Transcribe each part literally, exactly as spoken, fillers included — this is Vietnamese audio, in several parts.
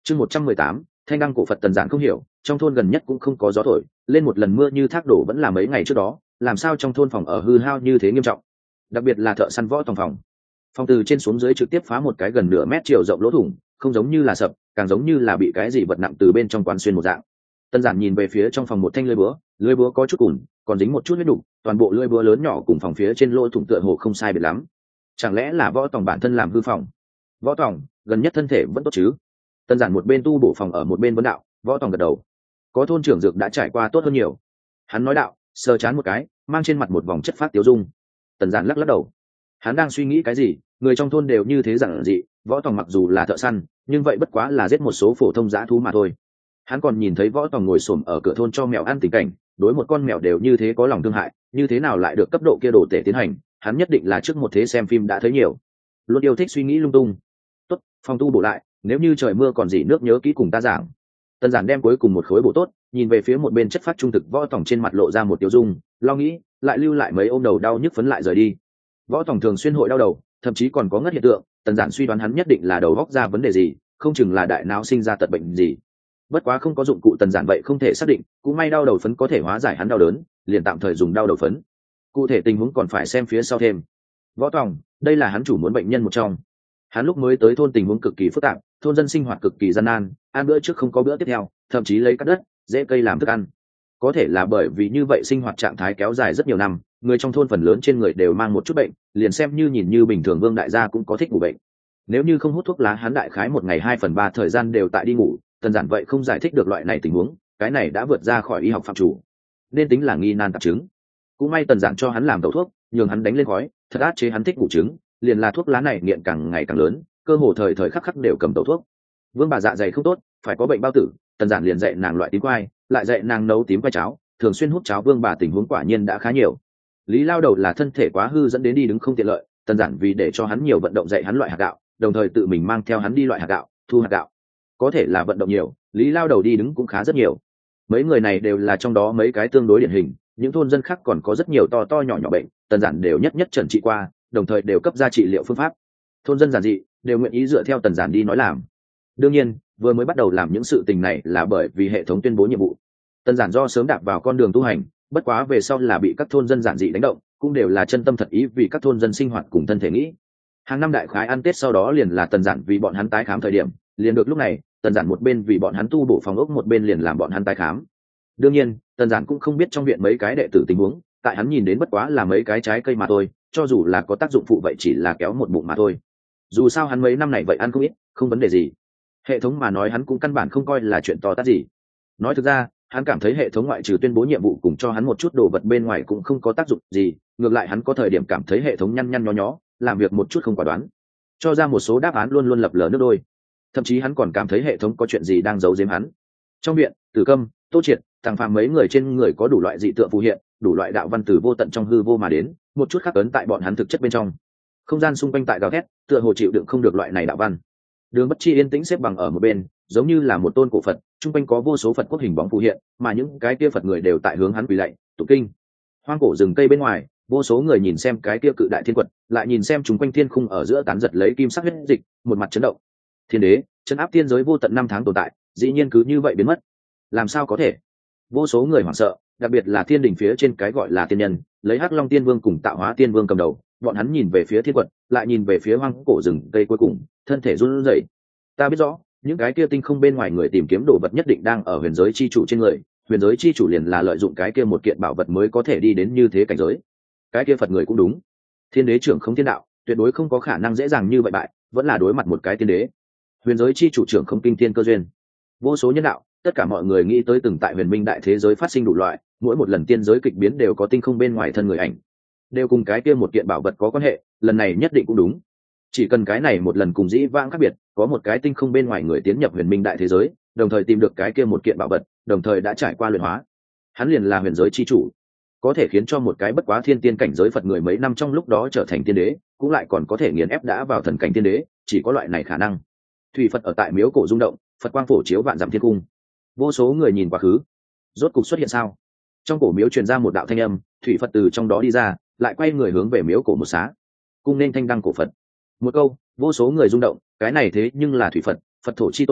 Chương một trăm mười tám, thanh đăng cổ Phật. Tần Giản không hiểu, trong thôn gần nhất cũng không có gió thổi, lên một lần mưa như thác đổ vẫn là mấy ngày trước đó, làm sao trong thôn phòng ở hư hao như thế nghiêm trọng. Đặc biệt là thợ săn Võ Tòng phòng. Phòng từ trên xuống dưới trực tiếp phá một cái gần nửa mét chiều rộng lỗ thủng, không giống như là sập, càng giống như là bị cái gì vật nặng từ bên trong quán xuyên một dạng. Tần Giản nhìn về phía trong phòng một thanh lưỡi búa, lưỡi búa có chút cùn, còn dính một chút huyết đục, toàn bộ lưỡi búa lớn nhỏ cùng phòng phía trên lỗ thủng tựa hồ không sai biệt lắm. Chẳng lẽ là Võ Tòng bản thân làm hư phòng? Võ Tòng, gần nhất thân thể vẫn tốt chứ? Tần Giản một bên tu bổ phòng ở một bên vấn đạo. Võ Tòng gật đầu. Có thôn trưởng dược đã trải qua tốt hơn nhiều. Hắn nói đạo, sờ chán một cái, mang trên mặt một vòng chất phát tiêu dung. Tần Giản lắc lắc đầu. Hắn đang suy nghĩ cái gì? Người trong thôn đều như thế giản dị, Võ Tòng mặc dù là thợ săn, nhưng vậy bất quá là giết một số phổ thông dã thú mà thôi. Hắn còn nhìn thấy Võ Tòng ngồi xổm ở cửa thôn cho mèo ăn tình cảnh, đối một con mèo đều như thế có lòng thương hại, như thế nào lại được cấp độ kia đồ tể tiến hành, hắn nhất định là trước một thế xem phim đã thấy nhiều. Luôn yêu thích suy nghĩ lung tung. Tốt, phòng tu bổ lại, nếu như trời mưa còn gì nước nhớ kỹ cùng ta giảng. Tần Giản đem cuối cùng một khối bổ tốt, nhìn về phía một bên chất phát trung thực Võ Tòng, trên mặt lộ ra một tiêu dung, lo nghĩ, lại lưu lại mấy ôm đầu đau nhức phấn lại rời đi. Võ Tòng thường xuyên hội đau đầu, thậm chí còn có ngất hiện tượng, Tần Giản suy đoán hắn nhất định là đầu óc ra vấn đề gì, không chừng là đại não sinh ra tật bệnh gì. Bất quá không có dụng cụ Tần Giản vậy không thể xác định, cũng may đau đầu phấn có thể hóa giải hắn đau đớn, liền tạm thời dùng đau đầu phấn. Cụ thể tình huống còn phải xem phía sau thêm. Võ Tòng, đây là hắn chủ muốn bệnh nhân một trong. Hắn lúc mới tới thôn tình huống cực kỳ phức tạp, thôn dân sinh hoạt cực kỳ gian nan, ăn bữa trước không có bữa tiếp theo, thậm chí lấy cắt đất, dễ cây làm thức ăn. Có thể là bởi vì như vậy sinh hoạt trạng thái kéo dài rất nhiều năm, người trong thôn phần lớn trên người đều mang một chút bệnh, liền xem như nhìn như bình thường Vương đại gia cũng có thích ngủ bệnh. Nếu như không hút thuốc lá, hắn đại khái một ngày hai phần ba thời gian đều tại đi ngủ. Tần Giản vậy không giải thích được loại này tình huống, cái này đã vượt ra khỏi y học phạm chủ, nên tính là nghi nan tạp chứng. Cũng may Tần Giản cho hắn làm tẩu thuốc, nhường hắn đánh lên khói, thật át chế hắn thích ngủ chứng, liền là thuốc lá này nghiện càng ngày càng lớn, cơ hồ thời thời khắc khắc đều cầm tẩu thuốc. Vương bà dạ dày không tốt, phải có bệnh bao tử, Tần Giản liền dạy nàng loại tím quai, lại dạy nàng nấu tím quai cháo, thường xuyên hút cháo. Vương bà tình huống quả nhiên đã khá nhiều. Lý Lao Đầu là thân thể quá hư dẫn đến đi đứng không tiện lợi, Tần Giản vì để cho hắn nhiều vận động dạy hắn loại hạt gạo, đồng thời tự mình mang theo hắn đi loại hạt gạo, thu hạt gạo. Có thể là vận động nhiều, Lý Lao Đầu đi đứng cũng khá rất nhiều. Mấy người này đều là trong đó mấy cái tương đối điển hình, những thôn dân khác còn có rất nhiều to to nhỏ nhỏ bệnh, Tần Giản đều nhất nhất chẩn trị qua, đồng thời đều cấp ra trị liệu phương pháp. Thôn dân giản dị đều nguyện ý dựa theo Tần Giản đi nói làm. Đương nhiên, vừa mới bắt đầu làm những sự tình này là bởi vì hệ thống tuyên bố nhiệm vụ. Tần Giản do sớm đạp vào con đường tu hành, bất quá về sau là bị các thôn dân giản dị đánh động, cũng đều là chân tâm thật ý vì các thôn dân sinh hoạt cùng thân thể nghĩ. Hàng năm đại khái ăn Tết sau đó liền là Tần Giản vì bọn hắn tái khám thời điểm, liền được lúc này, Tần Giản một bên vì bọn hắn tu bổ phòng ốc, một bên liền làm bọn hắn tái khám. Đương nhiên, Tần Giản cũng không biết trong viện mấy cái đệ tử tình huống, tại hắn nhìn đến bất quá là mấy cái trái cây mà thôi, cho dù là có tác dụng phụ vậy chỉ là kéo một bụng mà thôi. Dù sao hắn mấy năm này vậy ăn không ít, không vấn đề gì. Hệ thống mà nói hắn cũng căn bản không coi là chuyện to tát gì. Nói thực ra, hắn cảm thấy hệ thống ngoại trừ tuyên bố nhiệm vụ cùng cho hắn một chút đồ vật bên ngoài cũng không có tác dụng gì, ngược lại hắn có thời điểm cảm thấy hệ thống nhăn nhăn nhó nhó, làm việc một chút không quả đoán, cho ra một số đáp án luôn luôn lập lờ nước đôi. Thậm chí hắn còn cảm thấy hệ thống có chuyện gì đang giấu giếm hắn. Trong viện, Tử Câm, Tô Triệt, Tàng Phàm mấy người trên người có đủ loại dị tượng phù hiện, đủ loại đạo văn từ vô tận trong hư vô mà đến, một chút khắc ấn tại bọn hắn thực chất bên trong. Không gian xung quanh tại gào thét, tựa hồ chịu đựng không được loại này đạo văn. Đường Bất Chi yên tĩnh xếp bằng ở một bên, giống như là một tôn cổ Phật, trung quanh có vô số Phật quốc hình bóng phù hiện, mà những cái kia Phật người đều tại hướng hắn quỳ lạy, tụng kinh. Hoang cổ rừng cây bên ngoài, vô số người nhìn xem cái kia cự đại thiên quật, lại nhìn xem chúng quanh thiên khung ở giữa tán giật lấy kim sắc huyết dịch, một mặt chấn động. Thiên đế, trấn áp tiên giới vô tận năm tháng tồn tại, dĩ nhiên cứ như vậy biến mất. Làm sao có thể? Vô số người hoảng sợ, đặc biệt là thiên đình phía trên cái gọi là tiên nhân, lấy Hắc Long Tiên Vương cùng Tạo Hóa Tiên Vương cầm đầu, bọn hắn nhìn về phía thiên quật, lại nhìn về phía hoang cổ rừng cây cuối cùng, thân thể run rẩy. Ta biết rõ, những cái kia tinh không bên ngoài người tìm kiếm đồ vật nhất định đang ở huyền giới chi chủ trên người, huyền giới chi chủ liền là lợi dụng cái kia một kiện bảo vật mới có thể đi đến như thế cảnh giới. Cái kia Phật người cũng đúng. Thiên đế trưởng không thiên đạo, tuyệt đối không có khả năng dễ dàng như vậy bại, vẫn là đối mặt một cái tiên đế. Huyền giới chi chủ trưởng không kinh thiên cơ duyên. Vô số nhân đạo, tất cả mọi người nghĩ tới từng tại huyền minh đại thế giới phát sinh đủ loại, mỗi một lần tiên giới kịch biến đều có tinh không bên ngoài thân người ảnh, đều cùng cái kia một kiện bảo vật có quan hệ, lần này nhất định cũng đúng. Chỉ cần cái này một lần cùng dĩ vãng khác biệt, có một cái tinh không bên ngoài người tiến nhập huyền minh đại thế giới, đồng thời tìm được cái kia một kiện bảo vật, đồng thời đã trải qua luyện hóa, hắn liền là huyền giới chi chủ, có thể khiến cho một cái bất quá thiên tiên cảnh giới Phật người mấy năm trong lúc đó trở thành tiên đế, cũng lại còn có thể nghiền ép đã vào thần cảnh tiên đế, chỉ có loại này khả năng. Thủy Phật ở tại miếu cổ rung động, Phật quang phổ chiếu vạn dặm thiên cung, vô số người nhìn quá khứ, rốt cục xuất hiện sao? Trong cổ miếu truyền ra một đạo thanh âm, Thủy Phật từ trong đó đi ra, lại quay người hướng về miếu cổ một xá, cung nên thanh đăng cổ Phật. Một câu, vô số người rung động, cái này thế nhưng là Thủy Phật, Phật thổ chi tổ,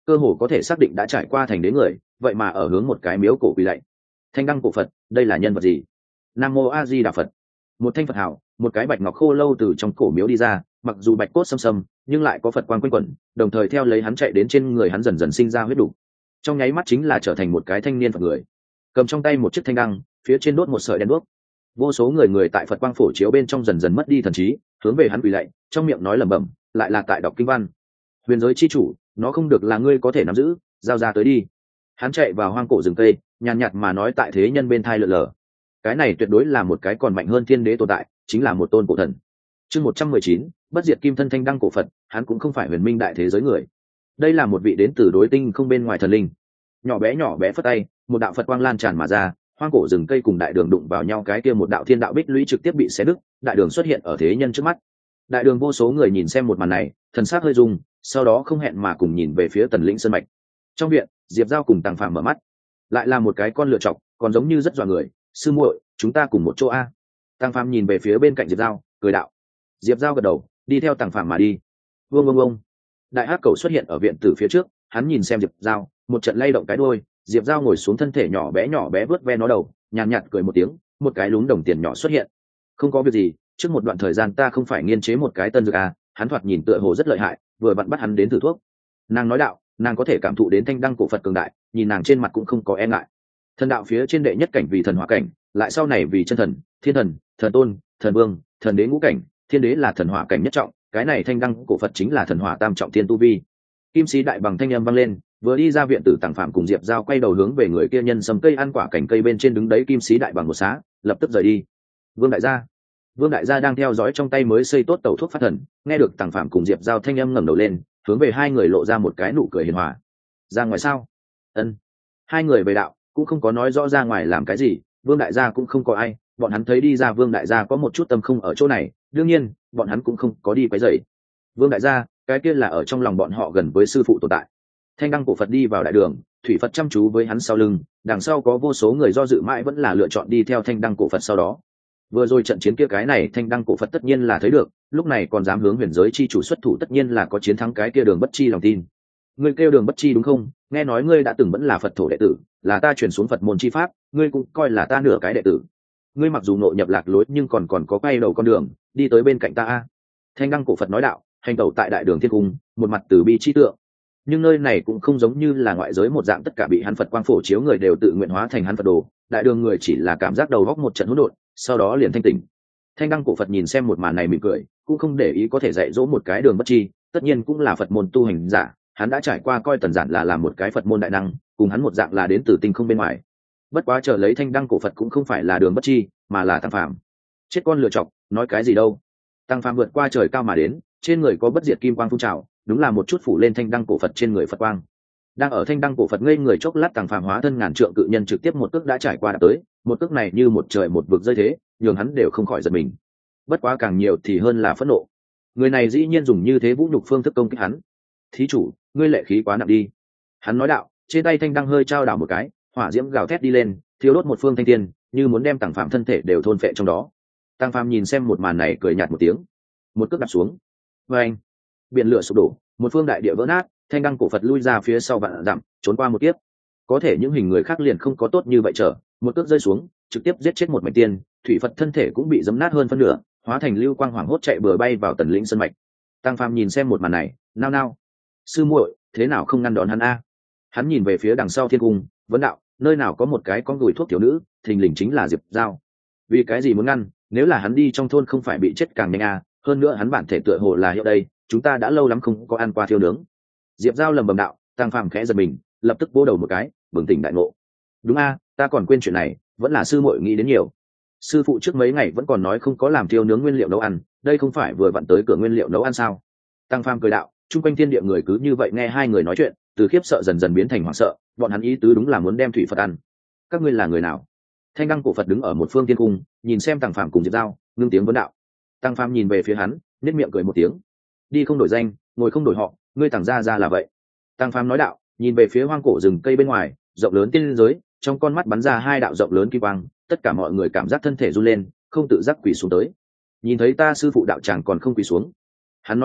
cơ hồ có thể xác định đã trải qua thành đế người vậy mà ở hướng một cái miếu cổ quỳ lạy. Thanh đăng cổ Phật, đây là nhân vật gì? Nam mô A Di Đà Phật. Một thanh Phật hảo, một cái bạch ngọc khô lâu từ trong cổ miếu đi ra, mặc dù bạch cốt xâm xâm nhưng lại có Phật quang quanh quẩn, đồng thời theo lấy hắn chạy đến trên người hắn dần dần sinh ra huyết đủ, trong nháy mắt chính là trở thành một cái thanh niên Phật người, cầm trong tay một chiếc thanh đăng, phía trên đốt một sợi đèn đuốc. Vô số người người tại Phật quang phổ chiếu bên trong dần dần mất đi thần trí, hướng về hắn quỳ lạy, trong miệng nói lẩm bẩm, lại là tại đọc kinh văn. Huyền giới chi chủ, nó không được là ngươi có thể nắm giữ, giao ra tới đi. Hắn chạy vào hoang cổ rừng cây, nhàn nhạt mà nói tại thế nhân bên thai lượn lờ. Cái này tuyệt đối là một cái còn mạnh hơn thiên đế tồn tại, chính là một tôn cổ thần. Chương một trăm mười chín, bất diệt kim thân thanh đăng cổ Phật, hắn cũng không phải huyền minh đại thế giới người. Đây là một vị đến từ đối tinh không bên ngoài thần linh. Nhỏ bé nhỏ bé phất tay, một đạo Phật quang lan tràn mà ra, hoang cổ rừng cây cùng đại đường đụng vào nhau, cái kia một đạo thiên đạo bích lũy trực tiếp bị xé đứt, đại đường xuất hiện ở thế nhân trước mắt. Đại đường vô số người nhìn xem một màn này, thần sắc hơi rung, sau đó không hẹn mà cùng nhìn về phía Tần Lĩnh Sơn mạch. Trong viện, Diệp Giao cùng Tàng Phàm mở mắt, lại là một cái con lựa chọc, còn giống như rất dọa người. Sư muội, chúng ta cùng một chỗ a. Tàng Phàm nhìn về phía bên cạnh Diệp Giao, cười đạo. Diệp Giao gật đầu, đi theo Tàng Phàm mà đi. Vương vương vương. Đại hắc cầu xuất hiện ở viện tử phía trước, hắn nhìn xem Diệp Giao, một trận lay động cái đuôi. Diệp Giao ngồi xuống, thân thể nhỏ bé nhỏ bé vớt ve nó đầu, nhàn nhạt cười một tiếng, một cái lúng đồng tiền nhỏ xuất hiện. Không có việc gì, trước một đoạn thời gian ta không phải nghiên chế một cái tân dược à, hắn thoạt nhìn tựa hồ rất lợi hại, vừa vặn bắt hắn đến thử thuốc. Nàng nói đạo, nàng có thể cảm thụ đến thanh đăng cổ Phật cường đại, nhìn nàng trên mặt cũng không có e ngại. Thần đạo phía trên đệ nhất cảnh vì thần hỏa cảnh, lại sau này vì chân thần, thiên thần, thần tôn, thần vương, thần đế ngũ cảnh, thiên đế là thần hỏa cảnh nhất trọng, cái này thanh đăng cổ Phật chính là thần hỏa tam trọng thiên tu vi. Kim sĩ đại bằng thanh âm vang lên, vừa đi ra viện tử Tàng Phàm cùng Diệp Giao quay đầu hướng về người kia nhân sâm cây ăn quả cảnh cây bên trên đứng đấy kim sĩ đại bằng một xá, lập tức rời đi. Vương đại gia, Vương đại gia đang theo dõi trong tay mới xây tốt tẩu thuốc phát thần, nghe được Tàng Phàm cùng Diệp Giao thanh âm ngẩng đầu lên, hướng về hai người lộ ra một cái nụ cười hiền hòa. Ra ngoài sao? Ân. Hai người về đạo, cũng không có nói rõ ra ngoài làm cái gì, Vương đại gia cũng không có ai, bọn hắn thấy đi ra Vương đại gia có một chút tâm không ở chỗ này, đương nhiên, bọn hắn cũng không có đi quấy rầy. Vương đại gia, cái kia là ở trong lòng bọn họ gần với sư phụ tồn tại. Thanh đăng cổ Phật đi vào đại đường, thủy Phật chăm chú với hắn sau lưng, đằng sau có vô số người do dự mãi vẫn là lựa chọn đi theo thanh đăng cổ Phật sau đó. Vừa rồi trận chiến kia cái này thanh đăng cổ Phật tất nhiên là thấy được, lúc này còn dám hướng huyền giới chi chủ xuất thủ, tất nhiên là có chiến thắng cái kia Đường Bất Chi lòng tin. Ngươi kêu Đường Bất Chi đúng không? Nghe nói ngươi đã từng vẫn là Phật thổ đệ tử, là ta truyền xuống Phật môn chi pháp, ngươi cũng coi là ta nửa cái đệ tử. Ngươi mặc dù nội nhập lạc lối nhưng còn còn có quay đầu con đường, đi tới bên cạnh ta a. Thanh đăng cổ Phật nói đạo, hành tẩu tại đại đường thiên cung, một mặt từ bi chi tượng. Nhưng nơi này cũng không giống như là ngoại giới một dạng tất cả bị hắn Phật quang phổ chiếu người đều tự nguyện hóa thành hắn Phật đồ, đại đường người chỉ là cảm giác đầu góc một trận hỗn độn, sau đó liền thanh tỉnh. Thanh đăng cổ Phật nhìn xem một màn này mỉm cười, cũng không để ý có thể dạy dỗ một cái Đường Bất Chi, tất nhiên cũng là Phật môn tu hành giả, hắn đã trải qua coi Tần Giản là làm một cái Phật môn đại năng, cùng hắn một dạng là đến từ tinh không bên ngoài. Bất quá chờ lấy thanh đăng cổ Phật cũng không phải là Đường Bất Chi, mà là Tăng Phàm. Chết con lựa chọc, nói cái gì đâu? Tăng Phàm vượt qua trời cao mà đến, trên người có bất diệt kim quang phun trào, đúng là một chút phủ lên thanh đăng cổ Phật trên người Phật quang. Đang ở thanh đăng cổ Phật ngây người chốc lát, Tăng Phàm hóa thân ngàn trượng cự nhân trực tiếp một cước đã trải qua đã tới, một cước này như một trời một vực rơi thế, nhường hắn đều không khỏi giật mình. Bất quá càng nhiều thì hơn là phẫn nộ. Người này dĩ nhiên dùng như thế vũ nhục phương thức công kích hắn. Thí chủ, ngươi lệ khí quá nặng đi. Hắn nói đạo, trên tay thanh đăng hơi trao đảo một cái, hỏa diễm gào thét đi lên, thiêu đốt một phương thanh tiên, như muốn đem Tăng Phàm thân thể đều thôn phệ trong đó. Tăng Phàm nhìn xem một màn này cười nhạt một tiếng, một cước đạp xuống. Vâng, biển lửa sụp đổ, một phương đại địa vỡ nát, thanh đăng cổ Phật lui ra phía sau vạn dặm, trốn qua một kiếp. Có thể những hình người khác liền không có tốt như vậy, trở một cước rơi xuống, trực tiếp giết chết một mảnh tiên, thủy Phật thân thể cũng bị giấm nát hơn phân nửa, hóa thành lưu quang hoảng hốt chạy bừa bay vào Tần Lĩnh Sơn mạch. Tăng Phàm nhìn xem một màn này, nao nao. Sư muội, thế nào không ngăn đón hắn a? Hắn nhìn về phía đằng sau thiên cung, vấn đạo, nơi nào có một cái con gùi thuốc thiếu nữ, thình lình chính là Diệp Giao. Vì cái gì muốn ngăn? Nếu là hắn đi trong thôn không phải bị chết càng nhanh a? Hơn nữa hắn bản thể tựa hồ là hiệu đây, chúng ta đã lâu lắm không có ăn qua thiêu nướng. Diệp Giao lầm bầm đạo. Tăng Phàm khẽ giật mình, lập tức vỗ đầu một cái, bừng tỉnh đại ngộ. Đúng a, ta còn quên chuyện này, vẫn là sư muội nghĩ đến nhiều. Sư phụ trước mấy ngày vẫn còn nói không có làm thiêu nướng nguyên liệu nấu ăn, đây không phải vừa vặn tới cửa nguyên liệu nấu ăn sao? Tăng Phàm cười đạo, chung quanh thiên địa người cứ như vậy nghe hai người nói chuyện, từ khiếp sợ dần dần biến thành hoảng sợ, bọn hắn ý tứ đúng là muốn đem thủy Phật ăn. Các ngươi là người nào? Thanh đăng cổ Phật đứng ở một phương thiên cung, nhìn xem Tăng Phàm cùng Diệp Giao, ngưng tiếng vấn đạo. Tăng Phàm nhìn về phía hắn, nét miệng cười một tiếng. Đi không đổi danh, ngồi không đổi họ, ngươi Tăng gia ra là vậy. Tăng Phàm nói đạo, nhìn về phía hoang cổ rừng cây bên ngoài, rộng lớn tiên giới, trong con mắt bắn ra hai đạo rộng lớn kim quang, tất cả mọi người cảm giác thân thể run lên, không tự giác quỳ xuống tới. Nhìn thấy ta sư phụ đạo tràng còn không quỳ xuống. Hắn nói đạo,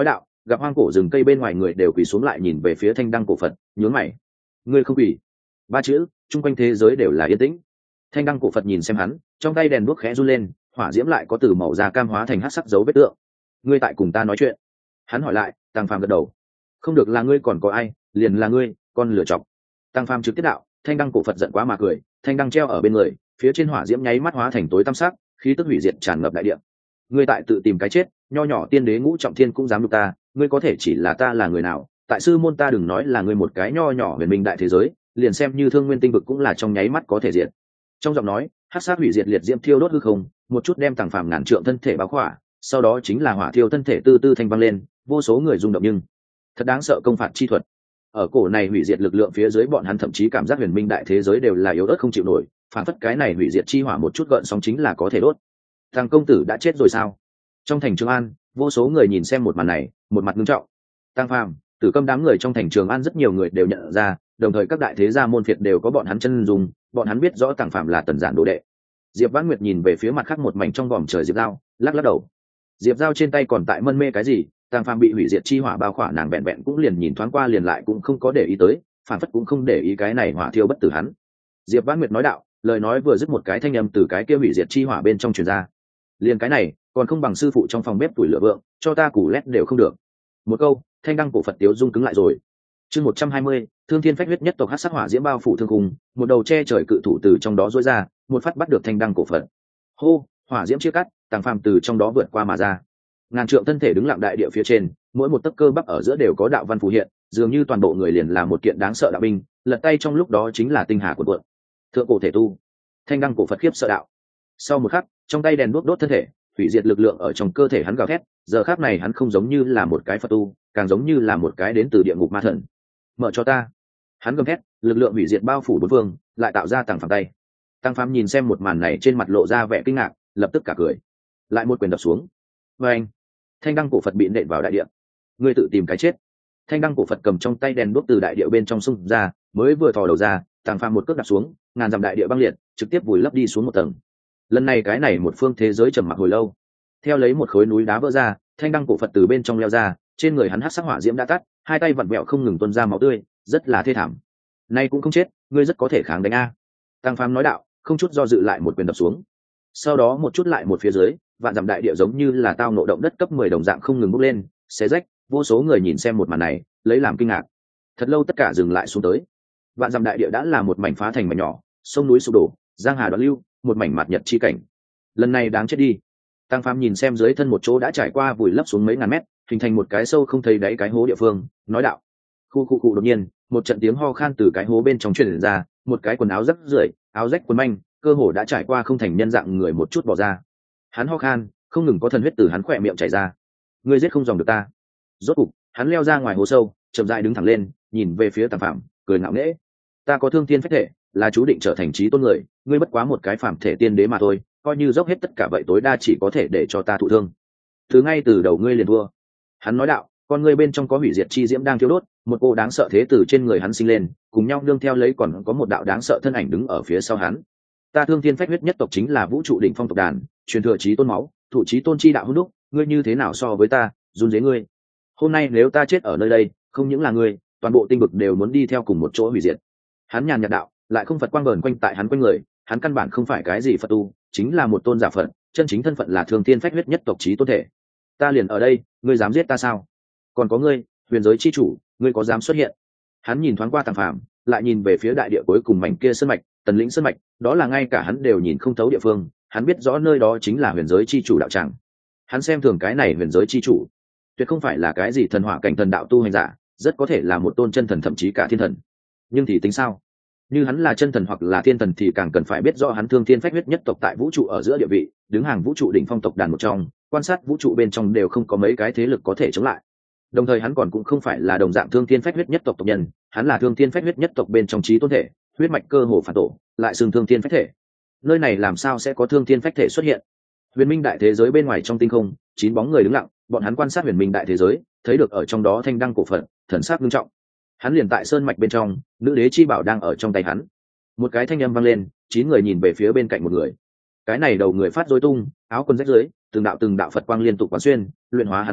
gặp hoang cổ rừng cây bên ngoài người đều quỳ xuống lại nhìn về phía thanh đăng cổ phật, nhướng mày. Ngươi không quỳ? Ba chữ, chung quanh thế giới đều là yên tĩnh. Thanh đăng cổ phật nhìn xem hắn, trong tay đèn đuốc khẽ run lên, hỏa diễm lại có từ màu da cam hóa thành hắc sắc dấu vết tượng. Ngươi tại cùng ta nói chuyện? Hắn hỏi lại. Tăng Phàm gật đầu. Không được là ngươi còn có ai, liền là ngươi, con lửa chọc. Tăng Phàm trực tiếp đạo. Thanh đăng cổ phật giận quá mà cười, thanh đăng treo ở bên người, phía trên hỏa diễm nháy mắt hóa thành tối tăm sắc, khí tức hủy diệt tràn ngập đại địa. Ngươi tại tự tìm cái chết, nho nhỏ tiên đế ngũ trọng thiên cũng dám đục ta, ngươi có thể chỉ là ta là người nào? Tại sư môn ta đừng nói là ngươi một cái nho nhỏ huyền minh đại thế giới, liền xem như thương nguyên tinh vực cũng là trong nháy mắt có thể diệt. Trong giọng nói, hắc sát hủy diệt liệt diễm thiêu đốt hư không, một chút đem Tàng Phàm ngàn trượng thân thể bao khỏa, sau đó chính là hỏa thiêu thân thể tư tư thanh vang lên, vô số người rung động. Nhưng thật đáng sợ công phạt chi thuật. Ở cổ này hủy diệt lực lượng phía dưới, bọn hắn thậm chí cảm giác huyền minh đại thế giới đều là yếu ớt không chịu nổi, phản phất cái này hủy diệt chi hỏa một chút gợn sóng chính là có thể đốt. Thằng công tử đã chết rồi sao? Trong thành Trường An, vô số người nhìn xem một màn này, một mặt nghiêm trọng. Tàng Phàm, Tử Câm đám người trong thành Trường An rất nhiều người đều nhận ra, đồng thời các đại thế gia môn phiệt đều có bọn hắn chân dung, bọn hắn biết rõ Tàng Phàm là Tần Giản đồ đệ. Diệp Vãn Nguyệt nhìn về phía mặt khác một mảnh trong vòm trời Diệp Dao, lắc lắc đầu. Diệp Dao trên tay còn tại mân mê cái gì, Tàng Phàm bị hủy diệt chi hỏa bao khỏa, nàng vẹn vẹn cũng liền nhìn thoáng qua liền lại cũng không có để ý tới, phản phất cũng không để ý cái này hỏa thiêu bất tử hắn. Diệp Vãn Nguyệt nói đạo, lời nói vừa dứt một cái thanh âm từ cái kia hủy diệt chi hỏa bên trong truyền ra. Liền cái này, còn không bằng sư phụ trong phòng bếp tuổi lửa vượng, cho ta củ lét đều không được. Một câu, thanh đăng cổ Phật tiếu dung cứng lại rồi. Chương một trăm hai mươi, Thương Thiên Phách huyết nhất tộc hắc sắc hỏa diễm bao phủ thương khung, một đầu che trời cự thủ từ trong đó rũa ra, một phát bắt được thanh đăng cổ Phật. Hô, hỏa diễm chia cắt, Tàng Phàm từ trong đó vượt qua mà ra. Ngàn trượng thân thể đứng lặng đại địa phía trên, mỗi một tấc cơ bắp ở giữa đều có đạo văn phù hiện, dường như toàn bộ người liền là một kiện đáng sợ đạo binh, lật tay trong lúc đó chính là tinh hà của cuộn. Thượng cổ thể tu, thanh đăng cổ Phật khiếp sợ đạo. Sau một khắc, trong tay đèn đuốc đốt thân thể, hủy diệt lực lượng ở trong cơ thể hắn gào thét, giờ khắc này hắn không giống như là một cái Phật tu, càng giống như là một cái đến từ địa ngục ma thần. Mở cho ta! Hắn gầm thét, lực lượng hủy diệt bao phủ bốn phương, lại tạo ra Tàng Phàm tay. Tàng Phàm nhìn xem một màn này, trên mặt lộ ra vẻ kinh ngạc, lập tức cả cười. Lại một quyền đập xuống. Và anh, thanh đăng cổ Phật bị nện vào đại địa. Ngươi tự tìm cái chết. Thanh đăng cổ Phật cầm trong tay đèn đuốc từ đại địa bên trong xung ra, mới vừa thò đầu ra, Tàng Phàm một cước đạp xuống, ngàn dặm đại địa băng liệt, trực tiếp vùi lấp đi xuống một tầng. Lần này cái này một phương thế giới trầm mặc hồi lâu. Theo lấy một khối núi đá vỡ ra, thanh đăng cổ Phật từ bên trong leo ra, trên người hắn hắc sắc hỏa diễm đã tắt, hai tay vặn vẹo không ngừng tuôn ra máu tươi, rất là thê thảm. Nay cũng không chết, ngươi rất có thể kháng đánh a. Tàng Phàm nói đạo, không chút do dự lại một quyền đập xuống. Sau đó một chút lại một phía dưới, vạn dặm đại địa giống như là tao nộ động đất cấp mười đồng dạng không ngừng bốc lên, xé rách, vô số người nhìn xem một màn này, lấy làm kinh ngạc. Thật lâu tất cả dừng lại xuống tới. Vạn dặm đại địa đã là một mảnh phá thành mảnh nhỏ, sông núi sụp đổ, giang hà đoạn lưu, một mảnh mạt nhật chi cảnh. Lần này đáng chết đi. Tàng Phàm nhìn xem dưới thân một chỗ đã trải qua vùi lấp xuống mấy ngàn mét, hình thành một cái sâu không thấy đáy cái hố địa phương, nói đạo. Khu khu khu đột nhiên, một trận tiếng ho khan từ cái hố bên trong truyền ra, một cái quần áo rách rưởi, áo rách quần manh, cơ hồ đã trải qua không thành nhân dạng người một chút bỏ ra. Hắn ho khan, không ngừng có thần huyết từ hắn khỏe miệng chảy ra. Ngươi giết không dòng được ta. Rốt cục, hắn leo ra ngoài hố sâu, chậm rãi đứng thẳng lên, nhìn về phía Tàng Phàm, cười ngạo nghễ. Ta có thương tiên phách thể, là chú định trở thành chí tôn người, ngươi bất quá một cái phàm thể tiên đế mà thôi, coi như dốc hết tất cả vậy tối đa chỉ có thể để cho ta thụ thương. Từ ngay từ đầu ngươi liền thua. Hắn nói đạo, con ngươi bên trong có hủy diệt chi diễm đang thiêu đốt, một cô đáng sợ thế từ trên người hắn sinh lên, cùng nhau nương theo lấy còn có một đạo đáng sợ thân ảnh đứng ở phía sau hắn. Ta Thương Thiên Phách huyết nhất tộc chính là vũ trụ đỉnh phong tộc đàn, truyền thừa chí tôn máu, thụ chí tôn chi đạo hôn đúc, ngươi như thế nào so với ta, run rế ngươi. Hôm nay nếu ta chết ở nơi đây, không những là ngươi, toàn bộ tinh vực đều muốn đi theo cùng một chỗ hủy diệt. Hắn nhàn nhạt đạo, lại không Phật quang vờn quanh tại hắn quanh người, hắn căn bản không phải cái gì Phật tu, chính là một tôn giả Phật, chân chính thân phận là Thương Thiên Phách huyết nhất tộc chí tôn thể. Ta liền ở đây, ngươi dám giết ta sao? Còn có ngươi, huyền giới chi chủ, ngươi có dám xuất hiện? Hắn nhìn thoáng qua Tàng Phàm, lại nhìn về phía đại địa cuối cùng mảnh kia sơn mạch, Tần Lĩnh sơn mạch, đó là ngay cả hắn đều nhìn không thấu địa phương, hắn biết rõ nơi đó chính là huyền giới chi chủ đạo tràng. Hắn xem thường cái này huyền giới chi chủ, tuyệt không phải là cái gì thần hỏa cảnh thần đạo tu hành giả, rất có thể là một tôn chân thần thậm chí cả thiên thần. Nhưng thì tính sao? Như hắn là chân thần hoặc là thiên thần thì càng cần phải biết rõ hắn Thương Thiên Phách huyết nhất tộc tại vũ trụ ở giữa địa vị, đứng hàng vũ trụ đỉnh phong tộc đàn một trong, quan sát vũ trụ bên trong đều không có mấy cái thế lực có thể chống lại. Đồng thời hắn còn cũng không phải là đồng dạng Thương Thiên Phách huyết nhất tộc tộc nhân, hắn là Thương Thiên Phách huyết nhất tộc bên trong chí tôn thể, huyết mạch cơ hồ phản tổ, lại xưng Thương Thiên Phách thể. Nơi này làm sao sẽ có Thương Thiên Phách thể xuất hiện? Huyền Minh đại thế giới bên ngoài trong tinh không, chín bóng người đứng lặng, bọn hắn quan sát Huyền Minh đại thế giới, thấy được ở trong đó thanh đăng cổ Phật, thần sắc nghiêm trọng. Hắn liền tại sơn mạch bên trong, nữ đế chi bảo đang ở trong tay hắn. Một cái thanh âm vang lên, chín người nhìn về phía bên cạnh một người. Cái này đầu người phát rối tung, áo quần rách rưới, từng đạo từng đạo Phật quang liên tục quán xuyên, luyện hóa hắn thân thể,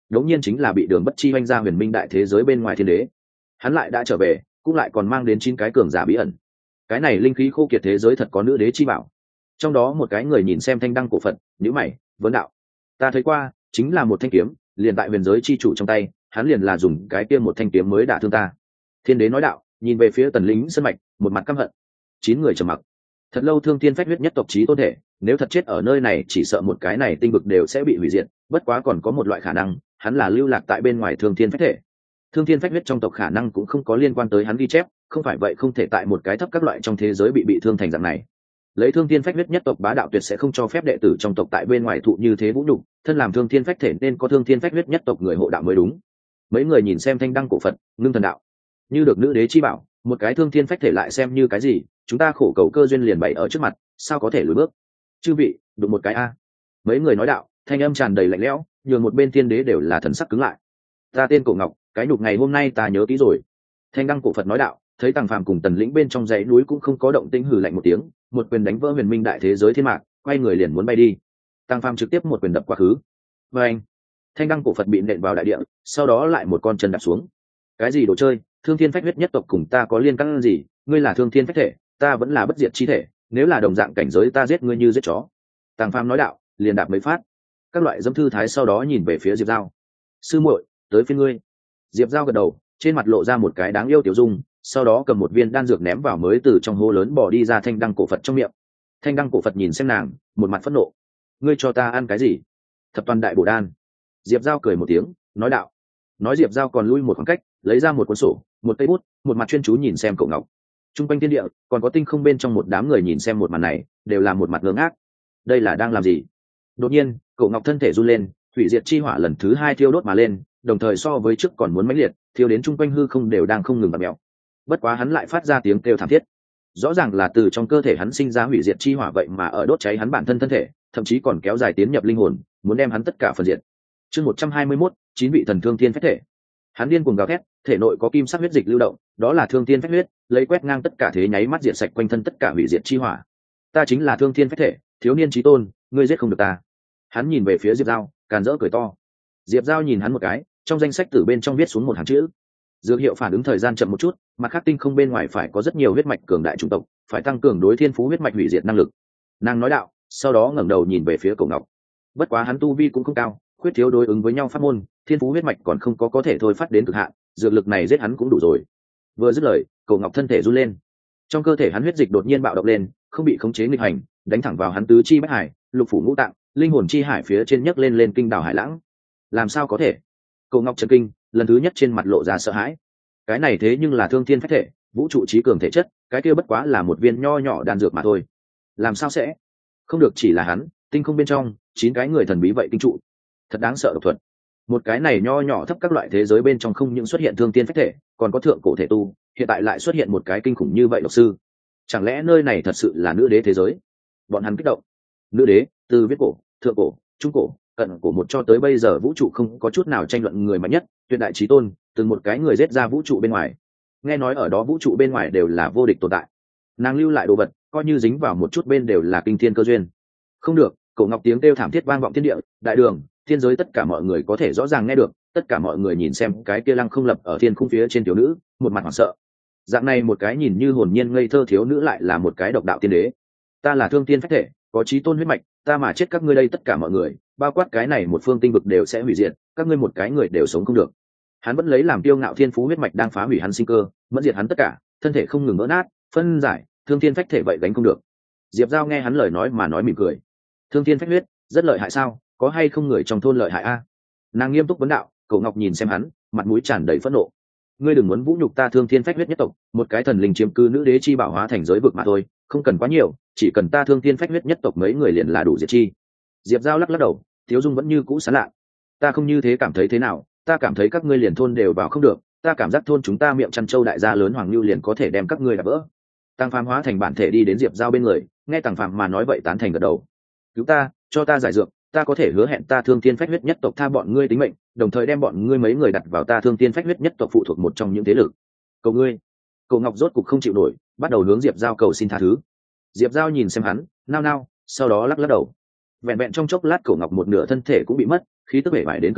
đống nhiên chính là bị Đường Bất Chi oanh ra huyền minh đại thế giới bên ngoài thiên đế. Hắn lại đã trở về, cũng lại còn mang đến chín cái cường giả bí ẩn. Cái này linh khí khô kiệt thế giới thật có nữ đế chi bảo. Trong đó một cái người nhìn xem thanh đăng cổ Phật, nhíu mày, vấn đạo: ta thấy qua, chính là một thanh kiếm, liền tại huyền giới chi chủ trong tay, hắn liền là dùng cái kia một thanh kiếm mới đả thương ta. Thiên đế nói đạo, nhìn về phía Tần Lính Sơn mạch, một mặt căm hận. Chín người trầm mặc. Thật lâu Thương Thiên Phách Huyết nhất tộc chí tôn thể, nếu thật chết ở nơi này chỉ sợ một cái này tinh vực đều sẽ bị hủy diệt, bất quá còn có một loại khả năng, hắn là lưu lạc tại bên ngoài Thương Thiên Phách thể. Thương Thiên Phách Huyết trong tộc khả năng cũng không có liên quan tới hắn ghi chép, không phải vậy không thể tại một cái thấp các loại trong thế giới bị bị thương thành dạng này. Lấy Thương Thiên Phách Huyết nhất tộc bá đạo tuyệt sẽ không cho phép đệ tử trong tộc tại bên ngoài thụ như thế vũ nhục, thân làm Thương Thiên Phách thể nên có Thương Thiên Phách Huyết nhất tộc người hộ đạo mới đúng. Mấy người nhìn xem thanh đăng cổ Phật, ngưng thần đạo, như được nữ đế chi bảo, một cái Thương Thiên Phách thể lại xem như cái gì, chúng ta khổ cầu cơ duyên liền bày ở trước mặt, sao có thể lùi bước. Chư vị, đụng một cái a. Mấy người nói đạo, thanh âm tràn đầy lạnh lẽo, nhường một bên thiên đế đều là thần sắc cứng lại. Ta tên Cổ Ngọc, cái nhục ngày hôm nay ta nhớ kỹ rồi. Thanh đăng cổ Phật nói đạo, thấy Tàng Phàm cùng Tần Lĩnh bên trong dãy núi cũng không có động tĩnh, hừ lạnh một tiếng, một quyền đánh vỡ huyền minh đại thế giới thiên mạc, quay người liền muốn bay đi. Tàng Phàm trực tiếp một quyền đập quá khứ. Và anh, thanh đăng cổ Phật bị nện vào đại địa, sau đó lại một con chân đạp xuống. Cái gì đồ chơi, Thương Thiên Phách Huyết nhất tộc cùng ta có liên can gì? Ngươi là Thương Thiên Phách thể, ta vẫn là bất diệt chi thể, nếu là đồng dạng cảnh giới ta giết ngươi như giết chó. Tàng Phàm nói đạo, liền đạp mấy phát. Các loại dâm thư thái sau đó nhìn về phía Diệp Giao. Sư muội, tới phiên ngươi. Diệp Giao gật đầu, trên mặt lộ ra một cái đáng yêu tiểu dung, sau đó cầm một viên đan dược ném vào mới từ trong hố lớn bỏ đi ra thanh đăng cổ Phật trong miệng. Thanh đăng cổ Phật nhìn xem nàng, một mặt phẫn nộ. Ngươi cho ta ăn cái gì? Thập toàn đại bổ đan. Diệp Giao cười một tiếng, nói đạo. Nói Diệp Giao còn lui một khoảng cách, lấy ra một cuốn sổ, một cây bút, một mặt chuyên chú nhìn xem Cổ Ngọc. Trung quanh thiên địa, còn có tinh không bên trong một đám người nhìn xem một màn này, đều là một mặt ngơ ngác. Đây là đang làm gì? Đột nhiên, Cổ Ngọc thân thể run lên, hủy diệt chi hỏa lần thứ hai thiêu đốt mà lên, đồng thời so với trước còn muốn mãnh liệt, thiêu đến trung quanh hư không đều đang không ngừng bật mèo. Bất quá hắn lại phát ra tiếng kêu thảm thiết. Rõ ràng là từ trong cơ thể hắn sinh ra hủy diệt chi hỏa, vậy mà ở đốt cháy hắn bản thân thân thể, thậm chí còn kéo dài tiến nhập linh hồn, muốn đem hắn tất cả phần diệt. Chương một trăm hai mươi mốt, chín vị thần Thương Thiên Phách thể. Hắn điên cuồng gào thét, thể nội có kim sắc huyết dịch lưu động, đó là Thương Thiên Phách huyết, lấy quét ngang tất cả thế nháy mắt diệt sạch quanh thân tất cả hủy diệt chi hỏa. Ta chính là Thương Thiên Phách thể, thiếu niên chí tôn, ngươi giết không được ta. Hắn nhìn về phía Diệp Giao, càn rỡ cười to. Diệp Giao nhìn hắn một cái, trong danh sách từ bên trong viết xuống một hàng chữ. Dược hiệu phản ứng thời gian chậm một chút, mặt khác tinh không bên ngoài phải có rất nhiều huyết mạch cường đại chủng tộc, phải tăng cường đối thiên phú huyết mạch hủy diệt năng lực. Nàng nói đạo, sau đó ngẩng đầu nhìn về phía Cổ Ngọc. Bất quá hắn tu vi cũng không cao, khuyết thiếu đối ứng với nhau pháp môn, thiên phú huyết mạch còn không có có thể thôi phát đến cực hạn, dược lực này giết hắn cũng đủ rồi. Vừa dứt lời, Cổ Ngọc thân thể run lên, trong cơ thể hắn huyết dịch đột nhiên bạo động lên, không bị khống chế nghịch hành, đánh thẳng vào hắn tứ chi bách hải, lục phủ ngũ tạng, linh hồn chi hải phía trên nhấc lên lên kinh đảo hải lãng. Làm sao có thể? Cổ Ngọc chấn kinh, lần thứ nhất trên mặt lộ ra sợ hãi. Cái này thế nhưng là Thương Thiên Phách thể, vũ trụ trí cường thể chất, cái kia bất quá là một viên nho nhỏ đan dược mà thôi. Làm sao sẽ? Không được, chỉ là hắn, tinh không bên trong chín cái người thần bí vậy kinh trụ, thật đáng sợ độc thuật. Một cái này nho nhỏ thấp các loại thế giới bên trong không những xuất hiện Thương Thiên Phách thể, còn có thượng cổ thể tu, hiện tại lại xuất hiện một cái kinh khủng như vậy độc sư. Chẳng lẽ nơi này thật sự là nữ đế thế giới? Bọn hắn kích động. Nữ đế, từ viết cổ, thượng cổ, trung cổ, cận cổ một cho tới bây giờ vũ trụ không có chút nào tranh luận người mạnh nhất, tuyệt đại chí tôn, từng một cái người giết ra vũ trụ bên ngoài. Nghe nói ở đó vũ trụ bên ngoài đều là vô địch tồn tại. Nàng lưu lại đồ vật, coi như dính vào một chút bên đều là kinh thiên cơ duyên. Không được, Cổ Ngọc tiếng kêu thảm thiết vang vọng thiên địa, đại đường, thiên giới tất cả mọi người có thể rõ ràng nghe được, tất cả mọi người nhìn xem cái kia lăng không lập ở thiên khung phía trên thiếu nữ, một mặt hoảng sợ. Dạng này một cái nhìn như hồn nhiên ngây thơ thiếu nữ lại là một cái độc đạo tiên đế. Ta là Thương Thiên Phách thể, có chí tôn huyết mạch, ta mà chết các ngươi đây tất cả mọi người, bao quát cái này một phương tinh vực đều sẽ hủy diệt, các ngươi một cái người đều sống không được. Hắn vẫn lấy làm kiêu ngạo thiên phú huyết mạch đang phá hủy hắn sinh cơ, mẫn diệt hắn tất cả, thân thể không ngừng vỡ nát, phân giải, Thương Thiên Phách thể vậy gánh không được. Diệp Giao nghe hắn lời nói mà nói mỉm cười. Thương Thiên Phách huyết, rất lợi hại sao? Có hay không người trong thôn lợi hại a? Nàng nghiêm túc vấn đạo. Cổ Ngọc nhìn xem hắn, mặt mũi tràn đầy phẫn nộ. Ngươi đừng muốn vũ nhục ta Thương Thiên Phách huyết nhất tộc, một cái thần linh chiếm cư nữ đế chi bảo hóa thành giới vực mà thôi, không cần quá nhiều, chỉ cần ta Thương Thiên Phách huyết nhất tộc mấy người liền là đủ diệt chi. Diệp Giao lắc lắc đầu, thiếu dung vẫn như cũ sán lạ. Ta không như thế cảm thấy thế nào, ta cảm thấy các ngươi liền thôn đều vào không được, ta cảm giác thôn chúng ta miệng chăn trâu đại gia lớn hoàng lưu liền có thể đem các ngươi đập vỡ. Tăng Phàm hóa thành bản thể đi đến Diệp Giao bên người, nghe Tăng Phàm mà nói vậy tán thành gật đầu. Cứu ta, cho ta giải dược, ta có thể hứa hẹn ta Thương Thiên Phách huyết nhất tộc tha bọn ngươi tính mệnh, đồng thời đem bọn ngươi mấy người đặt vào ta Thương Thiên Phách huyết nhất tộc phụ thuộc một trong những thế lực. Cầu ngươi. Cổ Ngọc rốt cục không chịu nổi, bắt đầu hướng Diệp Giao cầu xin tha thứ. Diệp Giao nhìn xem hắn, nao nao, sau đó lắc lắc đầu. Vẹn vẹn trong chốc lát Cổ Ngọc một nửa thân thể cũng bị mất, khí tức bể bại đến cực hạn,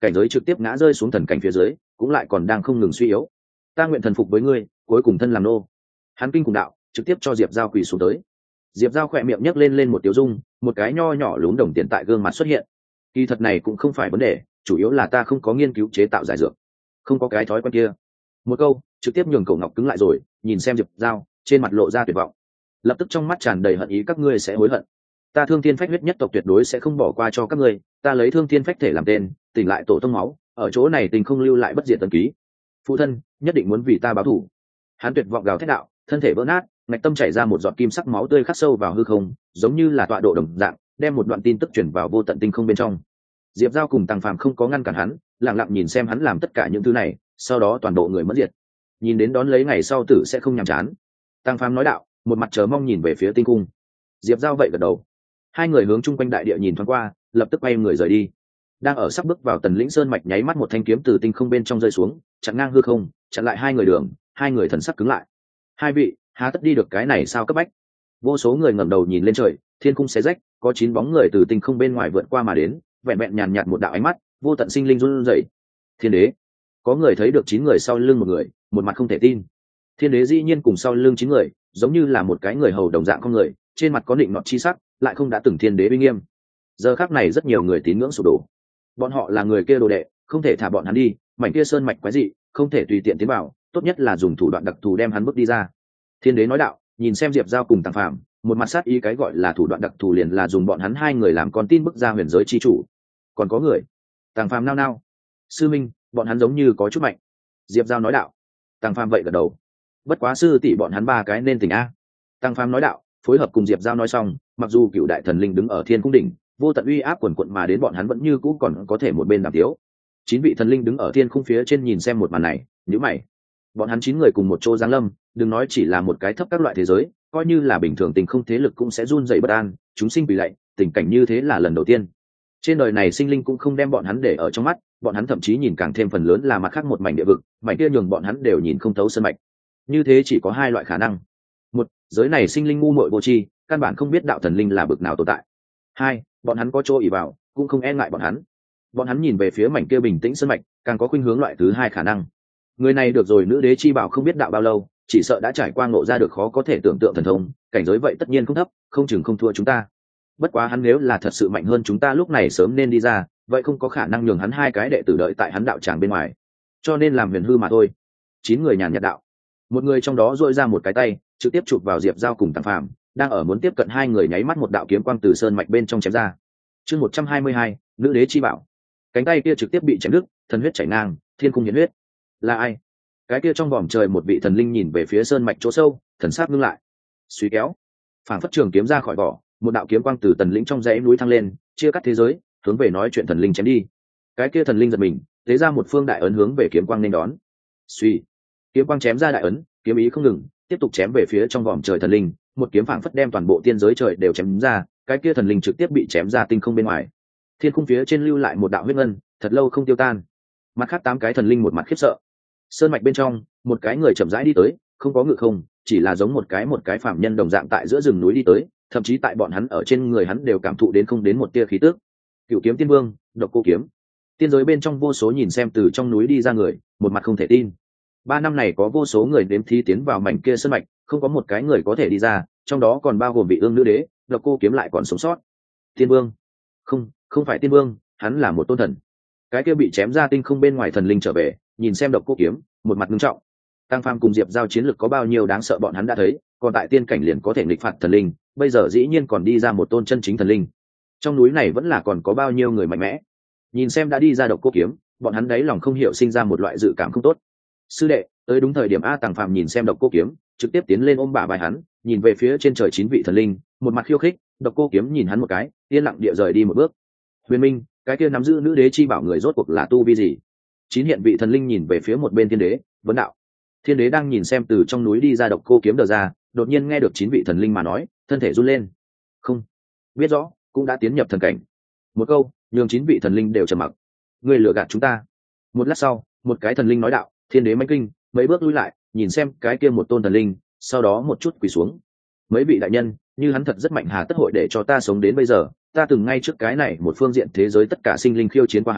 cảnh giới trực tiếp ngã rơi xuống thần cảnh phía dưới, cũng lại còn đang không ngừng suy yếu. Ta nguyện thần phục với ngươi, cuối cùng thân làm nô. Hắn kinh cùng đạo, trực tiếp cho Diệp Giao quỳ xuống tới. Diệp Giao khỏe miệng nhấc lên lên một tiểu dung, một cái nho nhỏ lúm đồng tiền tại gương mặt xuất hiện. Kỳ thật này cũng không phải vấn đề, chủ yếu là ta không có nghiên cứu chế tạo giải dược, không có cái thói quen kia. Một câu trực tiếp nhường Cổ Ngọc cứng lại rồi, nhìn xem Diệp Giao, trên mặt lộ ra tuyệt vọng. Lập tức trong mắt tràn đầy hận ý, các ngươi sẽ hối hận. Ta Thương Thiên Phách huyết nhất tộc tuyệt đối sẽ không bỏ qua cho các ngươi, ta lấy Thương Thiên Phách thể làm tên, tỉnh lại tổ tông máu, ở chỗ này tình không lưu lại bất diệt tần ký. Phụ thân nhất định muốn vì ta báo thù. Hắn tuyệt vọng gào thét đạo, thân thể vỡ nát, ngạch tâm chảy ra một giọt kim sắc máu tươi khắc sâu vào hư không, giống như là tọa độ đồng dạng, đem một đoạn tin tức truyền vào vô tận tinh không bên trong. Diệp Giao cùng Tăng Phàm không có ngăn cản hắn, lặng lặng nhìn xem hắn làm tất cả những thứ này, sau đó toàn bộ người mất diệt. Nhìn đến đón lấy ngày sau tử sẽ không nhàm chán. Tăng Phàm nói đạo, một mặt chờ mong nhìn về phía tinh cung. Diệp Giao vậy gật đầu. Hai người hướng chung quanh đại địa nhìn thoáng qua, lập tức quay người rời đi. Đang ở sắp bước vào Tần Lĩnh Sơn mạch, nháy mắt một thanh kiếm từ tinh không bên trong rơi xuống, chặn ngang hư không, chặn lại hai người đường. Hai người thần sắc cứng lại. Hai vị, há tất đi được cái này sao cấp bách? Vô số người ngẩng đầu nhìn lên trời, thiên cung xé rách, có chín bóng người từ tinh không bên ngoài vượt qua mà đến, vẹn vẹn nhàn nhạt một đạo ánh mắt, vô tận sinh linh run rẩy. Thiên đế. Có người thấy được chín người sau lưng một người, một mặt không thể tin. Thiên đế dĩ nhiên cùng sau lưng chín người, giống như là một cái người hầu đồng dạng con người, trên mặt có định nọt chi sắc, lại không đã từng thiên đế uy nghiêm. Giờ khắc này rất nhiều người tín ngưỡng sụp đổ. Bọn họ là người kia đồ đệ, không thể thả bọn hắn đi, mảnh kia sơn mạch quái dị, không thể tùy tiện tiến vào, tốt nhất là dùng thủ đoạn đặc thù đem hắn bước đi ra. Thiên đế nói đạo, nhìn xem Diệp Giao cùng Tăng Phàm, một mặt sát ý, cái gọi là thủ đoạn đặc thù liền là dùng bọn hắn hai người làm con tin bước ra huyền giới chi chủ. Còn có người. Tăng Phàm nao nao. Sư minh, bọn hắn giống như có chút mạnh. Diệp Giao nói đạo. Tăng Phàm vậy gật đầu. Bất quá sư tỷ bọn hắn ba cái nên tỉnh a. Tăng Phàm nói đạo, phối hợp cùng Diệp Giao nói xong, mặc dù cựu đại thần linh đứng ở thiên cung đỉnh, vô tận uy áp quần quận mà đến, bọn hắn vẫn như cũ còn có thể một bên đàm tiếu. Chín vị thần linh đứng ở thiên cung phía trên nhìn xem một màn này, nhíu mày. Bọn hắn chín người cùng một chỗ giáng lâm, đừng nói chỉ là một cái thấp các loại thế giới, coi như là bình thường tình không thế lực cũng sẽ run rẩy bất an, chúng sinh bị lạy, tình cảnh như thế là lần đầu tiên. Trên đời này sinh linh cũng không đem bọn hắn để ở trong mắt, bọn hắn thậm chí nhìn càng thêm phần lớn là mặt khác một mảnh địa vực, mảnh kia nhường bọn hắn đều nhìn không thấu sơn mạch. Như thế chỉ có hai loại khả năng. Một, giới này sinh linh ngu muội vô tri, căn bản không biết đạo thần linh là bực nào tồn tại. Hai, bọn hắn có chỗ ỷ vào, cũng không e ngại bọn hắn. Bọn hắn nhìn về phía mảnh kia bình tĩnh sơn mạch, càng có khuynh hướng loại thứ hai khả năng. Người này được rồi, nữ đế chi bảo không biết đạo bao lâu, chỉ sợ đã trải qua ngộ ra được khó có thể tưởng tượng thần thông, cảnh giới vậy tất nhiên không thấp, không chừng không thua chúng ta. Bất quá hắn nếu là thật sự mạnh hơn chúng ta lúc này sớm nên đi ra, vậy không có khả năng nhường hắn hai cái đệ tử đợi tại hắn đạo tràng bên ngoài, cho nên làm huyền hư mà thôi. Chín người nhàn nhạt đạo. Một người trong đó duỗi ra một cái tay, trực tiếp chụp vào Diệp Giao cùng Tăng Phàm, đang ở muốn tiếp cận hai người, nháy mắt một đạo kiếm quang từ sơn mạch bên trong chém ra. Chương một trăm hai mươi hai, nữ đế chi bảo. Cánh tay kia trực tiếp bị chém đứt, thần huyết chảy ngang, thiên cung nhiệt huyết. Là ai? Cái kia trong vòm trời một vị thần linh nhìn về phía sơn mạch chỗ sâu, thần sắc ngưng lại. Suy kéo, phảng phất trường kiếm ra khỏi vỏ, một đạo kiếm quang từ tần lĩnh trong dãy núi thăng lên, chia cắt thế giới, hướng về nói chuyện thần linh chém đi. Cái kia thần linh giật mình, tế ra một phương đại ấn hướng về kiếm quang nên đón. Suy, kiếm quang chém ra đại ấn, kiếm ý không ngừng, tiếp tục chém về phía trong vòm trời thần linh, một kiếm phảng phất đem toàn bộ tiên giới trời đều chém ra, cái kia thần linh trực tiếp bị chém ra tinh không bên ngoài. Thiên cung phía trên lưu lại một đạo huyết ngân, thật lâu không tiêu tan. Mặt khác tám cái thần linh một mặt khiếp sợ. Sơn mạch bên trong, một cái người chậm rãi đi tới, không có ngự không, chỉ là giống một cái một cái phàm nhân đồng dạng tại giữa rừng núi đi tới, thậm chí tại bọn hắn ở trên người hắn đều cảm thụ đến không đến một tia khí tức. Cửu kiếm tiên vương, Độc Cô kiếm. Tiên giới bên trong vô số nhìn xem từ trong núi đi ra người, một mặt không thể tin. Ba năm này có vô số người đếm thí tiến vào mảnh kia sơn mạch, không có một cái người có thể đi ra, trong đó còn bao gồm vị ương nữ đế, Độc Cô kiếm lại còn sống sót. Tiên vương? Không, không phải tiên vương, hắn là một tôn thần. Cái kia bị chém ra tinh không bên ngoài thần linh trở về, nhìn xem Độc Cô kiếm, một mặt nghiêm trọng. Tăng Phàm cùng Diệp Giao chiến lực có bao nhiêu đáng sợ bọn hắn đã thấy, còn tại tiên cảnh liền có thể nghịch phạt thần linh, bây giờ dĩ nhiên còn đi ra một tôn chân chính thần linh. Trong núi này vẫn là còn có bao nhiêu người mạnh mẽ. Nhìn xem đã đi ra Độc Cô kiếm, bọn hắn đáy lòng không hiểu sinh ra một loại dự cảm không tốt. Sư đệ, tới đúng thời điểm a. Tăng Phàm nhìn xem Độc Cô kiếm, trực tiếp tiến lên ôm bả vai hắn, nhìn về phía trên trời chín vị thần linh, một mặt khiêu khích. Độc Cô kiếm nhìn hắn một cái, yên lặng địa rời đi một bước. Huyền Minh, cái kia nắm giữ nữ đế chi bảo người rốt cuộc là tu vi gì? Chín hiện vị thần linh nhìn về phía một bên thiên đế, vấn đạo. Thiên đế đang nhìn xem từ trong núi đi ra Độc Cô kiếm đờ ra, đột nhiên nghe được chín vị thần linh mà nói, thân thể run lên. Không biết rõ, cũng đã tiến nhập thần cảnh. Một câu nhường chín vị thần linh đều trầm mặc. Ngươi lừa gạt chúng ta. Một lát sau, một cái thần linh nói đạo. Thiên đế manh kinh, mấy bước lui lại, nhìn xem cái kia một tôn thần linh, sau đó một chút quỳ xuống. Mấy vị đại nhân, như hắn thật rất mạnh, hà tất hội để cho ta sống đến bây giờ? Ta từng ngay trước cái này một phương diện thế giới tất cả sinh linh khiêu chiến qua hắn,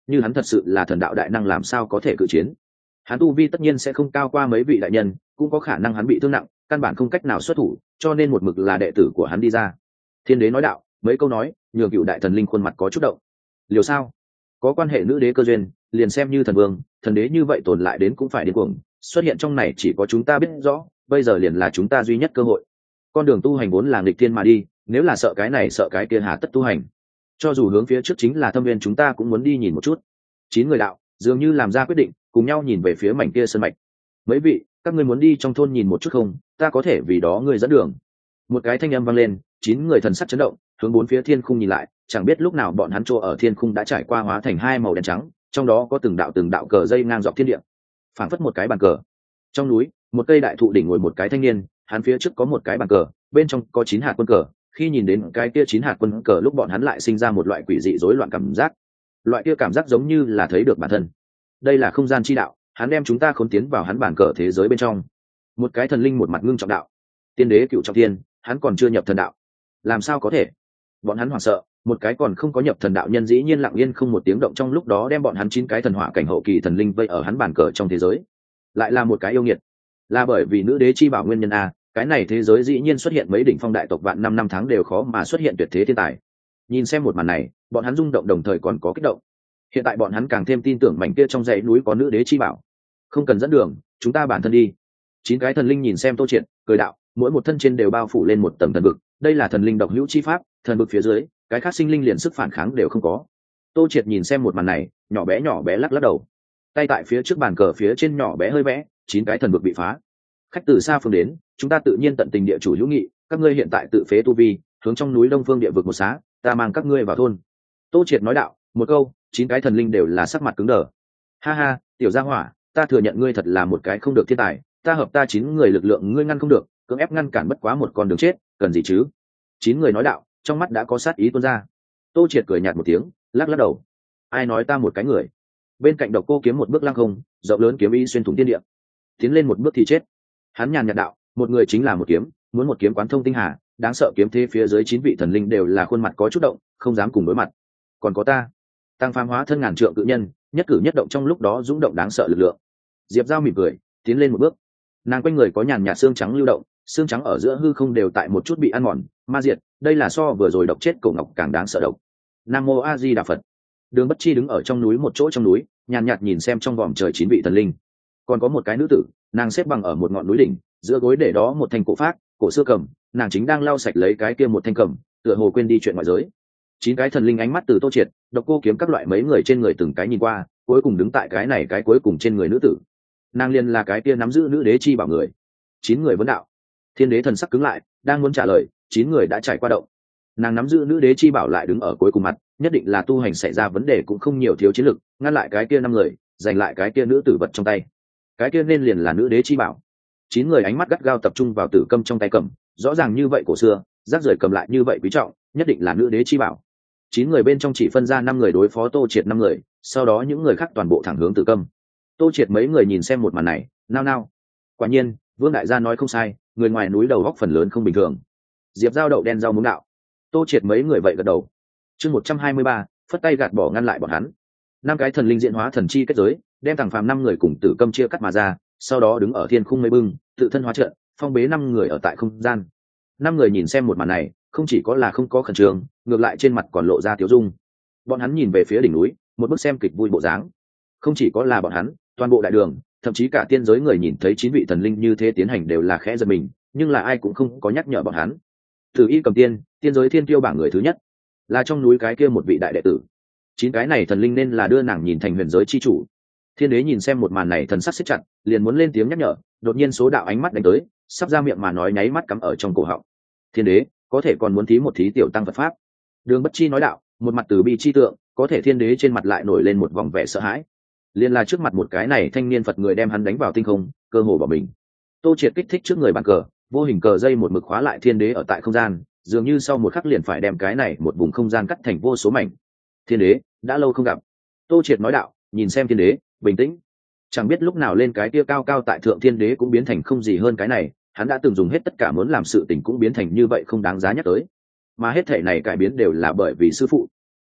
như hắn thật sự là thần đạo đại năng làm sao có thể cự chiến. Hắn tu vi tất nhiên sẽ không cao qua mấy vị đại nhân, cũng có khả năng hắn bị thương nặng, căn bản không cách nào xuất thủ, cho nên một mực là đệ tử của hắn đi ra. Thiên đế nói đạo, mấy câu nói nhường cựu đại thần linh khuôn mặt có chút động. Liều sao? Có quan hệ nữ đế cơ duyên, liền xem như thần vương, thần đế như vậy tồn lại đến cũng phải điên cuồng, xuất hiện trong này chỉ có chúng ta biết rõ, bây giờ liền là chúng ta duy nhất cơ hội. Con đường tu hành vốn là nghịch thiên mà đi, nếu là sợ cái này sợ cái kia hà tất tu hành. Cho dù hướng phía trước chính là thâm viên, chúng ta cũng muốn đi nhìn một chút. Chín người đạo dường như làm ra quyết định, cùng nhau nhìn về phía mảnh kia sơn mạch. Mấy vị, các ngươi muốn đi trong thôn nhìn một chút không? Ta có thể vì đó ngươi dẫn đường. Một cái thanh âm vang lên, chín người thần sắc chấn động, hướng bốn phía thiên khung nhìn lại, chẳng biết lúc nào bọn hắn chỗ ở thiên khung đã trải qua hóa thành hai màu đen trắng, trong đó có từng đạo từng đạo cờ dây ngang dọc thiên địa, phảng phất một cái bàn cờ. Trong núi, một cây đại thụ đỉnh ngồi một cái thanh niên, hắn phía trước có một cái bàn cờ, bên trong có chín hạt quân cờ. Khi nhìn đến cái kia chín hạt quân cờ, lúc bọn hắn lại sinh ra một loại quỷ dị rối loạn cảm giác. Loại kia cảm giác giống như là thấy được bản thân. Đây là không gian chi đạo, hắn đem chúng ta khốn tiến vào hắn bàn cờ thế giới bên trong. Một cái thần linh một mặt ngưng trọng đạo, tiên đế cựu trọng thiên, hắn còn chưa nhập thần đạo, làm sao có thể? Bọn hắn hoảng sợ, một cái còn không có nhập thần đạo nhân dĩ nhiên lặng yên không một tiếng động, trong lúc đó đem bọn hắn chín cái thần hỏa cảnh hậu kỳ thần linh vây ở hắn bàn cờ trong thế giới. Lại là một cái yêu nghiệt, là bởi vì nữ đế chi bảo nguyên nhân a, cái này thế giới dĩ nhiên xuất hiện mấy đỉnh phong đại tộc vạn năm năm tháng đều khó mà xuất hiện tuyệt thế thiên tài. Nhìn xem một màn này, bọn hắn rung động đồng thời còn có kích động. Hiện tại bọn hắn càng thêm tin tưởng mảnh kia trong dãy núi có nữ đế chi bảo. Không cần dẫn đường, chúng ta bản thân đi. Chín cái thần linh nhìn xem Tô Triệt, cười đạo, mỗi một thân trên đều bao phủ lên một tầng thần vực, đây là thần linh độc hữu chi pháp, thần vực phía dưới, cái khác sinh linh liền sức phản kháng đều không có. Tô Triệt nhìn xem một màn này, nhỏ bé nhỏ bé lắc lắc đầu. Tay tại phía trước bàn cờ phía trên nhỏ bé hơi vẽ, chín cái thần vực bị phá. Khách từ xa phương đến, chúng ta tự nhiên tận tình địa chủ hữu nghị, các ngươi hiện tại tự phế tu vi, hướng trong núi Đông Phương địa vực một xá, ta mang các ngươi vào thôn. Tô Triệt nói đạo, một câu, chín cái thần linh đều là sắc mặt cứng đờ. Ha ha, tiểu gia hỏa, ta thừa nhận ngươi thật là một cái không được thiên tài, ta hợp ta chín người lực lượng ngươi ngăn không được, cưỡng ép ngăn cản bất quá một con đường chết, cần gì chứ? Chín người nói đạo, trong mắt đã có sát ý tuôn ra. Tô Triệt cười nhạt một tiếng, lắc lắc đầu. Ai nói ta một cái người? Bên cạnh Độc Cô Kiếm một bước lăng không, rộng lớn kiếm ý xuyên thủng thiên địa. Tiến lên một bước thì chết. Hắn nhàn nhạt đạo, một người chính là một kiếm, muốn một kiếm quán thông tinh hà, đáng sợ kiếm thế phía dưới chín vị thần linh đều là khuôn mặt có chút động, không dám cùng đối mặt. Còn có ta, tăng phàm hóa thân ngàn trượng cự nhân, nhất cử nhất động trong lúc đó rung động đáng sợ lực lượng. Diệp Giao mỉm cười, tiến lên một bước. Nàng quanh người có nhàn nhạt xương trắng lưu động, xương trắng ở giữa hư không đều tại một chút bị ăn mòn, ma diệt, đây là so vừa rồi độc chết cổ ngọc càng đáng sợ độc. Nam mô A Di Đà Phật. Đường Bất Chi đứng ở trong núi một chỗ trong núi, nhàn nhạt nhìn xem trong vòm trời chín vị thần linh. Còn có một cái nữ tử, nàng xếp bằng ở một ngọn núi đỉnh, giữa gối để đó một thanh cổ phát, cổ xưa cầm, nàng chính đang lau sạch lấy cái kia một thanh cầm, tựa hồ quên đi chuyện ngoại giới. Chín cái thần linh ánh mắt từ Tô Triệt, Độc Cô Kiếm các loại mấy người trên người từng cái nhìn qua, cuối cùng đứng tại cái này cái cuối cùng trên người nữ tử. Nàng liên là cái kia nắm giữ nữ đế chi bảo người. Chín người vấn đạo. Thiên đế thần sắc cứng lại, đang muốn trả lời, chín người đã trải qua động. Nàng nắm giữ nữ đế chi bảo lại đứng ở cuối cùng mặt, nhất định là tu hành xảy ra vấn đề cũng không nhiều thiếu chiến lực, ngăn lại cái kia năm người, giành lại cái kia nữ tử vật trong tay. Cái kia nên liền là nữ đế chi bảo. Chín người ánh mắt gắt gao tập trung vào tử cầm trong tay cầm, rõ ràng như vậy cổ xưa, rác rưởi cầm lại như vậy quý trọng, nhất định là nữ đế chi bảo. Chín người bên trong chỉ phân ra năm người đối phó Tô Triệt năm người, sau đó những người khác toàn bộ thẳng hướng tử cầm. Tô Triệt mấy người nhìn xem một màn này, nao nao. Quả nhiên, Vương đại gia nói không sai, người ngoài núi đầu góc phần lớn không bình thường. Diệp Giao đậu đen rau muống đạo. Tô Triệt mấy người vậy gật đầu. Chương một trăm hai mươi ba, phất tay gạt bỏ ngăn lại bọn hắn. Năm cái thần linh diễn hóa thần chi kết giới, đem thằng phàm năm người cùng tử câm chia cắt mà ra, sau đó đứng ở thiên khung mây bưng, tự thân hóa trận, phong bế năm người ở tại không gian. Năm người nhìn xem một màn này, không chỉ có là không có khẩn trương, ngược lại trên mặt còn lộ ra tiếu dung. Bọn hắn nhìn về phía đỉnh núi, một bức xem kịch vui bộ dáng. Không chỉ có là bọn hắn, toàn bộ đại đường, thậm chí cả tiên giới người nhìn thấy chín vị thần linh như thế tiến hành đều là khẽ giật mình, nhưng là ai cũng không có nhắc nhở bọn hắn. Tử Y Cầm Tiên, tiên giới thiên tiêu bảng người thứ nhất, là trong núi cái kia một vị đại đệ tử. Chín cái này thần linh nên là đưa nàng nhìn thành huyền giới chi chủ. Thiên đế nhìn xem một màn này thần sắc siết chặt, liền muốn lên tiếng nhắc nhở, đột nhiên số đạo ánh mắt đánh tới, sắp ra miệng mà nói nháy mắt cắm ở trong cổ họng. Thiên đế, có thể còn muốn thí một thí tiểu tăng Phật pháp. Đường Bất Chi nói đạo, một mặt từ bi chi tượng, có thể thiên đế trên mặt lại nổi lên một vòng vẻ sợ hãi. Liên là trước mặt một cái này thanh niên Phật người đem hắn đánh vào tinh không, cơ hồ bỏ mình. Tô Triệt kích thích trước người bàn cờ, vô hình cờ dây một mực khóa lại thiên đế ở tại không gian, dường như sau một khắc liền phải đem cái này một vùng không gian cắt thành vô số mảnh. Thiên đế, đã lâu không gặp. Tô Triệt nói đạo, nhìn xem thiên đế, bình tĩnh. Chẳng biết lúc nào lên cái kia cao cao tại thượng thiên đế cũng biến thành không gì hơn cái này, hắn đã từng dùng hết tất cả muốn làm sự tình cũng biến thành như vậy không đáng giá nhắc tới. Mà hết thể này cải biến đều là bởi vì sư phụ.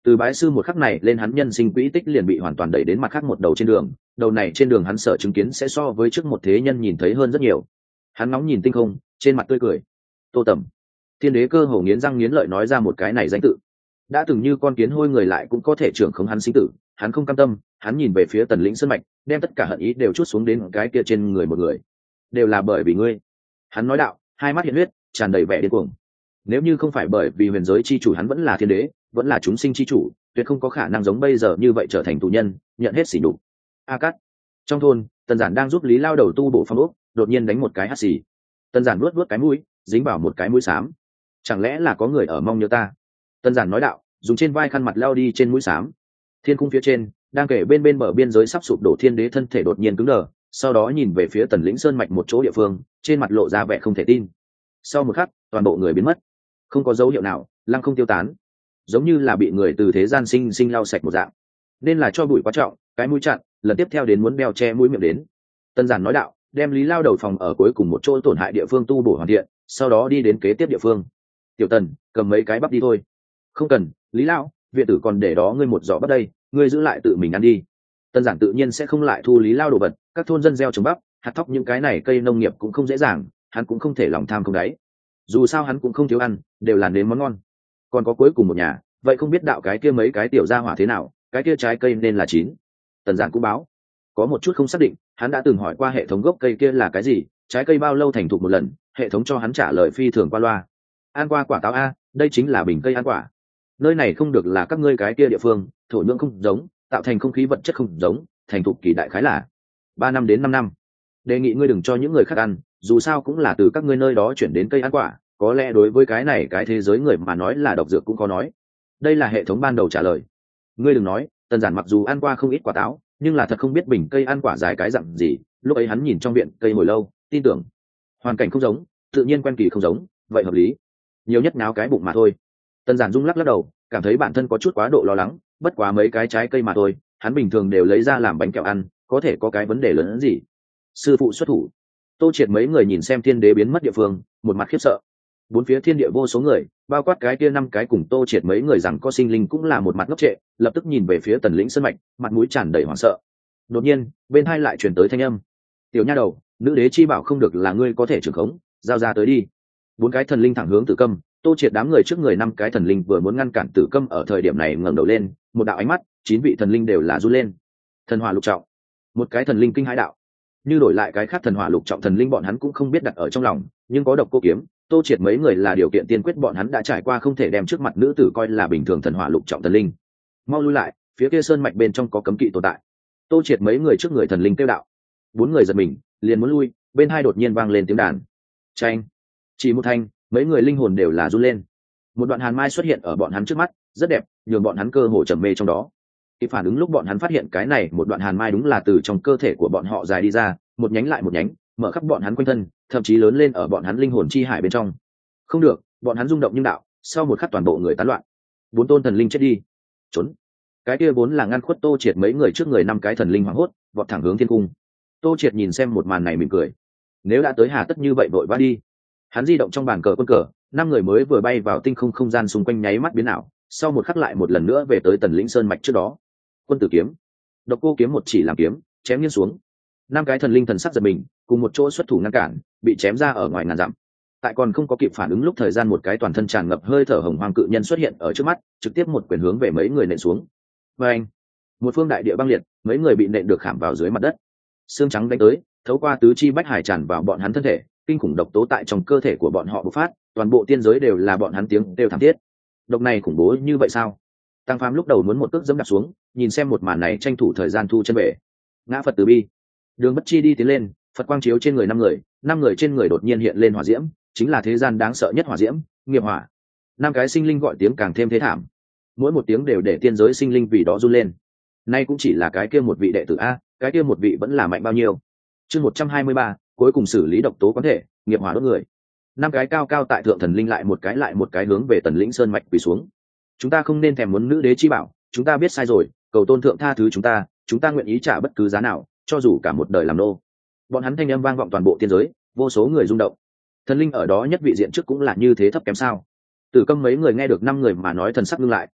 Từ bái sư một khắc này lên, hắn nhân sinh quỹ tích liền bị hoàn toàn đẩy đến mặt khác một đầu trên đường. Đầu này trên đường hắn sợ chứng kiến sẽ so với trước một thế nhân nhìn thấy hơn rất nhiều. Hắn nóng nhìn tinh không, trên mặt tươi cười. Tô Tầm. Thiên đế cơ hồ nghiến răng nghiến lợi nói ra một cái này danh tự. Đã từng như con kiến hôi người lại cũng có thể trưởng khống hắn sinh tử, hắn không cam tâm, hắn nhìn về phía Tần Lĩnh Sơn mạch, đem tất cả hận ý đều chút xuống đến cái kia trên người một người. Đều là bởi vì ngươi. Hắn nói đạo, hai mắt hiện huyết, tràn đầy vẻ điên cuồng. Nếu như không phải bởi vì huyền giới chi chủ hắn vẫn là thiên đế, vẫn là chúng sinh chi chủ, tuyệt không có khả năng giống bây giờ như vậy trở thành tù nhân, nhận hết sỉ nhục. A Cát. Trong thôn, Tần Giản đang giúp Lý Lao đầu tu bộ phong ốc, đột nhiên đánh một cái hắt xì. Tần Giản nuốt nuốt cái mũi, dính vào một cái mũi xám. Chẳng lẽ là có người ở mong nhớ ta? Tần Giản nói đạo, dùng trên vai khăn mặt lao đi trên mũi xám. Thiên cung phía trên, đang kể bên bên bờ biên giới sắp sụp đổ thiên đế thân thể đột nhiên cứng đờ, sau đó nhìn về phía Tần Lĩnh Sơn mạch một chỗ địa phương, trên mặt lộ ra vẻ không thể tin. Sau một khắc, toàn bộ người biến mất, không có dấu hiệu nào, lăng không tiêu tán, giống như là bị người từ thế gian sinh sinh lau sạch một dạng. Nên là cho bụi quá trọng, cái mũi chặn, lần tiếp theo đến muốn đeo che mũi miệng đến. Tân Giản nói đạo, đem Lý Lao đầu phòng ở cuối cùng một chỗ tổn hại địa phương tu bổ hoàn thiện, sau đó đi đến kế tiếp địa phương. Tiểu Tần, cầm mấy cái bắp đi thôi. Không cần, Lý Lao, viện tử còn để đó ngươi một giỏ bắp đây, ngươi giữ lại tự mình ăn đi. Tân Giản tự nhiên sẽ không lại thu Lý Lao đồ vật, các thôn dân gieo trồng bắp, hạt thóc những cái này cây nông nghiệp cũng không dễ dàng, hắn cũng không thể lòng tham không đáy. Dù sao hắn cũng không thiếu ăn, đều là nếm món ngon. Còn có cuối cùng một nhà, vậy không biết đạo cái kia mấy cái tiểu gia hỏa thế nào, cái kia trái cây nên là chín. Tần Giản cũng báo, có một chút không xác định, hắn đã từng hỏi qua hệ thống gốc cây kia là cái gì, trái cây bao lâu thành thục một lần, hệ thống cho hắn trả lời phi thường qua loa. Ăn qua quả táo a, đây chính là bình cây ăn quả. Nơi này không được là các ngươi cái kia địa phương, thổ nhưỡng không giống, tạo thành không khí vật chất không giống, thành thục kỳ đại khái là ba năm đến năm năm. Đề nghị ngươi đừng cho những người khác ăn, dù sao cũng là từ các ngươi nơi đó chuyển đến cây ăn quả, có lẽ đối với cái này cái thế giới người mà nói là độc dược cũng có nói. Đây là hệ thống ban đầu trả lời. Ngươi đừng nói, Tần Giản mặc dù ăn qua không ít quả táo, nhưng là thật không biết bình cây ăn quả dài cái dạng gì, lúc ấy hắn nhìn trong viện cây hồi lâu, tin tưởng hoàn cảnh không giống, tự nhiên quen kỳ không giống, vậy hợp lý. Nhiều nhất náo cái bụng mà thôi. Tần Giản rung lắc lắc đầu, cảm thấy bản thân có chút quá độ lo lắng, bất quá mấy cái trái cây mà thôi, hắn bình thường đều lấy ra làm bánh kẹo ăn, có thể có cái vấn đề lớn hơn gì. Sư phụ xuất thủ. Tô Triệt mấy người nhìn xem thiên đế biến mất địa phương, một mặt khiếp sợ. Bốn phía thiên địa vô số người, bao quát cái kia năm cái cùng Tô Triệt mấy người rằng có sinh linh cũng là một mặt ngốc trệ, lập tức nhìn về phía Tần Lĩnh Sơn mạch, mặt mũi tràn đầy hoảng sợ. Đột nhiên, bên hai lại truyền tới thanh âm: "Tiểu nha đầu, nữ đế chi bảo không được là ngươi có thể trưởng khống, giao ra tới đi." Bốn cái thần linh thẳng hướng Tử Câm, Tô Triệt đám người trước người năm cái thần linh vừa muốn ngăn cản Tử Câm, ở thời điểm này ngẩng đầu lên, một đạo ánh mắt, chín vị thần linh đều là run lên. Thần hỏa lục trọng. Một cái thần linh kinh hãi đạo: như đổi lại cái khác thần hỏa lục trọng thần linh bọn hắn cũng không biết đặt ở trong lòng, nhưng có độc cô kiếm, Tô Triệt mấy người là điều kiện tiên quyết, bọn hắn đã trải qua không thể đem trước mặt nữ tử coi là bình thường thần hỏa lục trọng thần linh. Mau lui lại, phía kia sơn mạch bên trong có cấm kỵ tồn tại. Tô Triệt mấy người trước người thần linh kêu đạo. Bốn người giật mình, liền muốn lui, bên hai đột nhiên vang lên tiếng đàn. Chanh. Chỉ một thanh, mấy người linh hồn đều là run lên. Một đoạn hàn mai xuất hiện ở bọn hắn trước mắt, rất đẹp, nhường bọn hắn cơ hồ trầm mê trong đó. Khi phản ứng lúc bọn hắn phát hiện cái này một đoạn hàn mai đúng là từ trong cơ thể của bọn họ dài đi ra, một nhánh lại một nhánh, mở khắp bọn hắn quanh thân, thậm chí lớn lên ở bọn hắn linh hồn chi hải bên trong. Không được, bọn hắn rung động nhưng đạo, sau một khắc toàn bộ người tán loạn. Bốn tôn thần linh chết đi. Trốn. Cái kia vốn là ngăn khuất Tô Triệt mấy người trước người năm cái thần linh hoảng hốt, vọt thẳng hướng thiên cung. Tô Triệt nhìn xem một màn này mỉm cười. Nếu đã tới hà tất như vậy vội vã đi. Hắn di động trong bàn cờ quân cờ, năm người mới vừa bay vào tinh không, không gian xung quanh nháy mắt biến ảo, sau một khắc lại một lần nữa về tới Tần Lĩnh Sơn mạch trước đó. Quân tử kiếm, độc cô kiếm một chỉ làm kiếm, chém nghiêng xuống. Năm cái thần linh thần sắc giật mình, cùng một chỗ xuất thủ ngăn cản, bị chém ra ở ngoài ngàn dặm. Tại còn không có kịp phản ứng lúc thời gian, một cái toàn thân tràn ngập hơi thở hồng hoàng cự nhân xuất hiện ở trước mắt, trực tiếp một quyền hướng về mấy người nện xuống. Và anh, một phương đại địa băng liệt, mấy người bị nện được khảm vào dưới mặt đất. Xương trắng đánh tới, thấu qua tứ chi bách hải tràn vào bọn hắn thân thể, kinh khủng độc tố tại trong cơ thể của bọn họ bộc phát, toàn bộ tiên giới đều là bọn hắn tiếng đều thảm thiết. Độc này khủng bố như vậy sao? Tăng Phàm lúc đầu muốn một cước dẫm đạp xuống, nhìn xem một màn này tranh thủ thời gian thu chân về. Ngã Phật từ bi, Đường Bất Chi đi tiến lên, Phật quang chiếu trên người năm người, năm người trên người đột nhiên hiện lên hỏa diễm, chính là thế gian đáng sợ nhất hỏa diễm, nghiệp hỏa. Năm cái sinh linh gọi tiếng càng thêm thế thảm, mỗi một tiếng đều để tiên giới sinh linh vì đó run lên. Nay cũng chỉ là cái kia một vị đệ tử a, cái kia một vị vẫn là mạnh bao nhiêu. Chương một trăm hai mươi ba, cuối cùng xử lý độc tố quán thể, nghiệp hỏa đốt người. Năm cái cao cao tại thượng thần linh lại một cái lại một cái hướng về Tần Lĩnh Sơn mạch quỳ xuống. Chúng ta không nên thèm muốn nữ đế chi bảo, chúng ta biết sai rồi, cầu tôn thượng tha thứ chúng ta, chúng ta nguyện ý trả bất cứ giá nào, cho dù cả một đời làm nô. Bọn hắn thanh âm vang vọng toàn bộ tiên giới, vô số người rung động. Thần linh ở đó nhất vị diện trước cũng là như thế thấp kém sao? Tử Câm mấy người nghe được năm người mà nói, thần sắc ngưng lại,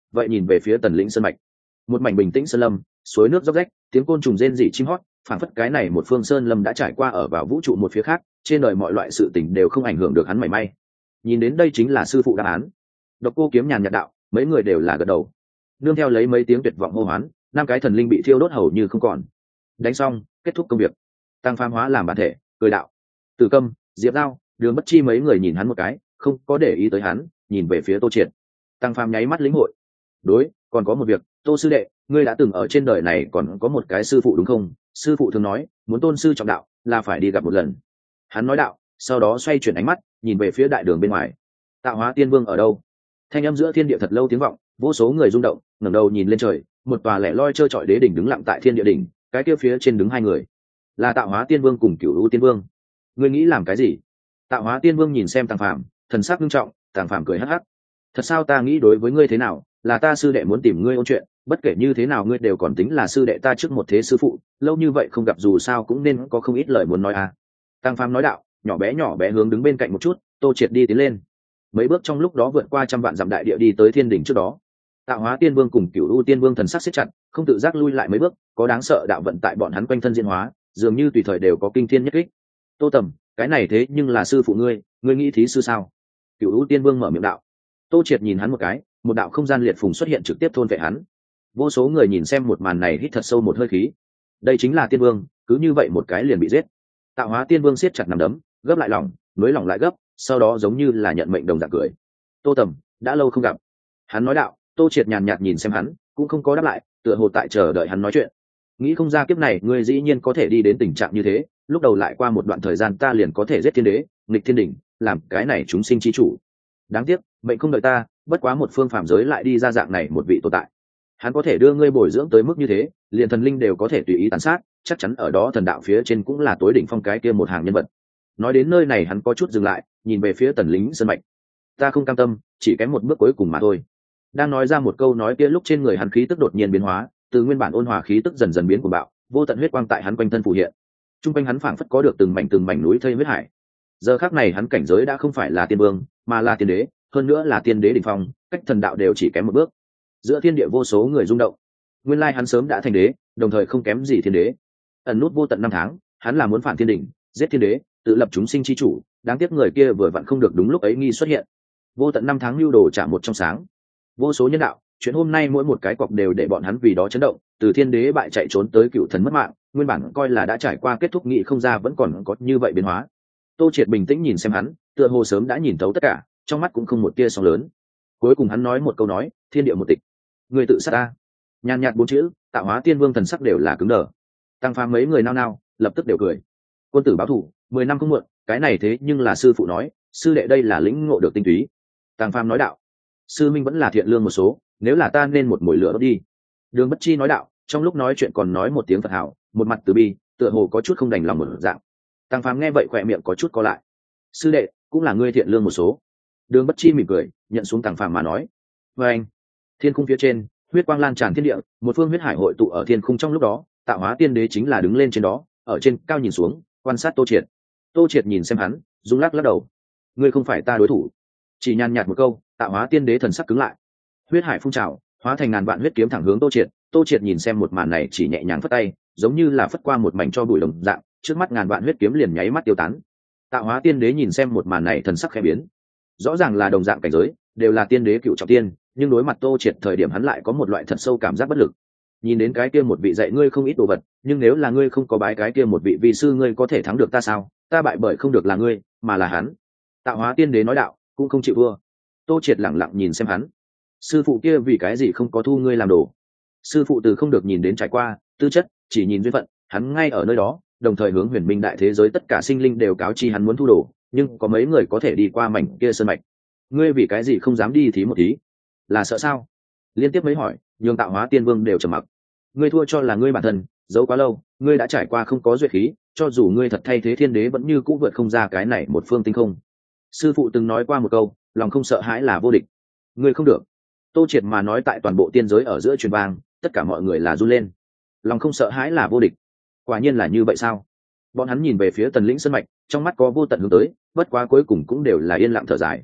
vậy nhìn về phía tần lĩnh sơn mạch. Một mảnh bình tĩnh sơn lâm, suối nước róc rách, tiếng côn trùng rên rỉ chim hót, phảng phất cái này một phương sơn lâm đã trải qua ở vào vũ trụ một phía khác, trên đời mọi loại sự tình đều không ảnh hưởng được hắn mảy may. Nhìn đến đây chính là sư phụ đáp án. Độc Cô Kiếm nhàn nhạt đạo, mấy người đều là gật đầu. Nương theo lấy mấy tiếng tuyệt vọng hô hoán, năm cái thần linh bị thiêu đốt hầu như không còn. Đánh xong, kết thúc công việc. Tăng Phàm hóa làm bản thể, cười đạo. Tử Câm, Diệp Dao, Đường Bất Chi mấy người nhìn hắn một cái, không có để ý tới hắn, nhìn về phía Tô Triệt. Tăng Phàm nháy mắt lĩnh hội. Đối, còn có một việc, Tô sư đệ, ngươi đã từng ở trên đời này còn có một cái sư phụ đúng không? Sư phụ thường nói, muốn tôn sư trọng đạo, là phải đi gặp một lần. Hắn nói đạo, sau đó xoay chuyển ánh mắt, nhìn về phía đại đường bên ngoài. Tạo Hóa Tiên Vương ở đâu? Thanh âm giữa thiên địa thật lâu tiếng vọng, vô số người rung động, ngẩng đầu nhìn lên trời, một tòa lẻ loi trơ trọi đế đỉnh đứng lặng tại thiên địa đỉnh, cái kia phía trên đứng hai người, là Tạo Hóa Tiên Vương cùng Cửu U Tiên Vương. Ngươi nghĩ làm cái gì? Tạo Hóa Tiên Vương nhìn xem Tàng Phàm, thần sắc nghiêm trọng. Tàng Phàm cười hắc hắc. Thật sao, ta nghĩ đối với ngươi thế nào, là ta sư đệ muốn tìm ngươi ôn chuyện, bất kể như thế nào ngươi đều còn tính là sư đệ ta trước một thế sư phụ, lâu như vậy không gặp dù sao cũng nên có không ít lời muốn nói à. Tàng Phàm nói đạo, nhỏ bé nhỏ bé hướng đứng bên cạnh một chút. Tô Triệt đi tiến lên, mấy bước trong lúc đó vượt qua trăm vạn dặm đại địa đi tới thiên đỉnh trước đó. Tạo Hóa Tiên Vương cùng Cửu U Tiên Vương thần sắc siết chặt, không tự giác lui lại mấy bước, có đáng sợ đạo vận tại bọn hắn quanh thân diễn hóa, dường như tùy thời đều có kinh thiên nhất kích. Tô Tầm, cái này thế nhưng là sư phụ ngươi, ngươi nghĩ thí sư sao? Cửu U Tiên Vương mở miệng đạo. Tô Triệt nhìn hắn một cái, một đạo không gian liệt phùng xuất hiện trực tiếp thôn vệ hắn. Vô số người nhìn xem một màn này hít thật sâu một hơi khí. Đây chính là Tiên Vương, cứ như vậy một cái liền bị giết. Tạo Hóa Tiên Vương siết chặt nắm đấm, gấp lại lỏng, nối lỏng lại gấp, sau đó giống như là nhận mệnh đồng dạng cười. Tô Tầm, đã lâu không gặp. Hắn nói đạo. Tô Triệt nhàn nhạt nhìn xem hắn, cũng không có đáp lại, tựa hồ tại chờ đợi hắn nói chuyện. Nghĩ không ra kiếp này ngươi dĩ nhiên có thể đi đến tình trạng như thế, lúc đầu lại qua một đoạn thời gian ta liền có thể giết thiên đế, nghịch thiên đỉnh, làm cái này chúng sinh chi chủ. Đáng tiếc, mệnh không đợi ta, bất quá một phương phàm giới lại đi ra dạng này một vị tồn tại. Hắn có thể đưa ngươi bồi dưỡng tới mức như thế, liền thần linh đều có thể tùy ý tàn sát, chắc chắn ở đó thần đạo phía trên cũng là tối đỉnh phong cái kia một hàng nhân vật. Nói đến nơi này hắn có chút dừng lại, nhìn về phía Tần Lính Sơn mạch. Ta không cam tâm, chỉ kém một bước cuối cùng mà thôi. Đang nói ra một câu nói kia lúc trên người hắn khí tức đột nhiên biến hóa, từ nguyên bản ôn hòa khí tức dần dần biến cuồng bạo, vô tận huyết quang tại hắn quanh thân phù hiện. Trung quanh hắn phảng phất có được từng mảnh từng mảnh núi thây huyết hải. Giờ khắc này hắn cảnh giới đã không phải là tiên vương, mà là tiên đế, hơn nữa là tiên đế đỉnh phong, cách thần đạo đều chỉ kém một bước. Giữa thiên địa vô số người rung động. Nguyên lai hắn sớm đã thành đế, đồng thời không kém gì thiên đế. Ẩn nút vô tận năm tháng, hắn là muốn phản thiên đỉnh, giết thiên đế, tự lập chúng sinh chi chủ, đáng tiếc người kia vừa vặn không được đúng lúc ấy nghi xuất hiện. Vô tận năm tháng lưu đồ trả một trong sáng. Vô số nhân đạo, chuyện hôm nay mỗi một cái cọc đều để bọn hắn vì đó chấn động, từ thiên đế bại chạy trốn tới cựu thần mất mạng, nguyên bản coi là đã trải qua kết thúc nghị không ra vẫn còn có như vậy biến hóa. Tô Triệt bình tĩnh nhìn xem hắn, tựa hồ sớm đã nhìn thấu tất cả, trong mắt cũng không một tia sóng lớn. Cuối cùng hắn nói một câu nói, thiên địa một tịch, người tự sát ta. Nhàn nhạt bốn chữ, Tạo Hóa Tiên Vương thần sắc đều là cứng đờ. Tăng Phàm mấy người nao nao, lập tức đều cười. Quân tử báo thù, mười năm không muộn, cái này thế nhưng là sư phụ nói, sư đệ đây là lĩnh ngộ được tinh túy. Tăng Phàm nói đạo, sư minh vẫn là thiện lương một số, nếu là ta nên một mồi lửa đốt đi. Đường Bất Chi nói đạo, trong lúc nói chuyện còn nói một tiếng Phật hảo, một mặt từ bi, tựa hồ có chút không đành lòng một dạng. Tăng Phàm nghe vậy khỏe miệng có chút co lại. Sư đệ, cũng là ngươi thiện lương một số. Đường Bất Chi mỉm cười, nhận xuống Tăng Phàm mà nói. Và anh, thiên khung phía trên, huyết quang lan tràn thiên địa, một phương huyết hải hội tụ ở thiên khung trong lúc đó, Tạo Hóa Tiên Đế chính là đứng lên trên đó, ở trên cao nhìn xuống, quan sát Tô Triệt. Tô Triệt nhìn xem hắn, rung lắc lắc đầu. Ngươi không phải ta đối thủ. Chỉ nhàn nhạt một câu, Tạo Hóa Tiên Đế thần sắc cứng lại. Huyết hải phun trào, hóa thành ngàn vạn huyết kiếm thẳng hướng Tô Triệt. Tô Triệt nhìn xem một màn này chỉ nhẹ nhàng phất tay, giống như là phất qua một mảnh cho bụi đồng dạng, trước mắt ngàn vạn huyết kiếm liền nháy mắt tiêu tán. Tạo Hóa Tiên Đế nhìn xem một màn này thần sắc khẽ biến. Rõ ràng là đồng dạng cảnh giới, đều là tiên đế cựu trọng tiên, nhưng đối mặt Tô Triệt thời điểm hắn lại có một loại thật sâu cảm giác bất lực. Nhìn đến cái kia một vị dạy ngươi không ít đồ vật, nhưng nếu là ngươi không có bái cái kia một vị vi sư ngươi có thể thắng được ta sao? Ta bại bởi không được là ngươi, mà là hắn. Tạo Hóa Tiên Đế nói đạo, cũng không chịu thua. Tô Triệt lẳng lặng nhìn xem hắn. Sư phụ kia vì cái gì không có thu ngươi làm đồ? Sư phụ từ không được nhìn đến trải qua, tư chất, chỉ nhìn duyên phận, hắn ngay ở nơi đó, đồng thời hướng huyền minh đại thế giới tất cả sinh linh đều cáo chi hắn muốn thu đồ, nhưng có mấy người có thể đi qua mảnh kia sơn mạch. Ngươi vì cái gì không dám đi thí một tí? Là sợ sao? Liên tiếp mấy hỏi, nhường Tạo Hóa Tiên Vương đều trầm mặc. Ngươi thua cho là ngươi bản thân, giấu quá lâu, ngươi đã trải qua không có duyệt khí, cho dù ngươi thật thay thế thiên đế vẫn như cũ vượt không ra cái này một phương tinh không. Sư phụ từng nói qua một câu, lòng không sợ hãi là vô địch. Ngươi không được. Tô Triệt mà nói tại toàn bộ tiên giới ở giữa truyền vang, tất cả mọi người là run lên. Lòng không sợ hãi là vô địch. Quả nhiên là như vậy sao? Bọn hắn nhìn về phía Tần Lĩnh Sơn mạch, trong mắt có vô tận hướng tới, bất quá cuối cùng cũng đều là yên lặng thở dài.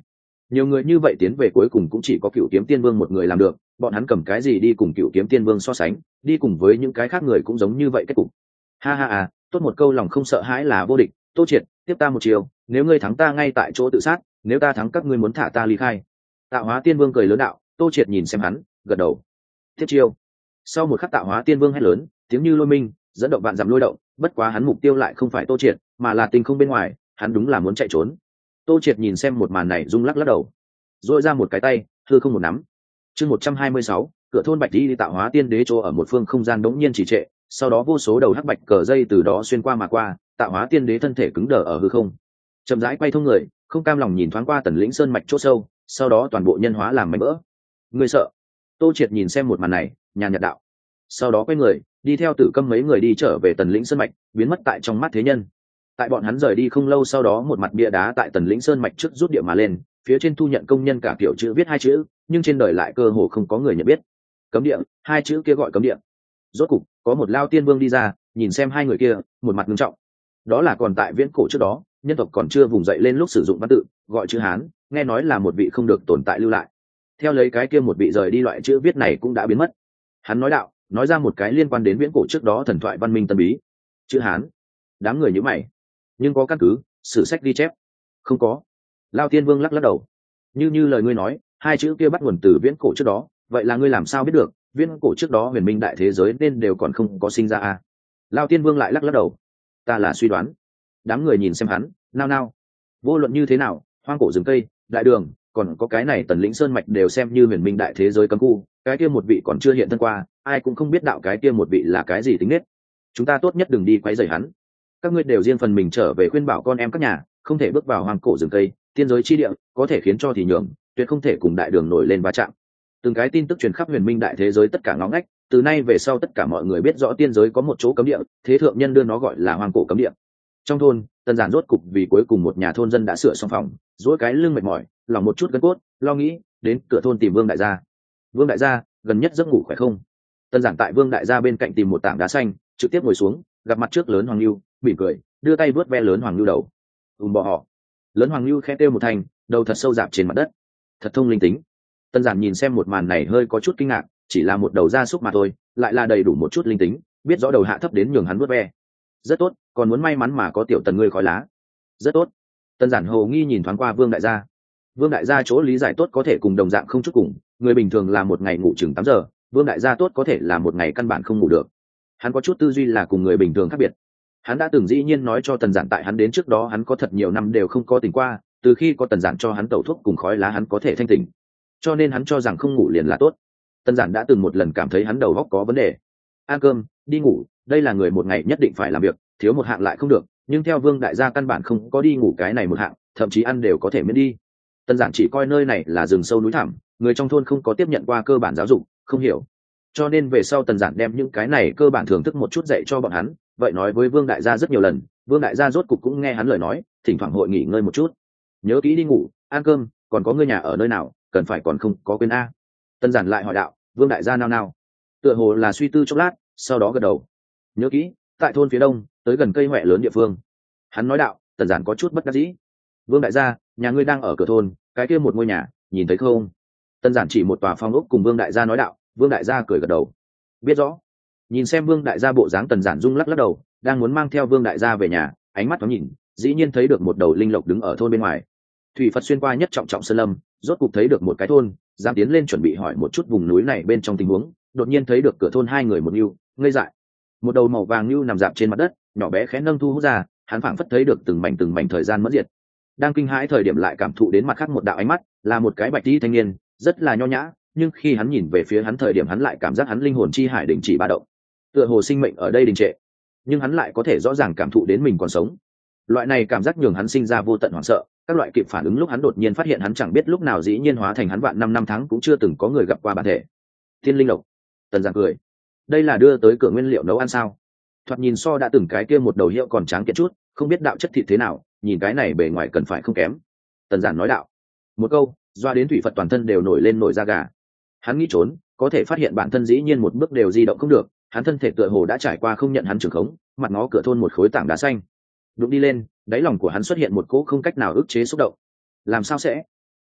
nhiều người như vậy tiến về cuối cùng cũng chỉ có Cựu Kiếm Tiên Vương một người làm được, bọn hắn cầm cái gì đi cùng Cựu Kiếm Tiên Vương so sánh, đi cùng với những cái khác người cũng giống như vậy kết cục. Ha ha à, tốt một câu lòng không sợ hãi là vô địch. Tô Triệt, tiếp ta một chiều, nếu ngươi thắng ta ngay tại chỗ tự sát, nếu ta thắng các ngươi muốn thả ta ly khai. Tạo Hóa Tiên Vương cười lớn đạo. Tô Triệt nhìn xem hắn, gật đầu. Tiếp chiêu. Sau một khắc Tạo Hóa Tiên Vương hét lớn, tiếng như lôi minh, dẫn động vạn dặm lôi động, bất quá hắn mục tiêu lại không phải Tô Triệt, mà là tinh không bên ngoài, hắn đúng là muốn chạy trốn. Tô Triệt nhìn xem một màn này rung lắc lắc đầu, dội ra một cái tay, hư không một nắm. Chương một trăm hai mươi sáu, cửa thôn Bạch Đi Tạo Hóa Tiên Đế chỗ ở một phương không gian đống nhiên trì trệ, sau đó vô số đầu hắc bạch cờ dây từ đó xuyên qua mà qua, Tạo Hóa Tiên Đế thân thể cứng đờ ở hư không, chậm rãi quay thông người, không cam lòng nhìn thoáng qua Tần Lĩnh Sơn mạch chỗ sâu, sau đó toàn bộ nhân hóa làm mảnh vỡ. Người sợ? Tô Triệt nhìn xem một màn này, nhàn nhạt đạo. Sau đó quay người, đi theo Tử Câm mấy người đi trở về Tần Lĩnh Sơn mạch, biến mất tại trong mắt thế nhân. Tại bọn hắn rời đi không lâu sau đó, một mặt bia đá tại Tần Lĩnh Sơn mạch trước rút địa mà lên, phía trên thu nhận công nhân cả kiểu chữ viết hai chữ, nhưng trên đời lại cơ hồ không có người nhận biết. Cấm địa, hai chữ kia gọi cấm địa. Rốt cục, có một Lao Tiên Vương đi ra, nhìn xem hai người kia, một mặt nghiêm trọng. Đó là còn tại viễn cổ trước đó, nhân tộc còn chưa vùng dậy lên lúc sử dụng văn tự, gọi chữ Hán, nghe nói là một vị không được tồn tại lưu lại. Theo lấy cái kia một vị rời đi loại chữ viết này cũng đã biến mất. Hắn nói đạo, nói ra một cái liên quan đến viễn cổ trước đó thần thoại văn minh tân bí. Chữ Hán. Đám người nhíu mày. Nhưng có căn cứ, sử sách ghi chép. Không có. Lao Tiên Vương lắc lắc đầu. Như như lời ngươi nói, hai chữ kia bắt nguồn từ viễn cổ trước đó, vậy là ngươi làm sao biết được, viễn cổ trước đó huyền minh đại thế giới nên đều còn không có sinh ra à? Lao Tiên Vương lại lắc lắc đầu. Ta là suy đoán. Đám người nhìn xem hắn, nao nao. Vô luận như thế nào, hoang cổ rừng cây, đại đường, còn có cái này Tần Lĩnh Sơn mạch đều xem như huyền minh đại thế giới cấm khu, cái kia một vị còn chưa hiện thân qua, ai cũng không biết đạo cái kia một vị là cái gì tính nết. Chúng ta tốt nhất đừng đi quấy rầy hắn. Các ngươi đều riêng phần mình trở về khuyên bảo con em các nhà, không thể bước vào hoang cổ rừng cây, tiên giới chi địa, có thể khiến cho thì nhường, tuyệt không thể cùng đại đường nổi lên va chạm. Từng cái tin tức truyền khắp huyền minh đại thế giới tất cả ngõ ngách, từ nay về sau tất cả mọi người biết rõ tiên giới có một chỗ cấm địa, thế thượng nhân đưa nó gọi là hoang cổ cấm địa. Trong thôn, Tần Giản rốt cục vì cuối cùng một nhà thôn dân đã sửa xong phòng, duỗi cái lưng mệt mỏi, lòng một chút gân cốt, lo nghĩ, đến cửa thôn tìm Vương đại gia. Vương đại gia, gần nhất giấc ngủ khỏe không? Tần Giản tại Vương đại gia bên cạnh tìm một tảng đá xanh, trực tiếp ngồi xuống, gặp mặt trước lớn Hoàng Nưu, mỉm cười, đưa tay vớt ve lớn Hoàng Nưu đầu. Ùm bọ họ. Lớn Hoàng Nưu khẽ kêu một thành, đầu thật sâu dạp trên mặt đất. Thật thông linh tính. Tần Giản nhìn xem một màn này hơi có chút kinh ngạc, chỉ là một đầu gia súc mà thôi, lại là đầy đủ một chút linh tính, biết rõ đầu hạ thấp đến nhường hắn vớt ve. Rất tốt, còn muốn may mắn mà có tiểu Tần ngươi khói lá. Rất tốt. Tần Giản hồ nghi nhìn thoáng qua Vương đại gia. Vương đại gia chỗ lý giải tốt có thể cùng đồng dạng không chút cùng, người bình thường là một ngày ngủ chừng tám giờ, Vương đại gia tốt có thể là một ngày căn bản không ngủ được. Hắn có chút tư duy là cùng người bình thường khác biệt. Hắn đã từng dĩ nhiên nói cho Tần Giản tại hắn đến trước đó hắn có thật nhiều năm đều không có tỉnh qua, từ khi có Tần Giản cho hắn tẩu thuốc cùng khói lá hắn có thể thanh tỉnh. Cho nên hắn cho rằng không ngủ liền là tốt. Tần Giản đã từng một lần cảm thấy hắn đầu óc có vấn đề. Ăn cơm, đi ngủ, đây là người một ngày nhất định phải làm việc, thiếu một hạng lại không được, nhưng theo Vương đại gia căn bản không có đi ngủ cái này một hạng, thậm chí ăn đều có thể miễn đi. Tần Giản chỉ coi nơi này là rừng sâu núi thẳm, người trong thôn không có tiếp nhận qua cơ bản giáo dục, không hiểu. Cho nên về sau Tần Giản đem những cái này cơ bản thưởng thức một chút dạy cho bọn hắn, vậy nói với Vương đại gia rất nhiều lần, Vương đại gia rốt cục cũng nghe hắn lời nói, thỉnh thoảng hội nghỉ ngơi một chút. Nhớ kỹ đi ngủ, ăn cơm, còn có ngươi nhà ở nơi nào, cần phải còn không có quên a. Tần Giản lại hỏi đạo. Vương đại gia nao nao, tựa hồ là suy tư chốc lát, sau đó gật đầu. Nhớ kỹ, tại thôn phía đông, tới gần cây hoẹ lớn địa phương. Hắn nói đạo. Tần Giản có chút bất đắc dĩ. Vương đại gia, nhà ngươi đang ở cửa thôn, cái kia một ngôi nhà, nhìn thấy không? Tần Giản chỉ một tòa phong ốc cùng Vương đại gia nói đạo. Vương đại gia cười gật đầu. Biết rõ. Nhìn xem Vương đại gia bộ dáng, Tần Giản rung lắc lắc đầu, đang muốn mang theo Vương đại gia về nhà, ánh mắt thoáng nhìn, dĩ nhiên thấy được một đầu linh lộc đứng ở thôn bên ngoài. Thủy Phật xuyên qua nhất trọng trọng sơn lâm, rốt cục thấy được một cái thôn, dám tiến lên chuẩn bị hỏi một chút vùng núi này bên trong tình huống, đột nhiên thấy được cửa thôn hai người một nưu, ngây dại. Một đầu màu vàng nưu nằm dạp trên mặt đất, nhỏ bé khẽ nâng thu hút ra, hắn phảng phất thấy được từng mảnh từng mảnh thời gian mất diệt. Đang kinh hãi thời điểm lại cảm thụ đến mặt khác một đạo ánh mắt, là một cái bạch y thanh niên, rất là nho nhã, nhưng khi hắn nhìn về phía hắn thời điểm hắn lại cảm giác hắn linh hồn chi hải đình chỉ ba động. Tựa hồ sinh mệnh ở đây đình trệ, nhưng hắn lại có thể rõ ràng cảm thụ đến mình còn sống. Loại này cảm giác nhường hắn sinh ra vô tận hoảng sợ, các loại kịp phản ứng lúc hắn đột nhiên phát hiện hắn chẳng biết lúc nào dĩ nhiên hóa thành hắn vạn năm năm tháng cũng chưa từng có người gặp qua bản thể. Thiên linh lộc. Tần Giản cười. Đây là đưa tới cửa nguyên liệu nấu ăn sao? Thoạt nhìn so đã từng cái kia một đầu hiệu còn tráng kiện chút, không biết đạo chất thịt thế nào, nhìn cái này bề ngoài cần phải không kém. Tần Giản nói đạo. Một câu, doa đến Thủy Phật toàn thân đều nổi lên nổi da gà. Hắn nghĩ trốn, có thể phát hiện bản thân dĩ nhiên một bước đều di động không được, hắn thân thể tựa hồ đã trải qua không nhận hắn trưởng khống, mặt ngó cửa thôn một khối tảng đá xanh. Đụng đi lên, đáy lòng của hắn xuất hiện một cỗ không cách nào ức chế xúc động. Làm sao sẽ?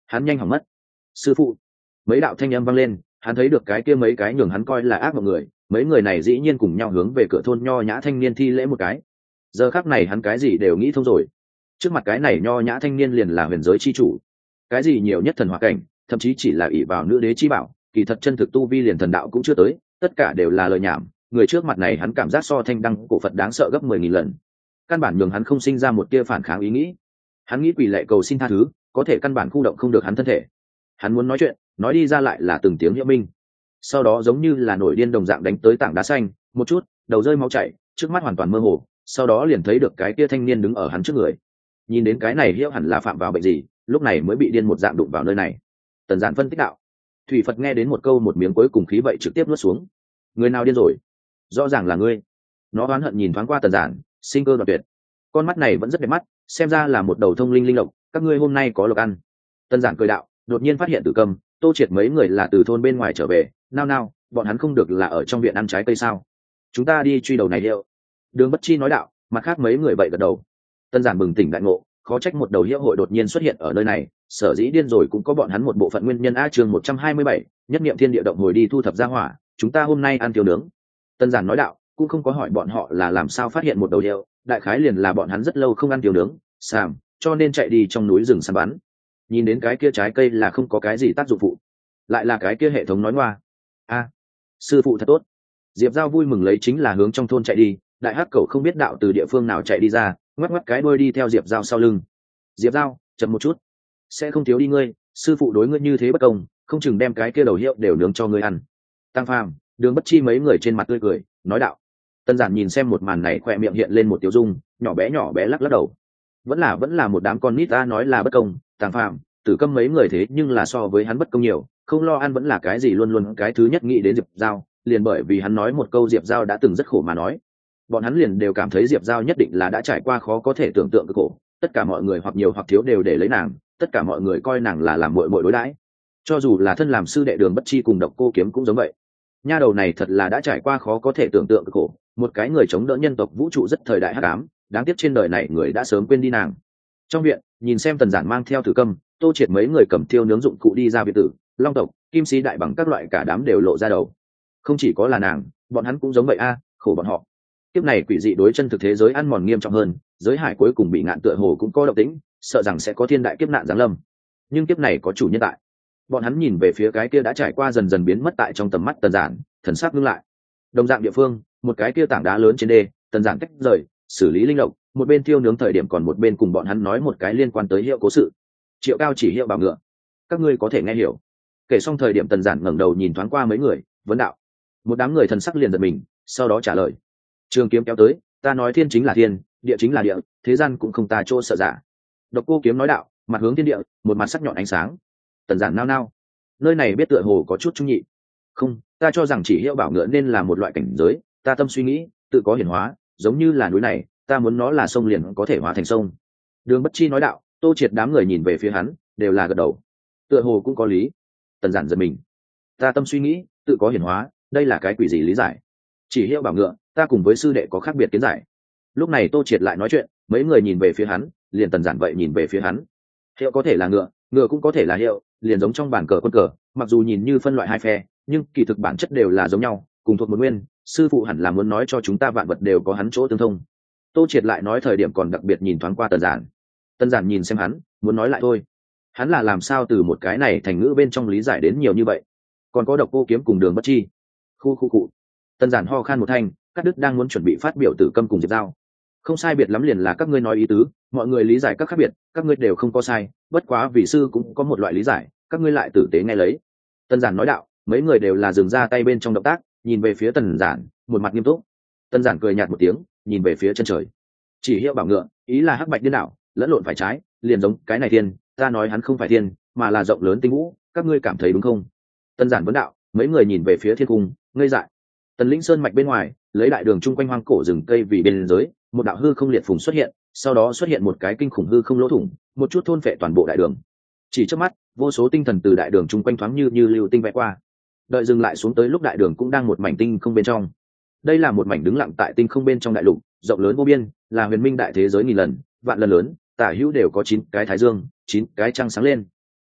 hắn nhanh hỏng mất. Sư phụ. Mấy đạo thanh âm vang lên, hắn thấy được cái kia mấy cái nhường hắn coi là ác mộng người, mấy người này dĩ nhiên cùng nhau hướng về cửa thôn nho nhã thanh niên thi lễ một cái. Giờ khắc này hắn cái gì đều nghĩ thông rồi. Trước mặt cái này nho nhã thanh niên liền là huyền giới chi chủ, cái gì nhiều nhất thần hỏa cảnh, thậm chí chỉ là ỷ vào nữ đế chi bảo, kỳ thật chân thực tu vi liền thần đạo cũng chưa tới, tất cả đều là lời nhảm. Người trước mặt này hắn cảm giác so thanh đăng cổ Phật đáng sợ gấp mười nghìn lần, căn bản nhường hắn không sinh ra một tia phản kháng ý nghĩ. Hắn nghĩ quỳ lạy cầu xin tha thứ, có thể căn bản khu động không được hắn thân thể. Hắn muốn nói chuyện, nói đi ra lại là từng tiếng hiệu minh. Sau đó giống như là nổi điên đồng dạng đánh tới tảng đá xanh, một chút, đầu rơi máu chảy, trước mắt hoàn toàn mơ hồ. Sau đó liền thấy được cái kia thanh niên đứng ở hắn trước người. Nhìn đến cái này hiệu hẳn là phạm vào bệnh gì, lúc này mới bị điên một dạng đụng vào nơi này. Tần Giản phân tích đạo. Thủy Phật nghe đến một câu một miếng cuối cùng khí vậy trực tiếp nuốt xuống. Người nào điên rồi? Rõ ràng là ngươi. Nó oán hận nhìn thoáng qua Tần Giản, sinh cơ đoạn tuyệt. Con mắt này vẫn rất đẹp mắt, xem ra là một đầu thông linh linh lộc, các ngươi hôm nay có lộc ăn. Tần Giản cười đạo, đột nhiên phát hiện Tử Cầm, Tô Triệt mấy người là từ thôn bên ngoài trở về, nao nao, bọn hắn không được là ở trong viện ăn trái cây sao? Chúng ta đi truy đầu này liệu. Đường Bất Chi nói đạo, mặt khác mấy người vậy gật đầu. Tần Giản bừng tỉnh đại ngộ, khó trách một đầu hiệu hội đột nhiên xuất hiện ở nơi này, sở dĩ điên rồi cũng có bọn hắn một bộ phận nguyên nhân. A chương một trăm hai mươi bảy, nhất niệm thiên địa động hồi đi thu thập gia hỏa, chúng ta hôm nay ăn tiêu nướng. Tần Giản nói đạo, cũng không có hỏi bọn họ là làm sao phát hiện một đầu hiệu, đại khái liền là bọn hắn rất lâu không ăn tiêu nướng, sàm, cho nên chạy đi trong núi rừng săn bắn. Nhìn đến cái kia trái cây là không có cái gì tác dụng phụ, lại là cái kia hệ thống nói ngoa. A, sư phụ thật tốt. Diệp Giao vui mừng lấy chính là hướng trong thôn chạy đi, đại hắc cẩu không biết đạo từ địa phương nào chạy đi ra, ngoắc ngoắc cái đuôi đi theo Diệp Giao sau lưng. Diệp Giao, chậm một chút, sẽ không thiếu đi ngươi, sư phụ đối ngươi như thế bất công, không chừng đem cái kia đầu hiệu đều nướng cho ngươi ăn. Tăng Phàm, Đường Bất Chi mấy người trên mặt tươi cười, nói đạo. Tân Giản nhìn xem một màn này khỏe miệng hiện lên một tiêu dung, nhỏ bé nhỏ bé lắc lắc đầu. Vẫn là vẫn là một đám con nít ta nói là bất công, Tăng Phàm, Tử Câm mấy người thế nhưng là so với hắn bất công nhiều, không lo ăn vẫn là cái gì luôn luôn cái thứ nhất nghĩ đến Diệp Giao, liền bởi vì hắn nói một câu Diệp Giao đã từng rất khổ mà nói. Bọn hắn liền đều cảm thấy Diệp Giao nhất định là đã trải qua khó có thể tưởng tượng cực khổ, tất cả mọi người hoặc nhiều hoặc thiếu đều để lấy nàng, tất cả mọi người coi nàng là làm muội muội đối đãi. Cho dù là thân làm sư đệ Đường Bất Chi cùng Độc Cô Kiếm cũng giống vậy. Nha đầu này thật là đã trải qua khó có thể tưởng tượng cực khổ, một cái người chống đỡ nhân tộc vũ trụ rất thời đại hắc ám, đáng tiếc trên đời này người đã sớm quên đi nàng. Trong viện, nhìn xem Tần Giản mang theo Tử Câm, Tô Triệt mấy người cầm thiêu nướng dụng cụ đi ra biệt tử, Long tộc, Kim Sĩ đại bằng các loại cả đám đều lộ ra đầu. Không chỉ có là nàng, bọn hắn cũng giống vậy a, khổ bọn họ. Kiếp này quỷ dị đối chân thực thế giới ăn mòn nghiêm trọng hơn, giới hải cuối cùng bị ngạn tựa hồ cũng có động tĩnh, sợ rằng sẽ có thiên đại kiếp nạn giáng lâm. Nhưng kiếp này có chủ nhân tại. Bọn hắn nhìn về phía cái kia đã trải qua dần dần biến mất tại trong tầm mắt Tần Giản, thần sắc ngưng lại. Đồng dạng địa phương, một cái kia tảng đá lớn trên đê, Tần Giản tách rời, xử lý linh lộc, một bên thiêu nướng thời điểm còn một bên cùng bọn hắn nói một cái liên quan tới hiệu cố sự. Triệu Cao chỉ hiệu bảo ngựa, các ngươi có thể nghe hiểu. Kể xong thời điểm Tần Giản ngẩng đầu nhìn thoáng qua mấy người, vấn đạo. Một đám người thần sắc liền giật mình, sau đó trả lời. Trường Kiếm kéo tới, ta nói thiên chính là thiên, địa chính là địa, thế gian cũng không ta chỗ sợ giả. Độc Cô Kiếm nói đạo, mặt hướng thiên địa, một mặt sắc nhọn ánh sáng. Tần Giản nao nao, nơi này biết tựa hồ có chút trung nhị. Không, ta cho rằng chỉ hiệu bảo ngựa nên là một loại cảnh giới, ta tâm suy nghĩ, tự có hiển hóa, giống như là núi này, ta muốn nó là sông liền có thể hóa thành sông. Đường Bất Chi nói đạo. Tô Triệt đám người nhìn về phía hắn, đều là gật đầu. Tựa hồ cũng có lý. Tần Giản giật mình, ta tâm suy nghĩ, tự có hiển hóa, đây là cái quỷ gì lý giải? Chỉ hiệu bảo ngựa, ta cùng với sư đệ có khác biệt kiến giải. Lúc này Tô Triệt lại nói chuyện, mấy người nhìn về phía hắn, liền Tần Giản vậy nhìn về phía hắn. Hiệu có thể là ngựa, ngựa cũng có thể là hiệu, liền giống trong bản cờ quân cờ, mặc dù nhìn như phân loại hai phe, nhưng kỳ thực bản chất đều là giống nhau, cùng thuộc một nguyên. Sư phụ hẳn là muốn nói cho chúng ta vạn vật đều có hắn chỗ tương thông. Tô Triệt lại nói thời điểm còn đặc biệt nhìn thoáng qua Tần Giản. Tần Giản nhìn xem hắn, muốn nói lại thôi. Hắn là làm sao từ một cái này thành ngữ bên trong lý giải đến nhiều như vậy? Còn có Độc Cô Kiếm cùng Đường Bất Chi. Khu khu cụ. Tần Giản ho khan một thanh, Cát Đức đang muốn chuẩn bị phát biểu Tử Câm cùng Diệp Giao. Không sai biệt lắm liền là các ngươi nói ý tứ, mọi người lý giải các khác biệt, các ngươi đều không có sai, bất quá vị sư cũng có một loại lý giải, các ngươi lại tử tế nghe lấy. Tần Giản nói đạo, mấy người đều là dừng ra tay bên trong động tác, nhìn về phía Tần Giản, một mặt nghiêm túc. Tần Giản cười nhạt một tiếng, nhìn về phía chân trời. Chỉ hiệu bảo ngựa, ý là hắc bạch điên đảo, lẫn lộn phải trái, liền giống cái này thiên, ta nói hắn không phải thiên, mà là rộng lớn tinh vũ, các ngươi cảm thấy đúng không? Tần Giản vấn đạo, mấy người nhìn về phía thiên cung, ngây dại. Tần Lĩnh Sơn mạch bên ngoài, lấy đại đường chung quanh hoang cổ rừng cây vì biên giới, một đạo hư không liệt phùng xuất hiện, sau đó xuất hiện một cái kinh khủng hư không lỗ thủng, một chút thôn phệ toàn bộ đại đường. Chỉ trước mắt, vô số tinh thần từ đại đường chung quanh thoáng như như lưu tinh vẽ qua. Đợi dừng lại xuống tới lúc đại đường cũng đang một mảnh tinh không bên trong. Đây là một mảnh đứng lặng tại tinh không bên trong đại lục, rộng lớn vô biên, là huyền minh đại thế giới nghìn lần, vạn lần lớn, tả hữu đều có chín cái thái dương, chín cái trăng sáng lên.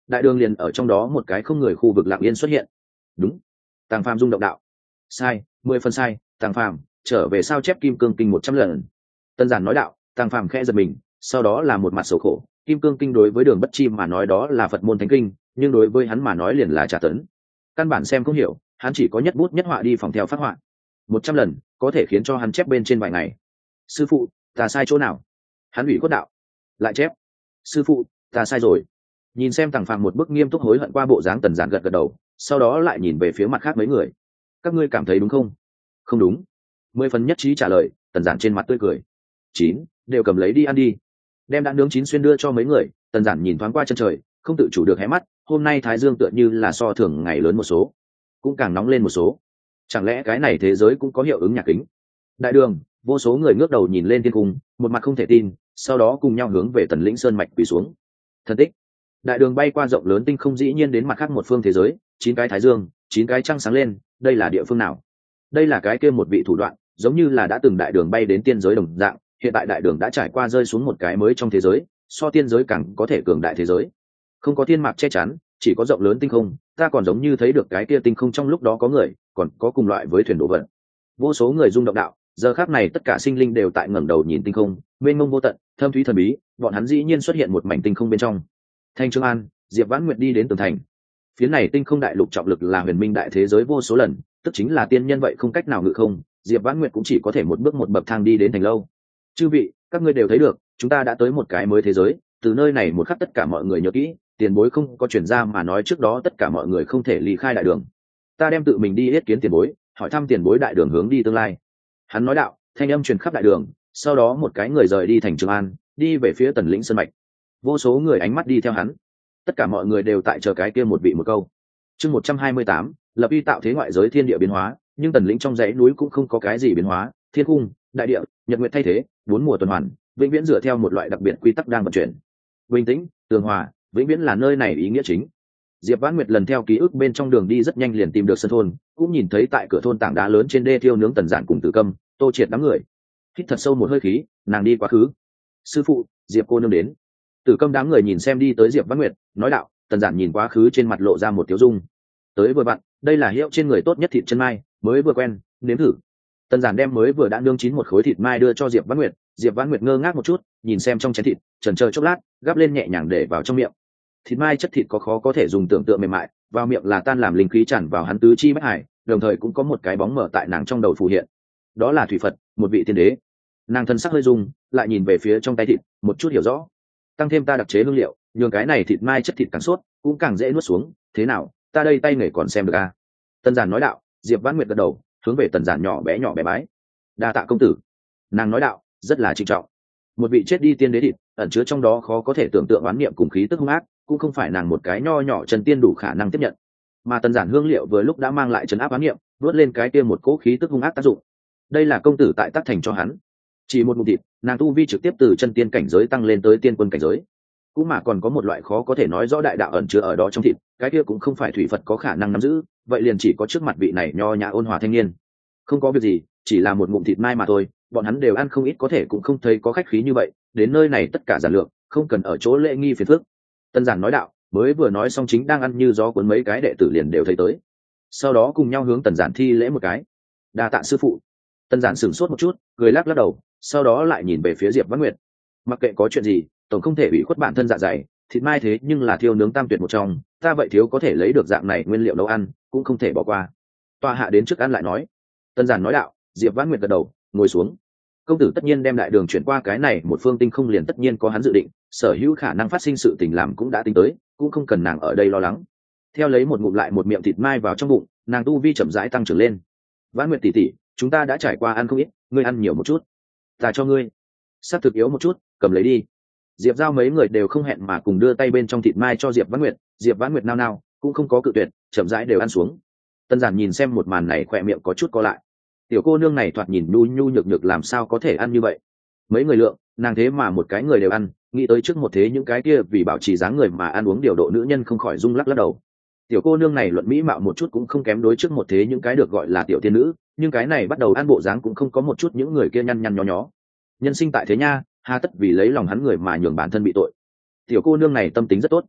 đại đường liền ở trong đó một cái không người khu vực lặng yên xuất hiện. Đúng. Tàng Phàm rung động đạo. Sai, mười phần sai, Tàng Phàm trở về sao chép kim cương kinh một trăm lần. Tân giản nói đạo. Tàng Phàm khẽ giật mình, sau đó là một mặt xấu khổ. Kim cương kinh đối với Đường Bất Chi mà nói đó là Phật môn thánh kinh, nhưng đối với hắn mà nói liền là trả tấn. Căn bản xem không hiểu, hắn chỉ có nhất bút nhất họa đi phòng theo phát họa. Một trăm lần có thể khiến cho hắn chép bên trên vài ngày. Sư phụ, ta sai chỗ nào? Hắn ủy khuất đạo. Lại chép. Sư phụ, ta sai rồi. Nhìn xem Tàng Phàm một bức nghiêm túc hối hận qua bộ dáng, Tần Giản gật gật đầu, sau đó lại nhìn về phía mặt khác mấy người. Các ngươi cảm thấy đúng không? Không đúng. Mười phần nhất trí trả lời. Tần Giản trên mặt tươi cười. Chín, đều cầm lấy đi ăn đi. Đem đã nướng chín xuyên đưa cho mấy người. Tần Giản nhìn thoáng qua chân trời, không tự chủ được hé mắt. Hôm nay thái dương tựa như là so thường ngày lớn một số, cũng càng nóng lên một số. Chẳng lẽ cái này thế giới cũng có hiệu ứng nhà kính? Đại đường, vô số người ngước đầu nhìn lên thiên cung, một mặt không thể tin, sau đó cùng nhau hướng về Tần Lĩnh Sơn mạch quỳ xuống. Thần tích. Đại đường bay qua rộng lớn tinh không, dĩ nhiên đến mặt khác một phương thế giới, chín cái thái dương, chín cái trăng sáng lên, đây là địa phương nào? Đây là cái kia một vị thủ đoạn, giống như là đã từng đại đường bay đến tiên giới đồng dạng, hiện tại đại đường đã trải qua rơi xuống một cái mới trong thế giới, so tiên giới càng có thể cường đại thế giới. Không có thiên mạc che chắn, chỉ có rộng lớn tinh không, ta còn giống như thấy được cái kia tinh không trong lúc đó có người, còn có cùng loại với thuyền đồ vật. Vô số người rung động đạo, giờ khắc này tất cả sinh linh đều tại ngẩng đầu nhìn tinh không, mênh mông vô tận, thâm thúy thần bí, bọn hắn dĩ nhiên xuất hiện một mảnh tinh không bên trong. Thanh Trương An, Diệp Vãn Nguyệt đi đến tường thành. Phía này tinh không đại lục trọng lực là huyền minh đại thế giới vô số lần, tức chính là tiên nhân vậy không cách nào ngự không, Diệp Vãn Nguyệt cũng chỉ có thể một bước một bậc thang đi đến thành lâu. Chư vị, các ngươi đều thấy được, chúng ta đã tới một cái mới thế giới, từ nơi này một khắc tất cả mọi người nhớ kỹ, tiền bối không có chuyển ra mà nói trước đó tất cả mọi người không thể ly khai đại đường. Ta đem tự mình đi yết kiến tiền bối, hỏi thăm tiền bối đại đường hướng đi tương lai. Hắn nói đạo, thanh âm truyền khắp đại đường, sau đó một cái người rời đi thành Trường An, đi về phía Tần Lĩnh Sơn mạch. Vô số người ánh mắt đi theo hắn, tất cả mọi người đều tại chờ cái kia một vị một câu. Chương một trăm hai mươi tám, lập uy tạo thế ngoại giới thiên địa biến hóa, nhưng Tần Lĩnh trong dãy núi cũng không có cái gì biến hóa, thiên cung, đại địa, nhật nguyệt thay thế, bốn mùa tuần hoàn, vĩnh viễn dựa theo một loại đặc biệt quy tắc đang vận chuyển. Bình tĩnh, tường hòa, vĩnh viễn là nơi này ý nghĩa chính. Diệp Vãn Nguyệt lần theo ký ức bên trong đường đi rất nhanh liền tìm được sân thôn, cũng nhìn thấy tại cửa thôn tảng đá lớn trên đê thiêu nướng Tần Giản cùng Tử Câm, Tô Triệt đám người. Hít thật sâu một hơi khí, nàng đi quá khứ. Sư phụ, Diệp cô nương đến. Tử Câm đám người nhìn xem đi tới Diệp Vãn Nguyệt, nói đạo. Tần Giản nhìn quá khứ, trên mặt lộ ra một tiểu dung. Tới vừa vặn, đây là hiệu trên người tốt nhất thịt chân mai, mới vừa quen, nếm thử. Tần Giản đem mới vừa đã nướng chín một khối thịt mai đưa cho Diệp Vãn Nguyệt, Diệp Vãn Nguyệt ngơ ngác một chút, nhìn xem trong chén thịt, chần chờ chốc lát, gắp lên nhẹ nhàng để vào trong miệng. Thịt mai chất thịt có khó có thể dùng tưởng tượng mềm mại, vào miệng là tan làm linh khí tràn vào hắn tứ chi bách hải, đồng thời cũng có một cái bóng mở tại nàng trong đầu phù hiện. Đó là thủy Phật, một vị tiên đế. Nàng thân sắc hơi rung, lại nhìn về phía trong tay thịt, một chút hiểu rõ. Tăng thêm ta đặc chế hương liệu, nhường cái này thịt mai chất thịt càng sốt, cũng càng dễ nuốt xuống, thế nào, ta đây tay nghề còn xem được à? Tần Giản nói đạo. Diệp Vãn Nguyệt gật đầu, hướng về Tần Giản nhỏ bé nhỏ bé bái. Đa tạ công tử. Nàng nói đạo, rất là trịnh trọng. Một vị chết đi tiên đế thịt, ẩn chứa trong đó khó có thể tưởng tượng oán niệm cùng khí tức hung ác, cũng không phải nàng một cái nho nhỏ chân tiên đủ khả năng tiếp nhận. Mà Tần Giản hương liệu vừa lúc đã mang lại trấn áp oán niệm, nuốt lên cái kia một cỗ khí tức hung ác tác dụng. Đây là công tử tại tác thành cho hắn. Chỉ một ngụm thịt, nàng tu vi trực tiếp từ chân tiên cảnh giới tăng lên tới tiên quân cảnh giới. Cũng mà còn có một loại khó có thể nói rõ đại đạo ẩn chứa ở đó trong thịt, cái kia cũng không phải thủy Phật có khả năng nắm giữ, vậy liền chỉ có trước mặt vị này nho nhã ôn hòa thanh niên. Không có việc gì, chỉ là một ngụm thịt mai mà thôi, bọn hắn đều ăn không ít, có thể cũng không thấy có khách khí như vậy, đến nơi này tất cả giản lược, không cần ở chỗ lễ nghi phiền phức. Tân Giản nói đạo, mới vừa nói xong chính đang ăn như gió cuốn, mấy cái đệ tử liền đều thấy tới, sau đó cùng nhau hướng Tần Giản thi lễ một cái. Đa tạ sư phụ. Tần Giản sửng sốt một chút, cười lắc lắc đầu, sau đó lại nhìn về phía Diệp Vãn Nguyệt. Mặc kệ có chuyện gì, tổng không thể bị khuất bản thân dạ dày, thịt mai thế nhưng là thiêu nướng tam tuyệt một trong, ta vậy thiếu có thể lấy được dạng này nguyên liệu nấu ăn, cũng không thể bỏ qua. Tọa hạ đến trước ăn lại nói. Tần Giản nói đạo. Diệp Vãn Nguyệt gật đầu, ngồi xuống. Công tử tất nhiên đem đại đường chuyển qua cái này một phương tinh không, liền tất nhiên có hắn dự định, sở hữu khả năng phát sinh sự tình làm cũng đã tính tới, cũng không cần nàng ở đây lo lắng. Theo lấy một ngụm lại một miệng thịt mai vào trong bụng, nàng tu vi chậm rãi tăng trưởng lên. Vãn Nguyệt tỷ tỷ, chúng ta đã trải qua ăn không ít, ngươi ăn nhiều một chút. Ta cho ngươi. Sắp thực yếu một chút, cầm lấy đi. Diệp Giao mấy người đều không hẹn mà cùng đưa tay bên trong thịt mai cho Diệp Vãn Nguyệt, Diệp Vãn Nguyệt nao nao, cũng không có cự tuyệt, chậm rãi đều ăn xuống. Tân Giản nhìn xem một màn này, khỏe miệng có chút co lại. Tiểu cô nương này thoạt nhìn nhu nhu nhược nhược, làm sao có thể ăn như vậy? Mấy người lượng, nàng thế mà một cái người đều ăn, nghĩ tới trước một thế những cái kia vì bảo trì dáng người mà ăn uống điều độ nữ nhân không khỏi rung lắc lắc đầu. Tiểu cô nương này luận mỹ mạo một chút cũng không kém đối trước một thế những cái được gọi là tiểu tiên nữ, nhưng cái này bắt đầu ăn bộ dáng cũng không có một chút những người kia nhăn nhăn nhó nhó. Nhân sinh tại thế nha, hà tất vì lấy lòng hắn người mà nhường bản thân bị tội. Tiểu cô nương này tâm tính rất tốt.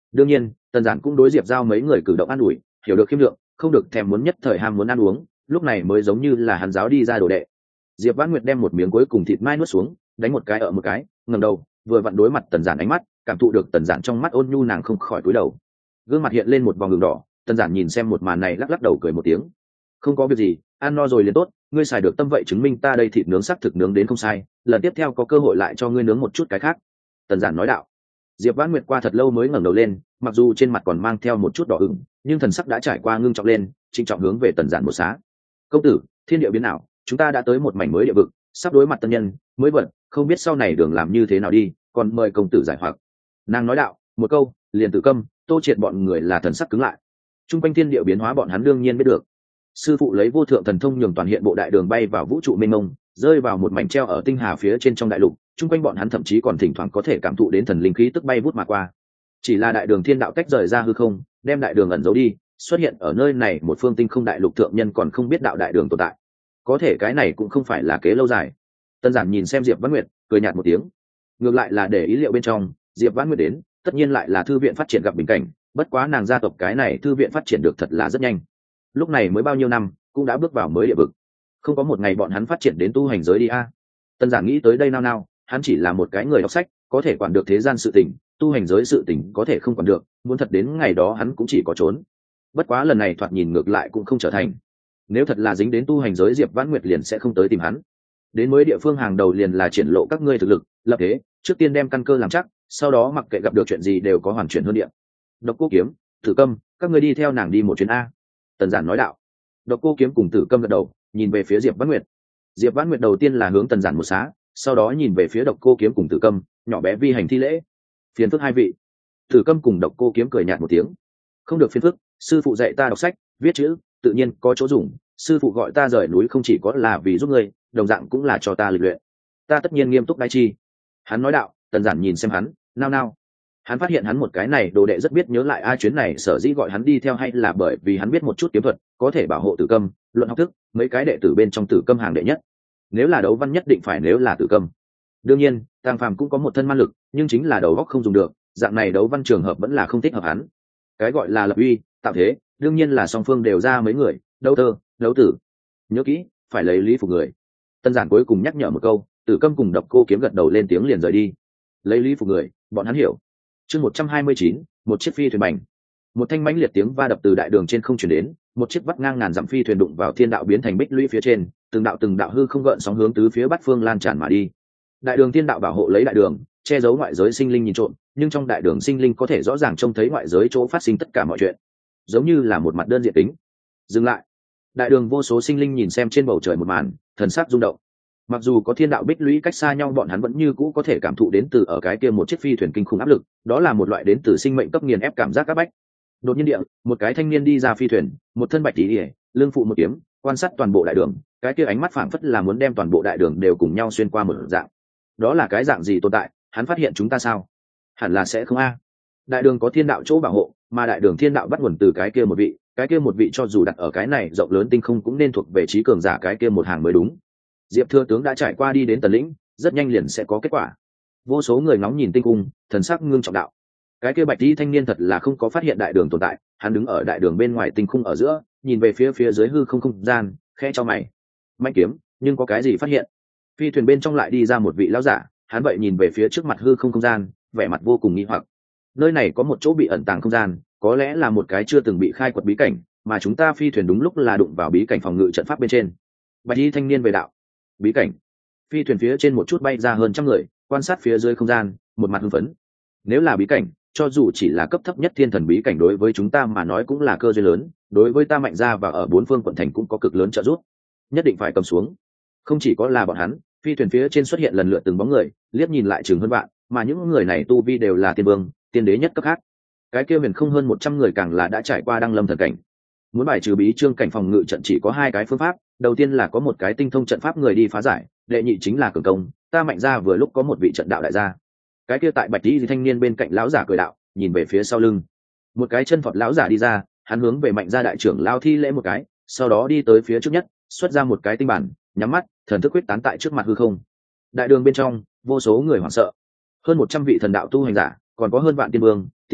Đương nhiên tần giản cũng đối diệp giao mấy người cử động an ủi, hiểu được khiêm lượng, không được thèm muốn nhất thời ham muốn ăn uống, lúc này mới giống như là hắn giáo đi ra đồ đệ. Diệp Vãn Nguyệt đem một miếng cuối cùng thịt mai nuốt xuống, đánh một cái ở một cái, ngẩng đầu vừa vặn đối mặt tần giản ánh mắt, cảm thụ được tần giản trong mắt ôn nhu, nàng không khỏi cúi đầu, gương mặt hiện lên một vòng đường đỏ. Tần giản nhìn xem một màn này lắc lắc đầu cười một tiếng, không có việc gì, ăn no rồi liền tốt, ngươi xài được tâm vậy chứng minh ta đây thịt nướng sắc thực nướng đến không sai, lần tiếp theo có cơ hội lại cho ngươi nướng một chút cái khác. Tần giản nói đạo. Diệp Vãn Nguyệt qua thật lâu mới ngẩng đầu lên, mặc dù trên mặt còn mang theo một chút đỏ ửng, nhưng thần sắc đã trải qua ngưng trọng lên, trịnh trọng hướng về tần giản một xá. Công tử, thiên địa biến ảo, chúng ta đã tới một mảnh mới địa vực, sắp đối mặt tân nhân mới vận, không biết sau này đường làm như thế nào đi, còn mời công tử giải hoặc. Nàng nói đạo, một câu liền Tử Câm, Tô Triệt bọn người là thần sắc cứng lại. Trung quanh thiên địa biến hóa bọn hắn đương nhiên biết được. Sư phụ lấy vô thượng thần thông nhường toàn hiện bộ đại đường bay vào vũ trụ mênh mông, rơi vào một mảnh treo ở tinh hà phía trên trong đại lục. Trung quanh bọn hắn thậm chí còn thỉnh thoảng có thể cảm thụ đến thần linh khí tức bay vút mà qua. Chỉ là đại đường thiên đạo tách rời ra hư không, đem đại đường ẩn giấu đi, xuất hiện ở nơi này một phương tinh không đại lục, thượng nhân còn không biết đạo đại đường tồn tại. Có thể cái này cũng không phải là kế lâu dài. Tân giản nhìn xem Diệp Vãn Nguyệt, cười nhạt một tiếng. Ngược lại là để ý liệu bên trong, Diệp Vãn Nguyệt đến, tất nhiên lại là thư viện phát triển gặp bình cảnh, bất quá nàng gia tộc cái này thư viện phát triển được thật là rất nhanh. Lúc này mới bao nhiêu năm, cũng đã bước vào mới địa vực. Không có một ngày bọn hắn phát triển đến tu hành giới đi a. Tân giản nghĩ tới đây nao nao, hắn chỉ là một cái người đọc sách, có thể quản được thế gian sự tình, tu hành giới sự tình có thể không quản được, muốn thật đến ngày đó hắn cũng chỉ có trốn. Bất quá lần này thoạt nhìn ngược lại cũng không trở thành. Nếu thật là dính đến tu hành giới, Diệp Vãn Nguyệt liền sẽ không tới tìm hắn. Đến mới địa phương hàng đầu liền là triển lộ các ngươi thực lực, lập thế, trước tiên đem căn cơ làm chắc, sau đó mặc kệ gặp được chuyện gì đều có hoàn chuyển hơn địa. Độc Cô Kiếm, Tử Câm, các ngươi đi theo nàng đi một chuyến a. Tần giản nói đạo. Độc Cô Kiếm cùng Tử Câm gật đầu, nhìn về phía Diệp Vãn Nguyệt. Diệp Vãn Nguyệt đầu tiên là hướng Tần giản một xá, sau đó nhìn về phía Độc Cô Kiếm cùng Tử Câm, nhỏ bé vi hành thi lễ. Phiền phức hai vị. Tử Câm cùng Độc Cô Kiếm cười nhạt một tiếng. Không được phiền phức, sư phụ dạy ta đọc sách, viết chữ, tự nhiên có chỗ dùng, sư phụ gọi ta rời núi không chỉ có là vì giúp ngươi, đồng dạng cũng là cho ta lịch luyện, ta tất nhiên nghiêm túc đái chi. Hắn nói đạo. Tần giản nhìn xem hắn, nao nao. Hắn phát hiện hắn một cái này đồ đệ rất biết nhớ lại ai, chuyến này sở dĩ gọi hắn đi theo hay là bởi vì hắn biết một chút kiếm thuật, có thể bảo hộ Tử Câm, luận học thức, mấy cái đệ tử bên trong Tử Câm hàng đệ nhất. Nếu là đấu văn nhất định phải nếu là Tử Câm. Đương nhiên, Tàng Phàm cũng có một thân man lực, nhưng chính là đầu óc không dùng được, dạng này đấu văn trường hợp vẫn là không thích hợp hắn. Cái gọi là lập uy, tạo thế, đương nhiên là song phương đều ra mấy người, đấu thơ, đấu tử. Nhớ kỹ, phải lấy lý phục người. Tân giản cuối cùng nhắc nhở một câu, Tử Câm cùng Độc Cô Kiếm gật đầu lên tiếng liền rời đi. Lấy lý phục người, bọn hắn hiểu. Chương một trăm hai mươi chín, một chiếc phi thuyền bành. Một thanh mãnh liệt tiếng va đập từ đại đường trên không truyền đến, một chiếc vắt ngang ngàn dặm phi thuyền đụng vào thiên đạo biến thành bích lũy phía trên, từng đạo từng đạo hư không gợn sóng hướng tứ phía bát phương lan tràn mà đi. Đại đường thiên đạo bảo hộ lấy đại đường, che giấu ngoại giới sinh linh nhìn trộm, nhưng trong đại đường sinh linh có thể rõ ràng trông thấy ngoại giới chỗ phát sinh tất cả mọi chuyện, giống như là một mặt đơn diện tính. Dừng lại. Đại đường vô số sinh linh nhìn xem trên bầu trời một màn, thần sắc rung động. Mặc dù có thiên đạo bích lũy cách xa nhau, bọn hắn vẫn như cũ có thể cảm thụ đến từ ở cái kia một chiếc phi thuyền kinh khủng áp lực, đó là một loại đến từ sinh mệnh cấp nghiền ép cảm giác áp bách. Đột nhiên địa, một cái thanh niên đi ra phi thuyền, một thân bạch tí ỉa, lưng phụ một kiếm, quan sát toàn bộ đại đường, cái kia ánh mắt phảng phất là muốn đem toàn bộ đại đường đều cùng nhau xuyên qua một dạng. Đó là cái dạng gì tồn tại, hắn phát hiện chúng ta sao? Hẳn là sẽ không a. Đại đường có thiên đạo chỗ bảo hộ, mà đại đường thiên đạo bắt nguồn từ cái kia một vị, cái kia một vị cho dù đặt ở cái này rộng lớn tinh không cũng nên thuộc về trí cường giả cái kia một hàng mới đúng. Diệp Thừa tướng đã trải qua đi đến Tần lĩnh, rất nhanh liền sẽ có kết quả. Vô số người ngóng nhìn tinh cung, thần sắc ngưng trọng đạo. Cái kia bạch y thanh niên thật là không có phát hiện đại đường tồn tại, hắn đứng ở đại đường bên ngoài tinh khung ở giữa, nhìn về phía phía dưới hư không không gian, khẽ cho mày. Mạnh kiếm, nhưng có cái gì phát hiện? Phi thuyền bên trong lại đi ra một vị lão giả, hắn vậy nhìn về phía trước mặt hư không không gian, vẻ mặt vô cùng nghi hoặc. Nơi này có một chỗ bị ẩn tàng không gian, có lẽ là một cái chưa từng bị khai quật bí cảnh, mà chúng ta phi thuyền đúng lúc là đụng vào bí cảnh phòng ngự trận pháp bên trên. Bạch y thanh niên về đạo. Bí cảnh. Phi thuyền phía trên một chút bay ra hơn trăm người, quan sát phía dưới không gian, một mặt hưng phấn. Nếu là bí cảnh, cho dù chỉ là cấp thấp nhất thiên thần bí cảnh, đối với chúng ta mà nói cũng là cơ duyên lớn, đối với ta Mạnh Gia và ở bốn phương quận thành cũng có cực lớn trợ giúp, nhất định phải cầm xuống. Không chỉ có là bọn hắn, phi thuyền phía trên xuất hiện lần lượt từng bóng người, liếc nhìn lại chừng hơn vạn, mà những người này tu vi đều là tiên vương, tiên đế nhất cấp khác. Cái kia huyền không hơn một trăm người càng là đã trải qua đăng lâm thần cảnh. Muốn bài trừ bí trương cảnh phòng ngự trận chỉ có hai cái phương pháp, đầu tiên là có một cái tinh thông trận pháp người đi phá giải, đệ nhị chính là cường công. Ta Mạnh Gia vừa lúc có một vị trận đạo đại gia. Cái kia tại bạch y thanh niên bên cạnh lão giả cười đạo, nhìn về phía sau lưng, một cái chân phật lão giả đi ra, hắn hướng về Mạnh Gia đại trưởng lao thi lễ một cái, sau đó đi tới phía trước nhất, xuất ra một cái tinh bản, nhắm mắt, thần thức quyết tán tại trước mặt hư không. Đại đường bên trong, vô số người hoảng sợ, hơn một trăm vị thần đạo tu hành giả, còn có hơn vạn tiên vương, tiên đế,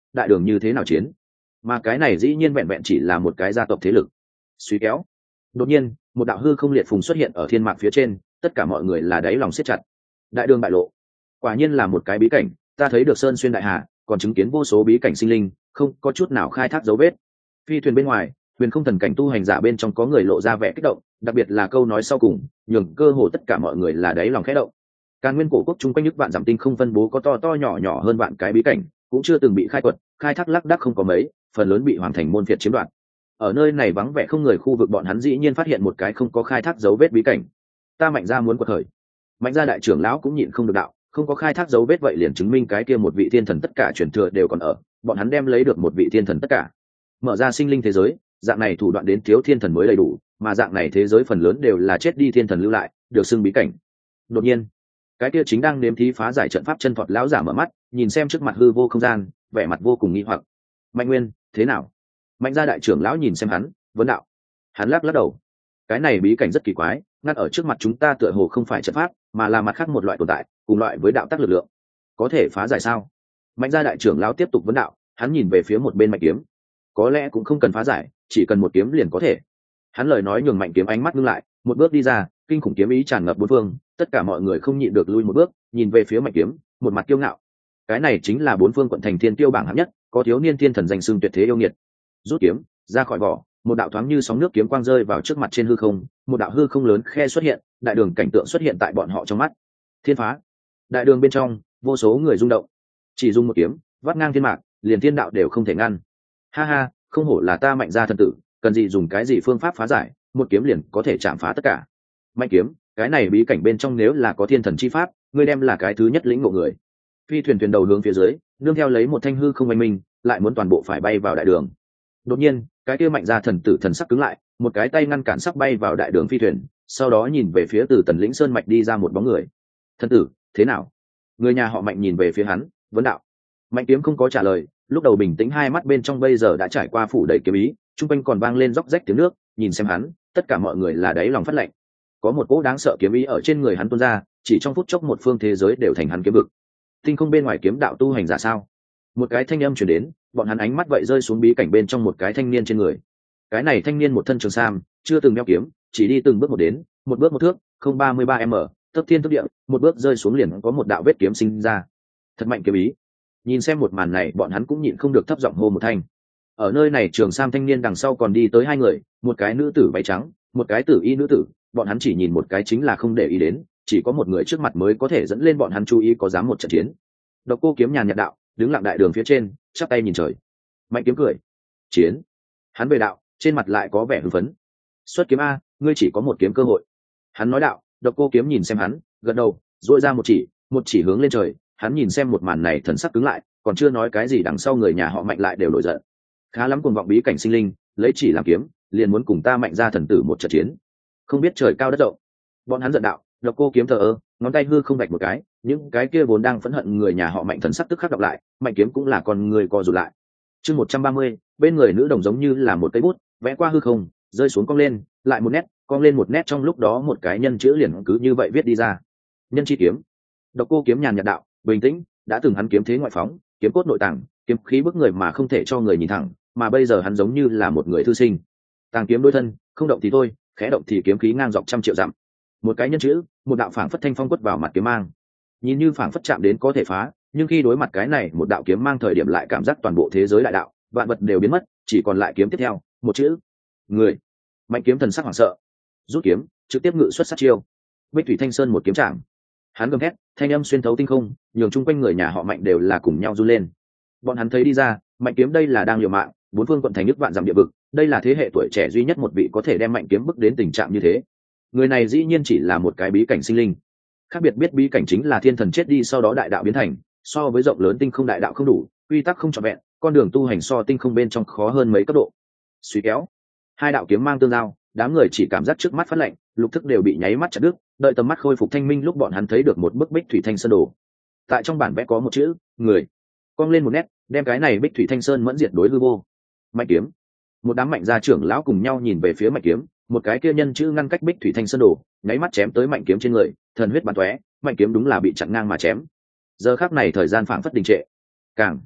đại đường như thế nào chiến. Mà cái này dĩ nhiên vẹn vẹn chỉ là một cái gia tộc thế lực. Suy kéo. Đột nhiên một đạo hư không liệt phùng xuất hiện ở thiên mạc phía trên, tất cả mọi người là đáy lòng siết chặt. Đại đường bại lộ, quả nhiên là một cái bí cảnh. Ta thấy được sơn xuyên đại hà, còn chứng kiến vô số bí cảnh sinh linh, không có chút nào khai thác dấu vết. Phi thuyền bên ngoài, huyền không thần cảnh tu hành giả bên trong có người lộ ra vẻ kích động, đặc biệt là câu nói sau cùng nhường cơ hồ tất cả mọi người là đáy lòng khẽ động. Càn nguyên cổ quốc chung quanh nước vạn dặm tinh không phân bố có to to nhỏ nhỏ hơn vạn cái bí cảnh, cũng chưa từng bị khai quật, khai thác lác đác không có mấy, phần lớn bị hoàng thành môn phiệt chiếm đoạt. Ở nơi này vắng vẻ không người khu vực, bọn hắn dĩ nhiên phát hiện một cái không có khai thác dấu vết bí cảnh. Ta Mạnh gia muốn quật khởi. Mạnh gia đại trưởng lão cũng nhịn không được đạo, không có khai thác dấu vết vậy liền chứng minh cái kia một vị thiên thần tất cả truyền thừa đều còn ở, bọn hắn đem lấy được một vị thiên thần tất cả. Mở ra sinh linh thế giới, dạng này thủ đoạn đến thiếu thiên thần mới đầy đủ, mà dạng này thế giới phần lớn đều là chết đi thiên thần lưu lại, được xưng bí cảnh. Đột nhiên, cái kia chính đang nếm thí phá giải trận pháp chân thọt lão giả mở mắt, nhìn xem trước mặt hư vô không gian, vẻ mặt vô cùng nghi hoặc. Mạnh Nguyên, thế nào? Mạnh gia đại trưởng lão nhìn xem hắn, vấn đạo. Hắn lắc lắc đầu. Cái này bí cảnh rất kỳ quái, ngắt ở trước mặt chúng ta tựa hồ không phải trận pháp, mà là mặt khác một loại tồn tại, cùng loại với đạo tắc lực lượng. Có thể phá giải sao? Mạnh gia đại trưởng lão tiếp tục vấn đạo, hắn nhìn về phía một bên Mạnh Kiếm. Có lẽ cũng không cần phá giải, chỉ cần một kiếm liền có thể. Hắn lời nói nhường Mạnh Kiếm ánh mắt ngưng lại, một bước đi ra, kinh khủng kiếm ý tràn ngập bốn phương, tất cả mọi người không nhịn được lui một bước, nhìn về phía Mạnh Kiếm, một mặt kiêu ngạo. Cái này chính là bốn phương quận thành thiên tiêu bảng hạng nhất, có thiếu niên thiên thần danh xưng tuyệt thế yêu nghiệt. Rút kiếm ra khỏi vỏ, một đạo thoáng như sóng nước kiếm quang rơi vào trước mặt trên hư không, một đạo hư không lớn khe xuất hiện, đại đường cảnh tượng xuất hiện tại bọn họ trong mắt. Thiên phá. Đại đường bên trong, vô số người rung động. Chỉ dùng một kiếm, vắt ngang thiên mạc, liền thiên đạo đều không thể ngăn. Ha ha, không hổ là ta Mạnh gia thần tử, cần gì dùng cái gì phương pháp phá giải, một kiếm liền có thể chạm phá tất cả. Mạnh Kiếm, cái này bí cảnh bên trong nếu là có thiên thần chi pháp, ngươi đem là cái thứ nhất lĩnh ngộ người. Phi thuyền thuyền đầu hướng phía dưới, nương theo lấy một thanh hư không oanh minh, lại muốn toàn bộ phải bay vào đại đường. Đột nhiên, cái kia Mạnh gia thần tử thần sắc cứng lại, một cái tay ngăn cản sắp bay vào đại đường phi thuyền, sau đó nhìn về phía từ Tần Lĩnh Sơn mạch đi ra một bóng người. Thần tử, thế nào? Người nhà họ Mạnh nhìn về phía hắn, vấn đạo. Mạnh Kiếm không có trả lời, lúc đầu bình tĩnh hai mắt bên trong bây giờ đã trải qua phủ đầy kiếm ý, trung quanh còn vang lên róc rách tiếng nước, nhìn xem hắn, tất cả mọi người là đáy lòng phát lạnh. Có một cỗ đáng sợ kiếm ý ở trên người hắn tuôn ra, chỉ trong phút chốc một phương thế giới đều thành hắn kiếm vực. Tinh không bên ngoài kiếm đạo tu hành giả sao? Một cái thanh âm truyền đến, bọn hắn ánh mắt vậy rơi xuống bí cảnh bên trong một cái thanh niên trên người. Cái này thanh niên một thân trường sam, chưa từng đeo kiếm, chỉ đi từng bước một đến, một bước một thước, không ba mươi ba m, tấp thiên tấp địa, một bước rơi xuống liền có một đạo vết kiếm sinh ra. Thật mạnh kiếm ý. Nhìn xem một màn này, bọn hắn cũng nhịn không được thấp giọng hô một thanh. Ở nơi này trường sam thanh niên đằng sau còn đi tới hai người, một cái nữ tử váy trắng, một cái tử y nữ tử, bọn hắn chỉ nhìn một cái chính là không để ý đến, chỉ có một người trước mặt mới có thể dẫn lên bọn hắn chú ý có dám một trận chiến. Độc Cô Kiếm nhàn nhạt đạo, đứng lặng đại đường phía trên, chắp tay nhìn trời. Mạnh Kiếm cười. Chiến. Hắn về đạo, trên mặt lại có vẻ hưng phấn. Xuất kiếm a, ngươi chỉ có một kiếm cơ hội. Hắn nói đạo. Độc Cô Kiếm nhìn xem hắn, gật đầu, duỗi ra một chỉ, một chỉ hướng lên trời. Hắn nhìn xem một màn này thần sắc cứng lại, còn chưa nói cái gì đằng sau người nhà họ Mạnh lại đều nổi giận. Khá lắm cuồng vọng bí cảnh sinh linh, lấy chỉ làm kiếm, liền muốn cùng ta Mạnh gia thần tử một trận chiến. Không biết trời cao đất rộng. Bọn hắn giận đạo. Độc Cô Kiếm thờ ơ, ngón tay hư không vạch một cái, những cái kia vốn đang phẫn hận người nhà họ Mạnh thần sắc tức khắc đọc lại, Mạnh Kiếm cũng là con người co rụt lại. Chương một trăm ba mươi, bên người nữ đồng giống như là một cây bút, vẽ qua hư không, rơi xuống cong lên, lại một nét, cong lên một nét, trong lúc đó một cái nhân chữ liền cứ như vậy viết đi ra. Nhân chi kiếm. Độc Cô Kiếm nhàn nhạt đạo, bình tĩnh, đã từng hắn kiếm thế ngoại phóng, kiếm cốt nội tàng, kiếm khí bức người mà không thể cho người nhìn thẳng, mà bây giờ hắn giống như là một người thư sinh. Tàng kiếm đối thân, không động thì thôi, khẽ động thì kiếm khí ngang dọc trăm triệu dặm. Một cái nhân chữ, một đạo phảng phất thanh phong quất vào mặt kiếm mang. Nhìn như phảng phất chạm đến có thể phá, nhưng khi đối mặt cái này một đạo kiếm mang thời điểm lại cảm giác toàn bộ thế giới đại đạo, vạn vật đều biến mất, chỉ còn lại kiếm tiếp theo, một chữ, người. Mạnh Kiếm thần sắc hoảng sợ, rút kiếm, trực tiếp ngự xuất sát chiêu. Bích Thủy Thanh Sơn một kiếm chạm. Hắn gầm hét, thanh âm xuyên thấu tinh không, nhường chung quanh người nhà họ Mạnh đều là cùng nhau run lên. Bọn hắn thấy đi ra, Mạnh Kiếm đây là đang liều mạng, bốn phương quận thành nước vạn dặm địa vực, đây là thế hệ tuổi trẻ duy nhất một vị có thể đem Mạnh Kiếm bước đến tình trạng như thế. Người này dĩ nhiên chỉ là một cái bí cảnh sinh linh. Khác biệt biết bí cảnh chính là thiên thần chết đi sau đó đại đạo biến thành, so với rộng lớn tinh không đại đạo không đủ, quy tắc không trọn vẹn, con đường tu hành so tinh không bên trong khó hơn mấy cấp độ. Suy kéo, hai đạo kiếm mang tương giao, đám người chỉ cảm giác trước mắt phát lạnh, lục thức đều bị nháy mắt chặt đứt, đợi tầm mắt khôi phục thanh minh lúc bọn hắn thấy được một bức Bích Thủy Thanh Sơn đồ. Tại trong bản vẽ có một chữ, người. Cong lên một nét, đem cái này Bích Thủy Thanh Sơn mẫn diệt đối hư vô. Mạnh Kiếm. Một đám Mạnh gia trưởng lão cùng nhau nhìn về phía Mạnh Kiếm, một cái kia nhân chữ ngăn cách Bích Thủy Thanh Sơn đồ, nháy mắt chém tới Mạnh Kiếm trên người, thần huyết bắn tóe, Mạnh Kiếm đúng là bị chặn ngang mà chém. Giờ khắc này thời gian phảng phất đình trệ. Càng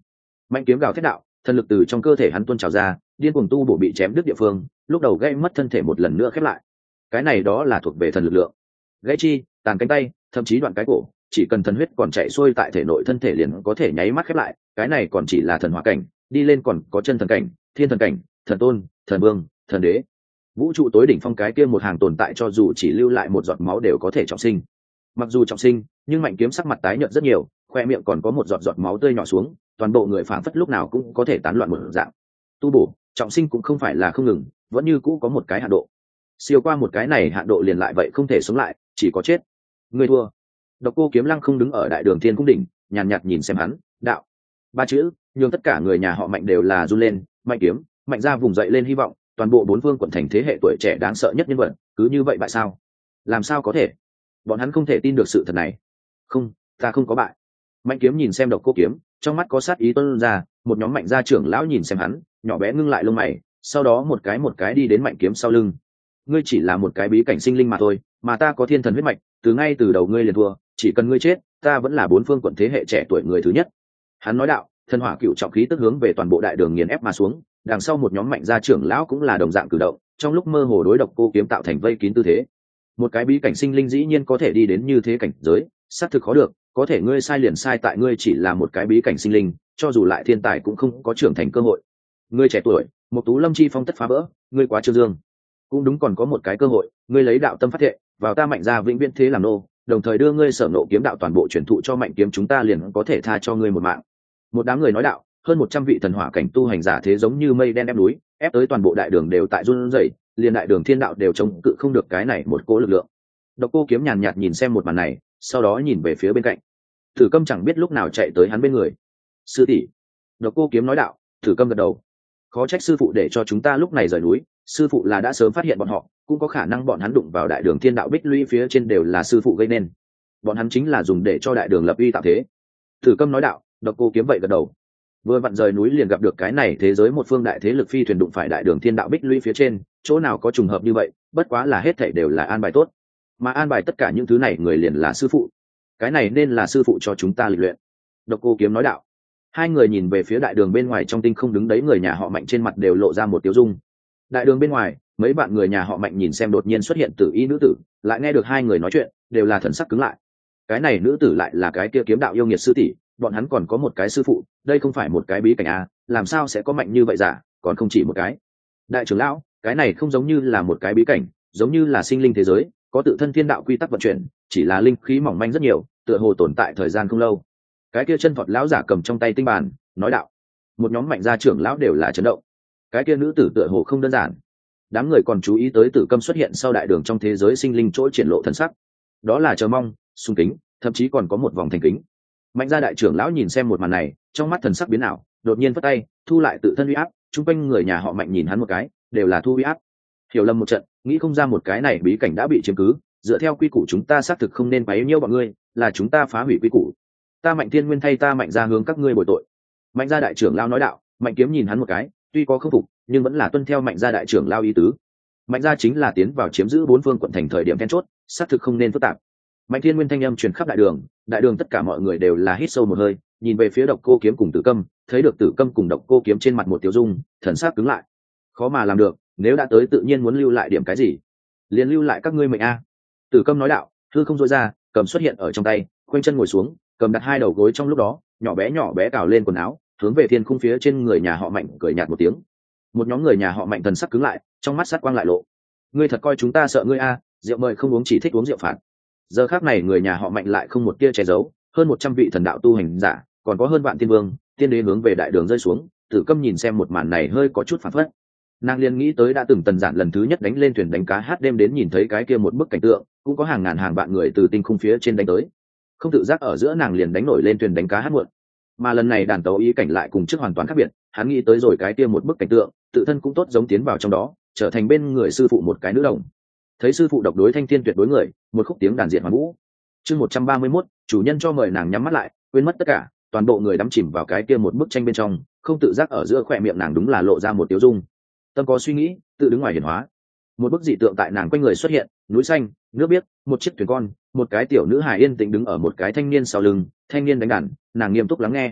Mạnh kiếm gào thét đạo, thần lực từ trong cơ thể hắn tuôn trào ra, điên cuồng tu bổ bị chém đứt địa phương, lúc đầu gãy mất thân thể một lần nữa khép lại. Cái này đó là thuộc về thần lực lượng. Gãy chi, tàn cánh tay, thậm chí đoạn cái cổ, chỉ cần thần huyết còn chạy xuôi tại thể nội thân thể liền có thể nháy mắt khép lại. Cái này còn chỉ là thần hỏa cảnh, đi lên còn có chân thần cảnh, thiên thần cảnh, thần tôn, thần vương, thần đế. Vũ trụ tối đỉnh phong cái kia một hàng tồn tại cho dù chỉ lưu lại một giọt máu đều có thể trọng sinh. Mặc dù trọng sinh, nhưng Mạnh kiếm sắc mặt tái nhợt rất nhiều, khoe miệng còn có một giọt giọt máu tươi nhỏ xuống, toàn bộ người phảng phất lúc nào cũng có thể tán loạn một dạng. Tu bổ, trọng sinh cũng không phải là không ngừng, vẫn như cũ có một cái hạn độ. Siêu qua một cái này hạn độ liền lại vậy không thể sống lại, chỉ có chết. Người thua. Độc Cô Kiếm Lăng không đứng ở đại đường thiên cung đỉnh, nhàn nhạt, nhạt nhìn xem hắn, đạo. Ba chữ, nhưng tất cả người nhà họ Mạnh đều là run lên, Mạnh kiếm, Mạnh ra vùng dậy lên hy vọng, toàn bộ bốn phương quận thành thế hệ tuổi trẻ đáng sợ nhất nhân vật, cứ như vậy bại sao? Làm sao có thể? Bọn hắn không thể tin được sự thật này. Không, ta không có bại. Mạnh kiếm nhìn xem Độc Cô Kiếm, trong mắt có sát ý tuôn ra, một nhóm Mạnh gia trưởng lão nhìn xem hắn, nhỏ bé ngưng lại lông mày, sau đó một cái một cái đi đến Mạnh kiếm sau lưng. Ngươi chỉ là một cái bí cảnh sinh linh mà thôi, mà ta có thiên thần huyết mạch, từ ngay từ đầu ngươi liền thua, chỉ cần ngươi chết, ta vẫn là bốn phương quận thế hệ trẻ tuổi người thứ nhất. Hắn nói đạo, thần hỏa cựu trọng khí tức hướng về toàn bộ đại đường nghiền ép mà xuống, đằng sau một nhóm Mạnh gia trưởng lão cũng là đồng dạng cử động, trong lúc mơ hồ đối Độc Cô Kiếm tạo thành vây kín tư thế. Một cái bí cảnh sinh linh dĩ nhiên có thể đi đến như thế cảnh giới, xác thực khó được, có thể ngươi sai liền sai tại ngươi chỉ là một cái bí cảnh sinh linh, cho dù lại thiên tài cũng không có trưởng thành cơ hội. Ngươi trẻ tuổi, một tú lâm chi phong tất phá vỡ, ngươi quá trương dương. Cũng đúng, còn có một cái cơ hội, ngươi lấy đạo tâm phát thệ, vào ta Mạnh gia vĩnh viễn thế làm nô, đồng thời đưa ngươi sở nộ kiếm đạo toàn bộ truyền thụ cho Mạnh kiếm, chúng ta liền có thể tha cho ngươi một mạng. Một đám người nói đạo, hơn một trăm vị thần hỏa cảnh tu hành giả thế giống như mây đen ép núi, ép tới toàn bộ đại đường đều tại run rẩy, liền đại đường thiên đạo đều chống cự không được cái này một cố lực lượng. Độc Cô Kiếm nhàn nhạt nhìn xem một màn này, sau đó nhìn về phía bên cạnh. Thử Câm chẳng biết lúc nào chạy tới hắn bên người. Sư tỷ. Độc Cô Kiếm nói đạo. Thử Câm gật đầu. Khó trách sư phụ để cho chúng ta lúc này rời núi, sư phụ là đã sớm phát hiện bọn họ, cũng có khả năng bọn hắn đụng vào đại đường thiên đạo bích lũy phía trên đều là sư phụ gây nên. Bọn hắn chính là dùng để cho đại đường lập uy tạo thế. Thử Câm nói đạo. Độc Cô Kiếm vậy gật đầu. Vừa vặn rời núi liền gặp được cái này thế giới một phương đại thế lực phi thuyền đụng phải đại đường thiên đạo bích lũy phía trên, chỗ nào có trùng hợp như vậy, bất quá là hết thảy đều là an bài tốt. Mà an bài tất cả những thứ này người liền là sư phụ. Cái này nên là sư phụ cho chúng ta lịch luyện. Độc Cô Kiếm nói đạo. Hai người nhìn về phía đại đường bên ngoài trong tinh không đứng đấy người nhà họ Mạnh, trên mặt đều lộ ra một tiêu dung. Đại đường bên ngoài, mấy bạn người nhà họ Mạnh nhìn xem đột nhiên xuất hiện tử y nữ tử, lại nghe được hai người nói chuyện, đều là thần sắc cứng lại. Cái này nữ tử lại là cái kia kiếm đạo yêu nghiệt sư tỷ, bọn hắn còn có một cái sư phụ, đây không phải một cái bí cảnh à, làm sao sẽ có mạnh như vậy giả, còn không chỉ một cái. Đại trưởng lão, cái này không giống như là một cái bí cảnh, giống như là sinh linh thế giới, có tự thân thiên đạo quy tắc vận chuyển, chỉ là linh khí mỏng manh rất nhiều, tựa hồ tồn tại thời gian không lâu. Cái kia chân Phật lão giả cầm trong tay tinh bàn, nói đạo. Một nhóm Mạnh gia trưởng lão đều là chấn động. Cái kia nữ tử tựa hồ không đơn giản. Đám người còn chú ý tới Tử Câm xuất hiện sau đại đường trong thế giới sinh linh chỗ triển lộ thần sắc. Đó là chờ mong, sung kính, thậm chí còn có một vòng thành kính. Mạnh gia đại trưởng lão nhìn xem một màn này, trong mắt thần sắc biến ảo, đột nhiên vất tay, thu lại tự thân uy áp, chung quanh người nhà họ Mạnh nhìn hắn một cái, đều là thu uy áp. Hiểu lầm một trận, nghĩ không ra một cái này bí cảnh đã bị chiếm cứ, dựa theo quy củ chúng ta xác thực không nên quấy nhiễu bọn ngươi, là chúng ta phá hủy quy củ. Ta Mạnh Thiên Nguyên thay ta Mạnh gia hướng các ngươi bồi tội. Mạnh gia đại trưởng lão nói đạo. Mạnh Kiếm nhìn hắn một cái, tuy có không phục, nhưng vẫn là tuân theo Mạnh gia đại trưởng lão ý tứ. Mạnh gia chính là tiến vào chiếm giữ bốn phương quận thành thời điểm then chốt, xác thực không nên phức tạp. Mạnh Thiên Nguyên thanh âm truyền khắp đại đường, đại đường tất cả mọi người đều là hít sâu một hơi, nhìn về phía Độc Cô Kiếm cùng Tử Câm, thấy được Tử Câm cùng Độc Cô Kiếm trên mặt một tiêu dung, thần sắc cứng lại. Khó mà làm được, nếu đã tới tự nhiên muốn lưu lại điểm cái gì, liền lưu lại các ngươi mệnh a. Tử Câm nói đạo, hư không rối ra, cầm xuất hiện ở trong tay, khoanh chân ngồi xuống, cầm đặt hai đầu gối trong lúc đó, nhỏ bé nhỏ bé cào lên quần áo, hướng về thiên khung phía trên người nhà họ Mạnh cười nhạt một tiếng. Một nhóm người nhà họ Mạnh thần sắc cứng lại, trong mắt sát quang lại lộ. Ngươi thật coi chúng ta sợ ngươi a? Rượu mời không uống, chỉ thích uống rượu phạt. Giờ khắc này người nhà họ Mạnh lại không một tia che giấu, hơn một trăm vị thần đạo tu hành giả, còn có hơn vạn tiên vương, tiên đế hướng về đại đường rơi xuống. Tử Câm nhìn xem một màn này hơi có chút phản phất. Nàng liền nghĩ tới đã từng Tần Giản lần thứ nhất đánh lên thuyền đánh cá hát đêm đến nhìn thấy cái kia một bức cảnh tượng, cũng có hàng ngàn hàng vạn người từ tinh khung phía trên đánh tới. Không tự giác ở giữa nàng liền đánh nổi lên thuyền đánh cá hát muộn. Mà lần này đàn tấu ý cảnh lại cùng trước hoàn toàn khác biệt, hắn nghĩ tới rồi cái kia một bức cảnh tượng, tự thân cũng tốt giống tiến vào trong đó, trở thành bên người sư phụ một cái nữ đồng. Thấy sư phụ độc đối thanh thiên tuyệt đối người, một khúc tiếng đàn diện hoàn vũ. Chương một trăm ba mươi mốt, chủ nhân cho mời nàng nhắm mắt lại, quên mất tất cả, toàn bộ người đắm chìm vào cái kia một bức tranh bên trong, không tự giác ở giữa khóe miệng nàng đúng là lộ ra một tiêu dung. Tâm có suy nghĩ, tự đứng ngoài hiển hóa. Một bức dị tượng tại nàng quanh người xuất hiện, núi xanh, nước biếc, một chiếc thuyền con, một cái tiểu nữ hài yên tĩnh đứng ở một cái thanh niên sau lưng, thanh niên đánh đàn, nàng nghiêm túc lắng nghe.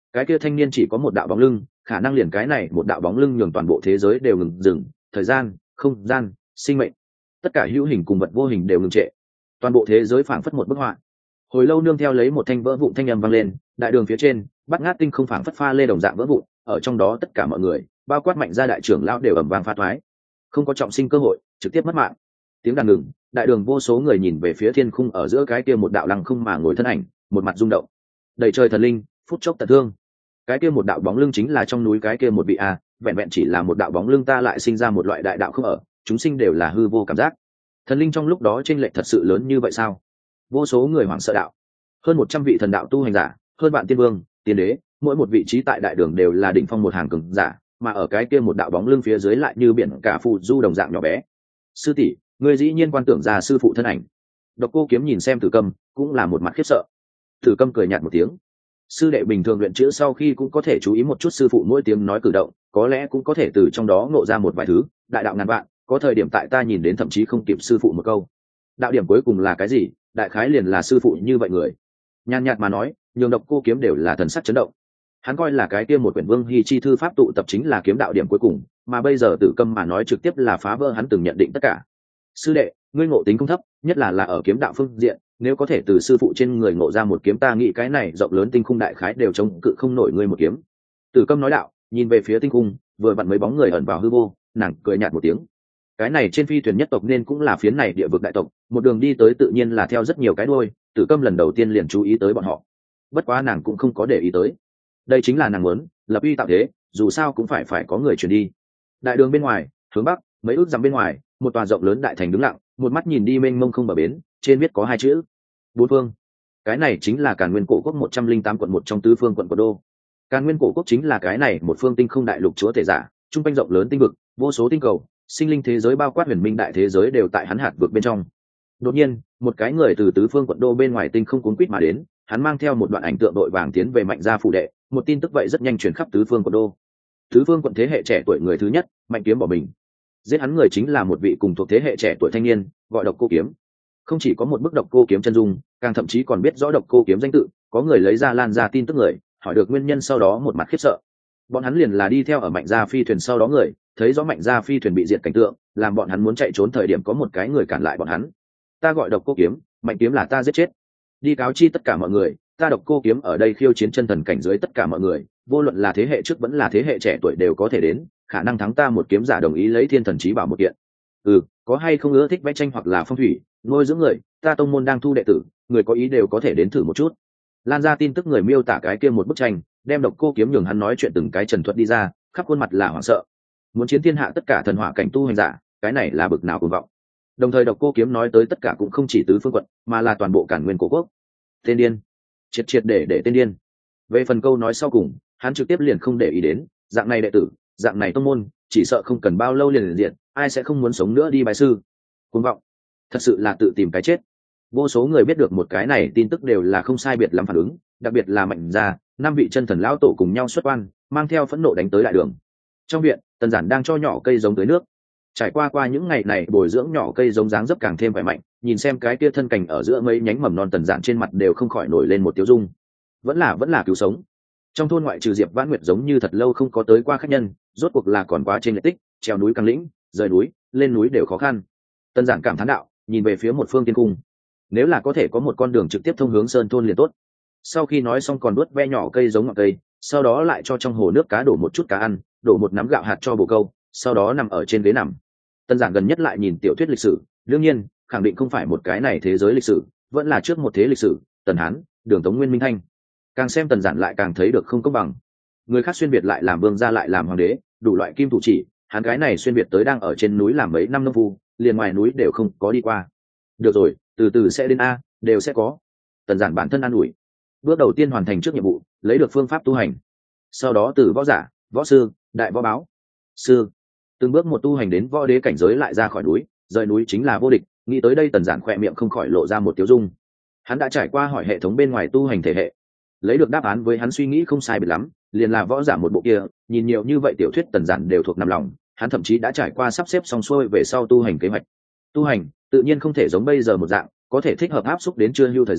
cái kia thanh niên chỉ có một đạo bóng lưng, khả năng liền cái này một đạo bóng lưng nhường toàn bộ thế giới đều ngừng dừng, thời gian, không gian, sinh mệnh, tất cả hữu hình cùng vật vô hình đều ngừng trệ, toàn bộ thế giới phảng phất một bức họa. Hồi lâu nương theo lấy một thanh vỡ vụn thanh âm vang lên, đại đường phía trên bắt ngát tinh không phảng phất pha lê đồng dạng vỡ vụn, ở trong đó tất cả mọi người bao quát Mạnh gia đại trưởng lão đều ầm vang pha thoái, không có trọng sinh cơ hội, trực tiếp mất mạng. Tiếng đàn ngừng, đại đường vô số người nhìn về phía thiên khung ở giữa cái kia một đạo lăng không mà ngồi thân ảnh, một mặt rung động, đầy trời thần linh, phút chốc tận thương. Cái kia một đạo bóng lưng chính là trong núi cái kia một vị a, vẹn vẹn chỉ là một đạo bóng lưng ta lại sinh ra một loại đại đạo không ở, chúng sinh đều là hư vô cảm giác. Thần linh trong lúc đó chênh lệch thật sự lớn như vậy sao? Vô số người hoảng sợ đạo, hơn một trăm vị thần đạo tu hành giả, hơn vạn tiên vương, tiên đế, mỗi một vị trí tại đại đường đều là đỉnh phong một hàng cường giả, mà ở cái kia một đạo bóng lưng phía dưới lại như biển cả phù du đồng dạng nhỏ bé. Sư tỷ, ngươi dĩ nhiên quan tưởng ra sư phụ thân ảnh. Độc Cô Kiếm nhìn xem Tử Câm, cũng là một mặt khiếp sợ. Tử Câm cười nhạt một tiếng. Sư đệ bình thường luyện chữ sau khi cũng có thể chú ý một chút sư phụ mỗi tiếng nói cử động, có lẽ cũng có thể từ trong đó ngộ ra một vài thứ. Đại đạo ngàn vạn, có thời điểm tại ta nhìn đến thậm chí không kịp sư phụ một câu. Đạo điểm cuối cùng là cái gì? Đại khái liền là sư phụ như vậy người. Nhàn nhạt mà nói, nhường Độc Cô Kiếm đều là thần sắc chấn động. Hắn coi là cái kia một quyển Vương Hy chi thư pháp tụ tập chính là kiếm đạo điểm cuối cùng, mà bây giờ Tử Câm mà nói trực tiếp là phá vỡ hắn từng nhận định tất cả. Sư đệ, ngươi ngộ tính không thấp, nhất là là ở kiếm đạo phương diện, nếu có thể từ sư phụ trên người ngộ ra một kiếm, ta nghĩ cái này rộng lớn tinh khung đại khái đều chống cự không nổi ngươi một kiếm. Tử Câm nói đạo, nhìn về phía tinh khung, vừa vặn mấy bóng người ẩn vào hư vô, nàng cười nhạt một tiếng. Cái này trên phi thuyền nhất tộc nên cũng là phiến này địa vực đại tộc, một đường đi tới tự nhiên là theo rất nhiều cái đuôi, Tử Câm lần đầu tiên liền chú ý tới bọn họ. Bất quá nàng cũng không có để ý tới. Đây chính là nàng muốn, lập uy tạo thế, dù sao cũng phải phải có người truyền đi. Đại đường bên ngoài, hướng bắc, mấy ước dặm bên ngoài, một tòa rộng lớn đại thành đứng lặng, một mắt nhìn đi mênh mông không bờ bến, trên viết có hai chữ: Bốn Phương. Cái này chính là Càn Nguyên Cổ Quốc một trăm linh tám quận một trong tứ phương quận Cổ Đô. Càn Nguyên Cổ Quốc chính là cái này một phương tinh không đại lục chúa thể giả, trung quanh rộng lớn tinh vực, vô số tinh cầu, sinh linh thế giới bao quát huyền minh đại thế giới đều tại hắn hạt vực bên trong. Đột nhiên, một cái người từ tứ phương quận đô bên ngoài tinh không cuốn quýt mà đến, hắn mang theo một đoạn ảnh tượng đội vàng tiến về Mạnh gia phủ đệ, một tin tức vậy rất nhanh truyền khắp tứ phương quận đô. Tứ phương quận thế hệ trẻ tuổi người thứ nhất, Mạnh Kiếm bỏ mình. Giết hắn người chính là một vị cùng thuộc thế hệ trẻ tuổi thanh niên, gọi Độc Cô Kiếm. Không chỉ có một bức Độc Cô Kiếm chân dung, càng thậm chí còn biết rõ Độc Cô Kiếm danh tự, có người lấy ra lan ra tin tức người, hỏi được nguyên nhân sau đó một mặt khiếp sợ. Bọn hắn liền là đi theo ở Mạnh gia phi thuyền sau đó người, thấy rõ Mạnh gia phi thuyền bị diệt cảnh tượng, làm bọn hắn muốn chạy trốn thời điểm có một cái người cản lại bọn hắn. Ta gọi Độc Cô Kiếm, Mạnh Kiếm là ta giết chết. Đi cáo chi tất cả mọi người, ta Độc Cô Kiếm ở đây khiêu chiến chân thần cảnh dưới tất cả mọi người, vô luận là thế hệ trước vẫn là thế hệ trẻ tuổi đều có thể đến, khả năng thắng ta một kiếm giả đồng ý lấy thiên thần chí bảo một kiện. Ừ, có hay không ưa thích vẽ tranh hoặc là phong thủy, nuôi dưỡng người, ta tông môn đang thu đệ tử, người có ý đều có thể đến thử một chút. Lan ra tin tức người miêu tả cái kia một bức tranh, đem Độc Cô Kiếm nhường hắn nói chuyện từng cái trần thuật đi ra, khắp khuôn mặt là hoảng sợ. Muốn chiến thiên hạ tất cả thần hỏa cảnh tu hành giả, cái này là bực nào cuồng vọng. Đồng thời Độc Cô Kiếm nói tới tất cả cũng không chỉ tứ phương quận, mà là toàn bộ Càn Nguyên Cổ Quốc. Tên điên, triệt triệt để để tên điên. Về phần câu nói sau cùng, hắn trực tiếp liền không để ý đến, dạng này đệ tử, dạng này tông môn, chỉ sợ không cần bao lâu liền liền diện, ai sẽ không muốn sống nữa đi bài sư. Cuồng vọng, thật sự là tự tìm cái chết. Vô số người biết được một cái này tin tức đều là không sai biệt lắm phản ứng, đặc biệt là Mạnh gia, năm vị chân thần lão tổ cùng nhau xuất quan, mang theo phẫn nộ đánh tới đại đường. Trong viện, Tần Giản đang cho nhỏ cây giống tưới nước. Trải qua qua những ngày này bồi dưỡng nhỏ cây giống dáng dấp càng thêm khỏe mạnh, nhìn xem cái kia thân cành ở giữa mấy nhánh mầm non, Tần Giản trên mặt đều không khỏi nổi lên một tiêu dung. Vẫn là vẫn là cứu sống. Trong thôn ngoại trừ Diệp Vãn Nguyệt giống như thật lâu không có tới qua khách nhân, rốt cuộc là còn quá trên lệ tích, trèo núi căng lĩnh, rời núi, lên núi đều khó khăn. Tần Giản cảm thán đạo, nhìn về phía một phương tiên cung. Nếu là có thể có một con đường trực tiếp thông hướng sơn thôn liền tốt. Sau khi nói xong còn đuốt ve nhỏ cây giống ngọn cây, sau đó lại cho trong hồ nước cá đổ một chút cá ăn, đổ một nắm gạo hạt cho bồ câu, sau đó nằm ở trên ghế nằm. Tần Giản gần nhất lại nhìn tiểu thuyết lịch sử, đương nhiên, khẳng định không phải một cái này thế giới lịch sử, vẫn là trước một thế lịch sử, Tần Hán, Đường Tống Nguyên Minh Thanh. Càng xem Tần Giản lại càng thấy được không công bằng. Người khác xuyên việt lại làm vương gia lại làm hoàng đế, đủ loại kim thủ chỉ, hắn cái này xuyên việt tới đang ở trên núi làm mấy năm nông phu, liền ngoài núi đều không có đi qua. Được rồi, từ từ sẽ đến a, đều sẽ có. Tần Giản bản thân an ủi. Bước đầu tiên hoàn thành trước nhiệm vụ, lấy được phương pháp tu hành. Sau đó từ võ giả, võ sư, đại võ báo, sư, từng bước một tu hành đến võ đế cảnh giới lại ra khỏi núi, rời núi chính là vô địch. Nghĩ tới đây Tần Giản khỏe miệng không khỏi lộ ra một tiêu dung. Hắn đã trải qua hỏi hệ thống bên ngoài tu hành thể hệ, lấy được đáp án với hắn suy nghĩ không sai biệt lắm, liền là võ giả một bộ kia. Nhìn nhiều như vậy tiểu thuyết Tần Giản đều thuộc nằm lòng, hắn thậm chí đã trải qua sắp xếp xong xuôi về sau tu hành kế hoạch. Tu hành tự nhiên không thể giống bây giờ một dạng, có thể thích hợp áp xúc đến chưa hưu thời gian,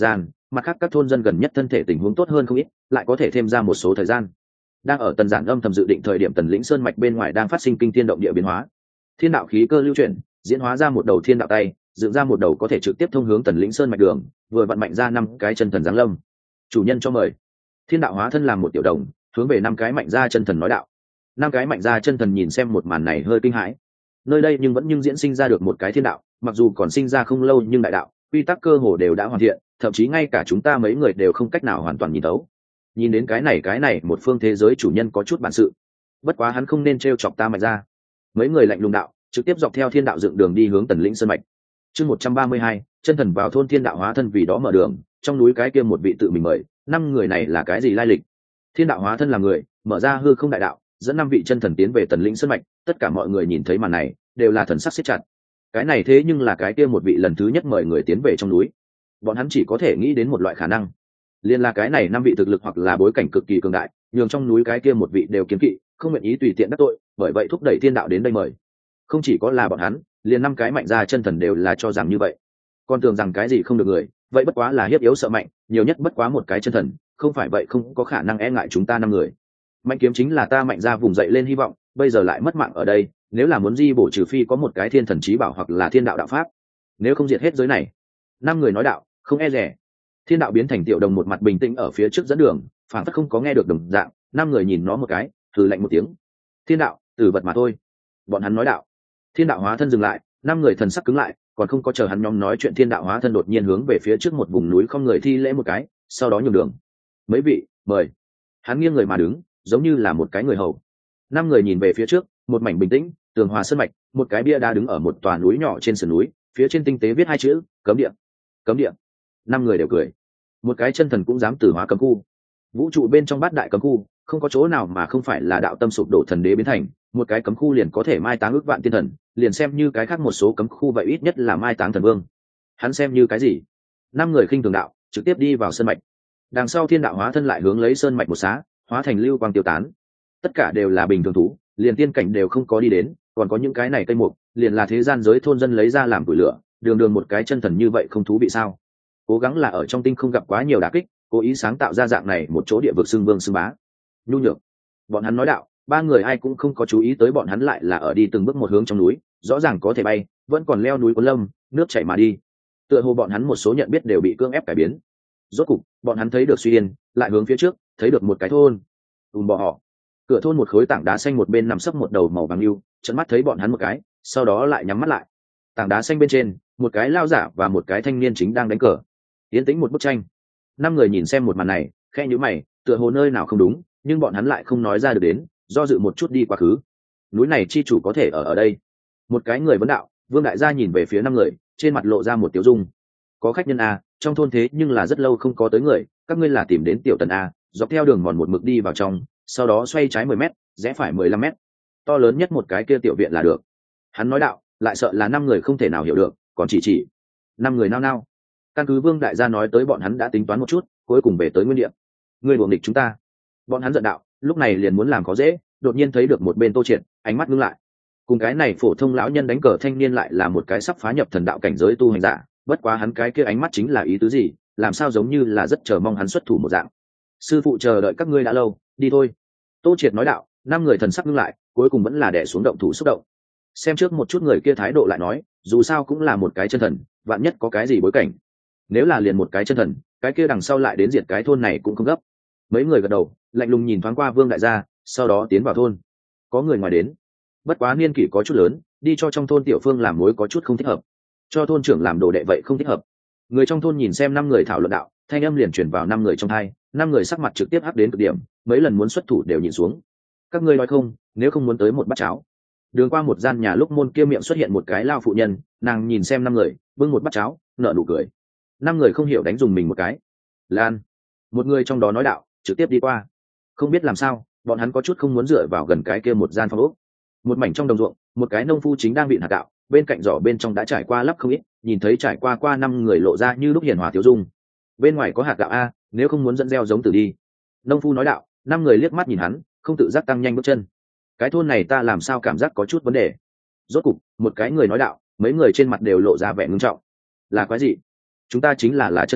mặt khác các thôn dân gần nhất thân thể tình huống tốt hơn không ít, lại có thể thêm ra một số thời gian. Đang ở Tần Giản âm thầm dự định thời điểm Tần Lĩnh Sơn mạch bên ngoài đang phát sinh kinh thiên động địa biến hóa. Thiên đạo khí cơ lưu chuyển, diễn hóa ra một đầu thiên đạo tay, dựng ra một đầu có thể trực tiếp thông hướng Tần Lĩnh Sơn mạch đường, vừa vận mạnh ra năm cái chân thần giáng lâm. Chủ nhân cho mời. Thiên đạo hóa thân làm một tiểu đồng, hướng về năm cái mạnh ra chân thần nói đạo. Năm cái mạnh ra chân thần nhìn xem một màn này hơi kinh hãi. Nơi đây nhưng vẫn nhưng diễn sinh ra được một cái thiên đạo, mặc dù còn sinh ra không lâu nhưng đại đạo, quy tắc cơ hồ đều đã hoàn thiện, thậm chí ngay cả chúng ta mấy người đều không cách nào hoàn toàn nhìn thấu. Nhìn đến cái này cái này một phương thế giới chủ nhân có chút bản sự, bất quá hắn không nên t chọc ta mạnh ra. Mấy người lạnh lùng đạo, trực tiếp dọc theo thiên đạo dựng đường đi hướng Tần Lĩnh Sơn mạch. Chương một trăm ba mươi hai, chân thần vào thôn thiên đạo hóa thân vì đó mở đường, trong núi cái kia một vị tự mình mời, năm người này là cái gì lai lịch? Thiên đạo hóa thân là người, mở ra hư không đại đạo, dẫn năm vị chân thần tiến về Tần Lĩnh Sơn mạch, tất cả mọi người nhìn thấy màn này, đều là thần sắc siết chặt. Cái này thế nhưng là cái kia một vị lần thứ nhất mời người tiến về trong núi. Bọn hắn chỉ có thể nghĩ đến một loại khả năng, liên là cái này năm vị thực lực hoặc là bối cảnh cực kỳ cường đại, nhường trong núi cái kia một vị đều kiêng kỵ, không nguyện ý tùy tiện đắc tội, bởi vậy thúc đẩy thiên đạo đến đây mời. Không chỉ có là bọn hắn, liền năm cái mạnh ra chân thần đều là cho rằng như vậy. Còn tưởng rằng cái gì không được người, vậy bất quá là hiếp yếu sợ mạnh, nhiều nhất bất quá một cái chân thần, không phải vậy không có khả năng e ngại chúng ta năm người. Mạnh kiếm chính là ta mạnh ra vùng dậy lên hy vọng, bây giờ lại mất mạng ở đây, nếu là muốn di bổ trừ phi có một cái thiên thần chí bảo hoặc là thiên đạo đạo pháp, nếu không diệt hết giới này. Năm người nói đạo, không e rẻ. Thiên đạo biến thành tiểu đồng một mặt bình tĩnh ở phía trước dẫn đường, phản phất không có nghe được đồng dạng. Năm người nhìn nó một cái, thử lạnh một tiếng. Thiên đạo, tử vật mà thôi. Bọn hắn nói đạo. Thiên đạo hóa thân dừng lại, năm người thần sắc cứng lại, còn không có chờ hắn nhóm nói chuyện thiên đạo hóa thân đột nhiên hướng về phía trước một vùng núi không người thi lễ một cái, sau đó nhường đường. Mấy vị, mời. Hắn nghiêng người mà đứng, giống như là một cái người hầu. Năm người nhìn về phía trước, một mảnh bình tĩnh, tường hòa sơn mạch, một cái bia đá đứng ở một tòa núi nhỏ trên sườn núi, phía trên tinh tế viết hai chữ, cấm địa. Cấm địa. Năm người đều cười. Một cái chân thần cũng dám tử hóa cấm khu. Vũ trụ bên trong bát đại cấm khu, không có chỗ nào mà không phải là đạo tâm sụp đổ thần đế biến thành, một cái cấm khu liền có thể mai táng ước vạn tiên thần, liền xem như cái khác một số cấm khu vậy ít nhất là mai táng thần vương. Hắn xem như cái gì? Năm người khinh thường đạo, trực tiếp đi vào sơn mạch. Đằng sau thiên đạo hóa thân lại hướng lấy sơn mạch một xá, hóa thành lưu quang tiêu tán. Tất cả đều là bình thường thú, liền tiên cảnh đều không có đi đến, còn có những cái này cây mục, liền là thế gian giới thôn dân lấy ra làm củi lửa, đường đường một cái chân thần như vậy không thú vị sao? Cố gắng là ở trong tinh không gặp quá nhiều đả kích, cố ý sáng tạo ra dạng này một chỗ địa vực xưng vương xưng bá. Nhu nhược. Bọn hắn nói đạo, ba người ai cũng không có chú ý tới bọn hắn lại là ở đi từng bước một hướng trong núi, rõ ràng có thể bay, vẫn còn leo núi cuốn lâm, nước chảy mà đi. Tựa hồ bọn hắn một số nhận biết đều bị cưỡng ép cải biến. Rốt cục, bọn hắn thấy được Suy Yên, lại hướng phía trước, thấy được một cái thôn. Ùm bò họ. Cửa thôn một khối tảng đá xanh một bên nằm sấp một đầu màu vàng lưu, trợn mắt thấy bọn hắn một cái, sau đó lại nhắm mắt lại. Tảng đá xanh bên trên, một cái lao giả và một cái thanh niên chính đang đánh cờ. Tiến tĩnh một bức tranh. Năm người nhìn xem một màn này, khẽ nhíu mày, tựa hồ nơi nào không đúng, nhưng bọn hắn lại không nói ra được đến, do dự một chút đi quá khứ. Núi này chi chủ có thể ở ở đây. Một cái người vấn đạo, Vương đại gia nhìn về phía năm người, trên mặt lộ ra một tiểu dung. Có khách nhân a, trong thôn thế nhưng là rất lâu không có tới người, các ngươi là tìm đến tiểu tần a, dọc theo đường mòn một mực đi vào trong, sau đó xoay trái mười mét, rẽ phải mười lăm mét. To lớn nhất một cái kia tiểu viện là được. Hắn nói đạo, lại sợ là năm người không thể nào hiểu được, còn chỉ chỉ. Năm người nao nao. Căn cứ Vương đại gia nói tới bọn hắn đã tính toán một chút, cuối cùng về tới nguyên địa. Ngươi đuổi nghịch chúng ta. Bọn hắn giận đạo, lúc này liền muốn làm khó dễ, đột nhiên thấy được một bên Tô Triệt, ánh mắt ngưng lại. Cùng cái này phổ thông lão nhân đánh cờ thanh niên lại là một cái sắp phá nhập thần đạo cảnh giới tu hành giả, bất quá hắn cái kia ánh mắt chính là ý tứ gì, làm sao giống như là rất chờ mong hắn xuất thủ một dạng. Sư phụ chờ đợi các ngươi đã lâu, đi thôi. Tô Triệt nói đạo, năm người thần sắc ngưng lại, cuối cùng vẫn là đè xuống động thủ xúc động. Xem trước một chút người kia thái độ lại nói, dù sao cũng là một cái chân thần, vạn nhất có cái gì bối cảnh. Nếu là liền một cái chân thần, cái kia đằng sau lại đến diệt cái thôn này cũng không gấp. Mấy người gật đầu, lạnh lùng nhìn thoáng qua Vương đại gia, sau đó tiến vào thôn. Có người ngoài đến, bất quá niên kỷ có chút lớn, đi cho trong thôn tiểu phương làm mối có chút không thích hợp, cho thôn trưởng làm đồ đệ vậy không thích hợp. Người trong thôn nhìn xem năm người thảo luận đạo, thanh âm liền chuyển vào năm người trong hai, năm người sắc mặt trực tiếp hắc đến cực điểm, mấy lần muốn xuất thủ đều nhìn xuống. Các ngươi nói không, nếu không muốn tới một bát cháo. Đường qua một gian nhà lúc môn kia miệng xuất hiện một cái lao phụ nhân, nàng nhìn xem năm người, bưng một bát cháo, nở nụ cười. Năm người không hiểu đánh dùng mình một cái. Lan, một người trong đó nói đạo, trực tiếp đi qua. Không biết làm sao, bọn hắn có chút không muốn dựa vào gần cái kia một gian phòng ốc. Một mảnh trong đồng ruộng, một cái nông phu chính đang vịn hạt gạo, bên cạnh giỏ bên trong đã trải qua lắp không ít, nhìn thấy trải qua qua năm người lộ ra như lúc hiền hòa thiếu dung. Bên ngoài có hạt gạo a, nếu không muốn dẫn gieo giống tử đi. Nông phu nói đạo, năm người liếc mắt nhìn hắn, không tự giác tăng nhanh bước chân. Cái thôn này ta làm sao cảm giác có chút vấn đề. Rốt cục, một cái người nói đạo, mấy người trên mặt đều lộ ra vẻ ngưng trọng. Là quái gì? Chúng ta chính là là chân thần,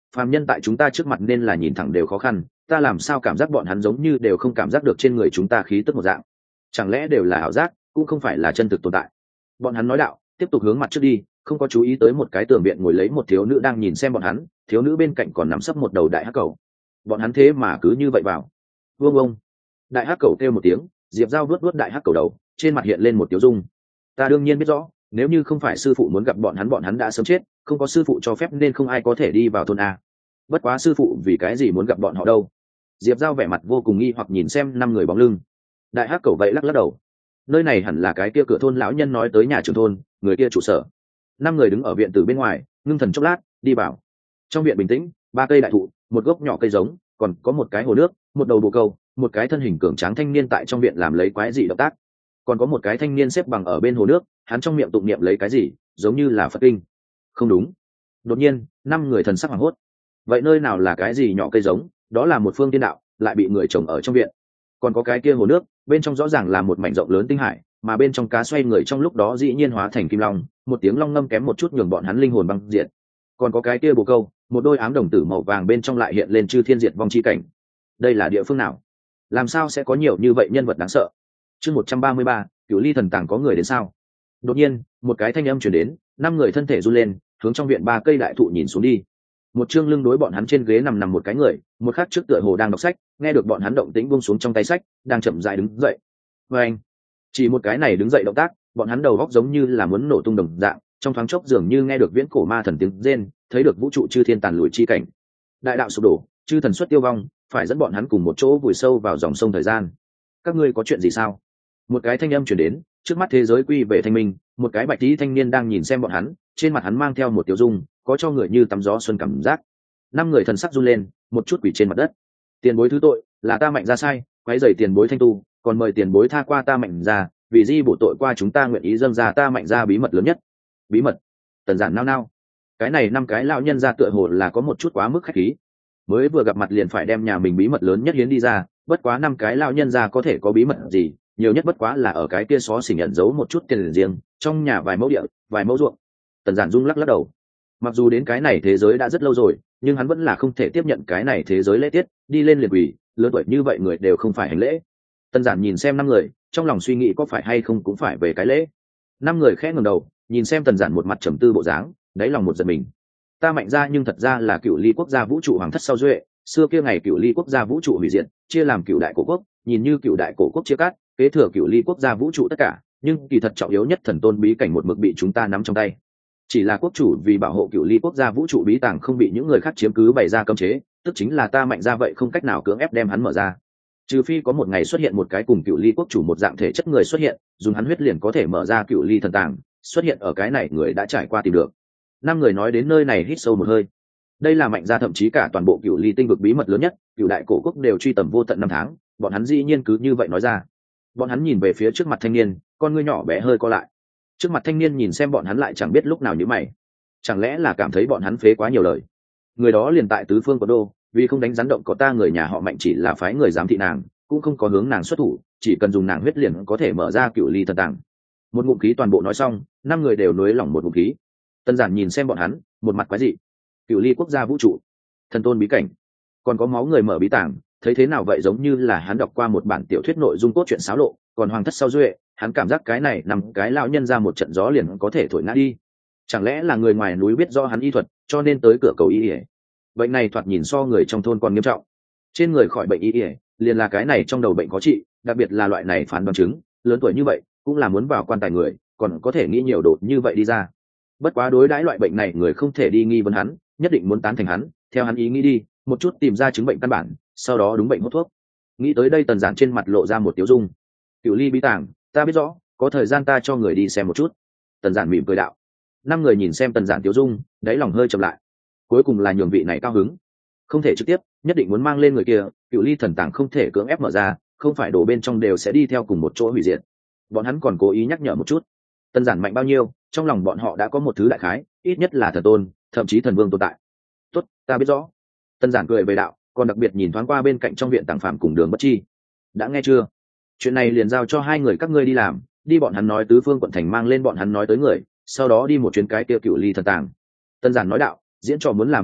phàm nhân tại chúng ta trước mặt nên là nhìn thẳng đều khó khăn, ta làm sao cảm giác bọn hắn giống như đều không cảm giác được trên người chúng ta khí tức một dạng. Chẳng lẽ đều là ảo giác, cũng không phải là chân thực tồn tại. Bọn hắn nói đạo, tiếp tục hướng mặt trước đi, không có chú ý tới một cái tường viện ngồi lấy một thiếu nữ đang nhìn xem bọn hắn, thiếu nữ bên cạnh còn nắm sấp một đầu đại hắc cầu. Bọn hắn thế mà cứ như vậy vào. Vương ông. Đại hắc cầu kêu một tiếng, Diệp Giao vuốt vuốt đại hắc cầu đầu, trên mặt hiện lên một tiêu dung. Ta đương nhiên biết rõ, nếu như không phải sư phụ muốn gặp bọn hắn bọn hắn đã sớm chết, không có sư phụ cho phép nên không ai có thể đi vào thôn a. Bất quá sư phụ vì cái gì muốn gặp bọn họ đâu? Diệp Giao vẻ mặt vô cùng nghi hoặc nhìn xem năm người bóng lưng. Đại hắc cầu vậy lắc lắc đầu. Nơi này hẳn là cái kia cửa thôn lão nhân nói tới nhà trưởng thôn, người kia trụ sở. Năm người đứng ở viện từ bên ngoài, ngưng thần chốc lát, đi vào. Trong viện bình tĩnh, ba cây đại thụ, một gốc nhỏ cây giống, còn có một cái hồ nước, một đầu bồ câu, một cái thân hình cường tráng thanh niên tại trong viện làm lấy quái dị động tác. Còn có một cái thanh niên xếp bằng ở bên hồ nước, hắn trong miệng tụng niệm lấy cái gì, giống như là Phật kinh. Không đúng. Đột nhiên, năm người thần sắc hoảng hốt. Vậy nơi nào là cái gì nhỏ cây giống, đó là một phương tiên đạo, lại bị người trồng ở trong viện. Còn có cái kia hồ nước, bên trong rõ ràng là một mảnh rộng lớn tinh hải, mà bên trong cá xoay người trong lúc đó dĩ nhiên hóa thành kim long, một tiếng long ngâm kém một chút nhường bọn hắn linh hồn băng diệt. Còn có cái kia bồ câu, một đôi ám đồng tử màu vàng bên trong lại hiện lên chư thiên diệt vong chi cảnh. Đây là địa phương nào? Làm sao sẽ có nhiều như vậy nhân vật đáng sợ? Chương một trăm ba mươi ba, Cửu Ly thần tàng có người đến sao? Đột nhiên, một cái thanh âm truyền đến, năm người thân thể run lên, hướng trong viện ba cây đại thụ nhìn xuống đi. Một chương lưng đối bọn hắn trên ghế nằm nằm một cái người, một khắc trước tựa hồ đang đọc sách, nghe được bọn hắn động tĩnh buông xuống trong tay sách, đang chậm rãi đứng dậy. Và anh, chỉ một cái này đứng dậy động tác, bọn hắn đầu góc giống như là muốn nổ tung đồng dạng, trong thoáng chốc dường như nghe được viễn cổ ma thần tiếng rên, thấy được vũ trụ chư thiên tàn lùi chi cảnh. Đại đạo sụp đổ, chư thần xuất tiêu vong, phải dẫn bọn hắn cùng một chỗ vùi sâu vào dòng sông thời gian. Các ngươi có chuyện gì sao? Một cái thanh âm truyền đến, trước mắt thế giới quy về thanh minh, một cái bạch tí thanh niên đang nhìn xem bọn hắn, trên mặt hắn mang theo một tiêu dung, có cho người như tắm gió xuân cảm giác. Năm người thần sắc run lên, một chút quỳ trên mặt đất. Tiền bối thứ tội, là ta Mạnh ra sai, quấy rầy tiền bối thanh tu, còn mời tiền bối tha qua ta Mạnh ra, vì di bổ tội qua chúng ta nguyện ý dâng ra ta Mạnh ra bí mật lớn nhất. Bí mật? Tần Giản nao nao. Cái này năm cái lão nhân ra tựa hồ là có một chút quá mức khách khí. Mới vừa gặp mặt liền phải đem nhà mình bí mật lớn nhất hiến đi ra, bất quá năm cái lão nhân ra có thể có bí mật gì, nhiều nhất bất quá là ở cái kia xó xỉnh nhận giấu một chút tiền riêng, trong nhà vài mẫu địa, vài mẫu ruộng. Tần Giản rung lắc lắc đầu. Mặc dù đến cái này thế giới đã rất lâu rồi, nhưng hắn vẫn là không thể tiếp nhận cái này thế giới lễ tiết, đi lên liền quỳ, lớn tuổi như vậy người đều không phải hành lễ. Tần Giản nhìn xem năm người, trong lòng suy nghĩ có phải hay không cũng phải về cái lễ. Năm người khẽ ngẩng đầu, nhìn xem Tần Giản một mặt trầm tư bộ dáng, đáy lòng một giật mình. Ta Mạnh ra nhưng thật ra là Cửu Ly quốc gia vũ trụ hoàng thất sau duệ, xưa kia ngày Cửu Ly quốc gia vũ trụ hủy diệt, chia làm Cửu đại cổ quốc, nhìn như Cửu đại cổ quốc chia cắt, kế thừa Cửu Ly quốc gia vũ trụ tất cả, nhưng kỳ thật trọng yếu nhất thần tôn bí cảnh một mực bị chúng ta nắm trong tay. Chỉ là quốc chủ vì bảo hộ Cửu Ly quốc gia vũ trụ bí tàng không bị những người khác chiếm cứ bày ra cấm chế, tức chính là ta Mạnh ra vậy không cách nào cưỡng ép đem hắn mở ra. Trừ phi có một ngày xuất hiện một cái cùng Cửu Ly quốc chủ một dạng thể chất người xuất hiện, dùng hắn huyết liền có thể mở ra Cửu Ly thần tàng, xuất hiện ở cái này người đã trải qua tìm được. Năm người nói đến nơi này hít sâu một hơi. Đây là Mạnh ra thậm chí cả toàn bộ Cửu Ly tinh vực bí mật lớn nhất, Cửu đại cổ quốc đều truy tầm vô tận năm tháng, bọn hắn dĩ nhiên cứ như vậy nói ra. Bọn hắn nhìn về phía trước mặt thanh niên, con ngươi nhỏ bé hơi co lại. Trước mặt thanh niên nhìn xem bọn hắn lại chẳng biết lúc nào nhíu mày. Chẳng lẽ là cảm thấy bọn hắn phế quá nhiều lời? Người đó liền tại tứ phương của đô, vì không đánh rắn động có ta người nhà họ Mạnh chỉ là phái người giám thị nàng, cũng không có hướng nàng xuất thủ, chỉ cần dùng nàng huyết liền có thể mở ra Cửu Ly thần tàng. Một ngụm khí toàn bộ nói xong, năm người đều nuối lỏng một ngụm khí. Tân Giản nhìn xem bọn hắn, một mặt quái dị. Cửu Ly quốc gia vũ trụ, thần tôn bí cảnh, còn có máu người mở bí tàng, thấy thế nào vậy giống như là hắn đọc qua một bản tiểu thuyết nội dung cốt truyện xáo lộ, còn hoàng thất sau duệ, hắn cảm giác cái này nằm cái lão nhân ra một trận gió liền có thể thổi ngã đi. Chẳng lẽ là người ngoài núi biết rõ hắn y thuật, cho nên tới cửa cầu y y? Bệnh này thoạt nhìn so người trong thôn còn nghiêm trọng. Trên người khỏi bệnh y y, liền là cái này trong đầu bệnh có trị, đặc biệt là loại này phán đoán chứng, lớn tuổi như vậy, cũng là muốn vào quan tài người, còn có thể nghĩ nhiều đột như vậy đi ra. Bất quá đối đãi loại bệnh này người không thể đi nghi vấn hắn, nhất định muốn tán thành hắn, theo hắn ý nghĩ đi, một chút tìm ra chứng bệnh căn bản, sau đó đúng bệnh hốt thuốc. Nghĩ tới đây Tần Giản trên mặt lộ ra một tiêu dung. Cửu Ly bí tàng, ta biết rõ, có thời gian ta cho người đi xem một chút. Tần Giản mỉm cười đạo. Năm người nhìn xem Tần Giản tiêu dung, đáy lòng hơi chậm lại. Cuối cùng là nhường vị này cao hứng, không thể trực tiếp, nhất định muốn mang lên người kia. Cửu Ly thần tàng không thể cưỡng ép mở ra, không phải đổ bên trong đều sẽ đi theo cùng một chỗ hủy diệt. Bọn hắn còn cố ý nhắc nhở một chút. Tần Giản mạnh bao nhiêu, trong lòng bọn họ đã có một thứ đại khái, ít nhất là thần tôn, thậm chí thần vương tồn tại. Tốt, ta biết rõ. Tần Giản cười về đạo, còn đặc biệt nhìn thoáng qua bên cạnh trong viện Tàng Phạm cùng Đường Bất Chi. Đã nghe chưa? Chuyện này liền giao cho hai người các ngươi đi làm, đi bọn hắn nói tứ phương quận thành mang lên bọn hắn nói tới người, sau đó đi một chuyến cái kia Cửu Ly thần tàng. Tần Giản nói đạo, diễn trò muốn làm toàn bộ,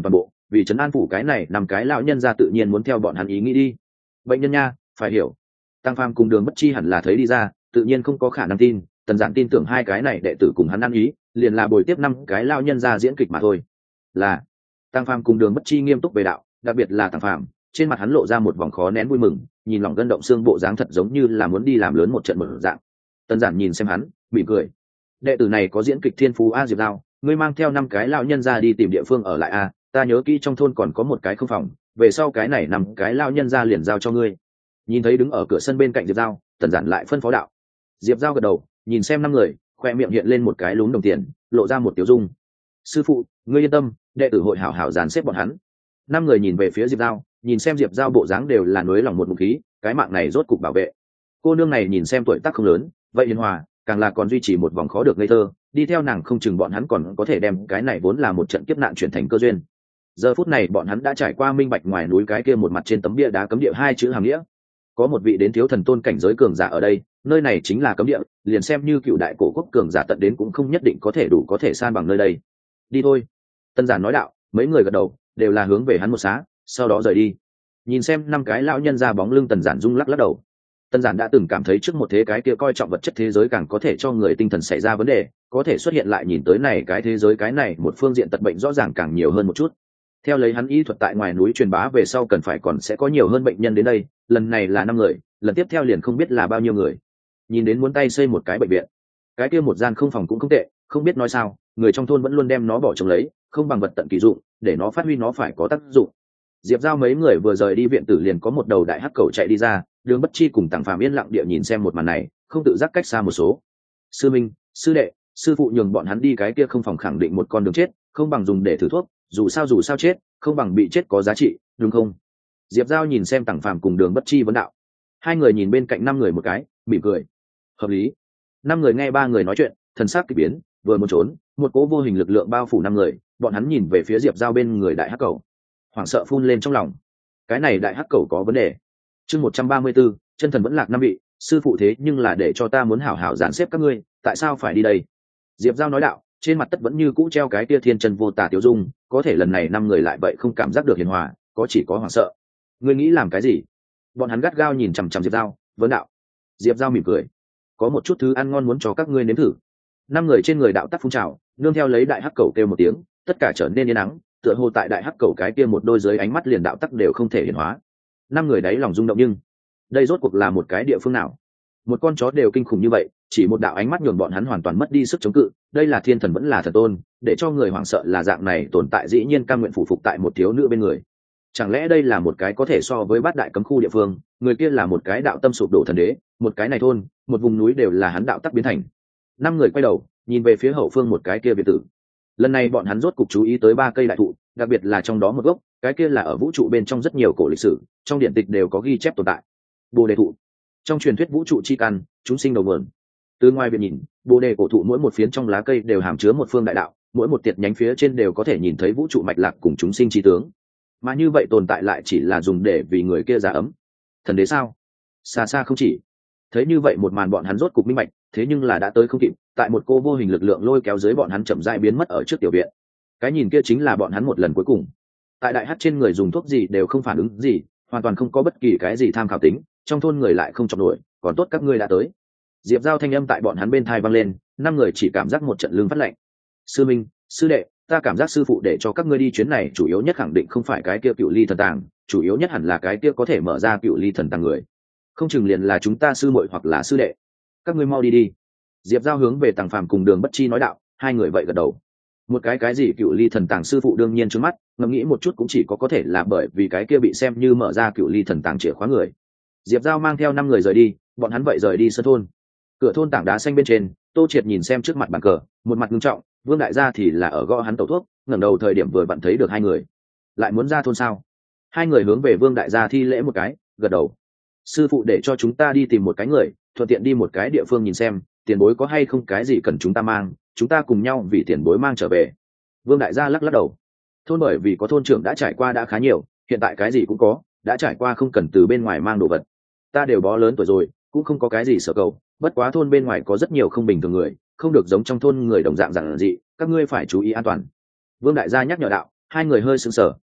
vì trấn an phủ cái này nằm cái lão nhân ra tự nhiên muốn theo bọn hắn ý nghĩ đi. Bệnh nhân nha, phải hiểu. Tăng Phàm cùng Đường Bất Chi hẳn là thấy đi ra, tự nhiên không có khả năng tin, Tần Giản tin tưởng hai cái này đệ tử cùng hắn ăn ý, liền là bồi tiếp năm cái lão nhân ra diễn kịch mà thôi. Là Tăng Phàm cùng Đường Bất Chi nghiêm túc về đạo, đặc biệt là Tăng Phàm, trên mặt hắn lộ ra một vòng khó nén vui mừng, nhìn lòng gân động xương bộ dáng thật giống như là muốn đi làm lớn một trận mở dạng. Tần Giản nhìn xem hắn, mỉm cười. Đệ tử này có diễn kịch thiên phú a Diệp Dao, ngươi mang theo năm cái lão nhân ra đi tìm địa phương ở lại a, ta nhớ kỹ trong thôn còn có một cái không phòng, về sau cái này nằm cái lão nhân ra liền giao cho ngươi. Nhìn thấy đứng ở cửa sân bên cạnh Diệp Dao, Tần Giản lại phân phó đạo. Diệp Dao gật đầu, nhìn xem năm người, khoe miệng hiện lên một cái lúm đồng tiền, lộ ra một tiểu dung. Sư phụ, ngươi yên tâm, đệ tử hội hảo hảo dàn xếp bọn hắn. Năm người nhìn về phía Diệp Dao, nhìn xem Diệp Dao bộ dáng đều là nuối lòng một ngụm khí, cái mạng này rốt cục bảo vệ. Cô nương này nhìn xem tuổi tác không lớn, vậy hiền hòa, càng là còn duy trì một vòng khó được ngây thơ, đi theo nàng không chừng bọn hắn còn có thể đem cái này vốn là một trận kiếp nạn chuyển thành cơ duyên. Giờ phút này bọn hắn đã trải qua minh bạch ngoài núi cái kia một mặt trên tấm bia đá cấm địa hai chữ hàm nghĩa. Có một vị đến thiếu thần tôn cảnh giới cường giả ở đây, nơi này chính là cấm địa, liền xem như cựu đại cổ quốc cường giả tận đến cũng không nhất định có thể đủ có thể san bằng nơi đây. Đi thôi. Tân Giản nói đạo, mấy người gật đầu, đều là hướng về hắn một xá, sau đó rời đi. Nhìn xem năm cái lão nhân ra bóng lưng, Tần Giản rung lắc lắc đầu. Tần Giản đã từng cảm thấy trước một thế cái kia coi trọng vật chất thế giới càng có thể cho người tinh thần xảy ra vấn đề, có thể xuất hiện lại nhìn tới này cái thế giới cái này một phương diện tật bệnh rõ ràng càng nhiều hơn một chút. Theo lấy hắn y thuật tại ngoài núi truyền bá về sau cần phải còn sẽ có nhiều hơn bệnh nhân đến đây, lần này là năm người, lần tiếp theo liền không biết là bao nhiêu người. Nhìn đến muốn tay xây một cái bệnh viện, cái kia một gian không phòng cũng không tệ, không biết nói sao, người trong thôn vẫn luôn đem nó bỏ trống lấy, không bằng vật tận kỳ dụng, để nó phát huy nó phải có tác dụng. Diệp Giao mấy người vừa rời đi viện tử liền có một đầu đại hắc cầu chạy đi ra, Đường Bất Chi cùng Tằng Phàm yên lặng địa nhìn xem một màn này, không tự giác cách xa một số. Sư minh, sư đệ, sư phụ nhường bọn hắn đi cái kia không phòng khẳng định một con đường chết, không bằng dùng để thử thuốc, dù sao dù sao chết, không bằng bị chết có giá trị, đúng không? Diệp Giao nhìn xem Tằng Phàm cùng Đường Bất Chi vấn đạo. Hai người nhìn bên cạnh năm người một cái, mỉm cười. Hợp lý. Năm người nghe ba người nói chuyện, thần sắc kỳ biến, vừa muốn trốn, một cỗ vô hình lực lượng bao phủ năm người, bọn hắn nhìn về phía Diệp Giao bên người đại hắc cầu, hoảng sợ phun lên trong lòng. Cái này đại hắc cầu có vấn đề. Chương một trăm ba mươi 134, chân thần vẫn lạc năm vị, sư phụ thế nhưng là để cho ta muốn hảo hảo dàn xếp các ngươi, tại sao phải đi đây? Diệp Giao nói đạo, trên mặt tất vẫn như cũ treo cái tia thiên chân vô tả tiểu dung, có thể lần này năm người lại vậy không cảm giác được hiền hòa, có chỉ có hoảng sợ. Ngươi nghĩ làm cái gì? Bọn hắn gắt gao nhìn chằm chằm Diệp Giao, vấn đạo. Diệp Giao mỉm cười, có một chút thứ ăn ngon muốn cho các ngươi nếm thử. Năm người trên người đạo tắc phun trào, nương theo lấy đại hắc cầu kêu một tiếng, tất cả trở nên yên nắng, tựa hồ tại đại hắc cầu cái kia một đôi dưới ánh mắt liền đạo tắc đều không thể hiển hóa. Năm người đáy lòng rung động, nhưng đây rốt cuộc là một cái địa phương nào? Một con chó đều kinh khủng như vậy, chỉ một đạo ánh mắt nhường bọn hắn hoàn toàn mất đi sức chống cự. Đây là thiên thần vẫn là thần tôn, để cho người hoảng sợ là dạng này tồn tại dĩ nhiên cam nguyện phụ phục tại một thiếu nữ bên người. Chẳng lẽ đây là một cái có thể so với bát đại cấm khu địa phương? Người kia là một cái đạo tâm sụp đổ thần đế, một cái này thôn, một vùng núi đều là hắn đạo tắc biến thành. Năm người quay đầu nhìn về phía hậu phương một cái kia biệt tử. Lần này bọn hắn rốt cục chú ý tới ba cây đại thụ, đặc biệt là trong đó một gốc, cái kia là ở vũ trụ bên trong rất nhiều cổ lịch sử, trong điện tịch đều có ghi chép tồn tại. Bồ đề thụ, trong truyền thuyết vũ trụ chi căn, chúng sinh đầu nguồn. Từ ngoài viện nhìn, bồ đề cổ thụ mỗi một phiến trong lá cây đều hàm chứa một phương đại đạo, mỗi một tiệt nhánh phía trên đều có thể nhìn thấy vũ trụ mạch lạc cùng chúng sinh chi tướng. Mà như vậy tồn tại lại chỉ là dùng để vì người kia giả ấm. Thần đế sao? Xa xa không chỉ. Thấy như vậy một màn bọn hắn rốt cục minh bạch, thế nhưng là đã tới không kịp, tại một cô vô hình lực lượng lôi kéo dưới bọn hắn chậm rãi biến mất ở trước tiểu viện. Cái nhìn kia chính là bọn hắn một lần cuối cùng. Tại đại hắc trên người dùng thuốc gì đều không phản ứng gì, hoàn toàn không có bất kỳ cái gì tham khảo tính, trong thôn người lại không chọc nổi, còn tốt các ngươi đã tới. Diệp Giao thanh âm tại bọn hắn bên tai vang lên, năm người chỉ cảm giác một trận lưng phát lạnh. Sư minh, sư đệ, ta cảm giác sư phụ để cho các ngươi đi chuyến này chủ yếu nhất khẳng định không phải cái kia cựu ly thần tàng, chủ yếu nhất hẳn là cái kia có thể mở ra cựu ly thần tàng người. Không chừng liền là chúng ta sư muội hoặc là sư đệ. Các ngươi mau đi đi. Diệp Giao hướng về Tằng Phàm cùng Đường Bất Chi nói đạo, hai người vậy gật đầu. Một cái cái gì cựu ly thần tàng sư phụ đương nhiên trước mắt, ngẫm nghĩ một chút cũng chỉ có có thể là bởi vì cái kia bị xem như mở ra cựu ly thần tàng chìa khóa người. Diệp Giao mang theo năm người rời đi, bọn hắn vậy rời đi sân thôn. Cửa thôn tảng đá xanh bên trên, Tô Triệt nhìn xem trước mặt bàn cờ, một mặt nghiêm trọng, Vương đại gia thì là ở gõ hắn tẩu thuốc, ngẩng đầu thời điểm vừa vặn thấy được hai người. Lại muốn ra thôn sao? Hai người hướng về Vương đại gia thi lễ một cái, gật đầu. Sư phụ để cho chúng ta đi tìm một cái người, thuận tiện đi một cái địa phương nhìn xem, tiền bối có hay không cái gì cần chúng ta mang, chúng ta cùng nhau vì tiền bối mang trở về. Vương đại gia lắc lắc đầu. Thôn bởi vì có thôn trưởng đã trải qua đã khá nhiều, hiện tại cái gì cũng có, đã trải qua không cần từ bên ngoài mang đồ vật. Ta đều bó lớn tuổi rồi, cũng không có cái gì sợ cầu, bất quá thôn bên ngoài có rất nhiều không bình thường người, không được giống trong thôn người đồng dạng giản dị, các ngươi phải chú ý an toàn. Vương đại gia nhắc nhở đạo. Hai người hơi sững sờ,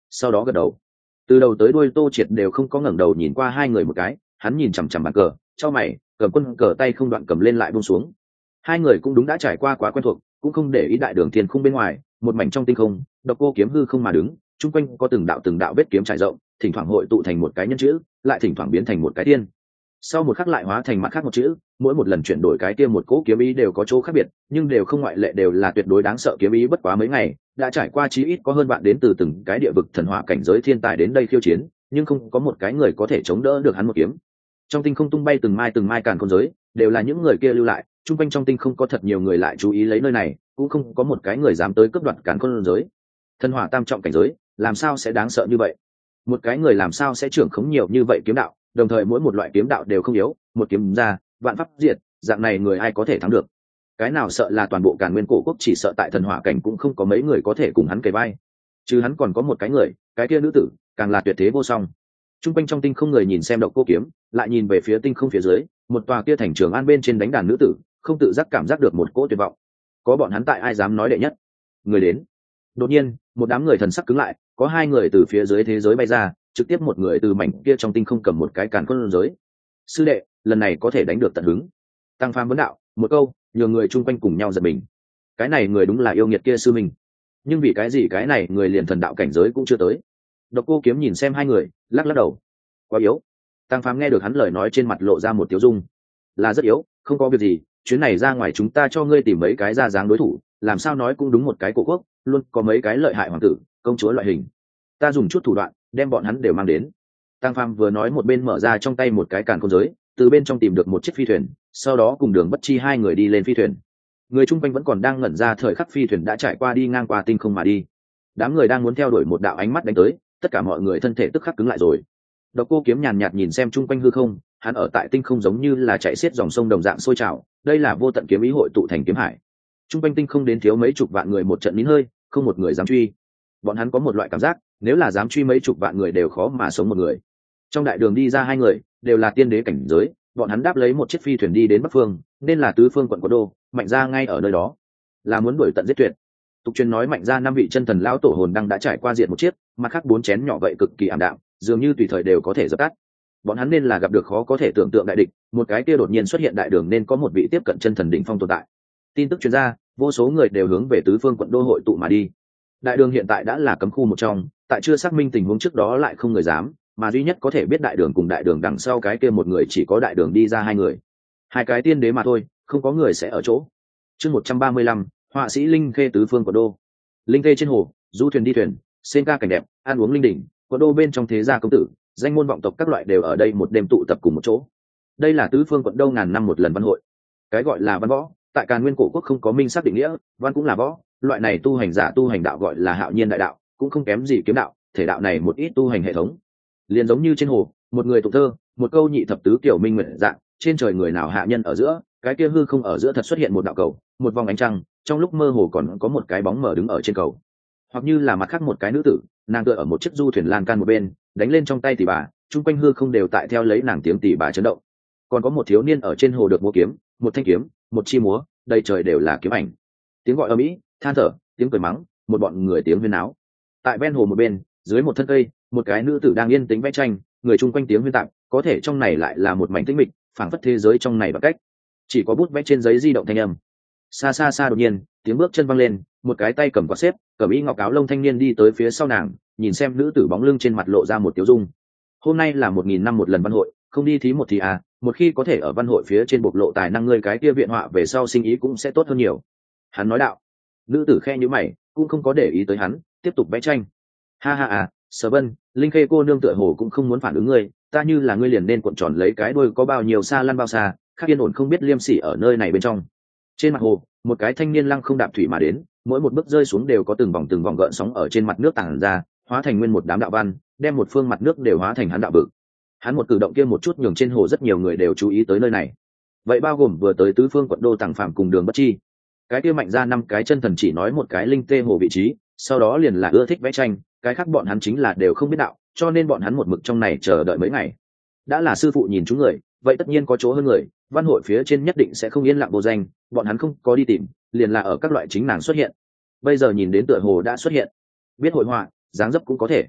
sau đó gật đầu. Từ đầu tới đuôi Tô Triệt đều không có ngẩng đầu nhìn qua hai người một cái, hắn nhìn chằm chằm bàn cờ, chau mày, cầm quân cờ tay không đoạn cầm lên lại buông xuống. Hai người cũng đúng đã trải qua quá quen thuộc, cũng không để ý đại đường thiên khung bên ngoài, một mảnh trong tinh không, Độc Cô Kiếm hư không mà đứng, chung quanh có từng đạo từng đạo vết kiếm trải rộng, thỉnh thoảng hội tụ thành một cái nhân chữ, lại thỉnh thoảng biến thành một cái tiên. Sau một khắc lại hóa thành mặt khác một chữ, mỗi một lần chuyển đổi cái kia một cỗ kiếm ý đều có chỗ khác biệt, nhưng đều không ngoại lệ đều là tuyệt đối đáng sợ kiếm ý. Bất quá mấy ngày, đã trải qua chí ít có hơn bạn đến từ từng cái địa vực thần hỏa cảnh giới thiên tài đến đây khiêu chiến, nhưng không có một cái người có thể chống đỡ được hắn một kiếm. Trong tinh không tung bay từng mai từng mai càn khôn giới, đều là những người kia lưu lại, chung quanh trong tinh không có thật nhiều người lại chú ý lấy nơi này, cũng không có một cái người dám tới cướp đoạt càn khôn giới. Thần hỏa tam trọng cảnh giới, làm sao sẽ đáng sợ như vậy? Một cái người làm sao sẽ trưởng khống nhiều như vậy kiếm đạo, đồng thời mỗi một loại kiếm đạo đều không yếu, một kiếm ra vạn pháp diệt, dạng này người ai có thể thắng được? Cái nào sợ là toàn bộ Càn Nguyên cổ quốc chỉ sợ tại thần hỏa cảnh cũng không có mấy người có thể cùng hắn kề vai, chứ hắn còn có một cái người, cái kia nữ tử càng là tuyệt thế vô song. Trung quanh trong tinh không người nhìn xem Độc Cô Kiếm, lại nhìn về phía tinh không phía dưới, một tòa kia thành trường an bên trên đánh đàn nữ tử, không tự giác cảm giác được một cỗ tuyệt vọng. Có bọn hắn tại ai dám nói đệ nhất? Người đến. Đột nhiên, một đám người thần sắc cứng lại, có hai người từ phía dưới thế giới bay ra, trực tiếp một người từ mảnh kia trong tinh không cầm một cái càn khôn giới. Sư đệ, lần này có thể đánh được tận hứng. Tăng Phàm vấn đạo, một câu, nhiều người chung quanh cùng nhau giật mình. Cái này người đúng là yêu nghiệt kia sư mình. Nhưng vì cái gì cái này người liền thần đạo cảnh giới cũng chưa tới? Độc Cô Kiếm nhìn xem hai người, lắc lắc đầu. Quá yếu. Tăng Phàm nghe được hắn lời nói trên mặt lộ ra một tiêu dung. Là rất yếu, không có việc gì, chuyến này ra ngoài chúng ta cho ngươi tìm mấy cái ra dáng đối thủ, làm sao nói cũng đúng một cái cổ quốc, luôn có mấy cái lợi hại hoàng tử, công chúa loại hình. Ta dùng chút thủ đoạn, đem bọn hắn đều mang đến. Tăng Phàm vừa nói một bên mở ra trong tay một cái càn khôn giới, từ bên trong tìm được một chiếc phi thuyền, sau đó cùng Đường Bất Chi hai người đi lên phi thuyền. Người chung quanh vẫn còn đang ngẩn ra thời khắc phi thuyền đã trải qua đi ngang qua tinh không mà đi. Đám người đang muốn theo đuổi một đạo ánh mắt đánh tới, tất cả mọi người thân thể tức khắc cứng lại rồi. Độc Cô Kiếm nhàn nhạt nhìn xem chung quanh hư không, hắn ở tại tinh không giống như là chạy xiết dòng sông đồng dạng sôi trào, đây là vô tận kiếm ý hội tụ thành kiếm hải. Chung quanh tinh không đến thiếu mấy chục vạn người một trận nín hơi, không một người dám truy. Bọn hắn có một loại cảm giác, nếu là dám truy mấy chục vạn người đều khó mà sống một người. Trong đại đường đi ra hai người, đều là tiên đế cảnh giới, bọn hắn đáp lấy một chiếc phi thuyền đi đến bắc phương, nên là tứ phương quận Quận Đô, Mạnh Gia ngay ở nơi đó, là muốn đuổi tận giết tuyệt. Tục truyền nói Mạnh Gia năm vị chân thần lão tổ hồn đang đã trải qua diện một chiếc, mặt khác bốn chén nhỏ vậy cực kỳ ảm đạm, dường như tùy thời đều có thể dập tắt. Bọn hắn nên là gặp được khó có thể tưởng tượng đại địch, một cái kia đột nhiên xuất hiện đại đường nên có một vị tiếp cận chân thần đỉnh phong tồn tại. Tin tức truyền ra, vô số người đều hướng về tứ phương quận đô hội tụ mà đi. Đại đường hiện tại đã là cấm khu một trong, tại chưa xác minh tình huống trước đó lại không người dám, mà duy nhất có thể biết đại đường cùng đại đường đằng sau cái kia một người chỉ có đại đường đi ra hai người, hai cái tiên đế mà thôi, không có người sẽ ở chỗ. Chương một trăm ba mươi lăm, họa sĩ Linh Khê tứ phương quận đô. Linh Khê trên hồ, du thuyền đi thuyền, sen ca cảnh đẹp, ăn uống linh đỉnh, quận đô bên trong thế gia công tử, danh môn vọng tộc các loại đều ở đây một đêm tụ tập cùng một chỗ. Đây là tứ phương quận đô ngàn năm một lần văn hội. Cái gọi là văn võ, tại Càn Nguyên cổ quốc không có minh xác định nghĩa, văn cũng là võ, loại này tu hành giả tu hành đạo gọi là hạo nhiên đại đạo, cũng không kém gì kiếm đạo, thể đạo này một ít tu hành hệ thống. Liền giống như trên hồ, một người tụng thơ, một câu nhị thập tứ kiểu minh nguyện dạng, trên trời người nào hạ nhân ở giữa, cái kia hư không ở giữa thật xuất hiện một đạo cầu, một vòng ánh trăng, trong lúc mơ hồ còn có một cái bóng mờ đứng ở trên cầu. Hoặc như là mặt khác một cái nữ tử, nàng tựa ở một chiếc du thuyền lan can một bên, đánh lên trong tay tỷ bà, chung quanh hư không đều tại theo lấy nàng tiếng tỷ bà chấn động. Còn có một thiếu niên ở trên hồ được múa kiếm, một thanh kiếm, một chi múa, đầy trời đều là kiếm ảnh. Tiếng gọi ầm ĩ, than thở, tiếng cười mắng, một bọn người tiếng huyên náo. Tại ven hồ một bên, dưới một thân cây, một cái nữ tử đang yên tĩnh vẽ tranh, người chung quanh tiếng huyên tạp, có thể trong này lại là một mảnh tĩnh mịch, phảng phất thế giới trong này đoạn cách, chỉ có bút vẽ trên giấy di động thanh âm. Xa xa xa đột nhiên, tiếng bước chân văng lên, một cái tay cầm quạt xếp, cầm y ngọc áo lông thanh niên đi tới phía sau nàng, nhìn xem nữ tử bóng lưng trên mặt lộ ra một tiêu dung. Hôm nay là một nghìn năm một lần văn hội, không đi thí một thì à, một khi có thể ở văn hội phía trên bộc lộ tài năng ngươi cái kia viện họa về sau sinh ý cũng sẽ tốt hơn nhiều. Hắn nói đạo. Nữ tử khe nhíu mày, cũng không có để ý tới hắn, tiếp tục vẽ tranh. Ha ha à, Sở Vân, Linh Khê cô nương tựa hồ cũng không muốn phản ứng ngươi, ta như là ngươi liền nên cuộn tròn lấy cái đuôi có bao nhiêu xa lăn bao xa, khác yên ổn không biết liêm sỉ ở nơi này bên trong. Trên mặt hồ, một cái thanh niên lăng không đạp thủy mà đến, mỗi một bước rơi xuống đều có từng vòng từng vòng gợn sóng ở trên mặt nước tản ra, hóa thành nguyên một đám đạo văn, đem một phương mặt nước đều hóa thành hắn đạo vực. Hắn một cử động kia một chút nhường trên hồ rất nhiều người đều chú ý tới nơi này. Vậy bao gồm vừa tới tứ phương quận đô Tằng Phạm cùng Đường Bất Chi. Cái kia Mạnh ra năm cái chân thần chỉ nói một cái linh tê hồ vị trí, sau đó liền là ưa thích vẽ tranh, cái khác bọn hắn chính là đều không biết đạo, cho nên bọn hắn một mực trong này chờ đợi mấy ngày. Đã là sư phụ nhìn chúng người, vậy tất nhiên có chỗ hơn người, văn hội phía trên nhất định sẽ không yên lặng vô danh, bọn hắn không có đi tìm, liền là ở các loại chính nàng xuất hiện. Bây giờ nhìn đến tựa hồ đã xuất hiện, biết hội họa, dáng dấp cũng có thể.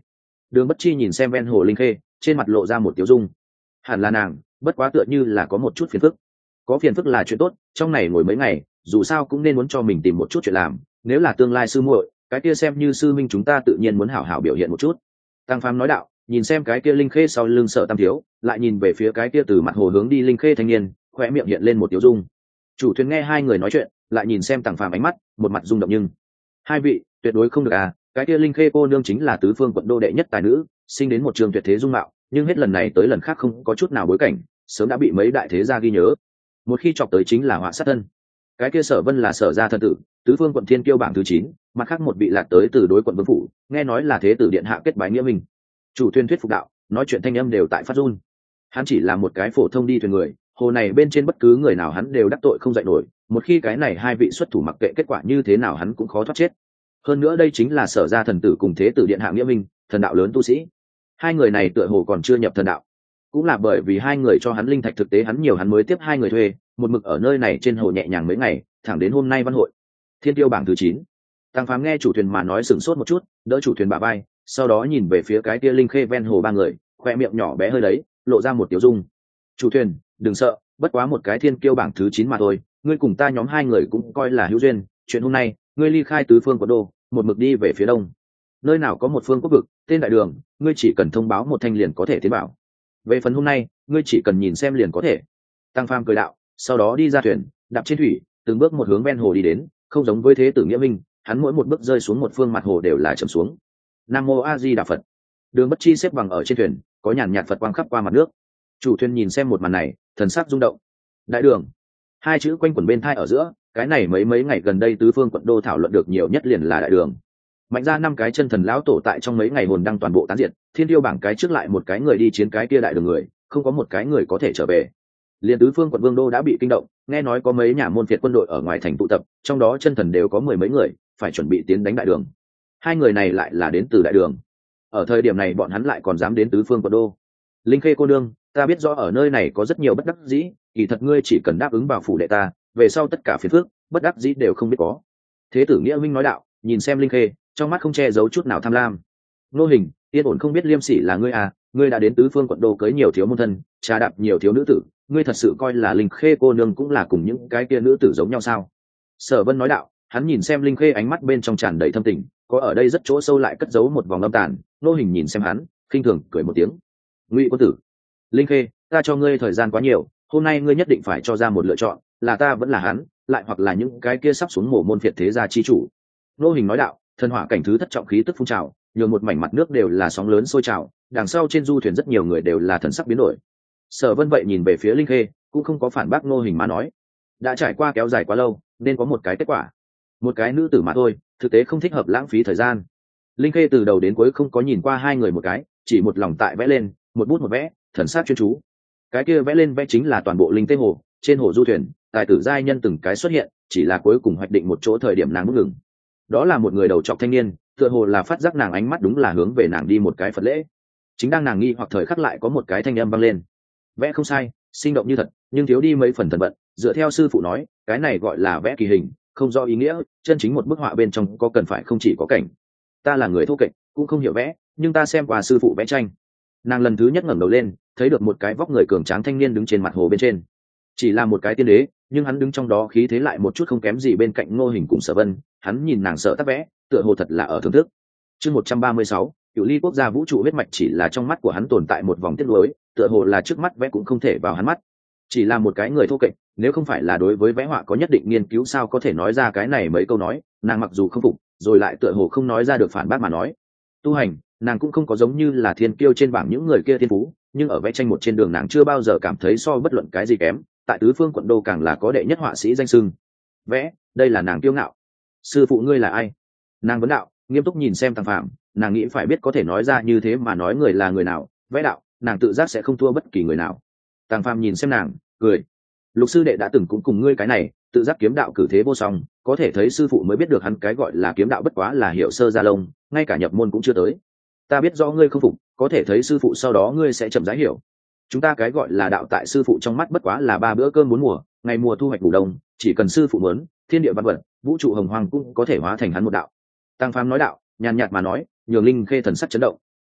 Đường Bất Chi nhìn xem ven hồ linh khê, trên mặt lộ ra một tiểu dung. Hẳn là nàng, bất quá tựa như là có một chút phiền phức. Có phiền phức là chuyện tốt, trong này ngồi mấy ngày, dù sao cũng nên muốn cho mình tìm một chút chuyện làm, nếu là tương lai sư muội, cái kia xem như sư minh chúng ta tự nhiên muốn hảo hảo biểu hiện một chút. Tăng Phàm nói đạo, nhìn xem cái kia linh khê sau lưng Sở Tam thiếu, lại nhìn về phía cái kia từ mặt hồ hướng đi linh khê thanh niên, khóe miệng hiện lên một tiểu dung. Chủ thuyền nghe hai người nói chuyện, lại nhìn xem Tăng Phàm ánh mắt, một mặt rung động nhưng hai vị tuyệt đối không được à, cái kia linh khê cô nương chính là tứ phương quận đô đệ nhất tài nữ, sinh đến một trường tuyệt thế dung mạo, nhưng hết lần này tới lần khác không có chút nào bối cảnh, sớm đã bị mấy đại thế gia ghi nhớ. Một khi chọc tới chính là họa sát thân. Cái kia Sở Vân là Sở gia thân tử, tứ phương quận thiên kiêu bảng thứ chín, mặt khác một vị lạc tới từ đối quận vương phủ, nghe nói là thế tử điện hạ kết bái nghĩa minh. Chủ thuyền thuyết phục đạo, nói chuyện thanh âm đều tại phát run. Hắn chỉ là một cái phổ thông đi thuyền người, hồ này bên trên bất cứ người nào hắn đều đắc tội không dạy nổi, một khi cái này hai vị xuất thủ mặc kệ kết quả như thế nào hắn cũng khó thoát chết. Hơn nữa đây chính là Sở gia thần tử cùng thế tử điện hạ nghĩa minh, thần đạo lớn tu sĩ. Hai người này tựa hồ còn chưa nhập thần đạo, cũng là bởi vì hai người cho hắn linh thạch thực tế hắn nhiều hắn mới tiếp hai người thuê, một mực ở nơi này trên hồ nhẹ nhàng mấy ngày, thẳng đến hôm nay văn hội. Thiên tiêu bảng thứ chín. Tăng Phàm nghe chủ thuyền mà nói sửng sốt một chút, đỡ chủ thuyền bả vai, sau đó nhìn về phía cái kia linh khê ven hồ ba người, khoe miệng nhỏ bé hơi đấy, lộ ra một tiểu dung. Chủ thuyền, đừng sợ, bất quá một cái thiên kiêu bảng thứ chín mà thôi, ngươi cùng ta nhóm hai người cũng coi là hữu duyên, chuyện hôm nay, ngươi ly khai tứ phương của đô, một mực đi về phía đông. Nơi nào có một phương quốc vực, tên đại đường, ngươi chỉ cần thông báo một thanh liền có thể tiến bảo. Về phần hôm nay, ngươi chỉ cần nhìn xem liền có thể. Tăng Phàm cười đạo, sau đó đi ra thuyền, đạp trên thủy, từng bước một hướng ven hồ đi đến, không giống với thế tử nghĩa minh, hắn mỗi một bước rơi xuống một phương mặt hồ đều là chầm xuống. Nam mô A Di Đà Phật. Đường Bất Chi xếp bằng ở trên thuyền, có nhàn nhạt Phật quang khắp qua mặt nước. Chủ thuyền nhìn xem một màn này, thần sắc rung động. Đại đường, hai chữ quanh quẩn bên thai ở giữa, cái này mấy mấy ngày gần đây tứ phương quận đô thảo luận được nhiều nhất liền là đại đường. Mạnh ra năm cái chân thần lão tổ tại trong mấy ngày hồn đăng toàn bộ tán diệt, thiên tiêu bảng cái trước lại một cái người đi chiến cái kia đại đường người, không có một cái người có thể trở về. Liên tứ phương quận vương đô đã bị kinh động, nghe nói có mấy nhà môn phiệt quân đội ở ngoài thành tụ tập, trong đó chân thần đều có mười mấy người, phải chuẩn bị tiến đánh đại đường. Hai người này lại là đến từ đại đường. Ở thời điểm này bọn hắn lại còn dám đến tứ phương quận đô. Linh Khê cô nương, ta biết rõ ở nơi này có rất nhiều bất đắc dĩ, kỳ thật ngươi chỉ cần đáp ứng vào phủ đệ ta, về sau tất cả phiền phức, bất đắc dĩ đều không biết có. Thế tử Nghĩa Minh nói đạo, nhìn xem Linh Khê, trong mắt không che giấu chút nào tham lam. Nô Hình, yên ổn không biết liêm sỉ là ngươi à, ngươi đã đến tứ phương quận đô cưới nhiều thiếu môn thân, trà đạp nhiều thiếu nữ tử, ngươi thật sự coi là Linh Khê cô nương cũng là cùng những cái kia nữ tử giống nhau sao? Sở Vân nói đạo, hắn nhìn xem Linh Khê ánh mắt bên trong tràn đầy thâm tình, có ở đây rất chỗ sâu lại cất giấu một vòng âm tàn. Nô Hình nhìn xem hắn, khinh thường cười một tiếng. Ngụy quân tử, Linh Khê, ta cho ngươi thời gian quá nhiều, hôm nay ngươi nhất định phải cho ra một lựa chọn, là ta vẫn là hắn, lại hoặc là những cái kia sắp xuống mổ môn phiệt thế gia chi chủ. Nô Hình nói đạo, thần hỏa cảnh thứ thất trọng khí tức phun trào, nhường một mảnh mặt nước đều là sóng lớn sôi trào, đằng sau trên du thuyền rất nhiều người đều là thần sắc biến đổi. Sở Vân vậy nhìn về phía Linh Khê, cũng không có phản bác Nô Hình mà nói, đã trải qua kéo dài quá lâu, nên có một cái kết quả. Một cái nữ tử mà thôi, thực tế không thích hợp lãng phí thời gian. Linh Khê từ đầu đến cuối không có nhìn qua hai người một cái, chỉ một lòng tại vẽ lên, một bút một vẽ, thần sắc chuyên chú. Cái kia vẽ lên vẽ chính là toàn bộ linh tê hồ, trên hồ du thuyền, tài tử giai nhân từng cái xuất hiện, chỉ là cuối cùng hoạch định một chỗ thời điểm nàng bước ngừng. Đó là một người đầu trọc thanh niên, tựa hồ là phát giác nàng ánh mắt đúng là hướng về nàng đi một cái Phật lễ. Chính đang nàng nghi hoặc thời khắc lại có một cái thanh âm vang lên. Vẽ không sai, sinh động như thật, nhưng thiếu đi mấy phần thần vận, dựa theo sư phụ nói, cái này gọi là vẽ kỳ hình, không do ý nghĩa, chân chính một bức họa bên trong có cần phải không chỉ có cảnh. Ta là người thô kệch, cũng không hiểu vẽ, nhưng ta xem qua sư phụ vẽ tranh. Nàng lần thứ nhất ngẩng đầu lên, thấy được một cái vóc người cường tráng thanh niên đứng trên mặt hồ bên trên. Chỉ là một cái tiên đế, nhưng hắn đứng trong đó khí thế lại một chút không kém gì bên cạnh Ngô Hình cùng Sở Vân, hắn nhìn nàng sợ tác vẽ, tựa hồ thật là ở thưởng thức. Chương một trăm ba mươi sáu, Cửu Ly quốc gia vũ trụ huyết mạch chỉ là trong mắt của hắn tồn tại một vòng tiếc nuối, tựa hồ là trước mắt vẽ cũng không thể vào hắn mắt. Chỉ là một cái người thô kệch, nếu không phải là đối với vẽ họa có nhất định nghiên cứu sao có thể nói ra cái này mấy câu nói, nàng mặc dù không phục, rồi lại tựa hồ không nói ra được phản bác mà nói. Tu hành, nàng cũng không có giống như là thiên kiêu trên bảng những người kia thiên phú, nhưng ở vẽ tranh một trên đường nàng chưa bao giờ cảm thấy so bất luận cái gì kém, tại tứ phương quận đô càng là có đệ nhất họa sĩ danh xưng. Vẽ, đây là nàng kiêu ngạo. Sư phụ ngươi là ai? Nàng vấn đạo, nghiêm túc nhìn xem Tăng Phàm, nàng nghĩ phải biết có thể nói ra như thế mà nói người là người nào. Vẽ đạo, nàng tự giác sẽ không thua bất kỳ người nào. Tăng Phàm nhìn xem nàng, cười. Lục sư đệ đã từng cũng cùng ngươi cái này, tự giác kiếm đạo cử thế vô song, có thể thấy sư phụ mới biết được hắn cái gọi là kiếm đạo bất quá là hiểu sơ gia lông, ngay cả nhập môn cũng chưa tới. Ta biết rõ ngươi không phục, có thể thấy sư phụ sau đó ngươi sẽ chậm rãi hiểu. Chúng ta cái gọi là đạo tại sư phụ trong mắt bất quá là ba bữa cơm bốn mùa, ngày mùa thu hoạch vụ đông, chỉ cần sư phụ muốn, thiên địa văn vật, vũ trụ hồng hoàng cũng có thể hóa thành hắn một đạo. Tăng Phàm nói đạo, nhàn nhạt mà nói, nhường Linh Khê thần sắc chấn động.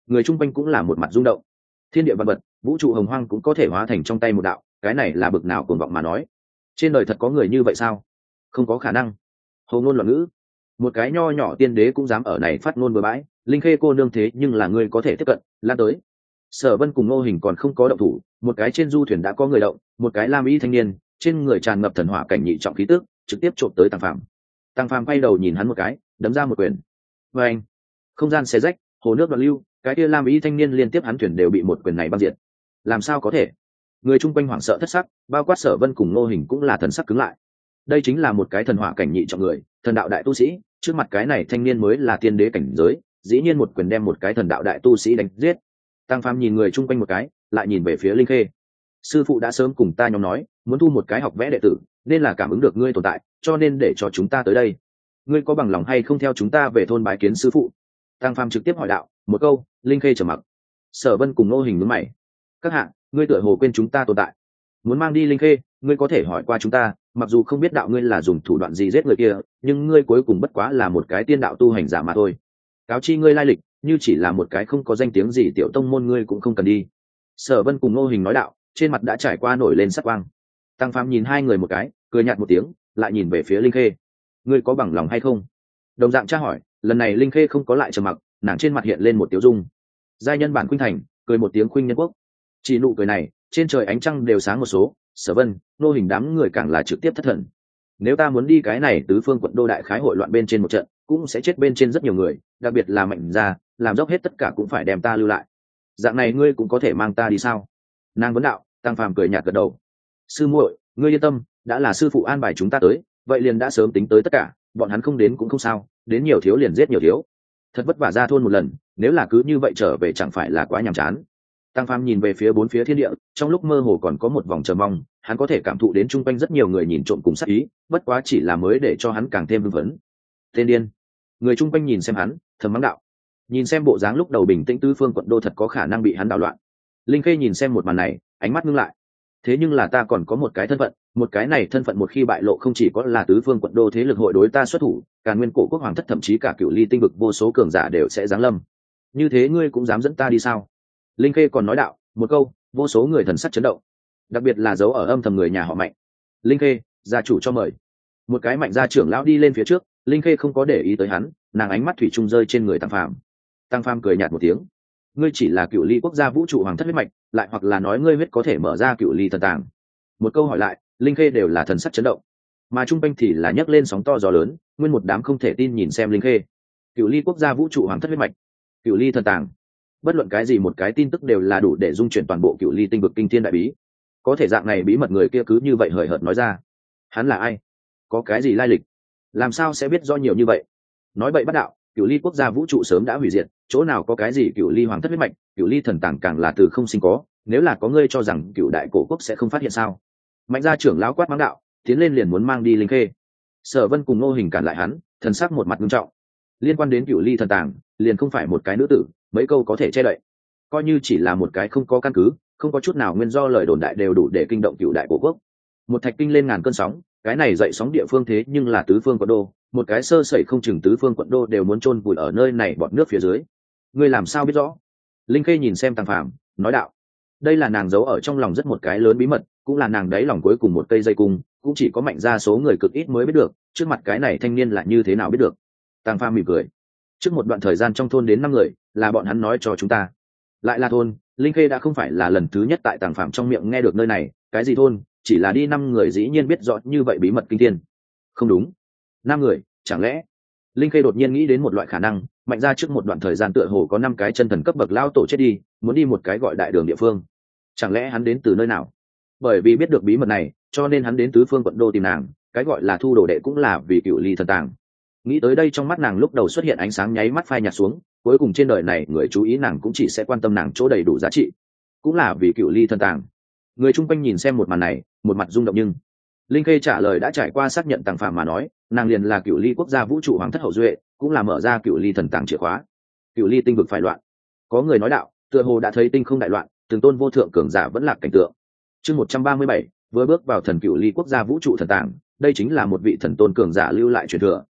người chung quanh cũng là một mặt rung động. Thiên địa vạn vật, vũ trụ hồng hoang cũng có thể hóa thành trong tay một đạo, cái này là bực nào cuồng vọng mà nói. Trên đời thật có người như vậy sao? Không có khả năng. Hồ ngôn loạn ngữ. Một cái nho nhỏ tiên đế cũng dám ở này phát ngôn bừa bãi. Linh Khê cô nương thế nhưng là người có thể tiếp cận, lan tới. Sở Vân cùng Ngô Hình còn không có động thủ, một cái trên du thuyền đã có người động, một cái lam y thanh niên, trên người tràn ngập thần hỏa cảnh nhị trọng khí tức, trực tiếp trộm tới Tăng Phàm. Tăng Phàm quay đầu nhìn hắn một cái, đấm ra một quyền. Và anh, không gian xé rách, hồ nước đoạn lưu, cái kia lam y thanh niên liên tiếp hắn thuyền đều bị một quyền này băng diệt. Làm sao có thể? Người chung quanh hoảng sợ thất sắc, bao quát Sở Vân cùng Ngô Hình cũng là thần sắc cứng lại. Đây chính là một cái thần hỏa cảnh nhị trọng người, thần đạo đại tu sĩ, trước mặt cái này thanh niên mới là tiên đế cảnh giới, dĩ nhiên một quyền đem một cái thần đạo đại tu sĩ đánh giết. Tăng Phàm nhìn người chung quanh một cái, lại nhìn về phía Linh Khê. Sư phụ đã sớm cùng ta nhóm nói, muốn thu một cái học vẽ đệ tử, nên là cảm ứng được ngươi tồn tại, cho nên để cho chúng ta tới đây. Ngươi có bằng lòng hay không theo chúng ta về thôn bái kiến sư phụ? Tăng Phàm trực tiếp hỏi đạo, một câu, Linh Khê trầm mặc. Sở Vân cùng Ngô Hình nhướng mày. Các hạ, ngươi tựa hồ quên chúng ta tồn tại. Muốn mang đi Linh Khê, ngươi có thể hỏi qua chúng ta, mặc dù không biết đạo ngươi là dùng thủ đoạn gì giết người kia, nhưng ngươi cuối cùng bất quá là một cái tiên đạo tu hành giả mà thôi. Cáo chi ngươi lai lịch, như chỉ là một cái không có danh tiếng gì tiểu tông môn ngươi cũng không cần đi. Sở Vân cùng Ngô Hình nói đạo, trên mặt đã trải qua nổi lên sắc quang. Tăng Phàm nhìn hai người một cái, cười nhạt một tiếng, lại nhìn về phía Linh Khê. Ngươi có bằng lòng hay không? Đồng dạng tra hỏi, lần này Linh Khê không có lại trầm mặc, nàng trên mặt hiện lên một tiểu dung. Giai nhân bản khuynh thành, cười một tiếng khuynh nhân quốc. Chỉ nụ cười này, trên trời ánh trăng đều sáng một số. Sở Vân, Ngô Hình đám người càng là trực tiếp thất thần. Nếu ta muốn đi cái này tứ phương quận đô đại khái hội loạn bên trên một trận, cũng sẽ chết bên trên rất nhiều người, đặc biệt là Mạnh gia, làm dốc hết tất cả cũng phải đem ta lưu lại. Dạng này ngươi cũng có thể mang ta đi sao? Nàng vấn đạo. Tăng Phàm cười nhạt gật đầu. Sư muội, ngươi yên tâm, đã là sư phụ an bài chúng ta tới, vậy liền đã sớm tính tới tất cả, bọn hắn không đến cũng không sao, đến nhiều thiếu liền giết nhiều thiếu. Thật vất vả ra thôn một lần, nếu là cứ như vậy trở về chẳng phải là quá nhàm chán. Tăng Phàm nhìn về phía bốn phía thiên địa, trong lúc mơ hồ còn có một vòng chờ mong, hắn có thể cảm thụ đến chung quanh rất nhiều người nhìn trộm cùng sát ý, bất quá chỉ là mới để cho hắn càng thêm hưng phấn. Tên điên. Người chung quanh nhìn xem hắn, thầm mắng đạo. Nhìn xem bộ dáng lúc đầu bình tĩnh tứ phương quận đô thật có khả năng bị hắn đảo loạn. Linh Khê nhìn xem một màn này, ánh mắt ngưng lại. Thế nhưng là ta còn có một cái thân phận, một cái này thân phận một khi bại lộ không chỉ có là tứ phương quận đô thế lực hội đối ta xuất thủ, Càn Nguyên cổ quốc hoàng thất thậm chí cả Cửu Ly tinh vực vô số cường giả đều sẽ giáng lâm. Như thế ngươi cũng dám dẫn ta đi sao? Linh Khê còn nói đạo, một câu, vô số người thần sắc chấn động. Đặc biệt là dấu ở âm thầm người nhà họ Mạnh. Linh Khê, gia chủ cho mời. Một cái Mạnh gia trưởng lão đi lên phía trước, Linh Khê không có để ý tới hắn, nàng ánh mắt thủy chung rơi trên người Tăng Phàm. Tăng Phàm cười nhạt một tiếng. Ngươi chỉ là Cửu Ly quốc gia vũ trụ hoàng thất huyết mạch, lại hoặc là nói ngươi huyết có thể mở ra Cửu Ly thần tàng. Một câu hỏi lại, Linh Khê đều là thần sắc chấn động, mà trung quanh thì là nhấc lên sóng to gió lớn, nguyên một đám không thể tin nhìn xem Linh Khê. Cửu Ly quốc gia vũ trụ hoàng thất huyết mạch, Cửu Ly thần tàng, bất luận cái gì một cái tin tức đều là đủ để dung chuyển toàn bộ Cửu Ly tinh vực kinh thiên đại bí. Có thể dạng này bí mật người kia cứ như vậy hời hợt nói ra, hắn là ai? Có cái gì lai lịch? Làm sao sẽ biết rõ nhiều như vậy? Nói bậy bắt đạo, Cửu Ly quốc gia vũ trụ sớm đã hủy diệt, chỗ nào có cái gì Cửu Ly hoàng thất huyết mạch, Cửu Ly thần tàng càng là từ không sinh có, nếu là có ngươi cho rằng Cửu đại cổ quốc sẽ không phát hiện sao? Mạnh gia trưởng lão quát mắng đạo, tiến lên liền muốn mang đi Linh Khê. Sở Vân cùng Ngô Hình cản lại hắn, thần sắc một mặt nghiêm trọng. Liên quan đến Cửu Ly thần tàng, liền không phải một cái nữ tử, mấy câu có thể che đậy. Coi như chỉ là một cái không có căn cứ, không có chút nào nguyên do lời đồn đại đều đủ để kinh động Cửu đại cổ quốc. Một thạch kinh lên ngàn cơn sóng, cái này dậy sóng địa phương thế nhưng là tứ phương quận đô, một cái sơ sẩy không chừng tứ phương quận đô đều muốn chôn vùi ở nơi này bọt nước phía dưới. Ngươi làm sao biết rõ? Linh Khê nhìn xem Tăng Phàm, nói đạo. Đây là nàng giấu ở trong lòng rất một cái lớn bí mật, cũng là nàng đáy lòng cuối cùng một cây dây cung, cũng chỉ có Mạnh gia số người cực ít mới biết được, trước mặt cái này thanh niên là như thế nào biết được. Tăng Phàm mỉm cười. Trước một đoạn thời gian trong thôn đến năm người, là bọn hắn nói cho chúng ta. Lại là thôn, Linh Khê đã không phải là lần thứ nhất tại Tăng Phàm trong miệng nghe được nơi này, cái gì thôn, chỉ là đi năm người dĩ nhiên biết rõ như vậy bí mật kinh thiên. Không đúng. Năm người, chẳng lẽ? Linh Khê đột nhiên nghĩ đến một loại khả năng, Mạnh gia trước một đoạn thời gian tựa hồ có năm cái chân thần cấp bậc lao tổ chết đi, muốn đi một cái gọi đại đường địa phương. Chẳng lẽ hắn đến từ nơi nào? Bởi vì biết được bí mật này, cho nên hắn đến tứ phương quận đô tìm nàng, cái gọi là thu đồ đệ cũng là vì Cửu Ly thần tàng. Nghĩ tới đây trong mắt nàng lúc đầu xuất hiện ánh sáng nháy mắt phai nhạt xuống, cuối cùng trên đời này người chú ý nàng cũng chỉ sẽ quan tâm nàng chỗ đầy đủ giá trị, cũng là vì Cửu Ly thần tàng. Người chung quanh nhìn xem một màn này, một mặt rung động, nhưng Linh Khê trả lời đã trải qua xác nhận Tăng Phàm mà nói, nàng liền là Cửu Ly quốc gia vũ trụ hoàng thất hậu duệ, cũng là mở ra Cửu Ly thần tàng chìa khóa. Cửu Ly tinh vực phải loạn. Có người nói đạo, tựa hồ đã thấy tinh không đại loạn, từng tôn vô thượng cường giả vẫn lạc cảnh tượng. Chương một trăm ba mươi bảy, vừa bước vào thần Cửu Ly quốc gia vũ trụ thần tàng, đây chính là một vị thần tôn cường giả lưu lại truyền thừa,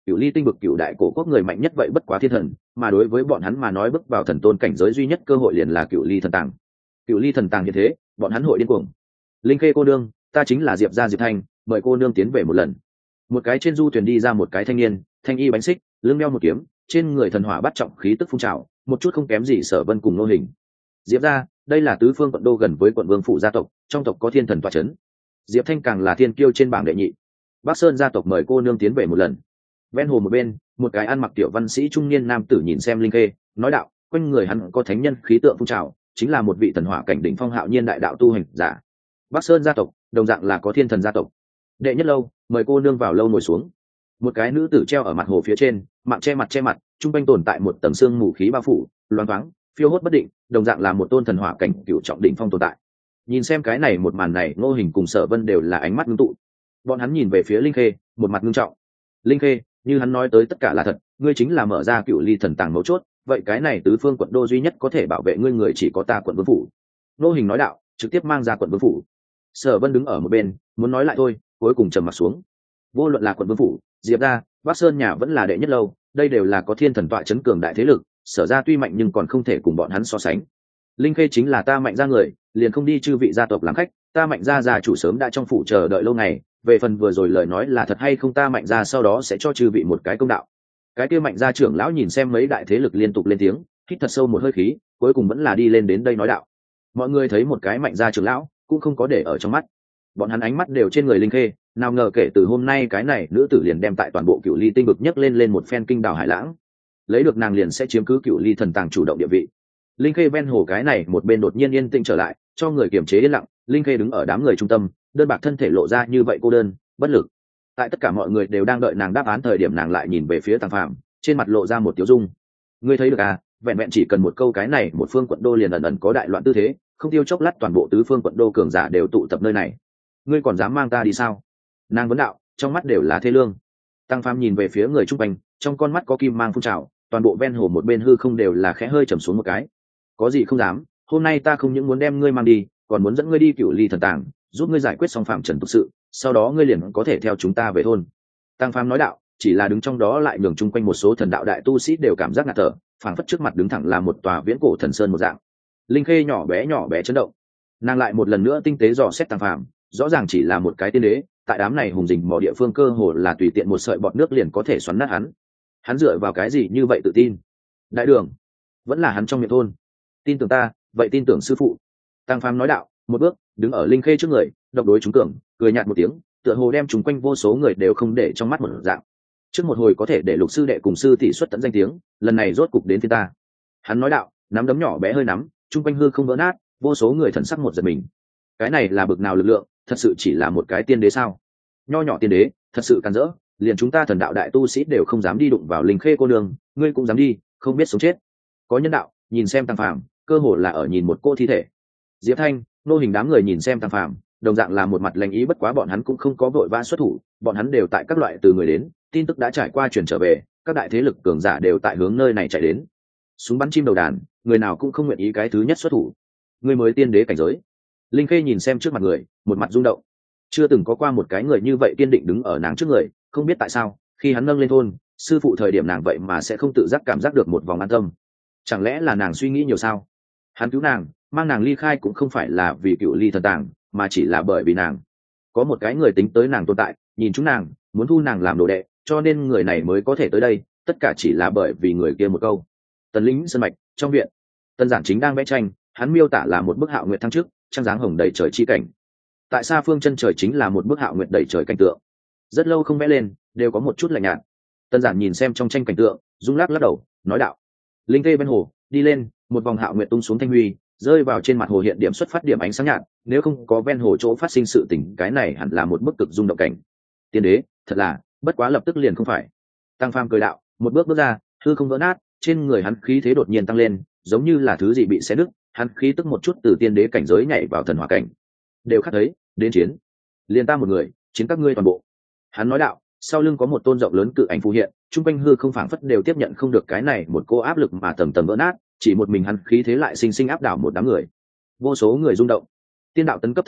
cựu ly tinh vực cựu đại cổ quốc người mạnh nhất vậy bất quá thiên thần, mà đối với bọn hắn mà nói bước vào thần tôn cảnh giới duy nhất cơ hội liền là cựu ly thần tàng. Cựu ly thần tàng như thế, bọn hắn hội điên cuồng. Linh Khê cô nương, ta chính là Diệp gia Diệp Thanh, mời cô nương tiến về một lần. Một cái trên du thuyền đi ra một cái thanh niên, thanh y bánh xích, lưng đeo một kiếm, trên người thần hỏa bắt trọng khí tức phun trào, một chút không kém gì Sở Vân cùng Nô Hình. Diệp gia, đây là tứ phương quận đô gần với quận vương phủ gia tộc, trong tộc có thiên thần tọa chấn. Diệp Thanh càng là thiên kiêu trên bảng đệ nhị. Bắc Sơn gia tộc mời cô nương tiến về một lần. Ven hồ một bên, một cái ăn mặc tiểu văn sĩ trung niên nam tử nhìn xem Linh Khê, nói đạo, quanh người hắn có thánh nhân khí tượng phun trào, chính là một vị thần hỏa cảnh đỉnh phong hạo nhiên đại đạo tu hành giả. Bắc Sơn gia tộc, đồng dạng là có thiên thần gia tộc. Đệ nhất lâu, mời cô nương vào lâu ngồi xuống. Một cái nữ tử treo ở mặt hồ phía trên, mạng che mặt che mặt, trung quanh tồn tại một tầng xương mù khí bao phủ, loáng thoáng, phiêu hốt bất định, đồng dạng là một tôn thần hỏa cảnh cửu trọng đỉnh phong tồn tại. Nhìn xem cái này một màn này, Ngô Hình cùng Sở Vân đều là ánh mắt ngưng tụ. Bọn hắn nhìn về phía Linh Khê, một mặt ngưng trọng. Linh Khê, như hắn nói tới tất cả là thật, ngươi chính là mở ra cựu ly thần tàng mấu chốt, vậy cái này tứ phương quận đô duy nhất có thể bảo vệ ngươi người chỉ có ta quận vương phủ. Ngô Hình nói đạo, trực tiếp mang ra quận vương phủ. Sở Vân đứng ở một bên, muốn nói lại thôi, cuối cùng trầm mặt xuống. Vô luận là quận vương phủ, Diệp gia, Bắc Sơn nhà vẫn là đệ nhất lâu, đây đều là có thiên thần tọa chấn cường đại thế lực, Sở gia tuy mạnh nhưng còn không thể cùng bọn hắn so sánh. Linh Khê chính là ta mạnh gia người, liền không đi chư vị gia tộc làm khách, ta mạnh gia gia chủ sớm đã trong phủ chờ đợi lâu ngày, về phần vừa rồi lời nói là thật hay không ta mạnh gia sau đó sẽ cho chư vị một cái công đạo. Cái kia mạnh gia trưởng lão nhìn xem mấy đại thế lực liên tục lên tiếng, hít thật sâu một hơi khí, cuối cùng vẫn là đi lên đến đây nói đạo. Mọi người thấy một cái mạnh gia trưởng lão, cũng không có để ở trong mắt. Bọn hắn ánh mắt đều trên người Linh Khê, nào ngờ kể từ hôm nay cái này nữ tử liền đem tại toàn bộ cựu ly tinh vực nhấc lên lên một phen kinh đảo hải lãng, lấy được nàng liền sẽ chiếm cứ cựu ly thần tàng chủ động địa vị. Linh Khê ven hồ cái này một bên đột nhiên yên tĩnh trở lại, cho người kiềm chế yên lặng. Linh Khê đứng ở đám người trung tâm, đơn bạc thân thể lộ ra như vậy cô đơn, bất lực. Tại tất cả mọi người đều đang đợi nàng đáp án thời điểm, nàng lại nhìn về phía Tăng Phạm, trên mặt lộ ra một tiếu dung. Ngươi thấy được à, vẹn vẹn chỉ cần một câu cái này, một phương quận đô liền ẩn ẩn có đại loạn tư thế, không tiêu chốc lát toàn bộ tứ phương quận đô cường giả đều tụ tập nơi này. Ngươi còn dám mang ta đi sao? Nàng vấn đạo, trong mắt đều là thê lương. Tăng Phạm nhìn về phía người trung quanh, trong con mắt có kim mang phun trào, toàn bộ ven hồ một bên hư không đều là khẽ hơi trầm xuống một cái. Có gì không dám, hôm nay ta không những muốn đem ngươi mang đi, còn muốn dẫn ngươi đi cựu ly thần tàng, giúp ngươi giải quyết xong phạm trần tục sự, sau đó ngươi liền có thể theo chúng ta về thôn. Tăng Phàm nói đạo, chỉ là đứng trong đó lại nhường chung quanh một số thần đạo đại tu sĩ đều cảm giác ngạt thở, phảng phất trước mặt đứng thẳng là một tòa viễn cổ thần sơn một dạng. Linh Khê nhỏ bé nhỏ bé chấn động, nàng lại một lần nữa tinh tế dò xét Tăng Phàm, rõ ràng chỉ là một cái tiên đế, tại đám này hùng rình mỏ địa phương cơ hồ là tùy tiện một sợi bọt nước liền có thể xoắn nát hắn. Hắn dựa vào cái gì như vậy tự tin? Đại đường, vẫn là hắn trong miệng thôn. Tin tưởng ta, vậy tin tưởng sư phụ. Tăng Phàm nói đạo, một bước đứng ở Linh Khê trước người, độc đối chúng cường, cười nhạt một tiếng, tựa hồ đem chúng quanh vô số người đều không để trong mắt một dạng. Trước một hồi có thể để lục sư đệ cùng sư tỷ xuất tận danh tiếng, lần này rốt cục đến phía ta. Hắn nói đạo, nắm đấm nhỏ bé hơi nắm, chung quanh hư không vỡ nát, vô số người thần sắc một giật mình. Cái này là bực nào lực lượng, thật sự chỉ là một cái tiên đế sao? Nho nhỏ tiên đế, thật sự càn rỡ, liền chúng ta thần đạo đại tu sĩ đều không dám đi đụng vào Linh Khê cô nương, ngươi cũng dám đi, không biết sống chết. Có nhân đạo, nhìn xem Tăng Phàm, cơ hồ là ở nhìn một cô thi thể. Diệp Thanh, Nô Hình đám người nhìn xem Tăng Phàm, đồng dạng là một mặt lành ý, bất quá bọn hắn cũng không có vội vã xuất thủ, bọn hắn đều tại các loại từ người đến, tin tức đã trải qua truyền trở về, các đại thế lực cường giả đều tại hướng nơi này chạy đến. Súng bắn chim đầu đàn, người nào cũng không nguyện ý cái thứ nhất xuất thủ. Người mới tiên đế cảnh giới. Linh Khê nhìn xem trước mặt người, một mặt rung động. Chưa từng có qua một cái người như vậy kiên định đứng ở nàng trước người, không biết tại sao, khi hắn nâng lên thôn, sư phụ thời điểm nàng vậy mà sẽ không tự giác cảm giác được một vòng an tâm. Chẳng lẽ là nàng suy nghĩ nhiều sao? Hắn cứu nàng, mang nàng ly khai cũng không phải là vì cựu ly thần tàng, mà chỉ là bởi vì nàng có một cái người tính tới nàng tồn tại, nhìn chúng nàng, muốn thu nàng làm đồ đệ, cho nên người này mới có thể tới đây, tất cả chỉ là bởi vì người kia một câu. Tần Lĩnh sân mạch trong viện, Tân Giản chính đang vẽ tranh, hắn miêu tả là một bức hạo nguyệt thăng trước, trăng dáng hồng đầy trời chi cảnh. Tại xa phương chân trời chính là một bức hạo nguyệt đầy trời cảnh tượng. Rất lâu không vẽ lên, đều có một chút lạnh nhạt. Tân Giản nhìn xem trong tranh cảnh tượng, rung lắc lắc đầu, nói đạo: Linh Khê bên hồ đi lên, một vòng hạo nguyệt tung xuống thanh huy, rơi vào trên mặt hồ, hiện điểm xuất phát điểm ánh sáng nhạt, nếu không có ven hồ chỗ phát sinh sự tình, cái này hẳn là một bức cực rung động cảnh. Tiên đế, thật là, bất quá lập tức liền không phải. Tăng Phàm cười đạo, một bước bước ra, hư không vỡ nát, trên người hắn khí thế đột nhiên tăng lên, giống như là thứ gì bị xé nứt, hắn khí tức một chút từ tiên đế cảnh giới nhảy vào thần hỏa cảnh. Đều khắc thấy, đến chiến. Liên ta một người, chiến các ngươi toàn bộ. Hắn nói đạo, sau lưng có một tôn rộng lớn cự ảnh phù hiện, trung quanh hư không phảng phất đều tiếp nhận không được cái này một cô áp lực mà tầm tầm vỡ nát, chỉ một mình hắn khí thế lại sinh sinh áp đảo một đám người. Vô số người rung động. Tiên đạo tấn cấp thần đạo,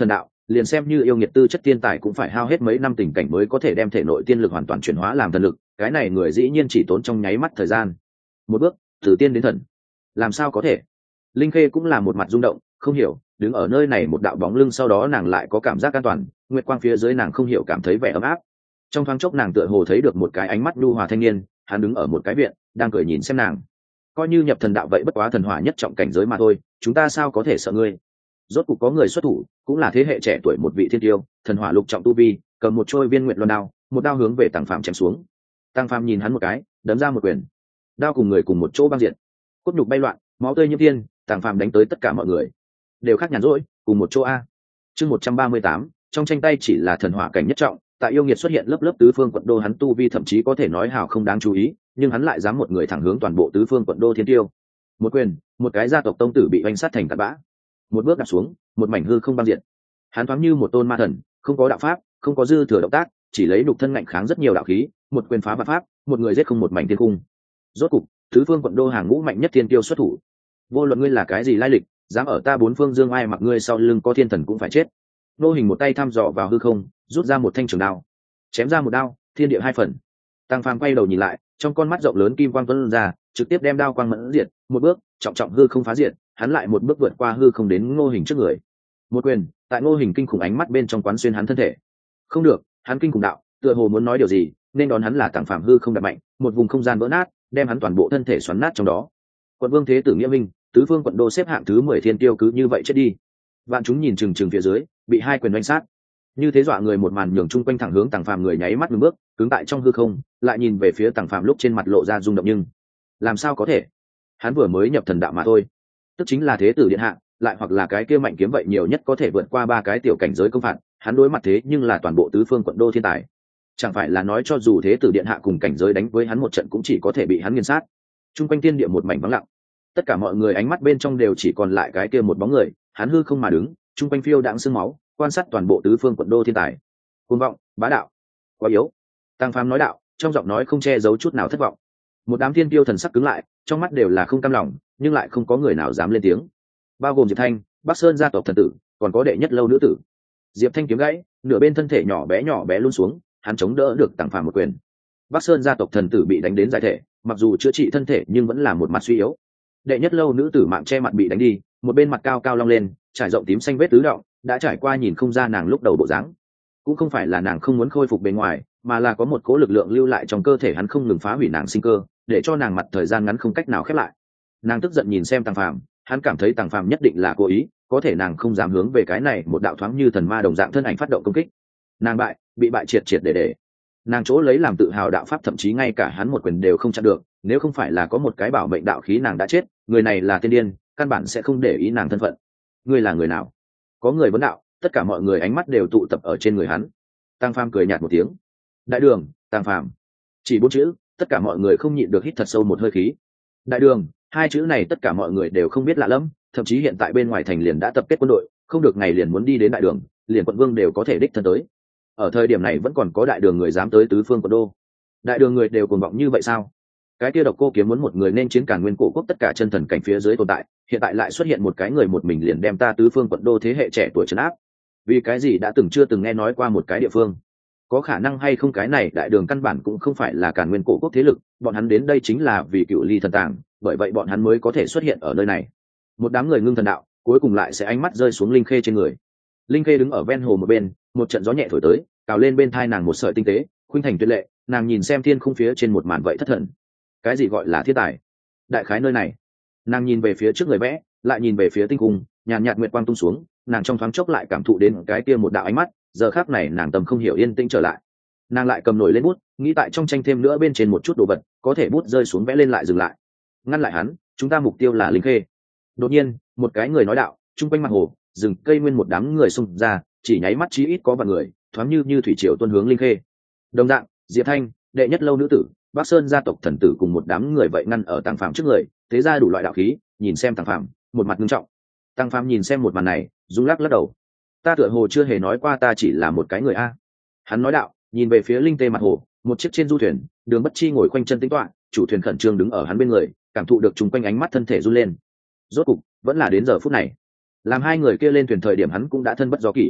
liền xem như yêu nghiệt tư chất tiên tài cũng phải hao hết mấy năm tình cảnh mới có thể đem thể nội tiên lực hoàn toàn chuyển hóa làm thần lực, cái này người dĩ nhiên chỉ tốn trong nháy mắt thời gian một bước từ tiên đến thần, làm sao có thể? Linh Khê cũng là một mặt rung động, không hiểu, đứng ở nơi này một đạo bóng lưng, sau đó nàng lại có cảm giác an toàn, nguyệt quang phía dưới nàng không hiểu cảm thấy vẻ ấm áp. Trong thoáng chốc nàng tựa hồ thấy được một cái ánh mắt nhu hòa thanh niên, hắn đứng ở một cái viện, đang cười nhìn xem nàng. Coi như nhập thần đạo vậy bất quá thần hỏa nhất trọng cảnh giới mà thôi, chúng ta sao có thể sợ ngươi? Rốt cục có người xuất thủ, cũng là thế hệ trẻ tuổi một vị thiên tiêu, thần hỏa lục trọng tu vi, cầm một trôi viên nguyệt loan đao, một đao hướng về Tăng Phàm chém xuống. Tăng Phàm nhìn hắn một cái, đấm ra một quyền, đao cùng người cùng một chỗ băng diện, cốt nhục bay loạn, máu tươi như tiên. Tăng Phàm đánh tới tất cả mọi người đều khác nhàn rỗi, cùng một chỗ a. Chương một trăm ba mươi tám, trong tranh tay chỉ là thần hỏa cảnh nhất trọng, tại yêu nghiệt xuất hiện lớp lớp tứ phương quận đô, hắn tu vi thậm chí có thể nói hào không đáng chú ý, nhưng hắn lại dám một người thẳng hướng toàn bộ tứ phương quận đô thiên tiêu. Một quyền, một cái gia tộc tông tử bị oanh sát thành tạt bã. Một bước đặt xuống, một mảnh hư không băng diện. Hắn thoáng như một tôn ma thần, không có đạo pháp, không có dư thừa động tác, chỉ lấy đục thân ngạnh kháng rất nhiều đạo khí, một quyền phá vạn pháp, một người giết không một mảnh thiên cung. Rốt cục, tứ phương quận đô hàng ngũ mạnh nhất thiên tiêu xuất thủ. Vô luận ngươi là cái gì lai lịch, dám ở ta bốn phương dương ai mặc ngươi sau lưng có thiên thần cũng phải chết. Nô Hình một tay thăm dò vào hư không, rút ra một thanh trường đao, chém ra một đao, thiên địa hai phần. Tăng Phàm quay đầu nhìn lại, trong con mắt rộng lớn kim quang tuôn ra, trực tiếp đem đao quang mẫn diệt, một bước, trọng trọng hư không phá diệt, hắn lại một bước vượt qua hư không đến Ngô Hình trước người. Một quyền, tại Ngô Hình kinh khủng ánh mắt bên trong quán xuyên hắn thân thể. Không được, hắn kinh khủng đạo, tựa hồ muốn nói điều gì, nên đón hắn là Tăng Phàm hư không đập mạnh, một vùng không gian vỡ nát, đem hắn toàn bộ thân thể xoắn nát trong đó. Quận Vương Thế Tử Nghĩa Minh, tứ phương quận đô xếp hạng thứ mười thiên tiêu cứ như vậy chết đi. Vạn chúng nhìn chừng chừng phía dưới, bị hai quyền đánh sát. Như thế dọa người một màn nhường chung quanh thẳng hướng Tăng Phàm người nháy mắt ngừng bước, cứng tại trong hư không, lại nhìn về phía Tăng Phàm lúc trên mặt lộ ra rung động, nhưng làm sao có thể? Hắn vừa mới nhập thần đạo mà thôi, tức chính là thế tử điện hạ, lại hoặc là cái kia mạnh kiếm vậy nhiều nhất có thể vượt qua ba cái tiểu cảnh giới công phạt, hắn đối mặt thế nhưng là toàn bộ tứ phương quận đô thiên tài. Chẳng phải là nói cho dù thế tử điện hạ cùng cảnh giới đánh với hắn một trận cũng chỉ có thể bị hắn nghiền sát. Trung quanh tiên địa một mảnh vắng lặng, tất cả mọi người ánh mắt bên trong đều chỉ còn lại cái kia một bóng người, hắn hư không mà đứng, trung quanh phiêu đãng sương máu, quan sát toàn bộ tứ phương quận đô thiên tài. Cuồng vọng, bá đạo, quá yếu. Tăng Phàm nói đạo, trong giọng nói không che giấu chút nào thất vọng. Một đám thiên tiêu thần sắc cứng lại, trong mắt đều là không cam lòng, nhưng lại không có người nào dám lên tiếng, bao gồm Diệp Thanh, Bắc Sơn gia tộc thần tử, còn có đệ nhất lâu nữ tử. Diệp Thanh kiếm gãy, nửa bên thân thể nhỏ bé nhỏ bé luôn xuống, hắn chống đỡ được Tăng Phàm một quyền. Bắc Sơn gia tộc thần tử bị đánh đến giải thể, mặc dù chữa trị thân thể nhưng vẫn là một mặt suy yếu. Đệ nhất lâu nữ tử mạng che mặt bị đánh đi, một bên mặt cao cao long lên, trải rộng tím xanh vết tứ động, đã trải qua nhìn không ra nàng lúc đầu bộ dáng. Cũng không phải là nàng không muốn khôi phục bề ngoài, mà là có một cố lực lượng lưu lại trong cơ thể hắn không ngừng phá hủy nàng sinh cơ, để cho nàng mặt thời gian ngắn không cách nào khép lại. Nàng tức giận nhìn xem Tăng Phàm, hắn cảm thấy Tăng Phàm nhất định là cố ý, có thể nàng không dám hướng về cái này một đạo thoáng như thần ma đồng dạng thân ảnh phát động công kích. Nàng bại, bị bại triệt triệt để để. Nàng chỗ lấy làm tự hào đạo pháp thậm chí ngay cả hắn một quyền đều không chặn được, nếu không phải là có một cái bảo mệnh đạo khí nàng đã chết, người này là tiên điên, căn bản sẽ không để ý nàng thân phận. Ngươi là người nào? Có người vấn đạo, tất cả mọi người ánh mắt đều tụ tập ở trên người hắn. Tăng Phàm cười nhạt một tiếng. Đại đường, Tăng Phàm. Chỉ bốn chữ, tất cả mọi người không nhịn được hít thật sâu một hơi khí. Đại đường, hai chữ này tất cả mọi người đều không biết lạ lắm, thậm chí hiện tại bên ngoài thành liền đã tập kết quân đội, không được ngày liền muốn đi đến đại đường, liền quận vương đều có thể đích thân tới. Ở thời điểm này vẫn còn có đại đường người dám tới tứ phương quận đô. Đại đường người đều cuồng vọng như vậy sao? Cái kia Độc Cô Kiếm muốn một người nên chiến Càn Nguyên cổ quốc tất cả chân thần cảnh phía dưới tồn tại, hiện tại lại xuất hiện một cái người một mình liền đem ta tứ phương quận đô thế hệ trẻ tuổi trấn áp. Vì cái gì đã từng chưa từng nghe nói qua một cái địa phương? Có khả năng hay không cái này đại đường căn bản cũng không phải là Càn Nguyên cổ quốc thế lực, bọn hắn đến đây chính là vì Cựu Ly thần tàng, bởi vậy bọn hắn mới có thể xuất hiện ở nơi này. Một đám người ngưng thần đạo, cuối cùng lại sẽ ánh mắt rơi xuống Linh Khê trên người. Linh Khê đứng ở ven hồ một bên, một trận gió nhẹ thổi tới, cào lên bên thai nàng một sợi tinh tế, khuynh thành tuyệt lệ, nàng nhìn xem thiên khung phía trên một màn vậy thất thần. Cái gì gọi là thiên tài? Đại khái nơi này. Nàng nhìn về phía trước người vẽ, lại nhìn về phía tinh cung, nhàn nhạt nguyệt quang tung xuống, nàng trong thoáng chốc lại cảm thụ đến cái kia một đạo ánh mắt, giờ khắc này nàng tâm không hiểu yên tĩnh trở lại. Nàng lại cầm nổi lên bút, nghĩ tại trong tranh thêm nữa bên trên một chút đồ vật, có thể bút rơi xuống vẽ lên lại dừng lại. Ngăn lại hắn, chúng ta mục tiêu là Linh Khê. Đột nhiên, một cái người nói đạo, trung quanh mặt hồ, rừng cây nguyên một đám người xung ra, chỉ nháy mắt chí ít có vài người, thoáng như như thủy triều tuôn hướng Linh Khê. Đồng dạng, Diệp Thanh, đệ nhất lâu nữ tử, Bắc Sơn gia tộc thần tử cùng một đám người vậy ngăn ở Tăng Phàm trước người, thế ra đủ loại đạo khí, nhìn xem Tăng Phàm, một mặt nghiêm trọng. Tăng Phàm nhìn xem một màn này, rung lắc lắc đầu. Ta tựa hồ chưa hề nói qua ta chỉ là một cái người a. Hắn nói đạo, nhìn về phía Linh Tê mặt hồ, một chiếc trên du thuyền, Đường Bất Chi ngồi khoanh chân tĩnh tọa, chủ thuyền khẩn trương đứng ở hắn bên người, cảm thụ được chung quanh ánh mắt thân thể run lên. Rốt cục, vẫn là đến giờ phút này. Làm hai người kia lên thuyền thời điểm hắn cũng đã thân bất do kỷ.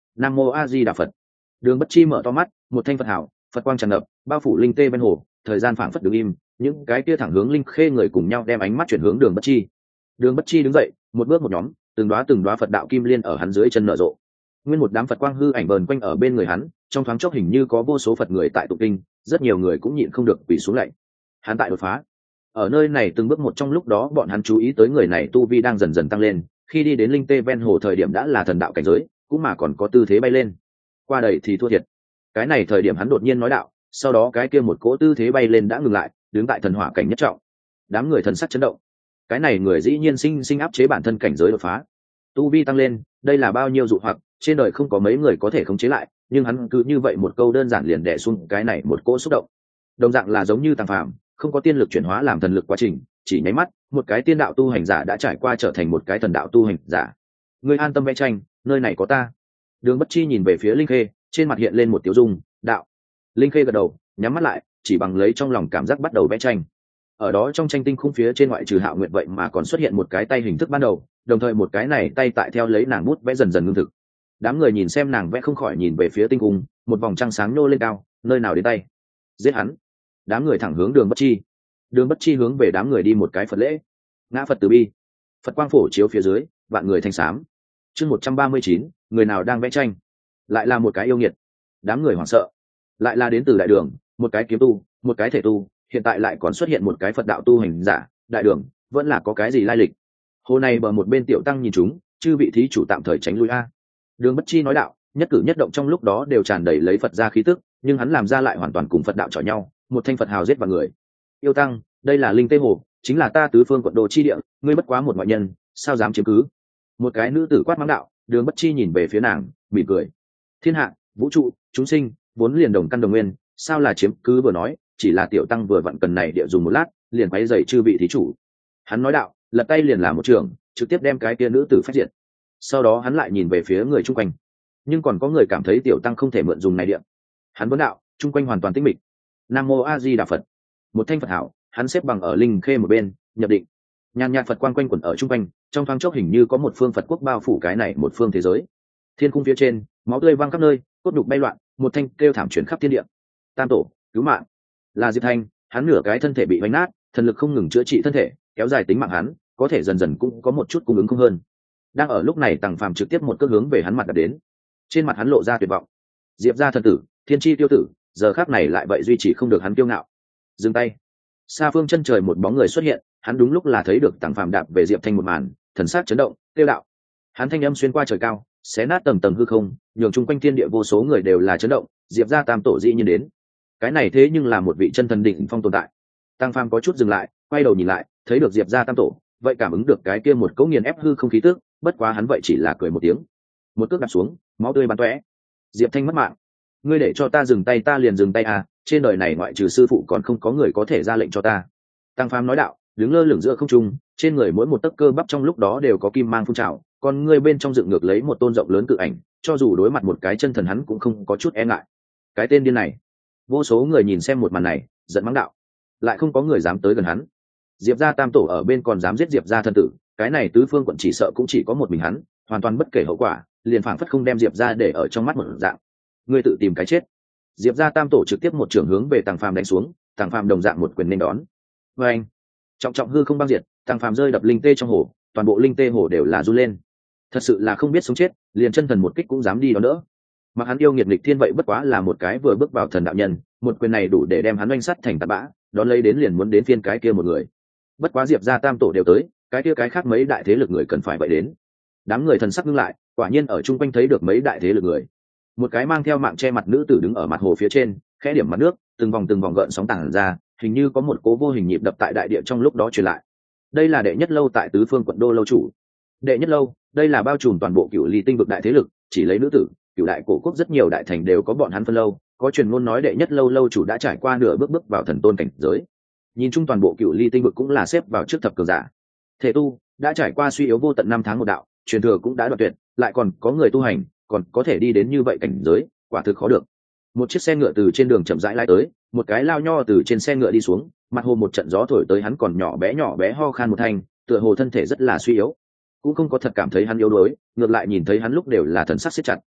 Nam mô A Di Đà Phật. Đường Bất Chi mở to mắt, một thanh Phật hảo, Phật quang tràn ngập, bao phủ linh tê bên hồ, thời gian phảng phất đứng im, những cái kia thẳng hướng linh khê người cùng nhau đem ánh mắt chuyển hướng Đường Bất Chi. Đường Bất Chi đứng dậy, một bước một nhóm, từng đóa từng đóa Phật đạo kim liên ở hắn dưới chân nở rộ. Nguyên một đám Phật quang hư ảnh vờn quanh ở bên người hắn, trong thoáng chốc hình như có vô số Phật người tại tụng kinh, rất nhiều người cũng nhịn không được quỳ xuống lạy. Hắn tại đột phá. Ở nơi này từng bước một trong lúc đó bọn hắn chú ý tới người này tu vi đang dần dần tăng lên, khi đi đến linh tê ven hồ thời điểm đã là thần đạo cảnh giới, cũng mà còn có tư thế bay lên. Qua đầy thì thua thiệt. Cái này thời điểm hắn đột nhiên nói đạo, sau đó cái kia một cỗ tư thế bay lên đã ngừng lại, đứng tại thần hỏa cảnh nhất trọng. Đám người thần sắc chấn động. Cái này người dĩ nhiên sinh sinh áp chế bản thân cảnh giới đột phá, tu vi tăng lên, đây là bao nhiêu dụ hoặc, trên đời không có mấy người có thể khống chế lại, nhưng hắn cứ như vậy một câu đơn giản liền đè xuống cái này một cỗ xúc động. Đồng dạng là giống như Tàng Phàm, không có tiên lực chuyển hóa làm thần lực quá trình, chỉ nháy mắt, một cái tiên đạo tu hành giả đã trải qua trở thành một cái thần đạo tu hành giả. Ngươi an tâm vẽ tranh, nơi này có ta. Đường Bất Chi nhìn về phía Linh Khê, trên mặt hiện lên một tiểu dung, đạo. Linh Khê gật đầu, nhắm mắt lại, chỉ bằng lấy trong lòng cảm giác bắt đầu vẽ tranh. Ở đó trong tranh tinh khung phía trên ngoại trừ Hạo Nguyệt vậy mà còn xuất hiện một cái tay hình thức ban đầu, đồng thời một cái này tay tại theo lấy nàng bút vẽ dần dần ngưng thực. Đám người nhìn xem nàng vẽ không khỏi nhìn về phía tinh khung, một vòng trăng sáng nô lên cao, nơi nào đến tay. Giết hắn. Đám người thẳng hướng Đường Bất Chi. Đường Bất Chi hướng về đám người đi một cái Phật lễ. Ngã Phật từ bi. Phật quang phổ chiếu phía dưới, vạn người thanh xám. Chương một trăm ba mươi chín, người nào đang vẽ tranh? Lại là một cái yêu nghiệt. Đám người hoảng sợ. Lại là đến từ đại đường, một cái kiếm tu, một cái thể tu, hiện tại lại còn xuất hiện một cái Phật đạo tu hành giả, đại đường, vẫn là có cái gì lai lịch. Hồ này bờ một bên tiểu tăng nhìn chúng, chư vị thí chủ tạm thời tránh lui a. Đường Bất Chi nói đạo, nhất cử nhất động trong lúc đó đều tràn đầy lấy Phật gia khí tức, nhưng hắn làm ra lại hoàn toàn cùng Phật đạo chọi nhau, một thanh Phật hào giết vào người. Yêu tăng, đây là linh tê hồ, chính là ta tứ phương quận đô chi địa, ngươi bất quá một ngoại nhân, sao dám chiếm cứ? Một cái nữ tử quát mắng đạo. Đường Bất Chi nhìn về phía nàng, mỉm cười. Thiên hạ, vũ trụ, chúng sinh, vốn liền đồng căn đồng nguyên, sao là chiếm cứ vừa nói, chỉ là tiểu tăng vừa vặn cần này địa dùng một lát, liền quấy rầy chư vị thí chủ. Hắn nói đạo, lật tay liền làm một trường, trực tiếp đem cái kia nữ tử phát diệt. Sau đó hắn lại nhìn về phía người chung quanh, nhưng còn có người cảm thấy tiểu tăng không thể mượn dùng này địa. Hắn vấn đạo, chung quanh hoàn toàn tĩnh mịch. Nam mô A Di Đà Phật. Một thanh Phật hảo, hắn xếp bằng ở linh khê một bên, nhập định. Nhàn nhạt Phật quang quanh quẩn ở chung quanh, trong thoáng chốc hình như có một phương Phật quốc bao phủ cái này một phương thế giới. Thiên cung phía trên, máu tươi văng khắp nơi, cốt nhục bay loạn, một thanh kêu thảm chuyển khắp thiên địa. Tam tổ, cứu mạng. Là Diệp Thanh, hắn nửa cái thân thể bị vánh nát, thần lực không ngừng chữa trị thân thể, kéo dài tính mạng hắn, có thể dần dần cũng có một chút cung ứng không hơn. Đang ở lúc này Tằng Phàm trực tiếp một cước hướng về hắn mặt đập đến. Trên mặt hắn lộ ra tuyệt vọng. Diệp gia thần tử, thiên chi tiêu tử, giờ khắc này lại vậy duy trì không được hắn kiêu ngạo. Dừng tay. Xa phương chân trời một bóng người xuất hiện, hắn đúng lúc là thấy được Tằng Phàm đạp về Diệp Thanh một màn, thần sắc chấn động, tiêu đạo. Hắn thanh âm xuyên qua trời cao, xé nát tầng tầng hư không, nhường chung quanh thiên địa vô số người đều là chấn động. Diệp gia tam tổ dĩ nhiên đến. Cái này thế nhưng là một vị chân thần đỉnh phong tồn tại. Tằng Phàm có chút dừng lại, quay đầu nhìn lại, thấy được Diệp gia tam tổ, vậy cảm ứng được cái kia một cấu nghiền ép hư không khí tức, bất quá hắn vậy chỉ là cười một tiếng, một cước đạp xuống, máu tươi bắn tóe. Diệp Thanh mất mạng. Ngươi để cho ta dừng tay ta liền dừng tay à, trên đời này ngoại trừ sư phụ còn không có người có thể ra lệnh cho ta. Tăng Phàm nói đạo, đứng lơ lửng giữa không trung, trên người mỗi một tấc cơ bắp trong lúc đó đều có kim mang phun trào, còn ngươi bên trong dựng ngược lấy một tôn rộng lớn cự ảnh, cho dù đối mặt một cái chân thần hắn cũng không có chút e ngại. Cái tên điên này. Vô số người nhìn xem một màn này, giận mắng đạo, lại không có người dám tới gần hắn. Diệp gia tam tổ ở bên còn dám giết Diệp gia thân tử, cái này tứ phương quận chỉ sợ cũng chỉ có một mình hắn, hoàn toàn bất kể hậu quả, liền phảng phất không đem Diệp gia để ở trong mắt một dạng. Ngươi tự tìm cái chết. Diệp gia tam tổ trực tiếp một trường hướng về Tằng Phàm đánh xuống, Tằng Phàm đồng dạng một quyền nên đón. Và anh, trọng trọng hư không băng diệt, Tằng Phàm rơi đập linh tê trong hồ, toàn bộ linh tê hồ đều là run lên. Thật sự là không biết sống chết, liền chân thần một kích cũng dám đi đó nữa. Mặc hắn yêu nghiệt nghịch thiên vậy bất quá là một cái vừa bước vào thần đạo nhân, một quyền này đủ để đem hắn oanh sắt thành tạt bã, đón lấy đến liền muốn đến phiên cái kia một người. Bất quá Diệp gia tam tổ đều tới, cái kia cái khác mấy đại thế lực người cần phải vậy đến. Đám người thần sắc ngưng lại, quả nhiên ở chung quanh thấy được mấy đại thế lực người. Một cái mang theo mạng che mặt nữ tử đứng ở mặt hồ phía trên, khẽ điểm mặt nước, từng vòng từng vòng gợn sóng tản ra, hình như có một cố vô hình nhịp đập tại đại địa trong lúc đó truyền lại. Đây là đệ nhất lâu tại tứ phương quận đô lâu chủ. Đệ nhất lâu, đây là bao trùm toàn bộ Cửu Ly tinh vực đại thế lực, chỉ lấy nữ tử, Cửu đại cổ quốc rất nhiều đại thành đều có bọn hắn phân lâu, có truyền ngôn nói đệ nhất lâu lâu chủ đã trải qua nửa bước bước vào thần tôn cảnh giới. Nhìn chung toàn bộ Cửu Ly tinh vực cũng là xếp vào trước thập cường giả. Thể tu đã trải qua suy yếu vô tận năm tháng một đạo, truyền thừa cũng đã đoạn tuyệt, lại còn có người tu hành, còn có thể đi đến như vậy cảnh giới, quả thực khó được. Một chiếc xe ngựa từ trên đường chậm rãi lái tới, một cái lao nho từ trên xe ngựa đi xuống, mặt hồ một trận gió thổi tới hắn còn nhỏ bé nhỏ bé ho khan một thanh, tựa hồ thân thể rất là suy yếu, cũng không có thật cảm thấy hắn yếu đuối, ngược lại nhìn thấy hắn lúc đều là thần sắc siết chặt.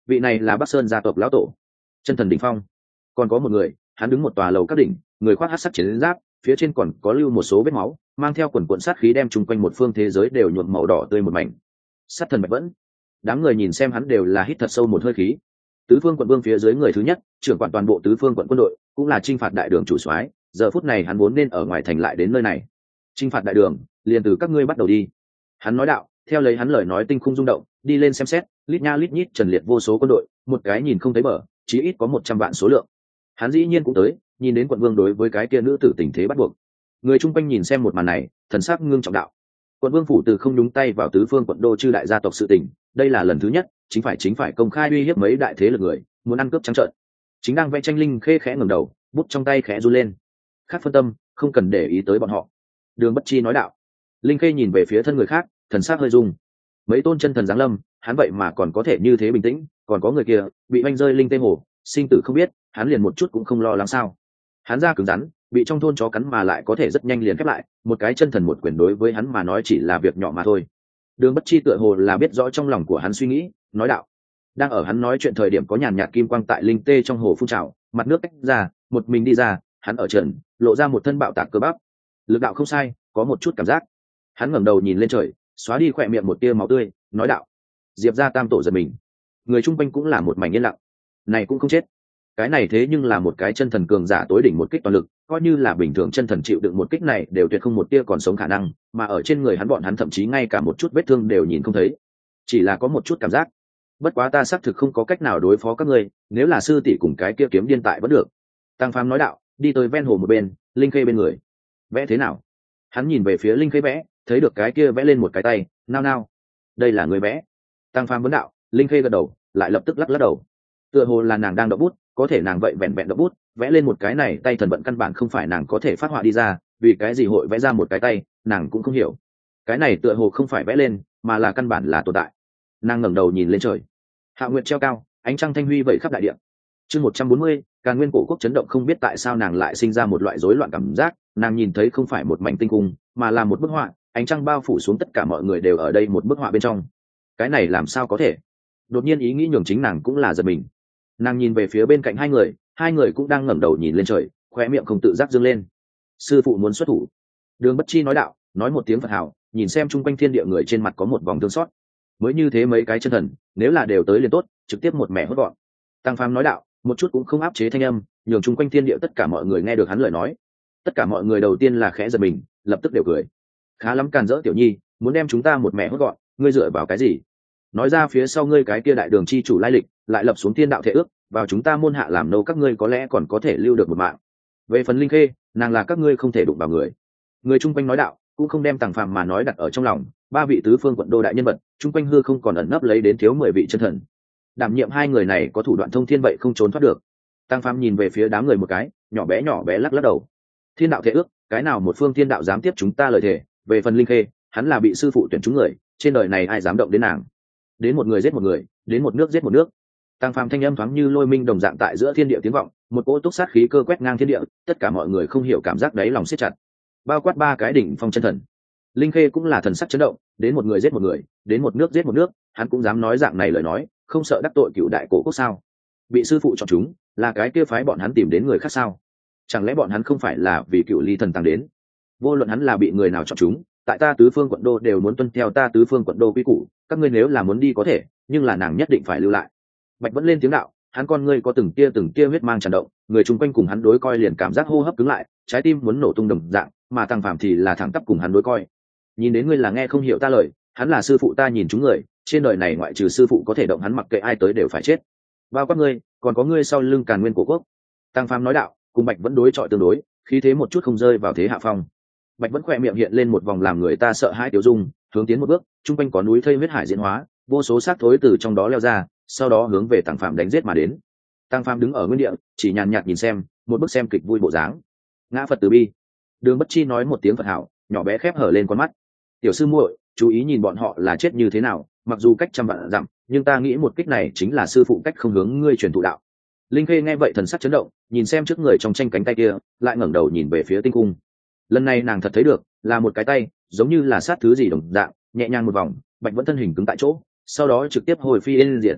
vị này là Bắc Sơn gia tộc lão tổ, chân thần đỉnh phong. Còn có một người, hắn đứng một tòa lầu các đỉnh, người khoác hắc sắc chiến giáp, phía trên còn có lưu một số vết máu, mang theo quần cuộn sát khí đem chung quanh một phương thế giới đều nhuộm màu đỏ tươi một mảnh. Sát thần Bạch Vẫn. Đám người nhìn xem hắn đều là hít thật sâu một hơi khí. Tứ phương quận vương phía dưới người thứ nhất, trưởng quản toàn bộ tứ phương quận quân đội, cũng là chinh phạt đại đường chủ soái, giờ phút này hắn vốn nên ở ngoài thành lại đến nơi này. Chinh phạt đại đường, liền từ các ngươi bắt đầu đi. Hắn nói đạo, theo lấy hắn lời nói tinh khung rung động, đi lên xem xét, lít nha lít nhít trần liệt vô số quân đội, một cái nhìn không thấy bờ, chí ít có một trăm vạn số lượng. Hắn dĩ nhiên cũng tới, nhìn đến quận vương đối với cái kia nữ tử tình thế bắt buộc. Người chung quanh nhìn xem một màn này, thần sắc ngưng trọng đạo. Quận vương phủ từ không nhúng tay vào tứ phương quận đô chư đại gia tộc sự tình, đây là lần thứ nhất, chính phải chính phải công khai uy hiếp mấy đại thế lực người, muốn ăn cướp trắng trợn. Chính đang vẽ tranh Linh Khê khẽ ngẩng đầu, bút trong tay khẽ run lên. Khác phân tâm, không cần để ý tới bọn họ. Đường Bất Chi nói đạo. Linh Khê nhìn về phía thân người khác, thần sắc hơi rung. Mấy tôn chân thần giáng lâm, hắn vậy mà còn có thể như thế bình tĩnh, còn có người kia bị oanh rơi linh tê hồ, sinh tử không biết, hắn liền một chút cũng không lo lắng sao? Hắn ra cứng rắn, bị trong thôn chó cắn mà lại có thể rất nhanh liền khép lại, một cái chân thần một quyền đối với hắn mà nói chỉ là việc nhỏ mà thôi. Đường Bất Chi tựa hồ là biết rõ trong lòng của hắn suy nghĩ, nói đạo. Đang ở hắn nói chuyện thời điểm có nhàn nhạt kim quang tại linh tê trong hồ phun trào, mặt nước tách ra, một mình đi ra, hắn ở trần, lộ ra một thân bạo tạc cơ bắp. Lực đạo không sai, có một chút cảm giác. Hắn ngẩng đầu nhìn lên trời, xóa đi khỏe miệng một tia máu tươi, nói đạo. Diệp gia tam tổ giật mình. Người chung quanh cũng là một mảnh yên lặng. Này cũng không chết. Cái này thế nhưng là một cái chân thần cường giả tối đỉnh một kích toàn lực, coi như là bình thường chân thần chịu đựng một kích này đều tuyệt không một tia còn sống khả năng, mà ở trên người hắn bọn hắn thậm chí ngay cả một chút vết thương đều nhìn không thấy, chỉ là có một chút cảm giác. Bất quá ta xác thực không có cách nào đối phó các ngươi, nếu là sư tỷ cùng cái kia kiếm điên tại vẫn được. Tăng Phàm nói đạo, đi tới ven hồ một bên, Linh Khê bên người. Vẽ thế nào? Hắn nhìn về phía Linh Khê vẽ, thấy được cái kia vẽ lên một cái tay, nao nao. Đây là người vẽ. Tăng Phàm vấn đạo, Linh Khê gật đầu, lại lập tức lắc lắc đầu. Tựa hồ là nàng đang đọc bút, có thể nàng vậy vẹn vẹn đọc bút, vẽ lên một cái này tay thần vận căn bản không phải nàng có thể phát họa đi ra, vì cái gì hội vẽ ra một cái tay, nàng cũng không hiểu. Cái này tựa hồ không phải vẽ lên, mà là căn bản là tồn tại. Nàng ngẩng đầu nhìn lên trời. Hạ nguyệt treo cao, ánh trăng thanh huy vẩy khắp đại địa. Chương một trăm bốn mươi, Càn Nguyên cổ quốc chấn động, không biết tại sao nàng lại sinh ra một loại rối loạn cảm giác, nàng nhìn thấy không phải một mảnh tinh cung, mà là một bức họa, ánh trăng bao phủ xuống tất cả mọi người đều ở đây một bức họa bên trong. Cái này làm sao có thể? Đột nhiên ý nghĩ nhường chính nàng cũng là giật mình. Nàng nhìn về phía bên cạnh hai người, hai người cũng đang ngẩng đầu nhìn lên trời, khóe miệng không tự giác dương lên. Sư phụ muốn xuất thủ. Đường Bất Chi nói đạo, nói một tiếng Phật hảo, nhìn xem chung quanh thiên địa người trên mặt có một vòng thương xót. Mới như thế mấy cái chân thần, nếu là đều tới liền tốt, trực tiếp một mẻ hốt gọn. Tăng Phàm nói đạo, một chút cũng không áp chế thanh âm, nhường chung quanh thiên địa tất cả mọi người nghe được hắn lời nói. Tất cả mọi người đầu tiên là khẽ giật mình, lập tức đều cười. Khá lắm càn rỡ tiểu nhi, muốn đem chúng ta một mẻ hốt gọn, ngươi dựa vào cái gì? Nói ra phía sau ngươi cái kia đại đường chi chủ lai lịch, lại lập xuống thiên đạo thể ước, vào chúng ta môn hạ làm nâu các ngươi có lẽ còn có thể lưu được một mạng. Về phần Linh Khê, nàng là các ngươi không thể đụng vào người. Người chung quanh nói đạo, cũng không đem Tằng Phàm mà nói đặt ở trong lòng. Ba vị tứ phương quận đô đại nhân vật, chung quanh hư không còn ẩn nấp lấy đến thiếu mười vị chân thần. Đảm nhiệm hai người này có thủ đoạn thông thiên vậy không trốn thoát được. Tằng Phàm nhìn về phía đám người một cái, nhỏ bé nhỏ bé lắc lắc đầu. Thiên đạo thể ước, cái nào một phương thiên đạo dám tiếp chúng ta lời thề? Về phần Linh Khê, hắn là bị sư phụ tuyển chúng người, trên đời này ai dám động đến nàng? Đến một người giết một người, đến một nước giết một nước. Tăng Phàm thanh âm thoáng như lôi minh đồng dạng tại giữa thiên địa tiếng vọng, một cỗ túc sát khí cơ quét ngang thiên địa, tất cả mọi người không hiểu cảm giác đáy lòng siết chặt. Bao quát ba cái đỉnh phong chân thần. Linh Khê cũng là thần sắc chấn động, đến một người giết một người, đến một nước giết một nước, hắn cũng dám nói dạng này lời nói, không sợ đắc tội cựu đại cổ quốc sao? Bị sư phụ chọn chúng, là cái kia phái bọn hắn tìm đến người khác sao? Chẳng lẽ bọn hắn không phải là vì cựu ly thần tăng đến? Vô luận hắn là bị người nào chọn chúng, tại ta tứ phương quận đô đều muốn tuân theo ta tứ phương quận đô quy củ, các ngươi nếu là muốn đi có thể, nhưng là nàng nhất định phải lưu lại. Bạch vẫn lên tiếng đạo, hắn con ngươi có từng tia từng tia huyết mang tràn động, người chung quanh cùng hắn đối coi liền cảm giác hô hấp cứng lại, trái tim muốn nổ tung đồng dạng, mà Tăng Phàm thì là thẳng tắp cùng hắn đối coi. Nhìn đến ngươi là nghe không hiểu ta lời, hắn là sư phụ ta nhìn chúng người, trên đời này ngoại trừ sư phụ có thể động hắn mặc kệ ai tới đều phải chết. Bao quát ngươi, còn có ngươi sau lưng Càn Nguyên cổ quốc. Tăng Phàm nói đạo, cùng Bạch vẫn đối chọi tương đối, khí thế một chút không rơi vào thế hạ phong. Bạch vẫn khỏe miệng hiện lên một vòng làm người ta sợ hãi tiêu dung, hướng tiến một bước, chung quanh có núi thây huyết hải diễn hóa, vô số xác thối từ trong đó leo ra, sau đó hướng về Tăng Phàm đánh giết mà đến. Tăng Phàm đứng ở nguyên địa, chỉ nhàn nhạt nhìn xem, một bức xem kịch vui bộ dáng. Ngã Phật từ bi. Đường Bất Chi nói một tiếng Phật hảo, nhỏ bé khép hở lên con mắt. Tiểu sư muội, chú ý nhìn bọn họ là chết như thế nào, mặc dù cách trăm vạn dặm, nhưng ta nghĩ một kích này chính là sư phụ cách không hướng ngươi truyền thụ đạo. Linh Khê nghe vậy thần sắc chấn động, nhìn xem trước người trong tranh cánh tay kia, lại ngẩng đầu nhìn về phía tinh cung. Lần này nàng thật thấy được, là một cái tay, giống như là sát thứ gì đồng dạng, nhẹ nhàng một vòng, Bạch vẫn thân hình cứng tại chỗ, sau đó trực tiếp hồi phi lên diện.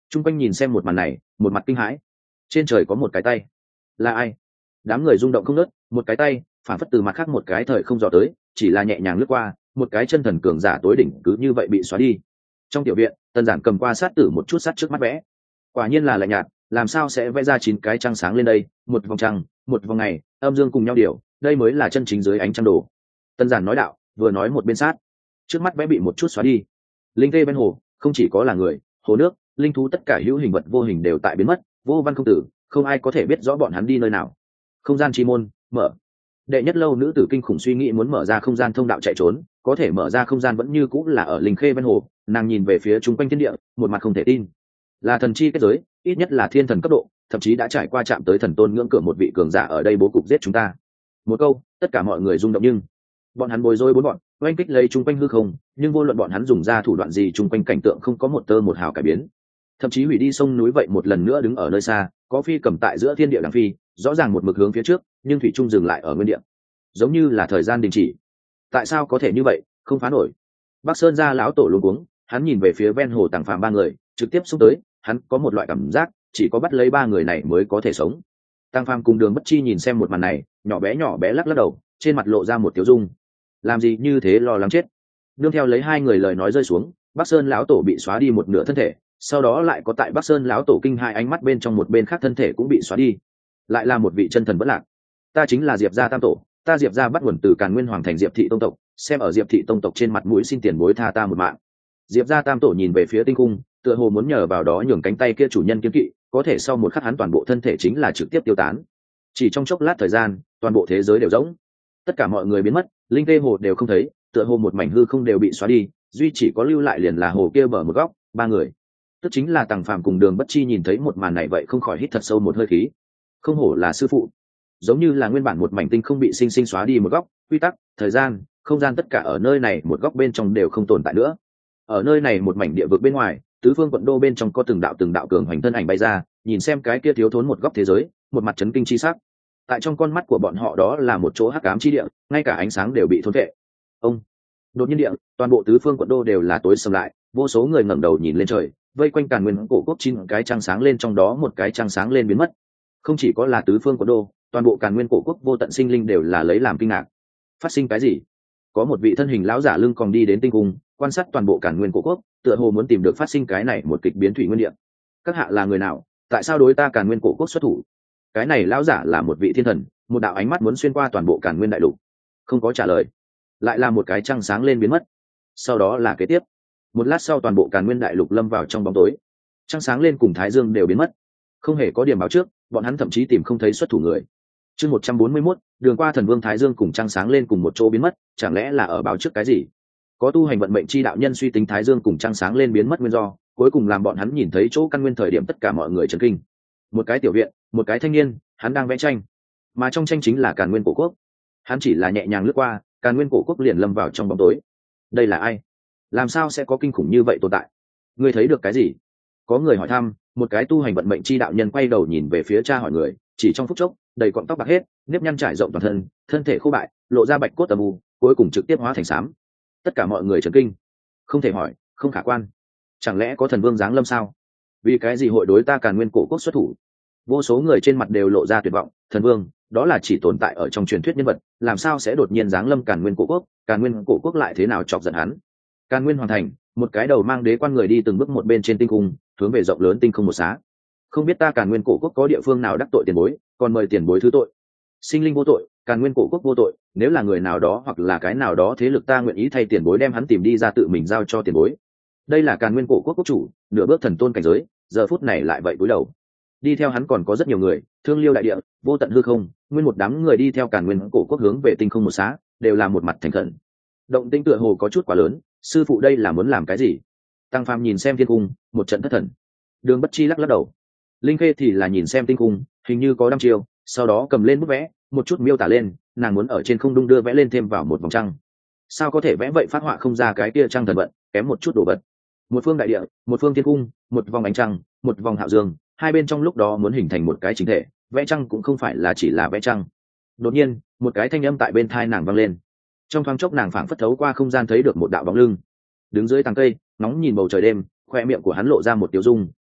Trung quanh nhìn xem một màn này, một mặt kinh hãi. Trên trời có một cái tay. Là ai? Đám người rung động không ngớt, một cái tay phản phất từ mặt khác một cái thời không dò tới, chỉ là nhẹ nhàng lướt qua, một cái chân thần cường giả tối đỉnh cứ như vậy bị xóa đi. Trong tiểu viện, Tần Giản cầm qua sát tử một chút sát trước mắt vẽ. Quả nhiên là lạnh nhạt, làm sao sẽ vẽ ra chín cái trăng sáng lên đây, một vòng trăng, một vòng ngày, âm dương cùng nhau điều, đây mới là chân chính dưới ánh trăng đồ. Tần Giản nói đạo, vừa nói một bên sát. Trước mắt vẽ bị một chút xóa đi. Linh tê bên hồ, không chỉ có là người, hồ nước, linh thú tất cả hữu hình vật vô hình đều tại biến mất, vô văn không tử, không ai có thể biết rõ bọn hắn đi nơi nào. Không gian chi môn mở. Đệ nhất lâu nữ tử kinh khủng suy nghĩ muốn mở ra không gian thông đạo chạy trốn, có thể mở ra không gian vẫn như cũng là ở linh khê bên hồ. Nàng nhìn về phía chung quanh thiên địa, một mặt không thể tin. Là thần chi kết giới, ít nhất là thiên thần cấp độ, thậm chí đã trải qua chạm tới thần tôn ngưỡng cửa một vị cường giả ở đây bố cục giết chúng ta. Một câu, tất cả mọi người rung động, nhưng bọn hắn bối rối bốn bọn oanh kích lấy chung quanh hư không, nhưng vô luận bọn hắn dùng ra thủ đoạn gì, chung quanh cảnh tượng không có một tơ một hào cải biến. Thậm chí hủy đi sông núi vậy một lần nữa đứng ở nơi xa, có phi cầm tại giữa thiên địa đằng phi, rõ ràng một mực hướng phía trước, nhưng thủy trung dừng lại ở nguyên địa, giống như là thời gian đình chỉ. Tại sao có thể như vậy, không phá nổi. Bắc Sơn gia lão tổ luống cuống, hắn nhìn về phía ven hồ Tàng Phàm ba người, trực tiếp xung tới, hắn có một loại cảm giác, chỉ có bắt lấy ba người này mới có thể sống. Tàng Phàm cùng Đường Bất Chi nhìn xem một màn này, nhỏ bé nhỏ bé lắc lắc đầu, trên mặt lộ ra một tiểu dung. Làm gì như thế, lo lắng chết. Nương theo lấy hai người lời nói rơi xuống, Bắc Sơn lão tổ bị xóa đi một nửa thân thể, sau đó lại có tại Bắc Sơn lão tổ kinh hai ánh mắt bên trong một bên khác thân thể cũng bị xóa đi. Lại là một vị chân thần bất lạc. Ta chính là Diệp gia tam tổ, ta Diệp gia bắt nguồn từ Càn Nguyên Hoàng thành Diệp thị tông tộc, xem ở Diệp thị tông tộc trên mặt mũi xin tiền bối tha ta một mạng. Diệp gia tam tổ nhìn về phía tinh cung, tựa hồ muốn nhờ vào đó nhường cánh tay kia chủ nhân kiếm kỵ, có thể sau một khắc hắn toàn bộ thân thể chính là trực tiếp tiêu tán. Chỉ trong chốc lát thời gian, toàn bộ thế giới đều rỗng, tất cả mọi người biến mất, linh tê hồ đều không thấy, tựa hồ một mảnh hư không đều bị xóa đi, duy chỉ có lưu lại liền là hồ kia bờ một góc, ba người, tức chính là Tằng Phàm cùng Đường Bất Chi nhìn thấy một màn này vậy không khỏi hít thật sâu một hơi khí. Không hổ là sư phụ, giống như là nguyên bản một mảnh tinh không bị sinh sinh xóa đi một góc, quy tắc, thời gian, không gian tất cả ở nơi này một góc bên trong đều không tồn tại nữa. Ở nơi này một mảnh địa vực bên ngoài, tứ phương quận đô bên trong có từng đạo từng đạo cường hoành thân ảnh bay ra, nhìn xem cái kia thiếu thốn một góc thế giới, một mặt chấn kinh chi sắc. Tại trong con mắt của bọn họ đó là một chỗ hắc ám chi địa, ngay cả ánh sáng đều bị thôn vệ. Ông đột nhiên địa, toàn bộ tứ phương quận đô đều là tối sầm lại, vô số người ngẩng đầu nhìn lên trời, vây quanh Càn Nguyên cổ quốc chín cái trăng sáng lên, trong đó một cái trăng sáng lên biến mất. Không chỉ có là tứ phương quận đô, toàn bộ Càn Nguyên cổ quốc vô tận sinh linh đều là lấy làm kinh ngạc. Phát sinh cái gì? Có một vị thân hình lão giả lưng còn đi đến tinh cung, quan sát toàn bộ Càn Nguyên cổ quốc, tựa hồ muốn tìm được phát sinh cái này một kịch biến thủy nguyên địa. Các hạ là người nào? Tại sao đối ta Càn Nguyên cổ quốc xuất thủ? Cái này lão giả là một vị thiên thần, một đạo ánh mắt muốn xuyên qua toàn bộ Càn Nguyên đại lục. Không có trả lời, lại là một cái trăng sáng lên biến mất. Sau đó là kế tiếp, một lát sau toàn bộ Càn Nguyên đại lục lâm vào trong bóng tối, trăng sáng lên cùng thái dương đều biến mất, không hề có điểm báo trước, bọn hắn thậm chí tìm không thấy xuất thủ người. Chương một trăm bốn mươi mốt, đường qua thần vương thái dương cùng trăng sáng lên cùng một chỗ biến mất, chẳng lẽ là ở báo trước cái gì? Có tu hành vận mệnh chi đạo nhân suy tính thái dương cùng trăng sáng lên biến mất nguyên do, cuối cùng làm bọn hắn nhìn thấy chỗ căn nguyên thời điểm tất cả mọi người chấn kinh. Một cái tiểu viện, một cái thanh niên, hắn đang vẽ tranh, mà trong tranh chính là Càn Nguyên cổ quốc. Hắn chỉ là nhẹ nhàng lướt qua, Càn Nguyên cổ quốc liền lâm vào trong bóng tối. Đây là ai? Làm sao sẽ có kinh khủng như vậy tồn tại? Ngươi thấy được cái gì? Có người hỏi thăm. Một cái tu hành vận mệnh chi đạo nhân quay đầu nhìn về phía cha hỏi người, chỉ trong phút chốc, đầy cọng tóc bạc hết, nếp nhăn trải rộng toàn thân, thân thể khô bại, lộ ra bạch cốt âm u, cuối cùng trực tiếp hóa thành xám. Tất cả mọi người chấn kinh. Không thể hỏi, không khả quan. Chẳng lẽ có thần vương giáng lâm sao? Vì cái gì hội đối ta Càn Nguyên cổ quốc xuất thủ? Vô số người trên mặt đều lộ ra tuyệt vọng. Thần vương, đó là chỉ tồn tại ở trong truyền thuyết nhân vật, làm sao sẽ đột nhiên giáng lâm Càn Nguyên cổ quốc? Càn Nguyên cổ quốc lại thế nào chọc giận hắn? Càn Nguyên hoàn thành, một cái đầu mang đế quan người đi từng bước một bên trên tinh cung, hướng về rộng lớn tinh không một xá. Không biết ta Càn Nguyên cổ quốc có địa phương nào đắc tội tiền bối, còn mời tiền bối thứ tội. Sinh linh vô tội, Càn Nguyên cổ quốc vô tội, nếu là người nào đó hoặc là cái nào đó thế lực, ta nguyện ý thay tiền bối đem hắn tìm đi ra, tự mình giao cho tiền bối. Đây là Càn Nguyên cổ quốc quốc chủ, nửa bước thần tôn cảnh giới, giờ phút này lại vậy cúi đầu. Đi theo hắn còn có rất nhiều người, Thương Liêu đại địa, vô tận hư không, nguyên một đám người đi theo Càn Nguyên cổ quốc hướng về tinh không một xá, đều là một mặt thành khẩn. Động tĩnh tựa hồ có chút quá lớn, sư phụ đây là muốn làm cái gì? Tăng Phàm nhìn xem thiên cung, một trận thất thần. Đường Bất Chi lắc lắc đầu. Linh Khê thì là nhìn xem tinh cung, hình như có đăm chiêu, sau đó cầm lên bút vẽ, một chút miêu tả lên, nàng muốn ở trên không đung đưa vẽ lên thêm vào một vòng trăng. Sao có thể vẽ vậy, phát họa không ra cái kia trăng thần vận, kém một chút đồ vật. Một phương đại địa, một phương thiên cung, một vòng ánh trăng, một vòng hạo dương, hai bên trong lúc đó muốn hình thành một cái chính thể, vẽ trăng cũng không phải là chỉ là vẽ trăng. Đột nhiên, một cái thanh âm tại bên tai nàng vang lên. Trong thoáng chốc nàng phảng phất thấu qua không gian thấy được một đạo bóng lưng, đứng dưới tàng cây, nóng nhìn bầu trời đêm, khoe miệng của hắn lộ ra một tiêu dung,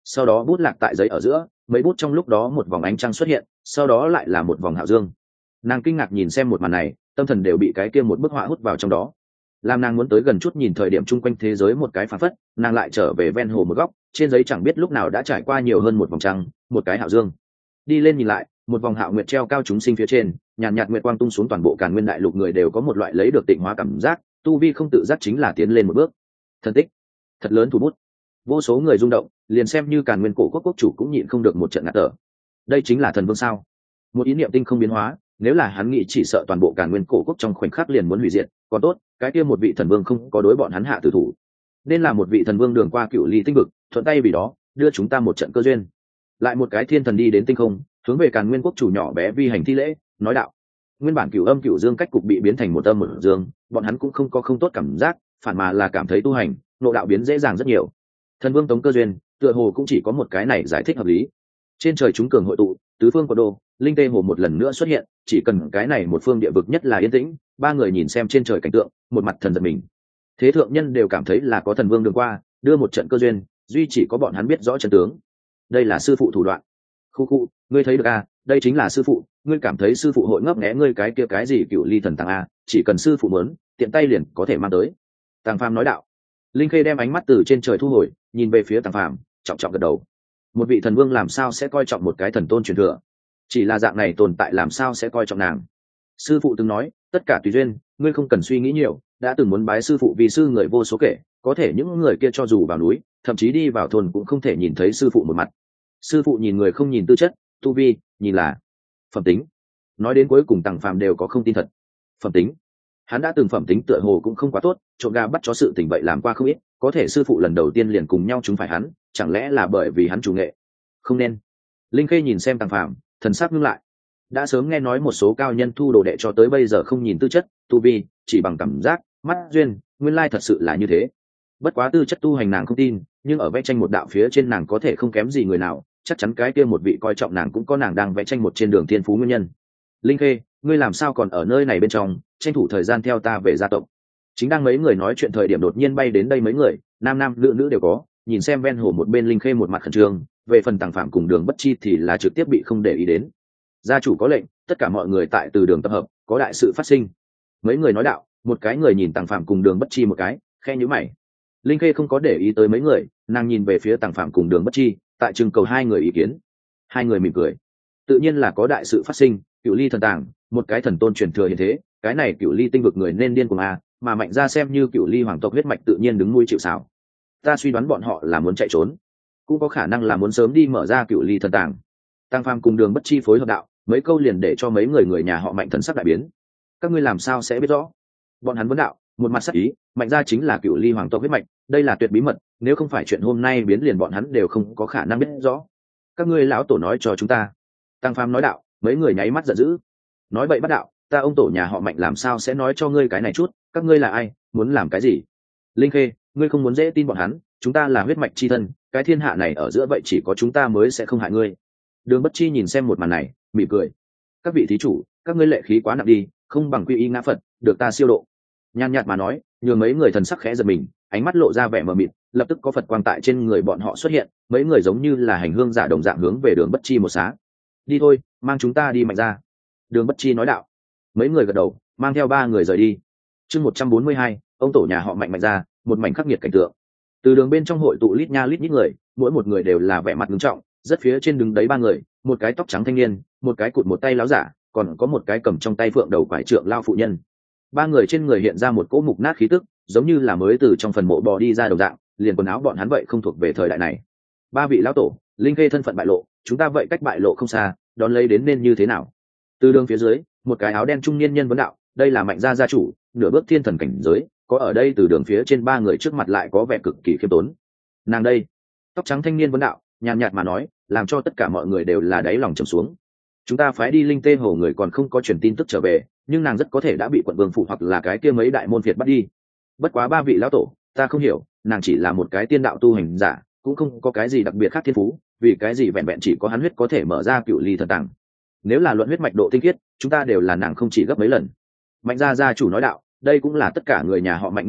sau đó bút lạc tại giấy ở giữa, mấy bút trong lúc đó một vòng ánh trăng xuất hiện, sau đó lại là một vòng hạo dương. Nàng kinh ngạc nhìn xem một màn này, tâm thần đều bị cái kia một bức họa hút vào trong đó. Làm nàng muốn tới gần chút nhìn thời điểm chung quanh thế giới một cái phản phất, nàng lại trở về ven hồ một góc, trên giấy chẳng biết lúc nào đã trải qua nhiều hơn một vòng trăng, một cái hạo dương. Đi lên nhìn lại, một vòng hạo nguyệt treo cao chúng sinh phía trên, nhàn nhạt, nhạt nguyệt quang tung xuống, toàn bộ Càn Nguyên đại lục người đều có một loại lấy được tịnh hóa cảm giác, tu vi không tự giác chính là tiến lên một bước. Thần tích, thật lớn thủ bút. Vô số người rung động, liền xem như Càn Nguyên cổ quốc quốc chủ cũng nhịn không được một trận ngạt thở. Đây chính là thần vương sao? Một ý niệm tinh không biến hóa, nếu là hắn nghĩ chỉ sợ toàn bộ Càn Nguyên cổ quốc trong khoảnh khắc liền muốn hủy diệt, còn tốt, cái kia một vị thần vương không có đối bọn hắn hạ tử thủ. Nên là một vị thần vương đường qua cựu ly tinh vực, thuận tay vì đó, đưa chúng ta một trận cơ duyên. Lại một cái thiên thần đi đến tinh không, hướng về Càn Nguyên quốc chủ nhỏ bé vi hành thi lễ, nói đạo: nguyên bản cửu âm cửu dương cách cục bị biến thành một âm một dương, bọn hắn cũng không có không tốt cảm giác, phản mà là cảm thấy tu hành nội đạo biến dễ dàng rất nhiều. Thần vương tống cơ duyên, tựa hồ cũng chỉ có một cái này giải thích hợp lý. Trên trời chúng cường hội tụ, tứ phương của đô linh tê hồ một lần nữa xuất hiện, chỉ cần cái này một phương địa vực nhất là yên tĩnh, ba người nhìn xem trên trời cảnh tượng, một mặt thần giật mình. Thế thượng nhân đều cảm thấy là có thần vương đường qua, đưa một trận cơ duyên, duy chỉ có bọn hắn biết rõ chân tướng. Đây là sư phụ thủ đoạn. Khu khu, ngươi thấy được à, đây chính là sư phụ, ngươi cảm thấy sư phụ hội ngấp nghé ngươi cái kia cái gì cựu ly thần tàng à, chỉ cần sư phụ muốn, tiện tay liền có thể mang tới. Tàng Phàm nói đạo. Linh Khê đem ánh mắt từ trên trời thu hồi, nhìn về phía Tàng Phàm, trọng trọng gật đầu. Một vị thần vương làm sao sẽ coi trọng một cái thần tôn truyền thừa? Chỉ là dạng này tồn tại làm sao sẽ coi trọng nàng? Sư phụ từng nói, tất cả tùy duyên, ngươi không cần suy nghĩ nhiều, đã từng muốn bái sư phụ vì sư người vô số kể, có thể những người kia cho dù vào núi, thậm chí đi vào thôn cũng không thể nhìn thấy sư phụ một mặt. Sư phụ nhìn người không nhìn tư chất, tu vi, nhìn là phẩm tính. Nói đến cuối cùng Tàng Phàm đều có không tin thật. Phẩm tính? Hắn đã từng phẩm tính tựa hồ cũng không quá tốt, trộm gà bắt chó sự tình vậy làm qua không ít, có thể sư phụ lần đầu tiên liền cùng nhau chúng phải hắn, chẳng lẽ là bởi vì hắn chủ nghệ? Không nên. Linh Khê nhìn xem Tàng Phàm, thần sắc ngưng lại. Đã sớm nghe nói một số cao nhân thu đồ đệ cho tới bây giờ không nhìn tư chất, tu vi, chỉ bằng cảm giác, mắt duyên, nguyên lai thật sự là như thế. Bất quá tư chất tu hành nàng không tin, nhưng ở vẽ tranh một đạo phía trên nàng có thể không kém gì người nào, chắc chắn cái kia một vị coi trọng nàng cũng có nàng đang vẽ tranh một trên đường thiên phú nguyên nhân. Linh Khê, ngươi làm sao còn ở nơi này bên trong, tranh thủ thời gian theo ta về gia tộc. Chính đang mấy người nói chuyện thời điểm đột nhiên bay đến đây mấy người, nam nam nữ nữ đều có, nhìn xem ven hồ một bên Linh Khê một mặt khẩn trương, về phần Tàng Phàm cùng Đường Bất Chi thì là trực tiếp bị không để ý đến. Gia chủ có lệnh, tất cả mọi người tại từ đường tập hợp, có đại sự phát sinh. Mấy người nói đạo, một cái người nhìn Tàng Phàm cùng Đường Bất Chi một cái, khe nhíu mày. Linh Khê không có để ý tới mấy người, nàng nhìn về phía Tàng Phàm cùng Đường Bất Chi, tại trưng cầu hai người ý kiến. Hai người mỉm cười. Tự nhiên là có đại sự phát sinh, Cửu Ly thần tàng, một cái thần tôn truyền thừa như thế, cái này Cửu Ly tinh vực người nên điên cuồng à, mà Mạnh Gia xem như Cửu Ly hoàng tộc huyết mạch tự nhiên đứng nuôi chịu sào. Ta suy đoán bọn họ là muốn chạy trốn, cũng có khả năng là muốn sớm đi mở ra Cửu Ly thần tàng. Tàng Phàm cùng Đường Bất Chi phối hợp đạo, mấy câu liền để cho mấy người người nhà họ Mạnh thần sắc đại biến. Các ngươi làm sao sẽ biết rõ? Bọn hắn vấn đạo, một mặt sắc ý, Mạnh Gia chính là Cửu Ly hoàng tộc huyết mạch, đây là tuyệt bí mật, nếu không phải chuyện hôm nay biến liền bọn hắn đều không có khả năng biết rõ. Các ngươi lão tổ nói cho chúng ta. Tàng Phàm nói đạo, mấy người nháy mắt giận dữ. Nói bậy bắt đạo, ta ông tổ nhà họ Mạnh làm sao sẽ nói cho ngươi cái này chút, các ngươi là ai, muốn làm cái gì? Linh Khê, ngươi không muốn dễ tin bọn hắn, chúng ta là huyết mạch chi thân, cái thiên hạ này ở giữa vậy chỉ có chúng ta mới sẽ không hại ngươi. Đường Bất Chi nhìn xem một màn này, mỉm cười. Các vị thí chủ, các ngươi lệ khí quá nặng đi, không bằng quy y ngã Phật, được ta siêu độ. Nhàn nhạt mà nói, nhường mấy người thần sắc khẽ giật mình, ánh mắt lộ ra vẻ mờ mịt, lập tức có Phật quang tại trên người bọn họ xuất hiện, mấy người giống như là hành hương giả đồng dạng hướng về Đường Bất Chi một xá. Đi thôi, mang chúng ta đi Mạnh Gia. Đường Bất Chi nói đạo. Mấy người gật đầu, mang theo ba người rời đi. Chương một trăm bốn mươi hai, ông tổ nhà họ Mạnh Mạnh Gia, một mảnh khắc nghiệt cảnh tượng. Từ đường bên trong hội tụ lít nha lít nhít người, mỗi một người đều là vẻ mặt nghiêm trọng, rất phía trên đứng đấy ba người, một cái tóc trắng thanh niên, một cái cụt một tay láo giả, còn có một cái cầm trong tay phượng đầu quải trượng lao phụ nhân. Ba người trên người hiện ra một cỗ mục nát khí tức, giống như là mới từ trong phần mộ bò đi ra đồng dạng, liền quần áo bọn hắn vậy không thuộc về thời đại này. Ba vị lão tổ, Linh Khê thân phận bại lộ, chúng ta vậy cách bại lộ không xa, đón lấy đến nên như thế nào? Từ đường phía dưới, một cái áo đen trung niên nhân vấn đạo, đây là Mạnh Gia gia chủ, nửa bước thiên thần cảnh giới, có ở đây từ đường phía trên ba người trước mặt lại có vẻ cực kỳ khiêm tốn. Nàng đây, tóc trắng thanh niên vấn đạo, nhàn nhạt mà nói, làm cho tất cả mọi người đều là đáy lòng trầm xuống. Chúng ta phái đi Linh Tê Hồ người còn không có truyền tin tức trở về, nhưng nàng rất có thể đã bị quận vương phủ hoặc là cái kia mấy đại môn việt bắt đi. Bất quá ba vị lão tổ, ta không hiểu, nàng chỉ là một cái tiên đạo tu hành giả, cũng không có cái gì đặc biệt khác thiên phú, vì cái gì vẹn vẹn chỉ có hắn huyết có thể mở ra Cửu Ly thần tàng. Nếu là luận huyết mạch độ tinh khiết, chúng ta đều là nàng không chỉ gấp mấy lần. Mạnh Gia gia chủ nói đạo, đây cũng là tất cả người nhà họ Mạnh nghi hoặc,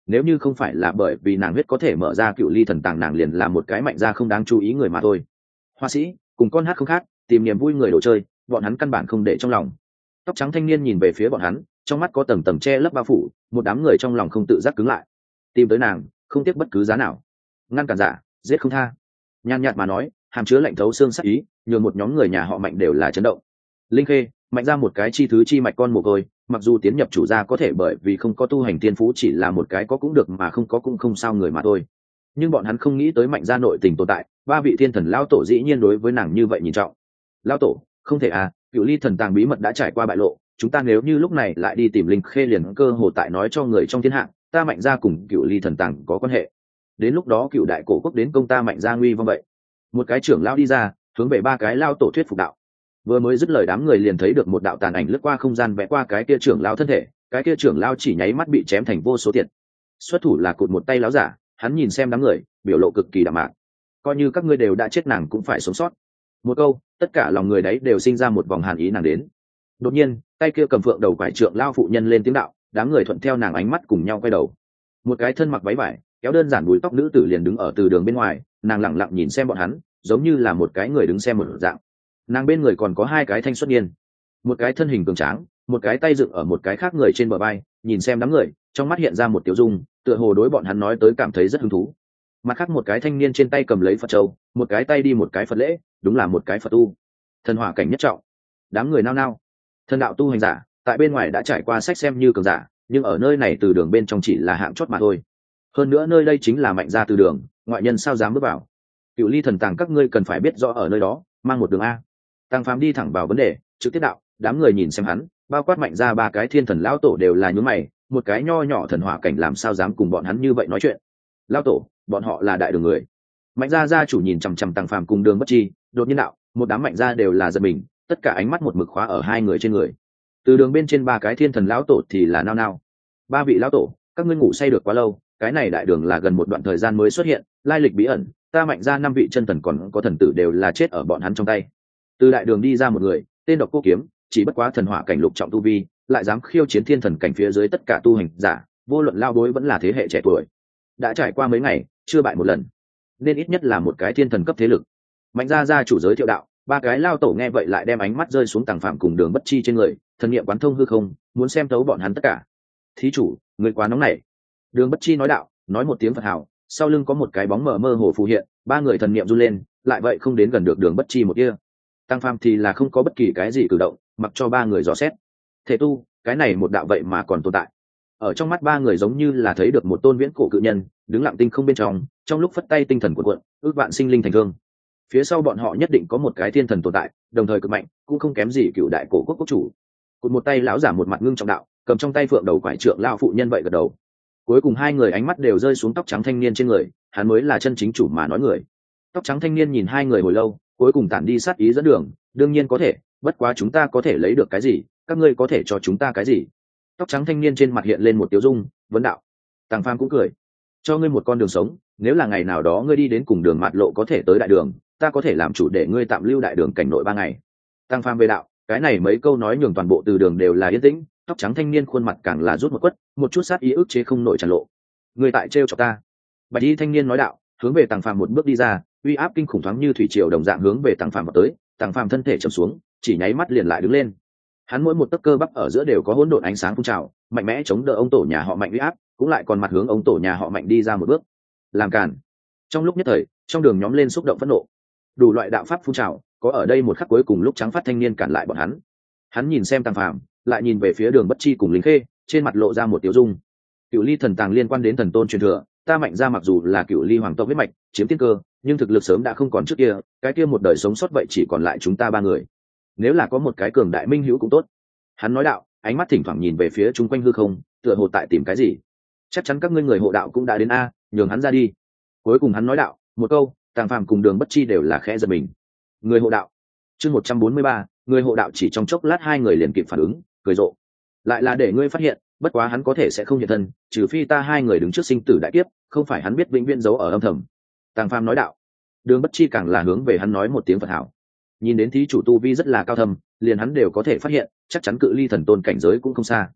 nếu như không phải là bởi vì nàng huyết có thể mở ra cựu ly thần tàng, nàng liền là một cái mạnh ra không đáng chú ý người mà thôi. Hoa sĩ cùng con hát không khác, tìm niềm vui người đồ chơi, bọn hắn căn bản không để trong lòng. Tóc trắng thanh niên nhìn về phía bọn hắn, trong mắt có tầng tầng che lấp bao phủ, một đám người trong lòng không tự giác cứng lại. Tìm tới nàng không tiếc bất cứ giá nào, ngăn cản giả giết không tha. Nhàn nhạt mà nói, hàm chứa lạnh thấu xương sắc ý, nhường một nhóm người nhà họ Mạnh đều là chấn động. Linh Khê Mạnh ra một cái chi thứ chi mạch con mồ côi, mặc dù tiến nhập chủ gia có thể bởi vì không có tu hành tiên phú, chỉ là một cái có cũng được mà không có cũng không sao người mà thôi, nhưng bọn hắn không nghĩ tới Mạnh ra nội tình tồn tại. Ba vị thiên thần lao tổ dĩ nhiên đối với nàng như vậy nhìn trọng. Lao tổ không thể à, cựu ly thần tàng bí mật đã trải qua bại lộ, chúng ta nếu như lúc này lại đi tìm Linh Khê liền cơ hồ tại nói cho người trong thiên hạ ta Mạnh ra cùng cựu ly thần tàng có quan hệ, đến lúc đó cựu đại cổ quốc đến công ta Mạnh ra nguy vong vậy. Một cái trưởng lao đi ra hướng về ba cái lao tổ thuyết phục đạo. Vừa mới dứt lời, đám người liền thấy được một đạo tàn ảnh lướt qua không gian vẽ qua cái kia trưởng lao thân thể, cái kia trưởng lao chỉ nháy mắt bị chém thành vô số tiệt. Xuất thủ là cụt một tay láo giả, hắn nhìn xem đám người biểu lộ cực kỳ đạm mạc, coi như các ngươi đều đã chết nàng cũng phải sống sót. Một câu, tất cả lòng người đấy đều sinh ra một vòng hàn ý nàng đến. Đột nhiên tay kia cầm phượng đầu quải trượng lao phụ nhân lên tiếng đạo, đám người thuận theo nàng ánh mắt cùng nhau quay đầu. Một cái thân mặc váy vải kéo đơn giản búi tóc nữ tử liền đứng ở từ đường bên ngoài, nàng lẳng lặng nhìn xem bọn hắn, giống như là một cái người đứng xem một dạng. Nàng bên người còn có hai cái thanh xuất niên, một cái thân hình cường tráng, một cái tay dựng ở một cái khác người trên bờ vai, nhìn xem đám người trong mắt hiện ra một tiểu dung, tựa hồ đối bọn hắn nói tới cảm thấy rất hứng thú. Mặt khác một cái thanh niên trên tay cầm lấy Phật châu, một cái tay đi một cái Phật lễ, đúng là một cái Phật tu, thần hỏa cảnh nhất trọng. Đám người nao nao. Thần đạo tu hành giả tại bên ngoài đã trải qua sách xem như cường giả, nhưng ở nơi này từ đường bên trong chỉ là hạng chót mà thôi. Hơn nữa nơi đây chính là Mạnh gia từ đường, ngoại nhân sao dám bước vào. Cựu ly thần tàng các ngươi cần phải biết rõ, ở nơi đó mang một đường a. Tăng Phàm đi thẳng vào vấn đề, trực tiếp đạo. Đám người nhìn xem hắn, bao quát Mạnh gia ba cái thiên thần lão tổ đều là nhướng mày, một cái nho nhỏ thần hỏa cảnh làm sao dám cùng bọn hắn như vậy nói chuyện. Lão tổ, bọn họ là đại đường người. Mạnh gia gia chủ nhìn chằm chằm Tăng Phàm cùng Đường Bất Chi, đột nhiên đạo, một đám Mạnh gia đều là giật mình, tất cả ánh mắt một mực khóa ở hai người trên người. Từ đường bên trên ba cái thiên thần lão tổ thì là nao nao. Ba vị lão tổ, các ngươi ngủ say được quá lâu, cái này đại đường là gần một đoạn thời gian mới xuất hiện, lai lịch bí ẩn, ta Mạnh gia năm vị chân thần còn có thần tử đều là chết ở bọn hắn trong tay. Từ đại đường đi ra một người, tên Độc Cô Kiếm, chỉ bất quá thần hỏa cảnh lục trọng tu vi, lại dám khiêu chiến thiên thần cảnh phía dưới tất cả tu hành giả, vô luận lao đối vẫn là thế hệ trẻ tuổi, đã trải qua mấy ngày chưa bại một lần, nên ít nhất là một cái thiên thần cấp thế lực. Mạnh gia gia chủ giới thiệu đạo. Ba cái lao tổ nghe vậy lại đem ánh mắt rơi xuống Tàng Phạm cùng Đường Bất Chi trên người, thần niệm quán thông hư không, muốn xem thấu bọn hắn tất cả. Thí chủ, người quá nóng nảy. Đường Bất Chi nói đạo, nói một tiếng Phật hào, sau lưng có một cái bóng mờ mơ hồ phù hiện, ba người thần niệm run lên, lại vậy không đến gần được Đường Bất Chi một kia. Tàng Phạm thì là không có bất kỳ cái gì cử động, mặc cho ba người dò xét. Thể tu, cái này một đạo vậy mà còn tồn tại. Ở trong mắt ba người giống như là thấy được một tôn viễn cổ cự nhân, đứng lặng tinh không bên trong, trong lúc phất tay tinh thần cuộn cuộn, ước vạn sinh linh thành thương. Phía sau bọn họ nhất định có một cái thiên thần tồn tại, đồng thời cực mạnh, cũng không kém gì cựu đại cổ quốc quốc chủ. Cụt một tay lão giả một mặt ngưng trọng đạo, cầm trong tay phượng đầu quải trượng lão phụ nhân vậy gật đầu. Cuối cùng hai người ánh mắt đều rơi xuống tóc trắng thanh niên trên người, hắn mới là chân chính chủ mà nói người. Tóc trắng thanh niên nhìn hai người hồi lâu, cuối cùng tản đi sát ý dẫn đường, đương nhiên có thể, bất quá chúng ta có thể lấy được cái gì, các ngươi có thể cho chúng ta cái gì? Tóc trắng thanh niên trên mặt hiện lên một tiêu dung, vấn đạo. Tàng Phàm cũng cười, cho ngươi một con đường sống, nếu là ngày nào đó ngươi đi đến cùng đường mạt lộ có thể tới đại đường, ta có thể làm chủ để ngươi tạm lưu đại đường cảnh nội ba ngày. Tăng Phàm về đạo, cái này mấy câu nói nhường toàn bộ từ đường đều là yên tĩnh. Tóc trắng thanh niên khuôn mặt càng là rút một quất, một chút sát ý ức chế không nổi tràn lộ. Ngươi tại trêu chọc ta. Bạch y thanh niên nói đạo, hướng về Tăng Phàm một bước đi ra, uy áp kinh khủng thoáng như thủy triều đồng dạng hướng về Tăng Phàm vào tới. Tăng Phàm thân thể trầm xuống, chỉ nháy mắt liền lại đứng lên. Hắn mỗi một tấc cơ bắp ở giữa đều có hỗn độn ánh sáng phun trào, mạnh mẽ chống đỡ ông tổ nhà họ Mạnh uy áp, cũng lại còn mặt hướng ông tổ nhà họ Mạnh đi ra một bước. Làm cản. Trong lúc nhất thời, trong đường nhóm lên xúc động phẫn nộ. Đủ loại đạo pháp phun trào, có ở đây một khắc cuối cùng lúc trắng phát thanh niên cản lại bọn hắn. Hắn nhìn xem Tăng Phàm, lại nhìn về phía Đường Bất Chi cùng Linh Khê, trên mặt lộ ra một tiêu dung. Cựu ly thần tàng liên quan đến thần tôn truyền thừa, ta Mạnh gia mặc dù là cựu ly hoàng tộc huyết mạch, chiếm tiên cơ, nhưng thực lực sớm đã không còn trước kia, cái kia một đời sống sót vậy chỉ còn lại chúng ta ba người. Nếu là có một cái cường đại minh hữu cũng tốt. Hắn nói đạo, ánh mắt thỉnh thoảng nhìn về phía chung quanh hư không, tựa hồ tại tìm cái gì. Chắc chắn các ngươi người hộ đạo cũng đã đến a, nhường hắn ra đi. Cuối cùng hắn nói đạo, một câu, Tàng Phàm cùng Đường Bất Chi đều là khẽ giật mình. Người hộ đạo. Chương một trăm bốn mươi ba, người hộ đạo chỉ trong chốc lát hai người liền kịp phản ứng, cười rộ. Lại là để ngươi phát hiện, bất quá hắn có thể sẽ không hiện thân, trừ phi ta hai người đứng trước sinh tử đại kiếp, không phải hắn biết vĩnh viễn giấu ở âm thầm. Tàng Phàm nói đạo. Đường Bất Chi càng là hướng về hắn nói một tiếng Phật hảo. Nhìn đến thí chủ tu vi rất là cao thâm, liền hắn đều có thể phát hiện, chắc chắn cự ly thần tôn cảnh giới cũng không xa.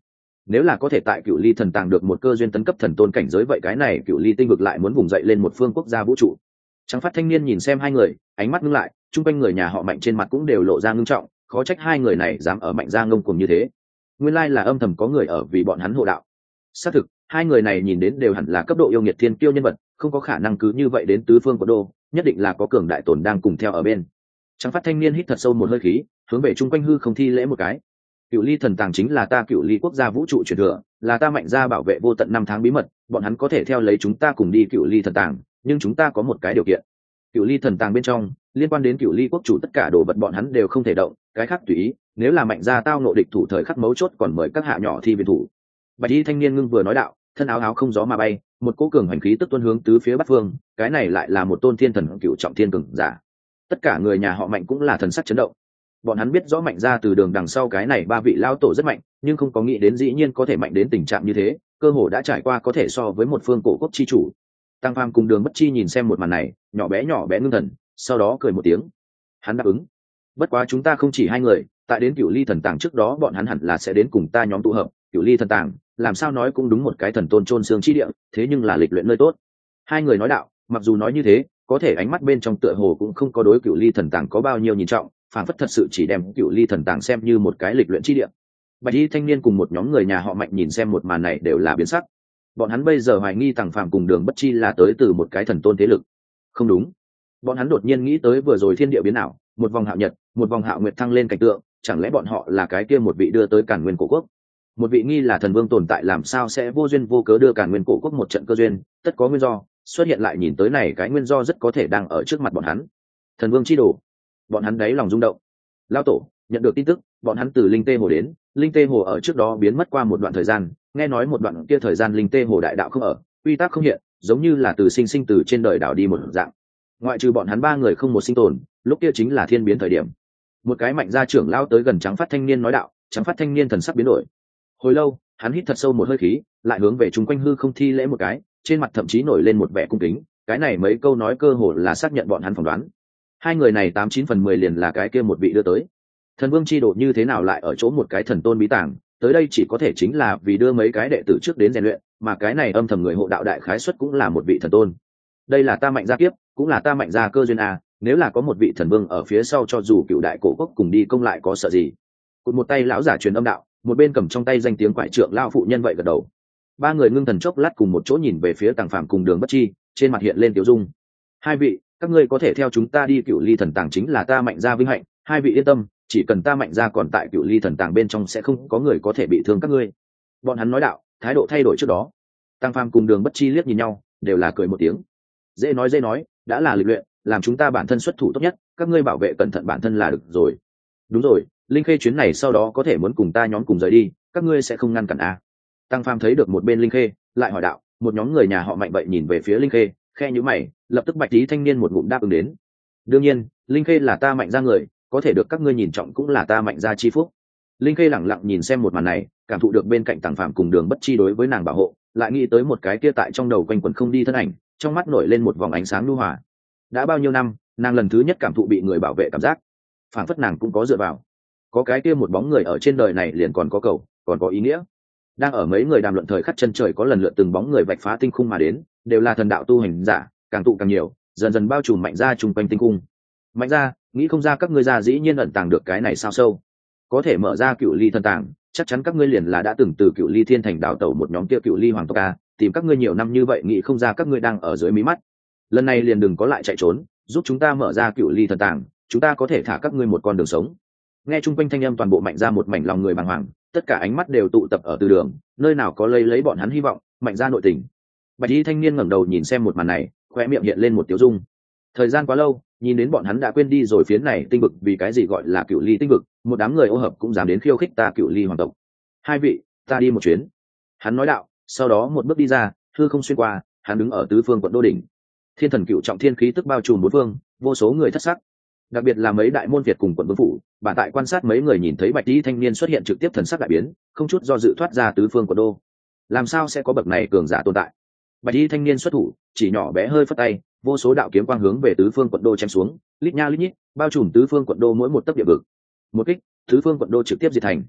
nếu là có thể tại cựu ly thần tàng được một cơ duyên tấn cấp thần tôn cảnh giới, vậy cái này cựu ly tinh vực lại muốn vùng dậy lên một phương quốc gia vũ trụ. Trắng phát thanh niên nhìn xem hai người, ánh mắt ngưng lại, chung quanh người nhà họ Mạnh trên mặt cũng đều lộ ra ngưng trọng, khó trách hai người này dám ở Mạnh gia ngông cuồng như thế, nguyên lai là âm thầm có người ở vì bọn hắn hộ đạo. Xác thực, hai người này nhìn đến đều hẳn là cấp độ yêu nghiệt thiên kiêu nhân vật, không có khả năng cứ như vậy đến tứ phương của đô, nhất định là có cường đại tồn đang cùng theo ở bên. Trắng phát thanh niên hít thật sâu một hơi khí, hướng về chung quanh hư không thi lễ một cái. Cựu ly thần tàng chính là ta cựu ly quốc gia vũ trụ truyền thừa, là ta Mạnh gia bảo vệ vô tận năm tháng bí mật, bọn hắn có thể theo lấy chúng ta cùng đi cựu ly thần tàng, nhưng chúng ta có một cái điều kiện. Cựu ly thần tàng bên trong liên quan đến cựu ly quốc chủ tất cả đồ vật bọn hắn đều không thể động, cái khác tùy ý, nếu là Mạnh gia tao nộ địch thủ thời khắc mấu chốt còn mời các hạ nhỏ thi viên thủ. Bạch y thanh niên ngưng vừa nói đạo, thân áo áo không gió mà bay, một cỗ cường hành khí tức tuôn hướng tứ phía bắc phương, cái này lại là một tôn thiên thần cựu trọng thiên cường giả. Tất cả người nhà họ Mạnh cũng là thần sắc chấn động. Bọn hắn biết rõ Mạnh gia từ đường đằng sau cái này ba vị lão tổ rất mạnh, nhưng không có nghĩ đến dĩ nhiên có thể mạnh đến tình trạng như thế, cơ hồ đã trải qua có thể so với một phương cổ quốc chi chủ. Tăng Phàm cùng Đường Bất Chi nhìn xem một màn này, nhỏ bé nhỏ bé ngưng thần, sau đó cười một tiếng. Hắn đáp ứng. Bất quá chúng ta không chỉ hai người, tại đến Cửu Ly thần tàng trước đó bọn hắn hẳn là sẽ đến cùng ta nhóm tụ hợp. Cửu Ly thần tàng, làm sao nói cũng đúng một cái thần tôn chôn xương chi địa, thế nhưng là lịch luyện nơi tốt. Hai người nói đạo, mặc dù nói như thế, có thể ánh mắt bên trong tựa hồ cũng không có đối Cửu Ly thần tàng có bao nhiêu nhìn trọng, phản phất thật sự chỉ đem Cửu Ly thần tàng xem như một cái lịch luyện chi địa. Bạch y thanh niên cùng một nhóm người nhà họ Mạnh nhìn xem một màn này đều là biến sắc. Bọn hắn bây giờ hoài nghi Tằng Phàm cùng Đường Bất Chi là tới từ một cái thần tôn thế lực. Không đúng, bọn hắn đột nhiên nghĩ tới vừa rồi thiên địa biến ảo, một vòng hạo nhật, một vòng hạo nguyệt thăng lên cảnh tượng, chẳng lẽ bọn họ là cái kia một vị đưa tới Càn Nguyên cổ quốc? Một vị nghi là thần vương tồn tại làm sao sẽ vô duyên vô cớ đưa Càn Nguyên cổ quốc một trận cơ duyên, tất có nguyên do, xuất hiện lại nhìn tới này cái nguyên do rất có thể đang ở trước mặt bọn hắn. Thần vương chi đồ. Bọn hắn đáy lòng rung động. Lao tổ, nhận được tin tức, bọn hắn từ Linh Tê Hồ đến, Linh Tê Hồ ở trước đó biến mất qua một đoạn thời gian, nghe nói một đoạn kia thời gian Linh Tê Hồ đại đạo không ở, quy tắc không hiện, giống như là từ sinh sinh từ trên đời đảo đi một dạng. Ngoại trừ bọn hắn ba người không một sinh tồn, lúc kia chính là thiên biến thời điểm. Một cái Mạnh gia trưởng lao tới gần Trắng phát thanh niên nói đạo, Trắng phát thanh niên thần sắc biến đổi. Hồi lâu, hắn hít thật sâu một hơi khí, lại hướng về chung quanh hư không thi lễ một cái, trên mặt thậm chí nổi lên một vẻ cung kính, cái này mấy câu nói cơ hồ là xác nhận bọn hắn phỏng đoán. Hai người này tám chín phần mười liền là cái kia một vị đưa tới. Thần vương chi độ như thế nào lại ở chỗ một cái thần tôn bí tàng, tới đây chỉ có thể chính là vì đưa mấy cái đệ tử trước đến rèn luyện, mà cái này âm thầm người hộ đạo đại khái xuất cũng là một vị thần tôn. Đây là ta Mạnh gia kiếp, cũng là ta Mạnh gia cơ duyên a, nếu là có một vị thần vương ở phía sau cho dù cựu đại cổ quốc cùng đi công lại có sợ gì. Cụt một tay lão giả truyền âm đạo, một bên cầm trong tay danh tiếng quải trượng lao phụ nhân vậy gật đầu. Ba người ngưng thần chốc lát cùng một chỗ nhìn về phía Tằng Phàm cùng Đường Bất Chi, trên mặt hiện lên tiêu dung. Hai vị, các ngươi có thể theo chúng ta đi Cựu Ly thần tàng chính là ta Mạnh gia vinh hạnh, hai vị yên tâm, chỉ cần ta Mạnh gia còn tại Cựu Ly thần tàng bên trong sẽ không có người có thể bị thương các ngươi. Bọn hắn nói đạo, thái độ thay đổi trước đó. Tằng Phàm cùng Đường Bất Chi liếc nhìn nhau, đều là cười một tiếng. Dễ nói dễ nói, đã là lịch luyện, làm chúng ta bản thân xuất thủ tốt nhất, các ngươi bảo vệ cẩn thận bản thân là được rồi. Đúng rồi, Linh Khê chuyến này sau đó có thể muốn cùng ta nhóm cùng rời đi, các ngươi sẽ không ngăn cản à? Tăng Phàm thấy được một bên Linh Khê, lại hỏi đạo, một nhóm người nhà họ Mạnh vậy nhìn về phía Linh Khê, khe nhíu mày, lập tức Bạch Tí thanh niên một ngụm đáp ứng đến. Đương nhiên, Linh Khê là ta Mạnh gia người, có thể được các ngươi nhìn trọng cũng là ta Mạnh gia chi phúc. Linh Khê lẳng lặng nhìn xem một màn này, cảm thụ được bên cạnh Tăng Phàm cùng Đường Bất Chi đối với nàng bảo hộ, lại nghĩ tới một cái kia tại trong đầu quanh quẩn không đi thân ảnh, trong mắt nổi lên một vòng ánh sáng nhu hòa. Đã bao nhiêu năm, nàng lần thứ nhất cảm thụ bị người bảo vệ cảm giác, phản phất nàng cũng có dựa vào. Có cái kia một bóng người ở trên đời này liền còn có cầu, còn có ý nghĩa. Đang ở mấy người đàm luận thời khắc chân trời có lần lượt từng bóng người vạch phá tinh khung mà đến, đều là thần đạo tu hành giả, càng tụ càng nhiều, dần dần bao trùm Mạnh gia chung quanh tinh khung. Mạnh gia, nghĩ không ra các ngươi gia dĩ nhiên ẩn tàng được cái này sao sâu, có thể mở ra Cựu Ly thần tàng, chắc chắn các ngươi liền là đã từng từ Cựu Ly thiên thành đào tẩu một nhóm kia Cựu Ly hoàng tộc a, tìm các ngươi nhiều năm như vậy nghĩ không ra các ngươi đang ở dưới mí mắt. Lần này liền đừng có lại chạy trốn, giúp chúng ta mở ra Cựu Ly thần tàng, chúng ta có thể thả các ngươi một con đường sống. Nghe chung quanh thanh âm toàn bộ Mạnh gia một mảnh lòng người bàng hoàng, tất cả ánh mắt đều tụ tập ở từ đường, nơi nào có lấy lấy bọn hắn hy vọng, Mạnh gia nội tình. Bạch y thanh niên ngẩng đầu nhìn xem một màn này, khoe miệng hiện lên một tiêu dung. Thời gian quá lâu, nhìn đến bọn hắn đã quên đi rồi phiến này tinh vực vì cái gì gọi là Cựu Ly tinh vực, một đám người ô hợp cũng dám đến khiêu khích ta Cựu Ly hoàng tộc. Hai vị, ta đi một chuyến. Hắn nói đạo, sau đó một bước đi ra, hư không xuyên qua, hắn đứng ở tứ phương quận đô đỉnh. Thiên thần cựu trọng thiên khí tức bao trùm bốn phương, vô số người thất sắc. Đặc biệt là mấy đại môn Việt cùng quận vương phủ, bản tại quan sát mấy người nhìn thấy Bạch y thanh niên xuất hiện trực tiếp thần sắc đại biến, không chút do dự thoát ra tứ phương quận đô. Làm sao sẽ có bậc này cường giả tồn tại? Bạch y thanh niên xuất thủ, chỉ nhỏ bé hơi phất tay, vô số đạo kiếm quang hướng về tứ phương quận đô chém xuống, lít nha lít nhít, bao trùm tứ phương quận đô mỗi một tấc địa vực. Một kích, tứ phương quận đô trực tiếp diệt thành.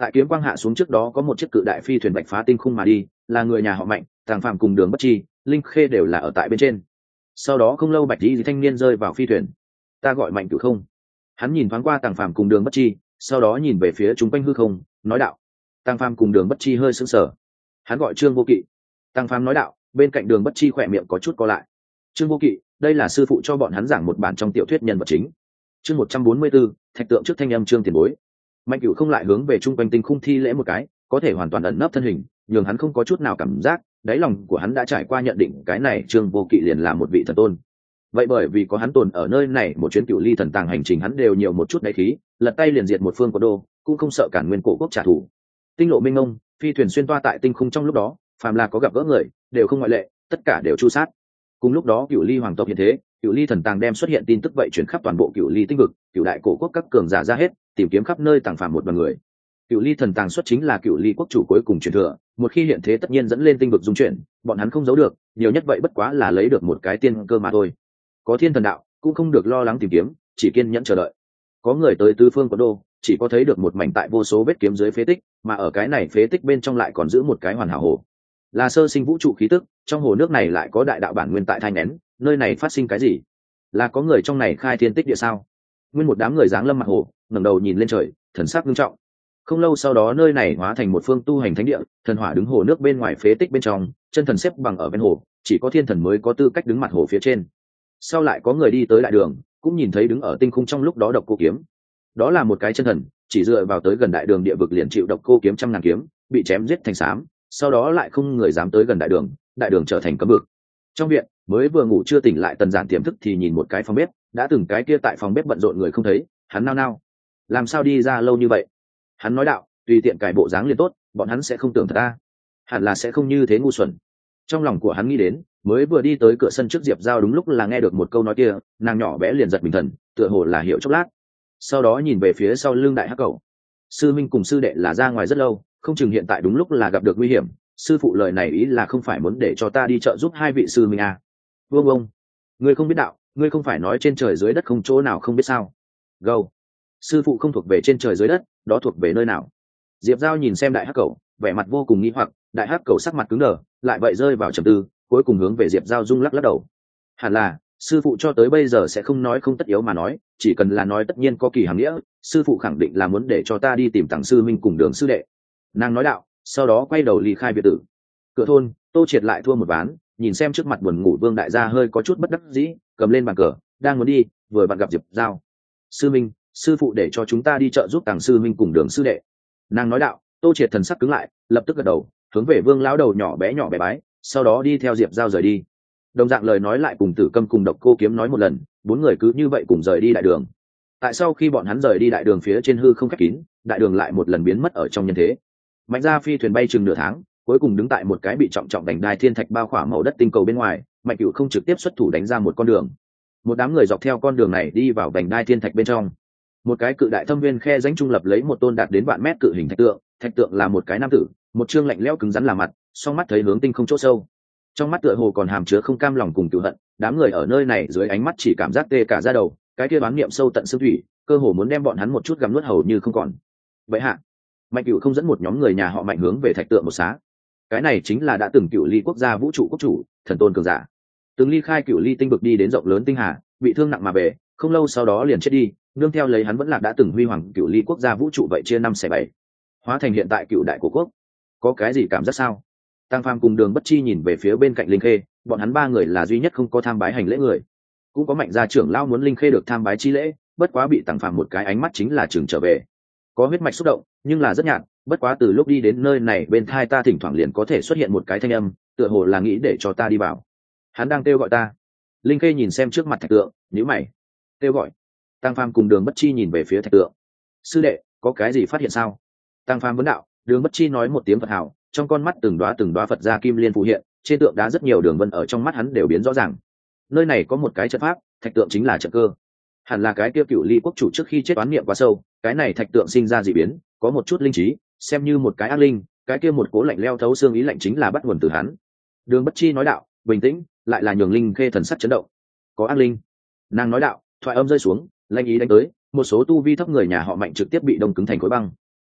Tại kiếm quang hạ xuống trước đó có một chiếc cự đại phi thuyền bạch phá tinh khung mà đi, là người nhà họ Mạnh, Tàng Phàm cùng Đường Bất Chi, Linh Khê đều là ở tại bên trên. Sau đó không lâu bạch y thanh niên rơi vào phi thuyền. Ta gọi Mạnh Cửu Không. Hắn nhìn thoáng qua Tàng Phàm cùng Đường Bất Chi, sau đó nhìn về phía chúng quanh hư không, nói đạo. Tàng Phàm cùng Đường Bất Chi hơi sững sờ. Hắn gọi Trương Vô Kỵ. Tàng Phàm nói đạo, bên cạnh Đường Bất Chi khỏe miệng có chút co lại. Trương Vô Kỵ, đây là sư phụ cho bọn hắn giảng một bản trong tiểu thuyết nhân vật chính. Chương một trăm bốn mươi 144, thạch tượng trước thanh âm Trương Tiền Bối. Mạnh Cửu Không lại hướng về trung quanh tinh khung thi lễ một cái, có thể hoàn toàn ẩn nấp thân hình, nhường hắn không có chút nào cảm giác, đáy lòng của hắn đã trải qua nhận định cái này Trương Vô Kỵ liền là một vị thần tôn. Vậy bởi vì có hắn tồn ở nơi này, một chuyến Cửu Ly thần tàng hành trình hắn đều nhiều một chút đáy khí, lật tay liền diệt một phương của đô, cũng không sợ cản nguyên cổ quốc trả thù. Tinh lộ minh ngông, phi thuyền xuyên toa tại tinh khung trong lúc đó, phàm là có gặp gỡ người, đều không ngoại lệ, tất cả đều chu sát. Cùng lúc đó Cửu Ly hoàng tộc hiện thế, Cửu Ly thần tàng đem xuất hiện tin tức vậy chuyển khắp toàn bộ Cửu Ly tinh vực, Cửu đại cổ quốc các cường giả ra hết, tìm kiếm khắp nơi Tàng Phàm một đoàn người. Cửu Ly thần tàng xuất chính là Cửu Ly quốc chủ cuối cùng truyền thừa, một khi hiện thế tất nhiên dẫn lên tinh vực dung chuyển, bọn hắn không giấu được, nhiều nhất vậy bất quá là lấy được một cái tiên cơ mà thôi. Có thiên thần đạo, cũng không được lo lắng tìm kiếm, chỉ kiên nhẫn chờ đợi. Có người tới tứ phương của đô, chỉ có thấy được một mảnh tại vô số vết kiếm dưới phế tích, mà ở cái này phế tích bên trong lại còn giữ một cái hoàn hảo hồ, là sơ sinh vũ trụ khí tức. Trong hồ nước này lại có đại đạo bản nguyên tại thai nén, nơi này phát sinh cái gì? Là có người trong này khai thiên tích địa sao? Nguyên một đám người giáng lâm mặt hồ, ngẩng đầu nhìn lên trời, thần sắc nghiêm trọng. Không lâu sau đó nơi này hóa thành một phương tu hành thánh địa, thần hỏa đứng hồ nước bên ngoài phế tích bên trong, chân thần xếp bằng ở bên hồ, chỉ có thiên thần mới có tư cách đứng mặt hồ phía trên. Sau lại có người đi tới đại đường, cũng nhìn thấy đứng ở tinh khung trong lúc đó độc cô kiếm. Đó là một cái chân thần, chỉ dựa vào tới gần đại đường địa vực liền chịu độc cô kiếm trăm ngàn kiếm, bị chém giết thành xám, sau đó lại không người dám tới gần đại đường, đại đường trở thành cấm vực. Trong viện, mới vừa ngủ chưa tỉnh lại Tần Giản tiềm thức thì nhìn một cái phòng bếp, đã từng cái kia tại phòng bếp bận rộn người không thấy, hắn nao nao, làm sao đi ra lâu như vậy? Hắn nói đạo, tùy tiện cài bộ dáng liền tốt, bọn hắn sẽ không tưởng thật ta, hẳn là sẽ không như thế ngu xuẩn. Trong lòng của hắn nghĩ đến, mới vừa đi tới cửa sân trước Diệp Giao đúng lúc là nghe được một câu nói kia, nàng nhỏ bé liền giật mình thần, tựa hồ là hiểu chốc lát. Sau đó nhìn về phía sau lưng đại hắc cầu. Sư minh cùng sư đệ là ra ngoài rất lâu, không chừng hiện tại đúng lúc là gặp được nguy hiểm, sư phụ lời này ý là không phải muốn để cho ta đi trợ giúp hai vị sư minh à? Vương ông, ngươi không biết đạo, ngươi không phải nói trên trời dưới đất không chỗ nào không biết sao? Gâu, sư phụ không thuộc về trên trời dưới đất, đó thuộc về nơi nào? Diệp Giao nhìn xem đại hắc cầu, vẻ mặt vô cùng nghi hoặc, đại hắc cầu sắc mặt cứng đờ, lại vậy rơi vào trầm tư, cuối cùng hướng về Diệp Giao rung lắc lắc đầu. Hẳn là sư phụ cho tới bây giờ sẽ không nói không tất yếu mà nói, chỉ cần là nói tất nhiên có kỳ hàm nghĩa, sư phụ khẳng định là muốn để cho ta đi tìm Tằng sư minh cùng Đường sư đệ. Nàng nói đạo, sau đó quay đầu ly khai biệt tử. Cửa thôn, Tô Triệt lại thua một ván, nhìn xem trước mặt buồn ngủ Vương đại gia hơi có chút bất đắc dĩ, cầm lên bàn cờ, đang muốn đi, vừa vặn gặp Diệp Giao. Sư minh, sư phụ để cho chúng ta đi trợ giúp Tằng sư minh cùng Đường sư đệ. Nàng nói đạo. Tô Triệt thần sắc cứng lại, lập tức gật đầu, hướng về Vương lão đầu nhỏ bé nhỏ bé bái, sau đó đi theo Diệp Giao rời đi. Đồng dạng lời nói lại cùng Tử Câm cùng Độc Cô Kiếm nói một lần, bốn người cứ như vậy cùng rời đi đại đường. Tại sau khi bọn hắn rời đi đại đường phía trên hư không khép kín, đại đường lại một lần biến mất ở trong nhân thế. Mạnh Gia phi thuyền bay chừng nửa tháng, cuối cùng đứng tại một cái bị trọng trọng đành đai thiên thạch bao khỏa màu đất tinh cầu bên ngoài, Mạnh Cửu không trực tiếp xuất thủ đánh ra một con đường. Một đám người dọc theo con đường này đi vào đành đai thiên thạch bên trong. Một cái cự đại thâm viên khe rãnh trung lập lấy một tôn đạt đến vạn mét cự hình thạch tượng, thạch tượng là một cái nam tử, một trương lạnh lẽo cứng rắn là mặt, song mắt thấy hướng tinh không chỗ sâu. Trong mắt tựa hồ còn hàm chứa không cam lòng cùng cừu hận, đám người ở nơi này dưới ánh mắt chỉ cảm giác tê cả da đầu, cái kia đoán niệm sâu tận xương thủy, cơ hồ muốn đem bọn hắn một chút gặm nuốt hầu như không còn. Vậy hạ, Mạnh Cửu không dẫn một nhóm người nhà họ Mạnh hướng về thạch tượng một xá. Cái này chính là đã từng Cửu Ly quốc gia vũ trụ quốc chủ, thần tôn cường giả. Từng ly khai Cửu Ly tinh vực đi đến rộng lớn tinh hà, bị thương nặng mà về, không lâu sau đó liền chết đi, nương theo lấy hắn vẫn là đã từng huy hoàng Cửu Ly quốc gia vũ trụ vậy chia năm xẻ bảy, hóa thành hiện tại Cửu đại cổ quốc. Có cái gì cảm giác sao? Tàng Phàm cùng Đường Bất Chi nhìn về phía bên cạnh Linh Khê, bọn hắn ba người là duy nhất không có tham bái hành lễ người. Cũng có Mạnh gia trưởng lão muốn Linh Khê được tham bái chi lễ, bất quá bị Tàng Phàm một cái ánh mắt chính là chừng trở về. Có huyết mạch xúc động, nhưng là rất nhạt, bất quá từ lúc đi đến nơi này bên thai ta thỉnh thoảng liền có thể xuất hiện một cái thanh âm, tựa hồ là nghĩ để cho ta đi vào. Hắn đang kêu gọi ta. Linh Khê nhìn xem trước mặt thạch tượng, nhíu mày. Kêu gọi. Tàng Phàm cùng Đường Bất Chi nhìn về phía thạch tượng. Sư đệ, có cái gì phát hiện sao? Tàng Phàm vấn đạo. Đường Bất Chi nói một tiếng Phật hảo, trong con mắt từng đóa từng đóa Phật gia kim liên phù hiện, trên tượng đá rất nhiều đường vân ở trong mắt hắn đều biến rõ ràng. Nơi này có một cái trận pháp, thạch tượng chính là trận cơ. Hẳn là cái kia Cửu Ly quốc chủ trước khi chết oán niệm quá sâu, cái này thạch tượng sinh ra dị biến, có một chút linh trí, xem như một cái ác linh, cái kia một cố lạnh leo thấu xương ý lạnh chính là bắt nguồn từ hắn. Đường Bất Chi nói đạo, bình tĩnh, lại là nhường Linh Khê thần sắc chấn động. Có ác linh. Nàng nói đạo, thoại âm rơi xuống, lanh ý đánh tới, một số tu vi thấp người nhà họ Mạnh trực tiếp bị đông cứng thành khối băng.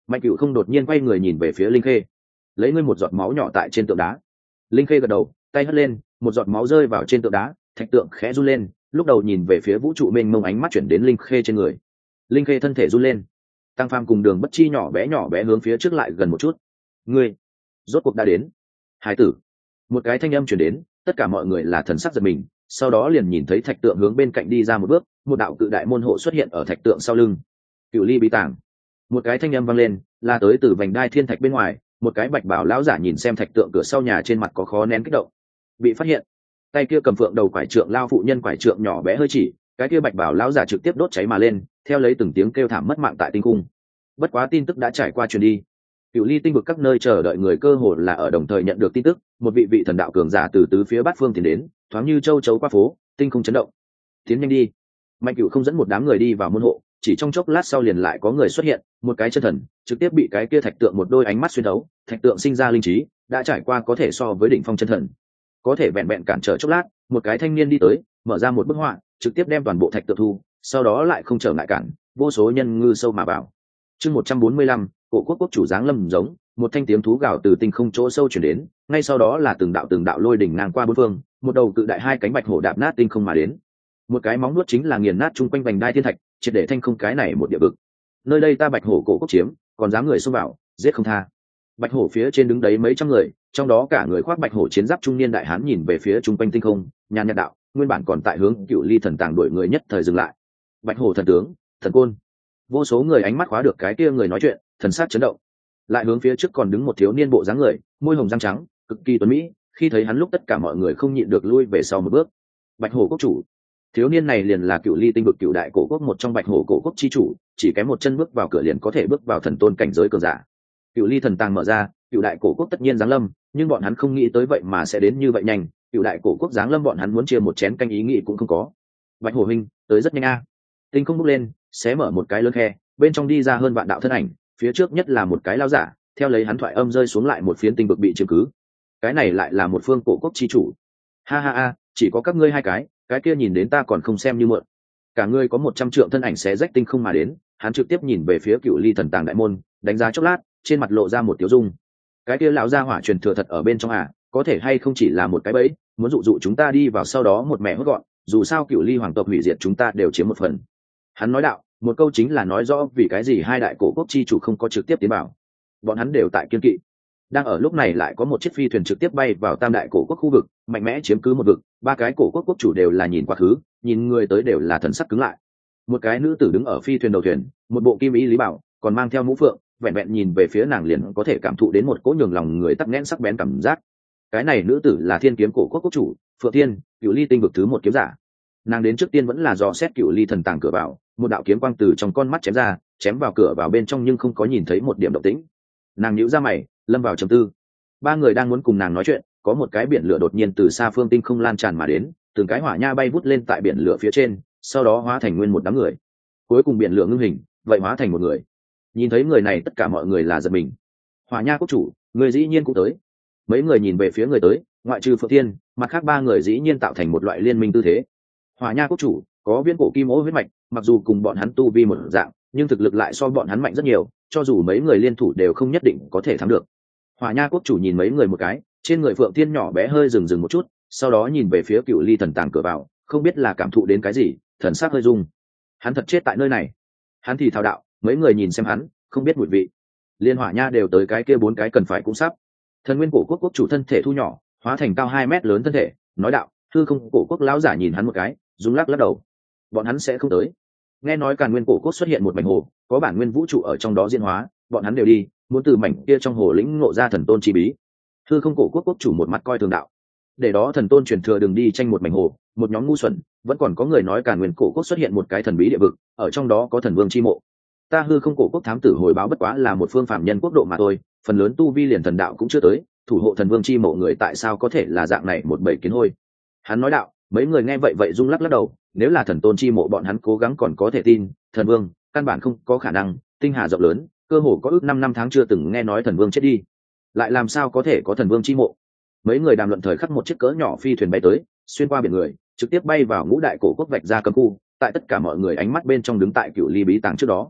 Mạnh Cửu không đột nhiên quay người nhìn về phía Linh Khê, lấy ngươi một giọt máu nhỏ tại trên tượng đá. Linh Khê gật đầu, tay hất lên, một giọt máu rơi vào trên tượng đá, thạch tượng khẽ run lên, lúc đầu nhìn về phía vũ trụ mênh mông, ánh mắt chuyển đến Linh Khê trên người. Linh Khê thân thể run lên. Tăng Phàm cùng Đường Bất Chi nhỏ bé nhỏ bé hướng phía trước lại gần một chút. Ngươi, rốt cuộc đã đến. Hải tử. Một cái thanh âm truyền đến, tất cả mọi người là thần sắc giật mình, sau đó liền nhìn thấy thạch tượng hướng bên cạnh đi ra một bước, một đạo cự đại môn hộ xuất hiện ở thạch tượng sau lưng. Cửu Ly bí tàng. Một cái thanh âm vang lên, là tới từ vành đai thiên thạch bên ngoài, một cái bạch bảo lão giả nhìn xem thạch tượng cửa sau nhà, trên mặt có khó nén kích động. Bị phát hiện. Tay kia cầm phượng đầu quải trượng lao phụ nhân quải trượng nhỏ bé hơi chỉ, cái kia bạch bảo lão giả trực tiếp đốt cháy mà lên, theo lấy từng tiếng kêu thảm mất mạng tại tinh cung. Bất quá tin tức đã trải qua truyền đi, Cửu Ly tinh vực các nơi chờ đợi người cơ hồ là ở đồng thời nhận được tin tức, một vị vị thần đạo cường giả từ tứ phía bát phương tiến đến, thoáng như châu chấu qua phố, tinh không chấn động. Tiến nhanh đi. Mạnh Cửu không dẫn một đám người đi vào môn hộ, chỉ trong chốc lát sau liền lại có người xuất hiện, một cái chân thần trực tiếp bị cái kia thạch tượng một đôi ánh mắt xuyên thấu, thạch tượng sinh ra linh trí, đã trải qua có thể so với đỉnh phong chân thần. Có thể vẹn vẹn cản trở chốc lát, một cái thanh niên đi tới, mở ra một bức họa, trực tiếp đem toàn bộ thạch tượng thu, sau đó lại không trở ngại cản, vô số nhân ngư sâu mà vào. Chương một trăm bốn mươi lăm, cổ quốc quốc chủ giáng lâm giống, một thanh tiếng thú gào từ tinh không chỗ sâu chuyển đến, ngay sau đó là từng đạo từng đạo lôi đỉnh ngang qua bốn phương, một đầu cự đại hai cánh bạch hổ đạp nát tinh không mà đến. Một cái móng nuốt chính là nghiền nát chung quanh vành đai thiên thạch, triệt để thanh không cái này một địa vực. Nơi đây ta bạch hổ cổ quốc chiếm, còn dám người xông vào, giết không tha. Bạch hổ phía trên đứng đấy mấy trăm người, trong đó cả người khoác bạch hổ chiến giáp trung niên đại hán nhìn về phía chung quanh tinh không, nhàn nhạt đạo, nguyên bản còn tại hướng Cửu Ly thần tàng đuổi người nhất thời dừng lại. Bạch hổ thần tướng, thần côn. Vô số người ánh mắt khóa được cái kia người nói chuyện, thần sắc chấn động. Lại hướng phía trước còn đứng một thiếu niên bộ dáng người, môi hồng răng trắng, cực kỳ tuấn mỹ, khi thấy hắn lúc tất cả mọi người không nhịn được lui về sau một bước. Bạch hổ quốc chủ. Thiếu niên này liền là Cửu Ly tinh vực cựu đại cổ quốc, một trong bạch hổ cổ quốc chi chủ, chỉ kém một chân bước vào cửa liền có thể bước vào thần tôn cảnh giới cường giả. Cửu Ly thần tàng mở ra, cựu đại cổ quốc tất nhiên giáng lâm, nhưng bọn hắn không nghĩ tới vậy mà sẽ đến như vậy nhanh. Cựu đại cổ quốc giáng lâm, bọn hắn muốn chia một chén canh ý nghĩ cũng không có. Bạch hổ huynh, tới rất nhanh a. Tinh không bốc lên, xé mở một cái lớn khe, bên trong đi ra hơn vạn đạo thân ảnh, phía trước nhất là một cái lao giả, theo lấy hắn thoại âm rơi xuống lại một phiến tinh vực bị chiếm cứ. Cái này lại là một phương cổ quốc chi chủ. Ha ha ha, chỉ có các ngươi hai cái, cái kia nhìn đến ta còn không xem như mượn. Cả ngươi có một trăm trượng thân ảnh xé rách tinh không mà đến, hắn trực tiếp nhìn về phía Cửu Ly thần tàng đại môn, đánh giá chốc lát, trên mặt lộ ra một tiểu dung. Cái kia lão gia hỏa truyền thừa thật ở bên trong à, có thể hay không chỉ là một cái bẫy, muốn dụ dụ chúng ta đi vào sau đó một mẹ hốt gọn, dù sao Cửu Ly hoàng tộc hủy diệt chúng ta đều chiếm một phần. Hắn nói đạo, một câu chính là nói rõ vì cái gì hai đại cổ quốc chi chủ không có trực tiếp tiến vào. Bọn hắn đều tại kiên kỵ. Đang ở lúc này lại có một chiếc phi thuyền trực tiếp bay vào tam đại cổ quốc khu vực, mạnh mẽ chiếm cứ một vực, ba cái cổ quốc quốc chủ đều là nhìn quá khứ, nhìn người tới đều là thần sắc cứng lại. Một cái nữ tử đứng ở phi thuyền đầu thuyền, một bộ kim ý lý bảo, còn mang theo mũ phượng, vẹn vẹn nhìn về phía nàng liền có thể cảm thụ đến một cỗ nhường lòng người tắc nghẽn sắc bén cảm giác. Cái này nữ tử là Thiên Kiếm cổ quốc quốc chủ, Phượng Thiên, Cửu Ly tinh vực thứ một kiếm giả. Nàng đến trước tiên vẫn là dò xét Cửu Ly thần tàng cửa vào, một đạo kiếm quang từ trong con mắt chém ra, chém vào cửa vào bên trong nhưng không có nhìn thấy một điểm động tĩnh. Nàng nhíu ra mày, lâm vào trầm tư. Ba người đang muốn cùng nàng nói chuyện, có một cái biển lửa đột nhiên từ xa phương tinh không lan tràn mà đến, từng cái hỏa nha bay vút lên tại biển lửa phía trên, sau đó hóa thành nguyên một đám người. Cuối cùng biển lửa ngưng hình, vậy hóa thành một người. Nhìn thấy người này tất cả mọi người là giật mình. Hỏa nha quốc chủ, người dĩ nhiên cũng tới. Mấy người nhìn về phía người tới, ngoại trừ Phượng Thiên, mặt khác ba người dĩ nhiên tạo thành một loại liên minh tư thế. Hỏa nha quốc chủ có viễn cổ kim ố huyết mạch, mặc dù cùng bọn hắn tu vi một dạng, nhưng thực lực lại so bọn hắn mạnh rất nhiều, cho dù mấy người liên thủ đều không nhất định có thể thắng được. Hỏa nha quốc chủ nhìn mấy người một cái, trên người Phượng Thiên nhỏ bé hơi dừng dừng một chút, sau đó nhìn về phía Cửu Ly thần tàng cửa vào, không biết là cảm thụ đến cái gì, thần sắc hơi rung. Hắn thật chết tại nơi này. Hắn thì thao đạo, mấy người nhìn xem hắn, không biết mùi vị. Liên hỏa nha đều tới cái kia bốn cái cần phải cũng sắp. Thần nguyên cổ quốc quốc chủ thân thể thu nhỏ, hóa thành cao hai mét lớn thân thể, nói đạo, hư không cổ quốc lão giả nhìn hắn một cái, rung lắc lắc đầu. Bọn hắn sẽ không tới. Nghe nói Càn Nguyên cổ quốc xuất hiện một mảnh hồ, có bản nguyên vũ trụ ở trong đó diễn hóa, bọn hắn đều đi, muốn từ mảnh kia trong hồ lĩnh ngộ ra thần tôn chi bí. Hư không cổ quốc quốc chủ một mặt coi thường đạo, để đó thần tôn truyền thừa đừng đi tranh một mảnh hồ, một nhóm ngu xuẩn. Vẫn còn có người nói Càn Nguyên cổ quốc xuất hiện một cái thần bí địa vực, ở trong đó có thần vương chi mộ. Ta hư không cổ quốc thám tử hồi báo bất quá là một phương phạm nhân quốc độ mà thôi, phần lớn tu vi liền thần đạo cũng chưa tới, thủ hộ thần vương chi mộ người tại sao có thể là dạng này một bầy kiến hôi. Hắn nói đạo, mấy người nghe vậy vậy rung lắc lắc đầu, nếu là thần tôn chi mộ bọn hắn cố gắng còn có thể tin, thần vương căn bản không có khả năng. Tinh hà rộng lớn, cơ hồ có ước năm năm tháng chưa từng nghe nói thần vương chết đi, lại làm sao có thể có thần vương chi mộ. Mấy người đàm luận thời khắc một chiếc cỡ nhỏ phi thuyền bay tới, xuyên qua biển người, trực tiếp bay vào ngũ đại cổ quốc vạch ra cấm khu, tại tất cả mọi người ánh mắt bên trong đứng tại Cửu Ly bí tàng trước đó.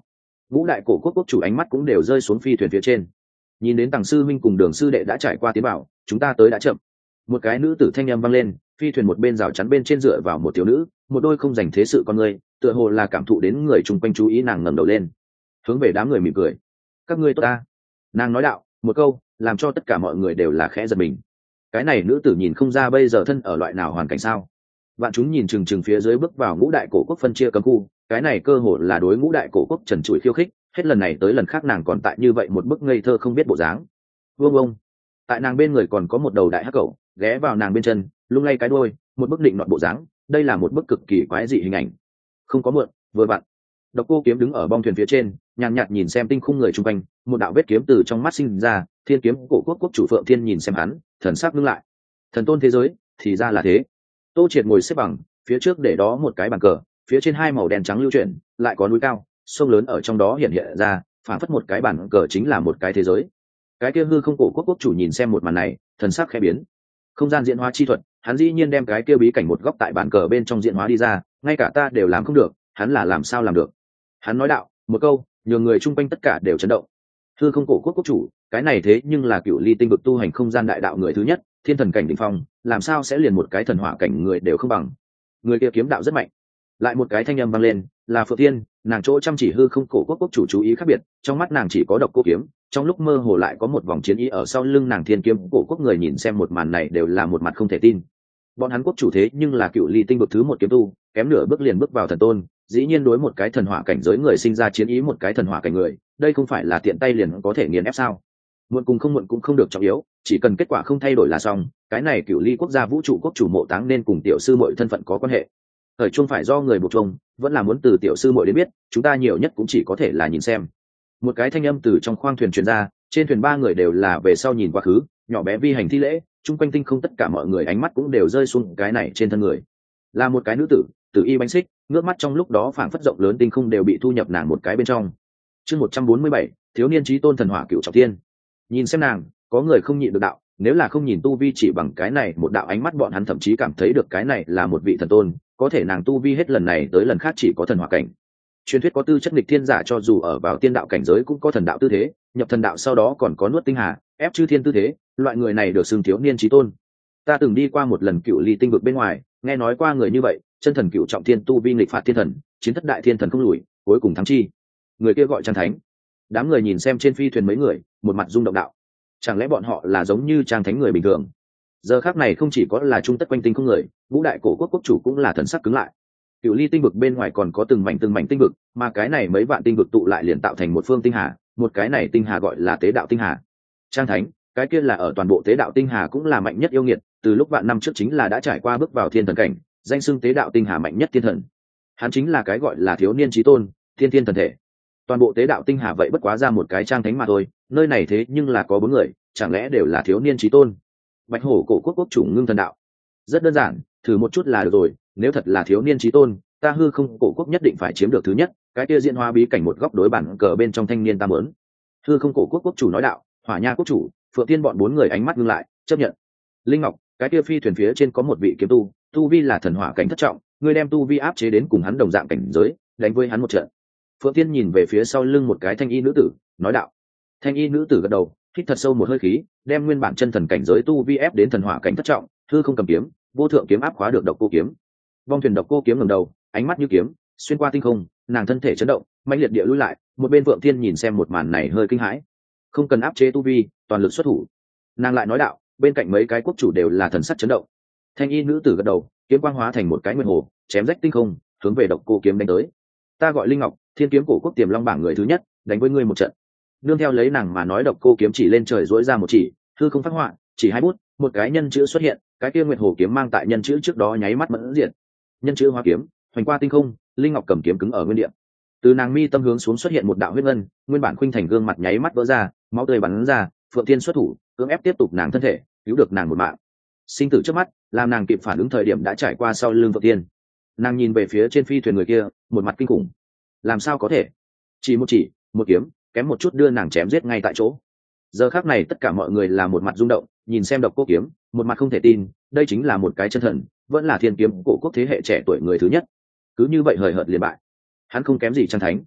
Ngũ đại cổ quốc quốc chủ ánh mắt cũng đều rơi xuống phi thuyền phía trên, nhìn đến Tằng sư minh cùng Đường sư đệ đã trải qua tiến bảo, chúng ta tới đã chậm. Một cái nữ tử thanh âm vang lên, phi thuyền một bên rào chắn bên trên dựa vào một thiếu nữ, một đôi không dành thế sự con người, tựa hồ là cảm thụ đến người chung quanh chú ý, nàng ngẩng đầu lên, hướng về đám người mỉm cười. Các ngươi tốt ta. Nàng nói đạo, một câu làm cho tất cả mọi người đều là khẽ giật mình. Cái này nữ tử nhìn không ra bây giờ thân ở loại nào hoàn cảnh sao. Vạn chúng nhìn chừng chừng phía dưới bước vào ngũ đại cổ quốc phân chia cấm khu, cái này cơ hội là đối ngũ đại cổ quốc trần trụi khiêu khích, hết lần này tới lần khác nàng còn tại như vậy một bức ngây thơ không biết bộ dáng. Vương ông, tại nàng bên người còn có một đầu đại hắc cẩu ghé vào nàng bên chân, lung lay cái đuôi, một bức định nọt bộ dáng, đây là một bức cực kỳ quái dị hình ảnh. Không có mượn, vừa vặn. Độc Cô Kiếm đứng ở bong thuyền phía trên, nhàn nhạt nhìn xem tinh khung người chung quanh, một đạo vết kiếm từ trong mắt sinh ra, Thiên Kiếm cổ quốc quốc chủ Phượng Thiên nhìn xem hắn, thần sắc ngưng lại. Thần tôn thế giới, thì ra là thế. Tô Triệt ngồi xếp bằng, phía trước để đó một cái bàn cờ, phía trên hai màu đen trắng lưu chuyển, lại có núi cao, sông lớn ở trong đó hiện hiện ra, phản phất một cái bàn cờ chính là một cái thế giới. Cái kia hư không cổ quốc quốc chủ nhìn xem một màn này, thần sắc khẽ biến. Không gian diễn hóa chi thuật, hắn dĩ nhiên đem cái kia bí cảnh một góc tại bàn cờ bên trong diễn hóa đi ra, ngay cả ta đều làm không được, hắn là làm sao làm được? Hắn nói đạo, một câu, nhiều người chung quanh tất cả đều chấn động. Hư không cổ quốc quốc chủ, cái này thế nhưng là cựu ly tinh vực tu hành không gian đại đạo người thứ nhất, thiên thần cảnh đỉnh phong, làm sao sẽ liền một cái thần hỏa cảnh người đều không bằng? Người kia kiếm đạo rất mạnh. Lại một cái thanh âm vang lên, là Phượng Thiên, nàng chỗ chăm chỉ hư không cổ quốc quốc chủ chú ý khác biệt, trong mắt nàng chỉ có Độc Cô Kiếm, trong lúc mơ hồ lại có một vòng chiến ý ở sau lưng nàng. Thiên kiếm cổ quốc người nhìn xem một màn này đều là một mặt không thể tin. Bọn hắn quốc chủ thế nhưng là cựu ly tinh vực thứ một kiếm tu, kém nửa bước liền bước vào thần tôn, dĩ nhiên đối một cái thần hỏa cảnh giới người sinh ra chiến ý, một cái thần hỏa cảnh người, đây không phải là tiện tay liền có thể nghiền ép sao? Muộn cùng không muộn cũng không được trọng yếu, chỉ cần kết quả không thay đổi là xong. Cái này cựu ly quốc gia vũ trụ quốc chủ Mộ Táng nên cùng tiểu sư muội thân phận có quan hệ. Thời chung phải do người buộc chung, vẫn là muốn từ tiểu sư muội đến biết, chúng ta nhiều nhất cũng chỉ có thể là nhìn xem. Một cái thanh âm từ trong khoang thuyền truyền ra, trên thuyền ba người đều là về sau nhìn quá khứ, nhỏ bé vi hành thi lễ, chung quanh tinh không tất cả mọi người ánh mắt cũng đều rơi xuống cái này trên thân người. Là một cái nữ tử, tử y bánh xích, ngước mắt trong lúc đó phảng phất rộng lớn tinh không đều bị thu nhập nàng một cái bên trong. Chương một trăm bốn mươi bảy, thiếu niên chí tôn thần hỏa cựu trọng thiên. Nhìn xem nàng, có người không nhịn được đạo, nếu là không nhìn tu vi chỉ bằng cái này một đạo ánh mắt, bọn hắn thậm chí cảm thấy được cái này là một vị thần tôn, có thể nàng tu vi hết lần này tới lần khác chỉ có thần hỏa cảnh. Truyền thuyết có tư chất nghịch thiên giả cho dù ở vào tiên đạo cảnh giới cũng có thần đạo tư thế, nhập thần đạo sau đó còn có nuốt tinh hà, ép chư thiên tư thế, loại người này được xưng thiếu niên chí tôn. Ta từng đi qua một lần cựu ly tinh vực bên ngoài, nghe nói qua người như vậy, chân thần cựu trọng thiên tu vi nghịch phạt thiên thần, chiến thất đại thiên thần không lùi, cuối cùng thắng chi. Người kia gọi Trang Thánh. Đám người nhìn xem trên phi thuyền mấy người, một mặt rung động đạo, chẳng lẽ bọn họ là giống như Trang Thánh người bình thường? Giờ khắc này không chỉ có là trung tất quanh tinh không người, ngũ đại cổ quốc quốc chủ cũng là thần sắc cứng lại. Cựu ly tinh vực bên ngoài còn có từng mảnh từng mảnh tinh vực, mà cái này mấy vạn tinh vực tụ lại liền tạo thành một phương tinh hà, một cái này tinh hà gọi là tế đạo tinh hà. Trang Thánh, cái kia là ở toàn bộ tế đạo tinh hà cũng là mạnh nhất yêu nghiệt, từ lúc vạn năm trước chính là đã trải qua bước vào thiên thần cảnh, danh xưng tế đạo tinh hà mạnh nhất thiên thần. Hắn chính là cái gọi là thiếu niên chí tôn, thiên thiên thần thể. Toàn bộ tế đạo tinh hà vậy bất quá ra một cái Trang Thánh mà thôi, nơi này thế nhưng là có bốn người, chẳng lẽ đều là thiếu niên chí tôn? Bạch hổ cổ quốc quốc chủ ngưng thần đạo, rất đơn giản, thử một chút là được rồi, nếu thật là thiếu niên chí tôn, ta hư không cổ quốc nhất định phải chiếm được thứ nhất, cái kia diễn hóa bí cảnh một góc đối bản cờ bên trong thanh niên ta muốn. Hư không cổ quốc quốc chủ nói đạo. Hỏa Nha quốc chủ, Phượng Tiên bọn bốn người ánh mắt ngưng lại, chấp nhận. Linh Ngọc, cái kia phi thuyền phía trên có một vị kiếm tu, tu vi là thần hỏa cảnh thất trọng, ngươi đem tu vi áp chế đến cùng hắn đồng dạng cảnh giới, đánh với hắn một trận. Phượng Tiên nhìn về phía sau lưng một cái thanh y nữ tử, nói đạo. Thanh y nữ tử gật đầu, hít thật sâu một hơi khí, đem nguyên bản chân thần cảnh giới tu vi ép đến thần hỏa cảnh thất trọng, hư không cầm kiếm, vô thượng kiếm áp khóa được Độc Cô Kiếm. Vong thuyền Độc Cô Kiếm ngẩng đầu, ánh mắt như kiếm, xuyên qua tinh không, nàng thân thể chấn động, mãnh liệt địa lùi lại, một bên Phượng Tiên nhìn xem một màn này hơi kinh hãi. Không cần áp chế tu vi, toàn lực xuất thủ. Nàng lại nói đạo, bên cạnh mấy cái quốc chủ đều là thần sắc chấn động. Thanh y nữ tử gật đầu, kiếm quang hóa thành một cái nguyên hồ, chém rách tinh không, hướng về Độc Cô Kiếm đánh tới. Ta gọi Linh Ngọc, thiên kiếm cổ quốc tiềm long bảng người thứ nhất, đánh với ngươi một trận. Nương theo lấy nàng mà nói, Độc Cô Kiếm chỉ lên trời dỗi ra một chỉ, hư không phát họa, chỉ hai bút, một cái nhân chữ xuất hiện, cái kia nguyệt hồ kiếm mang tại nhân chữ trước đó nháy mắt mẫn diện. Nhân chữ hóa kiếm, hoành qua tinh không, Linh Ngọc cầm kiếm cứng ở nguyên địa. Từ nàng mi tâm hướng xuống xuất hiện một đạo huyết ngân, nguyên bản khuynh thành gương mặt nháy mắt vỡ ra, máu tươi bắn ra. Phượng Tiên xuất thủ, cưỡng ép tiếp tục nàng thân thể, cứu được nàng một mạng. Sinh tử trước mắt, làm nàng kịp phản ứng thời điểm đã trải qua sau lưng Phượng Tiên. Nàng nhìn về phía trên phi thuyền người kia, một mặt kinh khủng. Làm sao có thể? Chỉ một chỉ, một kiếm, kém một chút đưa nàng chém giết ngay tại chỗ. Giờ khắc này tất cả mọi người là một mặt rung động, nhìn xem Độc Cô Kiếm, một mặt không thể tin, đây chính là một cái chân thần, vẫn là thiên kiếm cổ quốc thế hệ trẻ tuổi người thứ nhất. Cứ như vậy hời hợt liền bại. Hắn không kém gì Trang Thánh.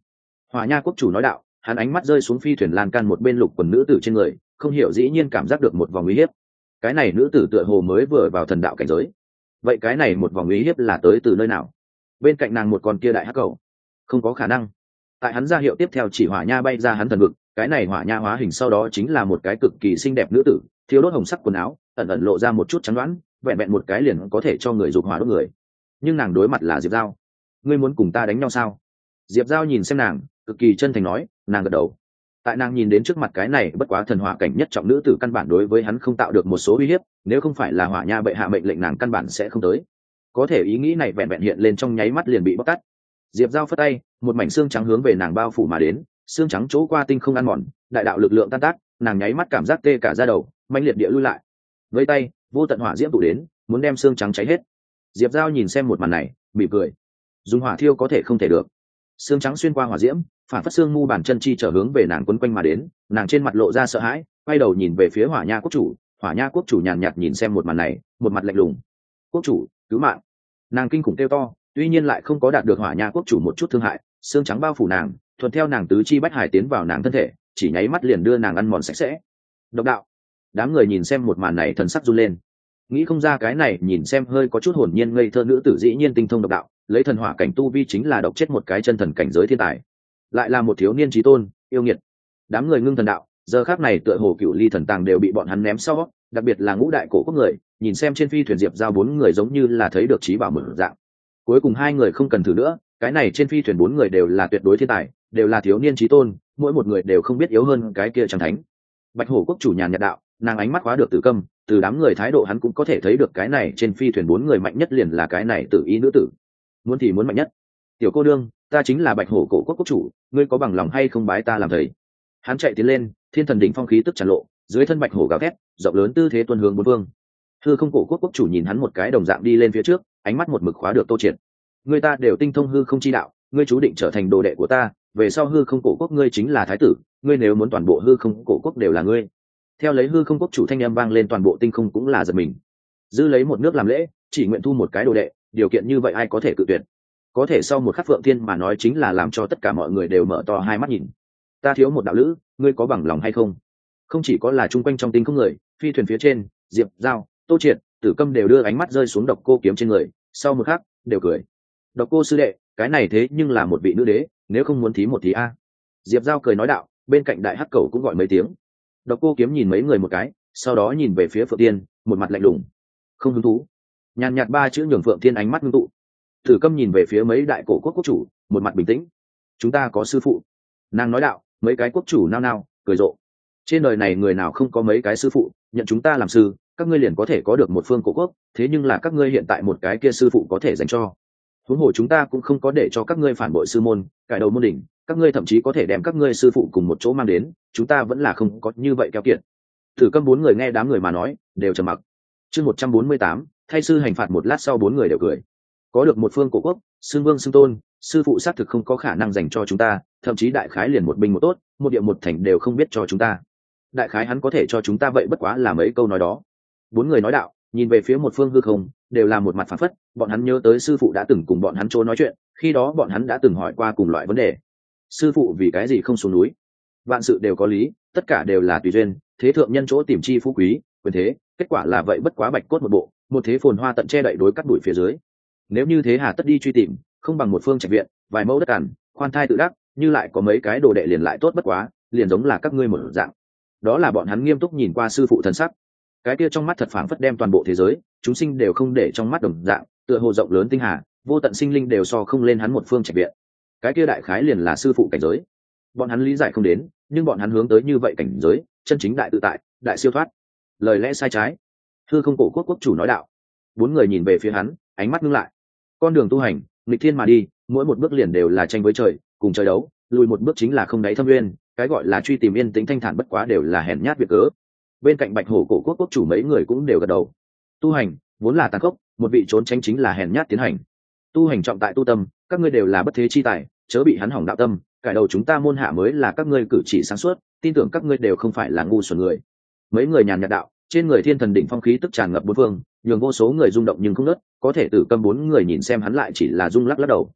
Hỏa Nha quốc chủ nói đạo, hắn ánh mắt rơi xuống phi thuyền lan can một bên lục quần nữ tử trên người, không hiểu dĩ nhiên cảm giác được một vòng uy hiếp. Cái này nữ tử tựa hồ mới vừa vào thần đạo cảnh giới. Vậy cái này một vòng uy hiếp là tới từ nơi nào? Bên cạnh nàng một con kia đại hắc cầu, không có khả năng. Tại hắn ra hiệu tiếp theo chỉ Hỏa Nha bay ra hắn thần vực, cái này Hỏa Nha hóa hình sau đó chính là một cái cực kỳ xinh đẹp nữ tử, thiếu đốt hồng sắc quần áo, ẩn ẩn lộ ra một chút trắng đoán, vẹn vẹn một cái liền có thể cho người dục hỏa đốt người. Nhưng nàng đối mặt là Diệp Giao. Ngươi muốn cùng ta đánh nhau sao? Diệp Giao nhìn xem nàng, cực kỳ chân thành nói. Nàng gật đầu. Tại nàng nhìn đến trước mặt cái này bất quá thần hỏa cảnh nhất trọng nữ tử, căn bản đối với hắn không tạo được một số uy hiếp, nếu không phải là Hỏa Nha bệ hạ mệnh lệnh, nàng căn bản sẽ không tới. Có thể ý nghĩ này vẹn vẹn hiện lên trong nháy mắt liền bị bóc tát. Diệp Giao phất tay, một mảnh xương trắng hướng về nàng bao phủ mà đến, xương trắng chỗ qua tinh không ăn mòn, đại đạo lực lượng tan tác, nàng nháy mắt cảm giác tê cả da đầu, mãnh liệt địa lui lại. Với tay, vô tận hỏa diễm tụ đến, muốn đem xương trắng cháy hết. Diệp Giao nhìn xem một màn này, mỉm cười. Dùng hỏa thiêu có thể không thể được. Xương trắng xuyên qua hỏa diễm, phản phất xương mu bàn chân chi trở hướng về nàng quấn quanh mà đến, nàng trên mặt lộ ra sợ hãi, quay đầu nhìn về phía Hỏa Nha quốc chủ. Hỏa Nha quốc chủ nhàn nhạt nhìn xem một màn này, một mặt lạnh lùng. Quốc chủ, cứu mạng! Nàng kinh khủng kêu to, tuy nhiên lại không có đạt được Hỏa Nha quốc chủ một chút thương hại. Xương trắng bao phủ nàng, thuận theo nàng tứ chi bách hải tiến vào nàng thân thể, chỉ nháy mắt liền đưa nàng ăn mòn sạch sẽ. Độc đạo! Đám người nhìn xem một màn này thần sắc run lên, nghĩ không ra cái này nhìn xem hơi có chút hồn nhiên ngây thơ nữ tử dĩ nhiên tinh thông độc đạo, lấy thần hỏa cảnh tu vi chính là độc chết một cái chân thần cảnh giới thiên tài, lại là một thiếu niên trí tôn yêu nghiệt. Đám người ngưng thần đạo, giờ khác này tựa hồ cựu ly thần tàng đều bị bọn hắn ném sau, đặc biệt là ngũ đại cổ quốc người, nhìn xem trên phi thuyền Diệp Giao bốn người giống như là thấy được trí bảo mở dạng. Cuối cùng hai người không cần thử nữa, cái này trên phi thuyền bốn người đều là tuyệt đối thiên tài, đều là thiếu niên trí tôn, mỗi một người đều không biết yếu hơn cái kia chẳng thánh. Bạch Hổ quốc chủ nhàn nhạt đạo, nàng ánh mắt khóa được Tử Câm, từ đám người thái độ hắn cũng có thể thấy được cái này trên phi thuyền bốn người mạnh nhất liền là cái này Tử Ý nữ tử. Muốn thì muốn mạnh nhất. Tiểu cô đương, ta chính là Bạch Hổ cổ quốc quốc chủ, ngươi có bằng lòng hay không bái ta làm thầy? Hắn chạy tiến lên, thiên thần đỉnh phong khí tức tràn lộ, dưới thân Bạch Hổ gào thét, rộng lớn tư thế tuôn hướng bốn phương. Hư Không cổ quốc quốc chủ nhìn hắn một cái đồng dạng đi lên phía trước, ánh mắt một mực khóa được Tô Triệt. Người ta đều tinh thông hư không chi đạo, ngươi chú định trở thành đồ đệ của ta, về sau Hư Không cổ quốc ngươi chính là thái tử, ngươi nếu muốn toàn bộ Hư Không cổ quốc đều là ngươi. Theo lấy Hư Không quốc chủ thanh âm vang lên, toàn bộ tinh không cũng là giật mình. Dư lấy một nước làm lễ, chỉ nguyện thu một cái đồ đệ, điều kiện như vậy ai có thể cự tuyệt? Có thể sau một khắc Phượng Thiên mà nói chính là làm cho tất cả mọi người đều mở to hai mắt nhìn. Ta thiếu một đạo lữ, ngươi có bằng lòng hay không? Không chỉ có là chung quanh trong tinh không người, phi thuyền phía trên, Diệp Giao, Tô Triệt, Tử Câm đều đưa ánh mắt rơi xuống Độc Cô kiếm trên người, sau một khắc đều cười. Độc Cô sư đệ, cái này thế nhưng là một vị nữ đế, nếu không muốn thí một thí a. Diệp Giao cười nói đạo, bên cạnh đại hắc cầu cũng gọi mấy tiếng. Độc Cô kiếm nhìn mấy người một cái, sau đó nhìn về phía Phượng Thiên, một mặt lạnh lùng. Không hứng thú. Nhàn nhạt ba chữ nhường Phượng Thiên ánh mắt ngưng tụ. Tử Câm nhìn về phía mấy đại cổ quốc quốc chủ, một mặt bình tĩnh. Chúng ta có sư phụ. Nàng nói đạo, mấy cái quốc chủ nao nao, cười rộ. Trên đời này người nào không có mấy cái sư phụ, nhận chúng ta làm sư, các ngươi liền có thể có được một phương cổ quốc, thế nhưng là các ngươi hiện tại một cái kia sư phụ có thể dành cho. Huống hồ chúng ta cũng không có để cho các ngươi phản bội sư môn, cải đầu môn đỉnh, các ngươi thậm chí có thể đem các ngươi sư phụ cùng một chỗ mang đến, chúng ta vẫn là không có như vậy keo kiệt. Tử Câm bốn người nghe đám người mà nói, đều trầm mặc. Chương một trăm bốn mươi tám, thay sư hành phạt. Một lát sau bốn người đều cười. Có được một phương cổ quốc, xưng vương xưng tôn, sư phụ xác thực không có khả năng dành cho chúng ta, thậm chí đại khái liền một binh một tốt, một địa một thành đều không biết cho chúng ta. Đại khái hắn có thể cho chúng ta vậy bất quá là mấy câu nói đó. Bốn người nói đạo, nhìn về phía một phương hư không, đều là một mặt phảng phất, bọn hắn nhớ tới sư phụ đã từng cùng bọn hắn chỗ nói chuyện, khi đó bọn hắn đã từng hỏi qua cùng loại vấn đề. Sư phụ vì cái gì không xuống núi? Vạn sự đều có lý, tất cả đều là tùy duyên, thế thượng nhân chỗ tìm chi phú quý, quyền thế, kết quả là vậy bất quá bạch cốt một bộ, một thế phồn hoa tận che đậy đối cắt đuổi phía dưới. Nếu như thế hà tất đi truy tìm, không bằng một phương trạch viện, vài mẫu đất cằn, khoan thai tự đắc, như lại có mấy cái đồ đệ liền lại tốt bất quá, liền giống là các ngươi một dạng. Đó là bọn hắn nghiêm túc nhìn qua sư phụ thần sắc, cái kia trong mắt thật phảng phất đem toàn bộ thế giới, chúng sinh đều không để trong mắt đồng dạng, tựa hồ rộng lớn tinh hà, vô tận sinh linh đều so không lên hắn một phương trạch viện. Cái kia đại khái liền là sư phụ cảnh giới. Bọn hắn lý giải không đến, nhưng bọn hắn hướng tới như vậy cảnh giới, chân chính đại tự tại, đại siêu thoát. Lời lẽ sai trái. Hư Không cổ quốc quốc chủ nói đạo. Bốn người nhìn về phía hắn, ánh mắt ngưng lại. Con đường tu hành, nghịch thiên mà đi, mỗi một bước liền đều là tranh với trời, cùng trời đấu, lùi một bước chính là không đáy thâm nguyên, cái gọi là truy tìm yên tĩnh thanh thản bất quá đều là hèn nhát việc cớ. Bên cạnh Bạch Hổ cổ quốc quốc chủ mấy người cũng đều gật đầu. Tu hành vốn là tàn khốc, một vị trốn tránh chính là hèn nhát tiến hành. Tu hành trọng tại tu tâm, các ngươi đều là bất thế chi tài, chớ bị hắn hỏng đạo tâm, cải đầu chúng ta môn hạ mới là các ngươi cử chỉ sáng suốt, tin tưởng các ngươi đều không phải là ngu xuẩn người. Mấy người nhàn nhạt đạo, trên người thiên thần đỉnh phong khí tức tràn ngập bốn phương, nhường vô số người rung động nhưng không nớt, có thể Tử Câm bốn người nhìn xem hắn lại chỉ là rung lắc lắc đầu.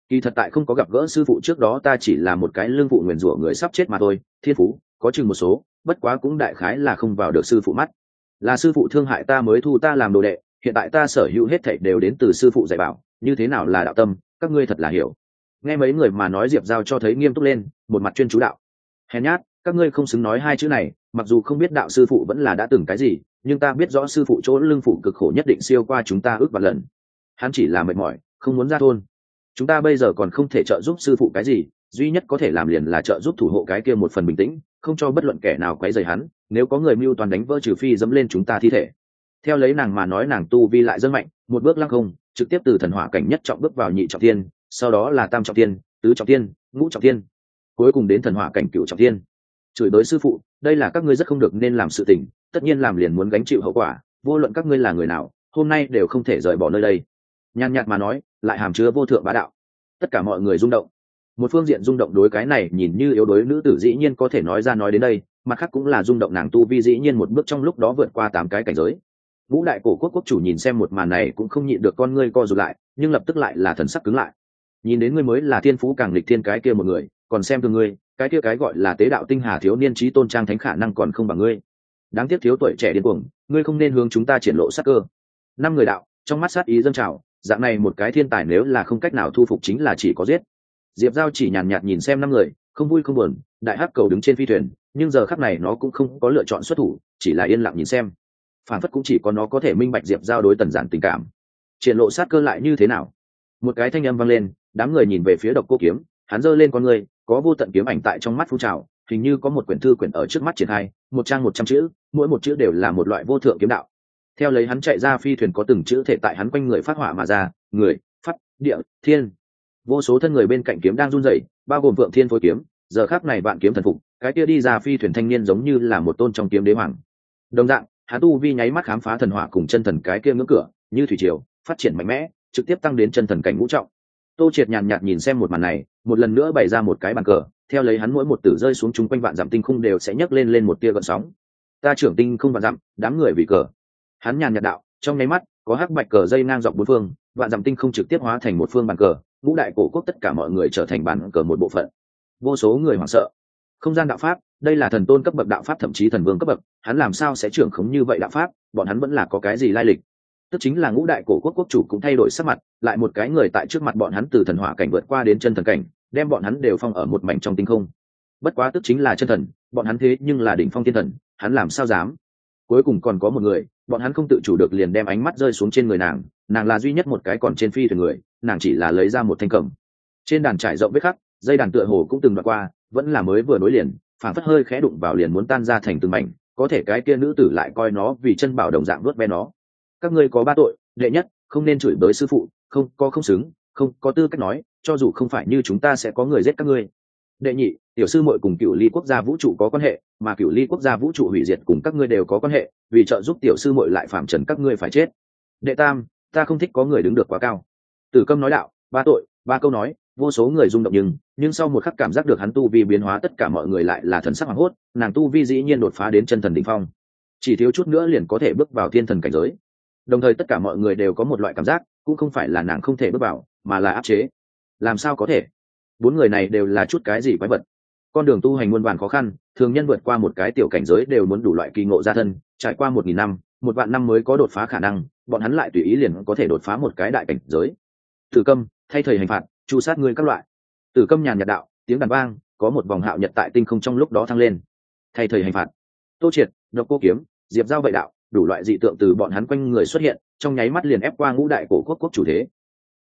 Kỳ thật tại không có gặp gỡ sư phụ trước đó ta chỉ là một cái lương phụ nguyền rủa người sắp chết mà thôi, thiên phú có chừng một số, bất quá cũng đại khái là không vào được sư phụ mắt. Là sư phụ thương hại ta mới thu ta làm đồ đệ, hiện tại ta sở hữu hết thảy đều đến từ sư phụ dạy bảo, như thế nào là đạo tâm, các ngươi thật là hiểu. Nghe mấy người mà nói, Diệp Giao cho thấy nghiêm túc lên, một mặt chuyên chú đạo. Hèn nhát, các ngươi không xứng nói hai chữ này, mặc dù không biết đạo sư phụ vẫn là đã từng cái gì, nhưng ta biết rõ sư phụ chỗ lưng phụ cực khổ nhất định siêu qua chúng ta ước vạn lần. Hắn chỉ là mệt mỏi, không muốn ra thôn. Chúng ta bây giờ còn không thể trợ giúp sư phụ cái gì, duy nhất có thể làm liền là trợ giúp thủ hộ cái kia một phần bình tĩnh, không cho bất luận kẻ nào quấy rầy hắn, nếu có người mưu toàn đánh vỡ trừ phi dẫm lên chúng ta thi thể. Theo lấy nàng mà nói, nàng tu vi lại rất mạnh, một bước lăng không, trực tiếp từ thần hỏa cảnh nhất trọng bước vào nhị trọng thiên, sau đó là tam trọng thiên, tứ trọng thiên, ngũ trọng thiên, cuối cùng đến thần hỏa cảnh cửu trọng thiên. Chửi tới sư phụ, đây là các ngươi rất không được nên làm sự tình, tất nhiên làm liền muốn gánh chịu hậu quả, vô luận các ngươi là người nào, hôm nay đều không thể rời bỏ nơi đây. Nhàn nhạt mà nói, lại hàm chứa vô thượng bá đạo. Tất cả mọi người rung động. Một phương diện rung động đối cái này nhìn như yếu đuối nữ tử dĩ nhiên có thể nói ra nói đến đây, mặt khác cũng là rung động nàng tu vi dĩ nhiên một bước trong lúc đó vượt qua tám cái cảnh giới. Ngũ đại cổ quốc quốc chủ nhìn xem một màn này cũng không nhịn được con ngươi co rụt lại, nhưng lập tức lại là thần sắc cứng lại. Nhìn đến ngươi mới là thiên phú càng lịch thiên cái kia một người, còn xem thường ngươi, cái kia cái gọi là tế đạo tinh hà thiếu niên trí tôn trang thánh khả năng còn không bằng ngươi. Đáng tiếc thiếu tuổi trẻ điên cuồng, ngươi không nên hướng chúng ta triển lộ sát cơ. Năm người đạo, trong mắt sát ý dâng trào, dạng này một cái thiên tài nếu là không cách nào thu phục chính là chỉ có giết. Diệp Giao chỉ nhàn nhạt nhìn xem năm người, không vui không buồn. Đại hắc cầu đứng trên phi thuyền, nhưng giờ khắc này nó cũng không có lựa chọn xuất thủ, chỉ là yên lặng nhìn xem. Phản phất cũng chỉ có nó có thể minh bạch Diệp Giao đối Tần Giản tình cảm. Triển lộ sát cơ lại như thế nào? Một cái thanh âm vang lên, đám người nhìn về phía Độc Cô Kiếm, hắn giơ lên con người, có vô tận kiếm ảnh tại trong mắt phun trào, hình như có một quyển thư quyển ở trước mắt triển khai, một trang một trăm chữ, mỗi một chữ đều là một loại vô thượng kiếm đạo. Theo lấy hắn chạy ra phi thuyền có từng chữ thể tại hắn quanh người phát hỏa mà ra, người, phát, địa, thiên. Vô số thân người bên cạnh kiếm đang run rẩy, bao gồm Vượng Thiên phối kiếm, giờ khắc này vạn kiếm thần phục, cái kia đi ra phi thuyền thanh niên giống như là một tôn trong kiếm đế hoàng. Đồng dạng, hắn tu vi nháy mắt khám phá thần hỏa cùng chân thần cái kia ngưỡng cửa, như thủy triều, phát triển mạnh mẽ, trực tiếp tăng đến chân thần cảnh ngũ trọng. Tô Triệt nhàn nhạt nhìn xem một màn này, một lần nữa bày ra một cái bàn cờ, theo lấy hắn mỗi một tử rơi xuống chung quanh vạn dặm tinh khung đều sẽ nhấc lên lên một tia gợn sóng. Ta trưởng tinh không vạn dặm, đám người vì cờ. Hắn nhàn nhạt đạo, trong nháy mắt, có hắc bạch cờ dây ngang dọc bốn phương, vạn dặm tinh không trực tiếp hóa thành một phương bàn cờ, ngũ đại cổ quốc tất cả mọi người trở thành bàn cờ một bộ phận. Vô số người hoảng sợ. Không gian đạo pháp, đây là thần tôn cấp bậc đạo pháp, thậm chí thần vương cấp bậc, hắn làm sao sẽ trưởng khống như vậy đạo pháp, bọn hắn vẫn là có cái gì lai lịch. Tức chính là ngũ đại cổ quốc quốc chủ cũng thay đổi sắc mặt, lại một cái người tại trước mặt bọn hắn từ thần hỏa cảnh vượt qua đến chân thần cảnh, đem bọn hắn đều phong ở một mảnh trong tinh không. Bất quá tức chính là chân thần, bọn hắn thế nhưng là đỉnh phong thiên thần, hắn làm sao dám. Cuối cùng còn có một người, bọn hắn không tự chủ được liền đem ánh mắt rơi xuống trên người nàng, nàng là duy nhất một cái còn trên phi thuyền người, nàng chỉ là lấy ra một thanh cầm. Trên đàn trải rộng vết khắc, dây đàn tựa hồ cũng từng đoạn qua, vẫn là mới vừa nối liền, phản phất hơi khẽ đụng vào liền muốn tan ra thành từng mảnh, có thể cái kia nữ tử lại coi nó vì chân bảo đồng dạng nuốt ve nó. Các ngươi có ba tội, đệ nhất, không nên chửi bới sư phụ, không có không xứng, không có tư cách nói, cho dù không phải như chúng ta sẽ có người giết các ngươi. Đệ nhị, tiểu sư muội cùng Cửu Ly quốc gia vũ trụ có quan hệ, mà Cửu Ly quốc gia vũ trụ hủy diệt cùng các ngươi đều có quan hệ, vì trợ giúp tiểu sư muội lại phạm trần các ngươi phải chết. Đệ tam, ta không thích có người đứng được quá cao. Tử Câm nói đạo, ba tội, ba câu nói, vô số người rung động, nhưng nhưng sau một khắc cảm giác được hắn tu vi biến hóa, tất cả mọi người lại là thần sắc hoảng hốt, nàng tu vi dĩ nhiên đột phá đến chân thần đỉnh phong, chỉ thiếu chút nữa liền có thể bước vào thiên thần cảnh giới. Đồng thời tất cả mọi người đều có một loại cảm giác, cũng không phải là nàng không thể bước vào, mà là áp chế. Làm sao có thể? Bốn người này đều là chút cái gì quái vật? Con đường tu hành muôn vàn khó khăn, thường nhân vượt qua một cái tiểu cảnh giới đều muốn đủ loại kỳ ngộ ra thân, trải qua một nghìn năm, một vạn năm mới có đột phá khả năng, bọn hắn lại tùy ý liền có thể đột phá một cái đại cảnh giới. Tử Câm, thay thầy hành phạt, chu sát ngươi các loại. Tử Câm nhàn nhạt đạo, tiếng đàn vang, có một vòng hạo nhật tại tinh không trong lúc đó thăng lên. Thay thầy hành phạt. Tô Triệt, Độc Cô Kiếm, Diệp Giao vậy đạo, đủ loại dị tượng từ bọn hắn quanh người xuất hiện, trong nháy mắt liền ép qua ngũ đại cổ quốc quốc chủ thế,